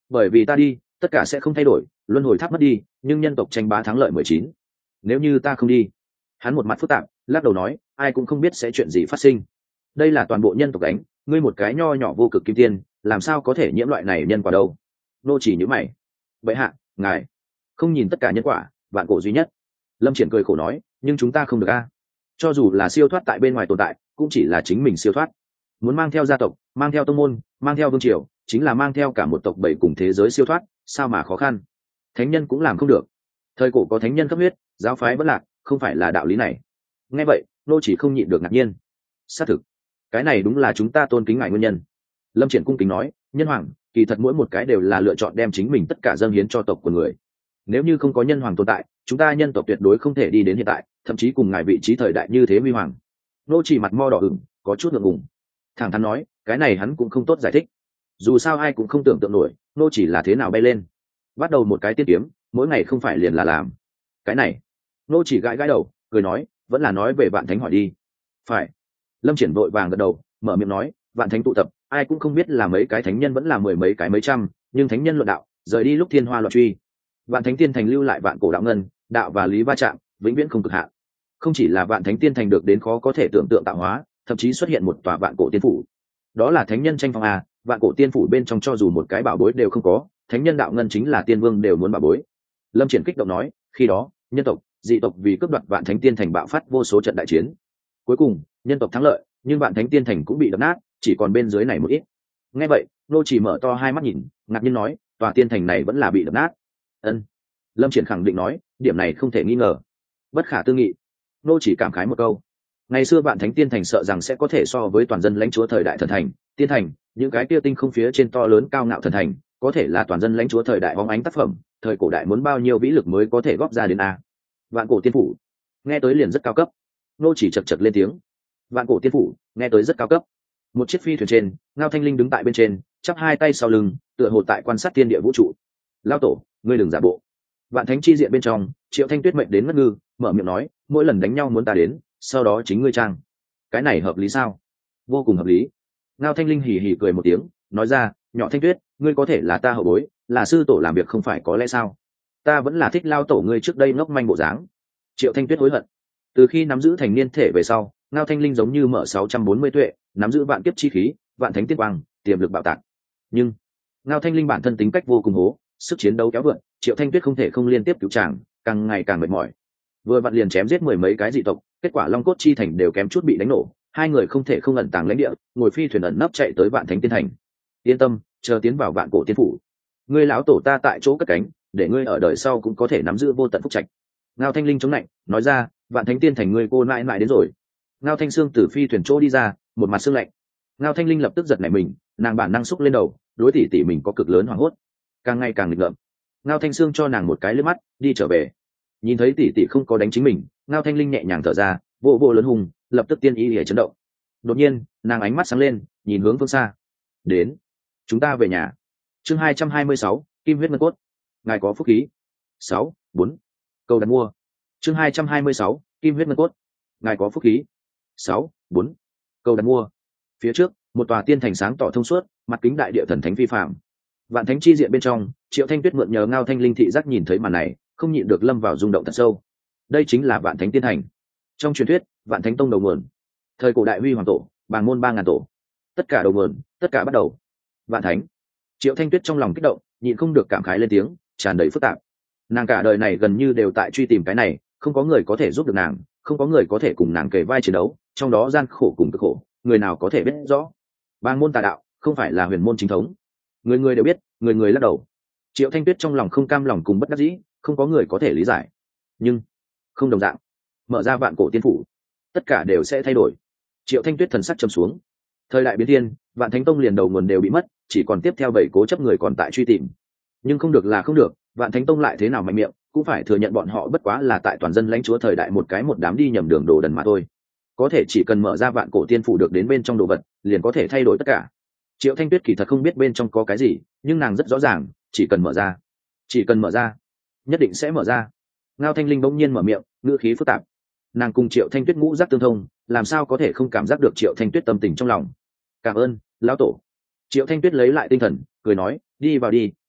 bởi vì ta đi tất cả sẽ không thay đổi, luân hồi tháp mất đi nhưng nhân tộc tranh bá thắng lợi mười chín. Nếu như ta không đi, hắn một mặt phức tạp lắc đầu nói, ai cũng không biết sẽ chuyện gì phát sinh. Đây là toàn bộ nhân tộc đánh, ngươi một cái nho nhỏ vô cực kim tiên làm sao có thể nhiễm loại này nhân quả đâu. Nô chỉ nhíu mày. Vậy hạ ngài không nhìn tất cả nhân quả, vạn cổ duy nhất. Lâm Triển cười khổ nói, nhưng chúng ta không được a. Cho dù là siêu thoát tại bên ngoài tồn tại cũng chỉ là chính mình siêu thoát, muốn mang theo gia tộc, mang theo tông môn, mang theo vương triều, chính là mang theo cả một tộc bảy cùng thế giới siêu thoát, sao mà khó khăn. Thánh nhân cũng làm không được. Thời cổ có thánh nhân cấp huyết, giáo phái vẫn lạc, không phải là đạo lý này. Nghe vậy nô chỉ không nhịn được ngạc nhiên. Xác thực, cái này đúng là chúng ta tôn kính ngài nguyên nhân. Lâm Triển cung kính nói, nhân hoàng kỳ thật mỗi một cái đều là lựa chọn đem chính mình tất cả dâng hiến cho tộc của người. Nếu như không có nhân hoàng tồn tại, chúng ta nhân tộc tuyệt đối không thể đi đến hiện tại, thậm chí cùng ngài vị trí thời đại như thế huy hoàng. Nô chỉ mặt mo đỏ ửng, có chút ngượng ngùng. Thẳng thắn nói, cái này hắn cũng không tốt giải thích. Dù sao ai cũng không tưởng tượng nổi nô chỉ là thế nào bay lên, bắt đầu một cái tiên kiếm, mỗi ngày không phải liền là làm cái này. Nô chỉ gãi gãi đầu cười nói, vẫn là nói về vạn thánh hỏi đi. Phải. Lâm Triển vội vàng gật đầu, mở miệng nói, vạn thánh tụ tập, ai cũng không biết là mấy cái thánh nhân vẫn là mười mấy cái mấy trăm, nhưng thánh nhân luận đạo rời đi lúc thiên hoa loạn truy. Vạn thánh tiên thành lưu lại vạn cổ đạo ngân, đạo và lý va chạm vĩnh viễn không cực hạn. Không chỉ là vạn thánh tiên thành được đến khó có thể tưởng tượng tạo hóa, thậm chí xuất hiện một tòa vạn cổ tiên phủ. Đó là thánh nhân tranh phong a, vạn cổ tiên phủ bên trong cho dù một cái bảo bối đều không có, thánh nhân đạo ngân chính là tiên vương đều muốn bảo bối. Lâm Triển kích động nói, khi đó nhân tộc dị tộc vì cướp đoạt vạn thánh tiên thành bạo phát vô số trận đại chiến, cuối cùng nhân tộc thắng lợi, nhưng vạn thánh tiên thành cũng bị đập nát, chỉ còn bên dưới này một ít. Nghe vậy nô chỉ mở to hai mắt nhìn, ngạc nhiên nói, tòa tiên thành này vẫn là bị đập nát. Ân. Lâm Triển khẳng định nói, điểm này không thể nghi ngờ, bất khả tư nghị. Nô chỉ cảm khái một câu, ngày xưa vạn thánh tiên thành sợ rằng sẽ có thể so với toàn dân lãnh chúa thời đại thần thành tiên thành, những cái kia tinh không phía trên to lớn cao ngạo thần thành có thể là toàn dân lãnh chúa thời đại bóng ánh tác phẩm, thời cổ đại muốn bao nhiêu vĩ lực mới có thể góp ra đến a. Vạn cổ tiên phủ nghe tới liền rất cao cấp. Nô chỉ chật chật lên tiếng, vạn cổ tiên phủ nghe tới rất cao cấp. Một chiếc phi thuyền trên, Ngao Thanh Linh đứng tại bên trên, chắp hai tay sau lưng, tựa hồ tại quan sát thiên địa vũ trụ. Lão tổ, ngươi đừng giả bộ. Vạn thánh chi diện bên trong, Triệu Thanh Tuyết mệnh đến ngất ngư, mở miệng nói, mỗi lần đánh nhau muốn ta đến, sau đó chính ngươi trang. Cái này hợp lý sao? Vô cùng hợp lý. Ngao Thanh Linh hì hì cười một tiếng, nói ra, nhỏ Thanh Tuyết, ngươi có thể là ta hậu bối, là sư tổ làm việc không phải có lẽ sao? Ta vẫn là thích lao tổ ngươi trước đây ngốc manh bộ dáng. Triệu Thanh Tuyết hối hận. Từ khi nắm giữ thành niên thể về sau, Ngao Thanh Linh giống như mở sáu trăm bốn mươi tuệ, nắm giữ vạn kiếp chi khí, vạn thánh tiên quang, tiềm lực bạo tạc. Nhưng Ngao Thanh Linh bản thân tính cách vô cùng hố, sức chiến đấu kéo vượn, Triệu Thanh Tuyết không thể không liên tiếp cứu chàng, càng ngày càng mệt mỏi. Vừa vặn liền chém giết mười mấy cái dị tộc, kết quả Long Cốt chi thành đều kém chút bị đánh nổ, hai người không thể không ẩn tàng lãnh địa, ngồi phi thuyền ẩn nấp chạy tới vạn thánh tiên thành. Yên tâm, chờ tiến vào vạn cổ tiên phủ, ngươi lão tổ ta tại chỗ cất cánh, để ngươi ở đời sau cũng có thể nắm giữ vô tận phúc trạch. Ngao Thanh Linh chống lạnh nói ra, vạn thánh tiên thành ngươi cô mãi mãi đến rồi. Ngao Thanh Sương từ phi thuyền chỗ đi ra, một mặt sương lạnh. Ngao Thanh Linh lập tức giật nảy mình, nàng bản năng xúc lên đầu, đối tỷ tỷ mình có cực lớn hoảng hốt, càng ngày càng nghịch ngợm. Ngao Thanh Sương cho nàng một cái liếc mắt, đi trở về. Nhìn thấy tỷ tỷ không có đánh chính mình, Ngao Thanh Linh nhẹ nhàng thở ra, vô vô lớn hùng, lập tức tiên ý để chấn động. Đột nhiên nàng ánh mắt sáng lên, nhìn hướng phương xa. Đến, chúng ta về nhà. Chương hai trăm hai mươi sáu, Kim huyết ngân cốt, ngài có phúc khí. Sáu, bốn. Câu đặt mua. Chương hai trăm hai mươi sáu, Kim huyết ngân cốt, ngài có phúc khí. Sáu, bốn. Câu đặt mua. Phía trước một tòa tiên thành sáng tỏ thông suốt, mặt kính đại địa thần thánh vi phạm. Vạn thánh chi diện bên trong, Triệu Thanh Tuyết mượn nhờ Ngao Thanh Linh thị giác nhìn thấy màn này, không nhịn được lâm vào rung động thật sâu. Đây chính là vạn thánh tiên thành. Trong truyền thuyết, vạn thánh tông đầu nguồn, thời cổ đại huy hoàng tổ, bàng môn ba ngàn tổ, tất cả đầu nguồn, tất cả bắt đầu. Vạn thánh. Triệu Thanh Tuyết trong lòng kích động, nhịn không được cảm khái lên tiếng, tràn đầy phức tạp. Nàng cả đời này gần như đều tại truy tìm cái này, không có người có thể giúp được nàng, không có người có thể cùng nàng kề vai chiến đấu, trong đó gian khổ cùng cực khổ, người nào có thể biết rõ. Bàng môn tà đạo không phải là huyền môn chính thống, người người đều biết, người người lắc đầu. Triệu Thanh Tuyết trong lòng không cam lòng cùng bất đắc dĩ, không có người có thể lý giải. Nhưng không đồng dạng, mở ra vạn cổ tiên phủ, tất cả đều sẽ thay đổi. Triệu Thanh Tuyết thần sắc trầm xuống. Thời đại biến thiên, vạn thánh tông liền đầu nguồn đều bị mất, chỉ còn tiếp theo bảy cố chấp người còn tại truy tìm. Nhưng không được là không được, vạn thánh tông lại thế nào mạnh miệng, cũng phải thừa nhận bọn họ bất quá là tại toàn dân lãnh chúa thời đại một cái một đám đi nhầm đường đồ đần mà thôi. Có thể chỉ cần mở ra vạn cổ tiên phủ được đến bên trong đồ vật, liền có thể thay đổi tất cả. Triệu Thanh Tuyết kỳ thật không biết bên trong có cái gì, nhưng nàng rất rõ ràng, chỉ cần mở ra, chỉ cần mở ra, nhất định sẽ mở ra. Ngao Thanh Linh bỗng nhiên mở miệng, ngữ khí phức tạp. Nàng cùng Triệu Thanh Tuyết ngũ giác tương thông, làm sao có thể không cảm giác được Triệu Thanh Tuyết tâm tình trong lòng. Cảm ơn lão tổ. Triệu Thanh Tuyết lấy lại tinh thần, cười nói, đi vào đi,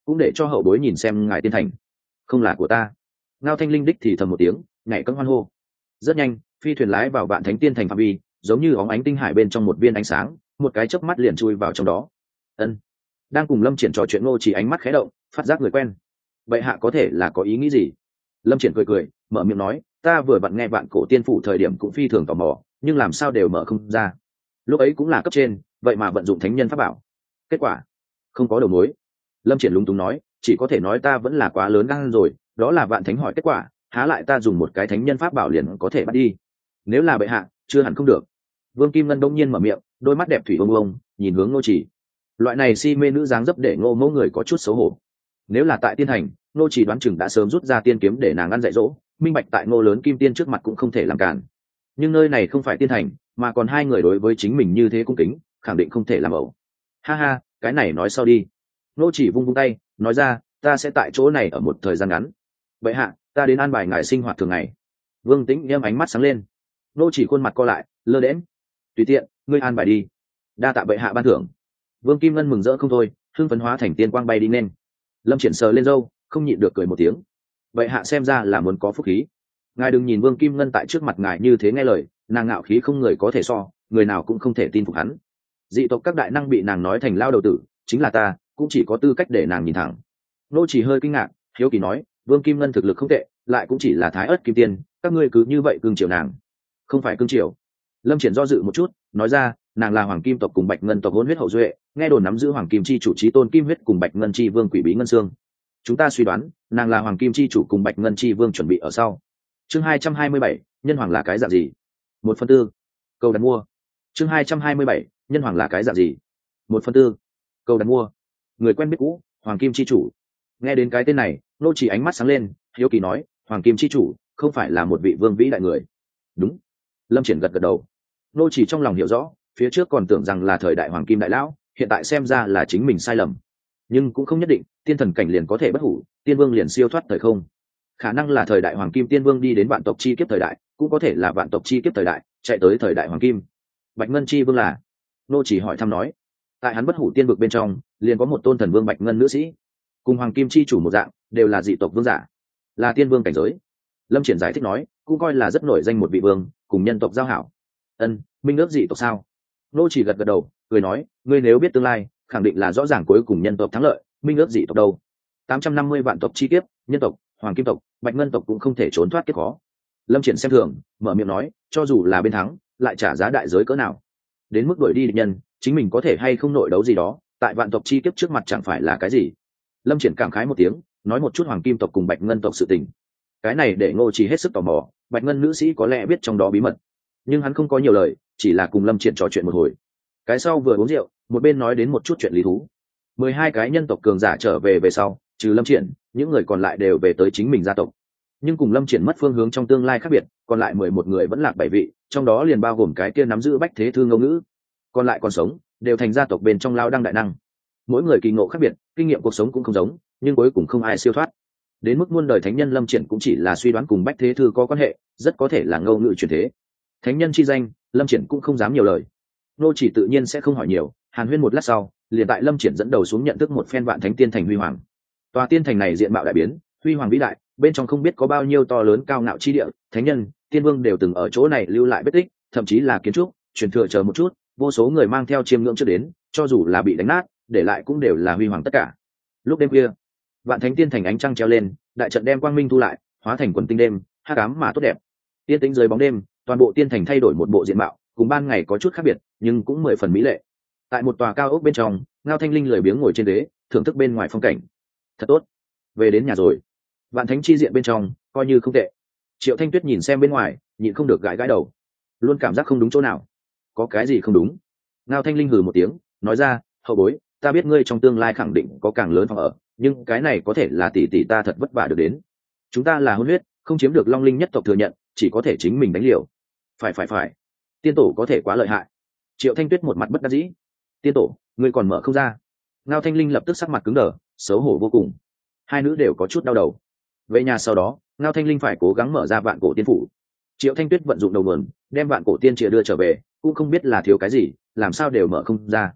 cũng để cho hậu bối nhìn xem ngài tiên thành. Không là của ta. Ngao Thanh Linh đích thì thầm một tiếng, nhảy cẫng hoan hô. Rất nhanh, phi thuyền lái vào Vạn Thánh Tiên thành phạm vi, giống như óng ánh tinh hải bên trong một viên ánh sáng, một cái chớp mắt liền chui vào trong đó. Ân. Đang cùng Lâm Triển trò chuyện Ngô Chỉ ánh mắt khẽ động, phát giác người quen. Vậy hạ có thể là có ý nghĩ gì? Lâm Triển cười cười, mở miệng nói, ta vừa vặn nghe Vạn Cổ Tiên phủ thời điểm cũng phi thường tò mò, nhưng làm sao đều mở không ra. Lúc ấy cũng là cấp trên, vậy mà vận dụng thánh nhân pháp bảo. Kết quả không có đầu mối. Lâm Triển lúng túng nói, chỉ có thể nói ta vẫn là quá lớn gan rồi, đó là Vạn Thánh hỏi kết quả, há lại ta dùng một cái thánh nhân pháp bảo liền có thể bắt đi. Nếu là bệ hạ, chưa hẳn không được. Vương Kim Ngân đông nhiên mở miệng, đôi mắt đẹp thủy ông ông nhìn hướng Ngô Chỉ. Loại này si mê nữ dáng dấp để Ngô Mẫu người có chút xấu hổ. Nếu là tại tiên hành, Ngô Chỉ đoán chừng đã sớm rút ra tiên kiếm để nàng ăn dạy dỗ, minh bạch tại Ngô lớn kim tiên trước mặt cũng không thể làm cản. Nhưng nơi này không phải tiên thành, mà còn hai người đối với chính mình như thế cung kính, khẳng định không thể làm ẩu. Ha ha, cái này nói sau đi. Ngô Chỉ vung vung tay, nói ra, ta sẽ tại chỗ này ở một thời gian ngắn. Vậy hạ, ta đến an bài ngài sinh hoạt thường ngày. Vương Tĩnh nhếch ánh mắt sáng lên. Ngô Chỉ khuôn mặt co lại, lơ đễnh. Tùy tiện, ngươi an bài đi. Đa tạ bệ hạ ban thưởng. Vương Kim Ngân mừng rỡ không thôi, hưng phấn hóa thành tiên quang bay đi nên. Lâm Triển sờ lên râu, không nhịn được cười một tiếng. Bệ hạ xem ra là muốn có phúc khí. Ngài đừng nhìn Vương Kim Ngân tại trước mặt ngài như thế nghe lời, nàng ngạo khí không người có thể so, người nào cũng không thể tin phục hắn. Dị tộc các đại năng bị nàng nói thành lao đầu tử, chính là ta, cũng chỉ có tư cách để nàng nhìn thẳng. Nô Chỉ hơi kinh ngạc, hiếu kỳ nói, Vương Kim Ngân thực lực không tệ, lại cũng chỉ là thái ớt kim tiên, các ngươi cứ như vậy cưng chiều nàng. Không phải cưng chiều. Lâm Triển do dự một chút, nói ra, nàng là hoàng kim tộc cùng bạch ngân tộc hôn huyết hậu duệ, nghe đồn nắm giữ hoàng kim chi chủ trí tôn kim huyết cùng bạch ngân chi vương quỷ bí ngân xương. Chúng ta suy đoán, nàng là hoàng kim chi chủ cùng bạch ngân chi vương chuẩn bị ở sau. Chương hai trăm hai mươi bảy, nhân hoàng là cái dạng gì? Một phần tư. Câu đặt mua. Chương hai trăm hai mươi bảy, nhân hoàng là cái dạng gì? Một phần tư. Câu đặt mua. Người quen biết cũ, hoàng kim chi chủ. Nghe đến cái tên này, Nô Chỉ ánh mắt sáng lên, hiếu kỳ nói, hoàng kim chi chủ không phải là một vị vương vĩ đại người? Đúng. Lâm Triển gật gật đầu. Nô Chỉ trong lòng hiểu rõ, phía trước còn tưởng rằng là thời đại hoàng kim đại lão, hiện tại xem ra là chính mình sai lầm. Nhưng cũng không nhất định, tiên thần cảnh liền có thể bất hủ, tiên vương liền siêu thoát thời không. Khả năng là thời đại hoàng kim tiên vương đi đến vạn tộc chi kiếp thời đại, cũng có thể là vạn tộc chi kiếp thời đại chạy tới thời đại hoàng kim. Bạch ngân chi vương là? Nô Chỉ hỏi thăm nói. Tại hắn bất hủ tiên vực bên trong, liền có một tôn thần vương bạch ngân nữ sĩ, cùng hoàng kim chi chủ một dạng, đều là dị tộc vương giả, là tiên vương cảnh giới. Lâm Triển giải thích nói, cũng coi là rất nổi danh một vị vương, cùng nhân tộc giao hảo. Ân, minh ước dị tộc sao? Nô Chỉ gật gật đầu, cười nói, ngươi nếu biết tương lai, khẳng định là rõ ràng cuối cùng nhân tộc thắng lợi, minh ước dị tộc đâu? tám trăm năm mươi vạn tộc chi kiếp, nhân tộc, hoàng kim tộc, bạch ngân tộc cũng không thể trốn thoát kiếp khó. Lâm Triển xem thường, mở miệng nói, cho dù là bên thắng, lại trả giá đại giới cỡ nào? Đến mức đuổi đi địch nhân, chính mình có thể hay không nội đấu gì đó, tại vạn tộc chi kiếp trước mặt chẳng phải là cái gì. Lâm Triển cảm khái một tiếng, nói một chút hoàng kim tộc cùng bạch ngân tộc sự tình. Cái này để Ngô Chỉ hết sức tò mò, bạch ngân nữ sĩ có lẽ biết trong đó bí mật, nhưng hắn không có nhiều lời, chỉ là cùng Lâm Triển trò chuyện một hồi. Cái sau vừa uống rượu, một bên nói đến một chút chuyện lý thú. Mười hai cái nhân tộc cường giả trở về về sau, trừ Lâm Triển, những người còn lại đều về tới chính mình gia tộc. Nhưng cùng Lâm Triển mất phương hướng trong tương lai khác biệt, còn lại mười một người vẫn lạc bảy vị, trong đó liền bao gồm cái kia nắm giữ bách thế thư ngôn ngữ. Còn lại còn sống, đều thành gia tộc bên trong lao đăng đại năng. Mỗi người kỳ ngộ khác biệt, kinh nghiệm cuộc sống cũng không giống, nhưng cuối cùng không ai siêu thoát. Đến mức muôn đời thánh nhân Lâm Triển cũng chỉ là suy đoán cùng bách thế thư có quan hệ, rất có thể là ngâu ngữ truyền thế. Thánh nhân chi danh, Lâm Triển cũng không dám nhiều lời. Nô Chỉ tự nhiên sẽ không hỏi nhiều, hàn huyên một lát sau, liền tại Lâm Triển dẫn đầu xuống nhận thức một phen vạn thánh tiên thành huy hoàng. Tòa tiên thành này diện mạo đại biến, huy hoàng vĩ đại, bên trong không biết có bao nhiêu to lớn cao ngạo chi địa, thánh nhân, tiên vương đều từng ở chỗ này lưu lại vết tích, thậm chí là kiến trúc, truyền thừa chờ một chút, vô số người mang theo chiêm ngưỡng trước đến, cho dù là bị đánh nát, để lại cũng đều là huy hoàng tất cả. Lúc đêm khuya, vạn thánh tiên thành ánh trăng treo lên, đại trận đem quang minh thu lại, hóa thành quần tinh đêm, hắc ám mà tốt đẹp. Tiên tĩnh dưới bóng đêm, toàn bộ tiên thành thay đổi một bộ diện mạo, cùng ban ngày có chút khác biệt, nhưng cũng mười phần mỹ lệ. Tại một tòa cao ốc bên trong, Ngao Thanh Linh lười biếng ngồi trên ghế, thưởng thức bên ngoài phong cảnh. Thật tốt, về đến nhà rồi. Vạn thánh chi diện bên trong, coi như không tệ. Triệu Thanh Tuyết nhìn xem bên ngoài, nhịn không được gãi gãi đầu, luôn cảm giác không đúng chỗ nào. Có cái gì không đúng? Ngao Thanh Linh hừ một tiếng, nói ra, hậu bối, ta biết ngươi trong tương lai khẳng định có càng lớn phòng ở, nhưng cái này có thể là tỷ tỷ ta thật vất vả được đến. Chúng ta là hôn huyết, không chiếm được Long Linh nhất tộc thừa nhận, chỉ có thể chính mình đánh liều. Phải phải phải, tiên tổ có thể quá lợi hại. Triệu Thanh Tuyết một mặt bất đắc dĩ. Tiên tổ, ngươi còn mở không ra? Ngao Thanh Linh lập tức sắc mặt cứng đờ, xấu hổ vô cùng. Hai nữ đều có chút đau đầu. Về nhà sau đó, Ngao Thanh Linh phải cố gắng mở ra vạn cổ tiên phủ. Triệu Thanh Tuyết vận dụng đầu nguồn, đem vạn cổ tiên chìa đưa trở về, cũng không biết là thiếu cái gì, làm sao đều mở không ra.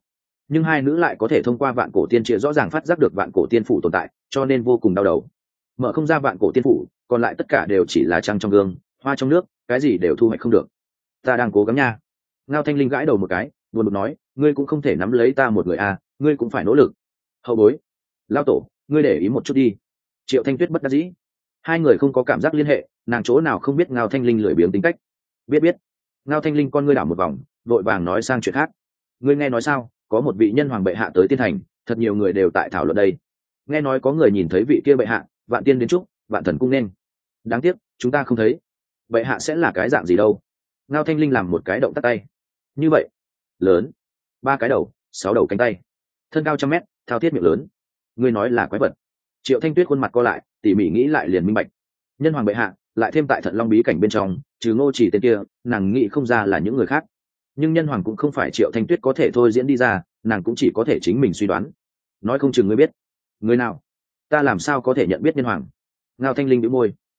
nhưng hai nữ lại có thể thông qua vạn cổ tiên triện rõ ràng phát giác được vạn cổ tiên phủ tồn tại, cho nên vô cùng đau đầu. Mở không ra vạn cổ tiên phủ, còn lại tất cả đều chỉ là trăng trong gương, hoa trong nước, cái gì đều thu hoạch không được. Ta đang cố gắng nha. Ngao Thanh Linh gãi đầu một cái, buồn bực nói, ngươi cũng không thể nắm lấy ta một người à, ngươi cũng phải nỗ lực. Hậu bối, lão tổ, ngươi để ý một chút đi. Triệu Thanh Tuyết bất đắc dĩ. Hai người không có cảm giác liên hệ, nàng chỗ nào không biết Ngao Thanh Linh lười biếng tính cách. Biết biết. Ngao Thanh Linh con ngươi đảo một vòng, vội vàng nói sang chuyện khác. Ngươi nghe nói sao, có một vị nhân hoàng bệ hạ tới tiên thành, thật nhiều người đều tại thảo luận đây. Nghe nói có người nhìn thấy vị kia bệ hạ, vạn tiên đến chúc, vạn thần cung nên. Đáng tiếc, chúng ta không thấy. Bệ hạ sẽ là cái dạng gì đâu? Ngao Thanh Linh làm một cái động tắt tay. Như vậy, lớn, ba cái đầu, sáu đầu cánh tay, thân cao trăm mét, thao thiết miệng lớn. Ngươi nói là quái vật. Triệu Thanh Tuyết khuôn mặt co lại, tỉ mỉ nghĩ lại liền minh bạch. Nhân hoàng bệ hạ, lại thêm tại Thận Long bí cảnh bên trong, trừ Ngô Chỉ tên kia, nàng nghĩ không ra là những người khác. Nhưng nhân hoàng cũng không phải Triệu Thanh Tuyết có thể thôi diễn đi ra, nàng cũng chỉ có thể chính mình suy đoán. Nói không chừng ngươi biết. Người nào? Ta làm sao có thể nhận biết nhân hoàng? Ngao Thanh Linh bĩu môi,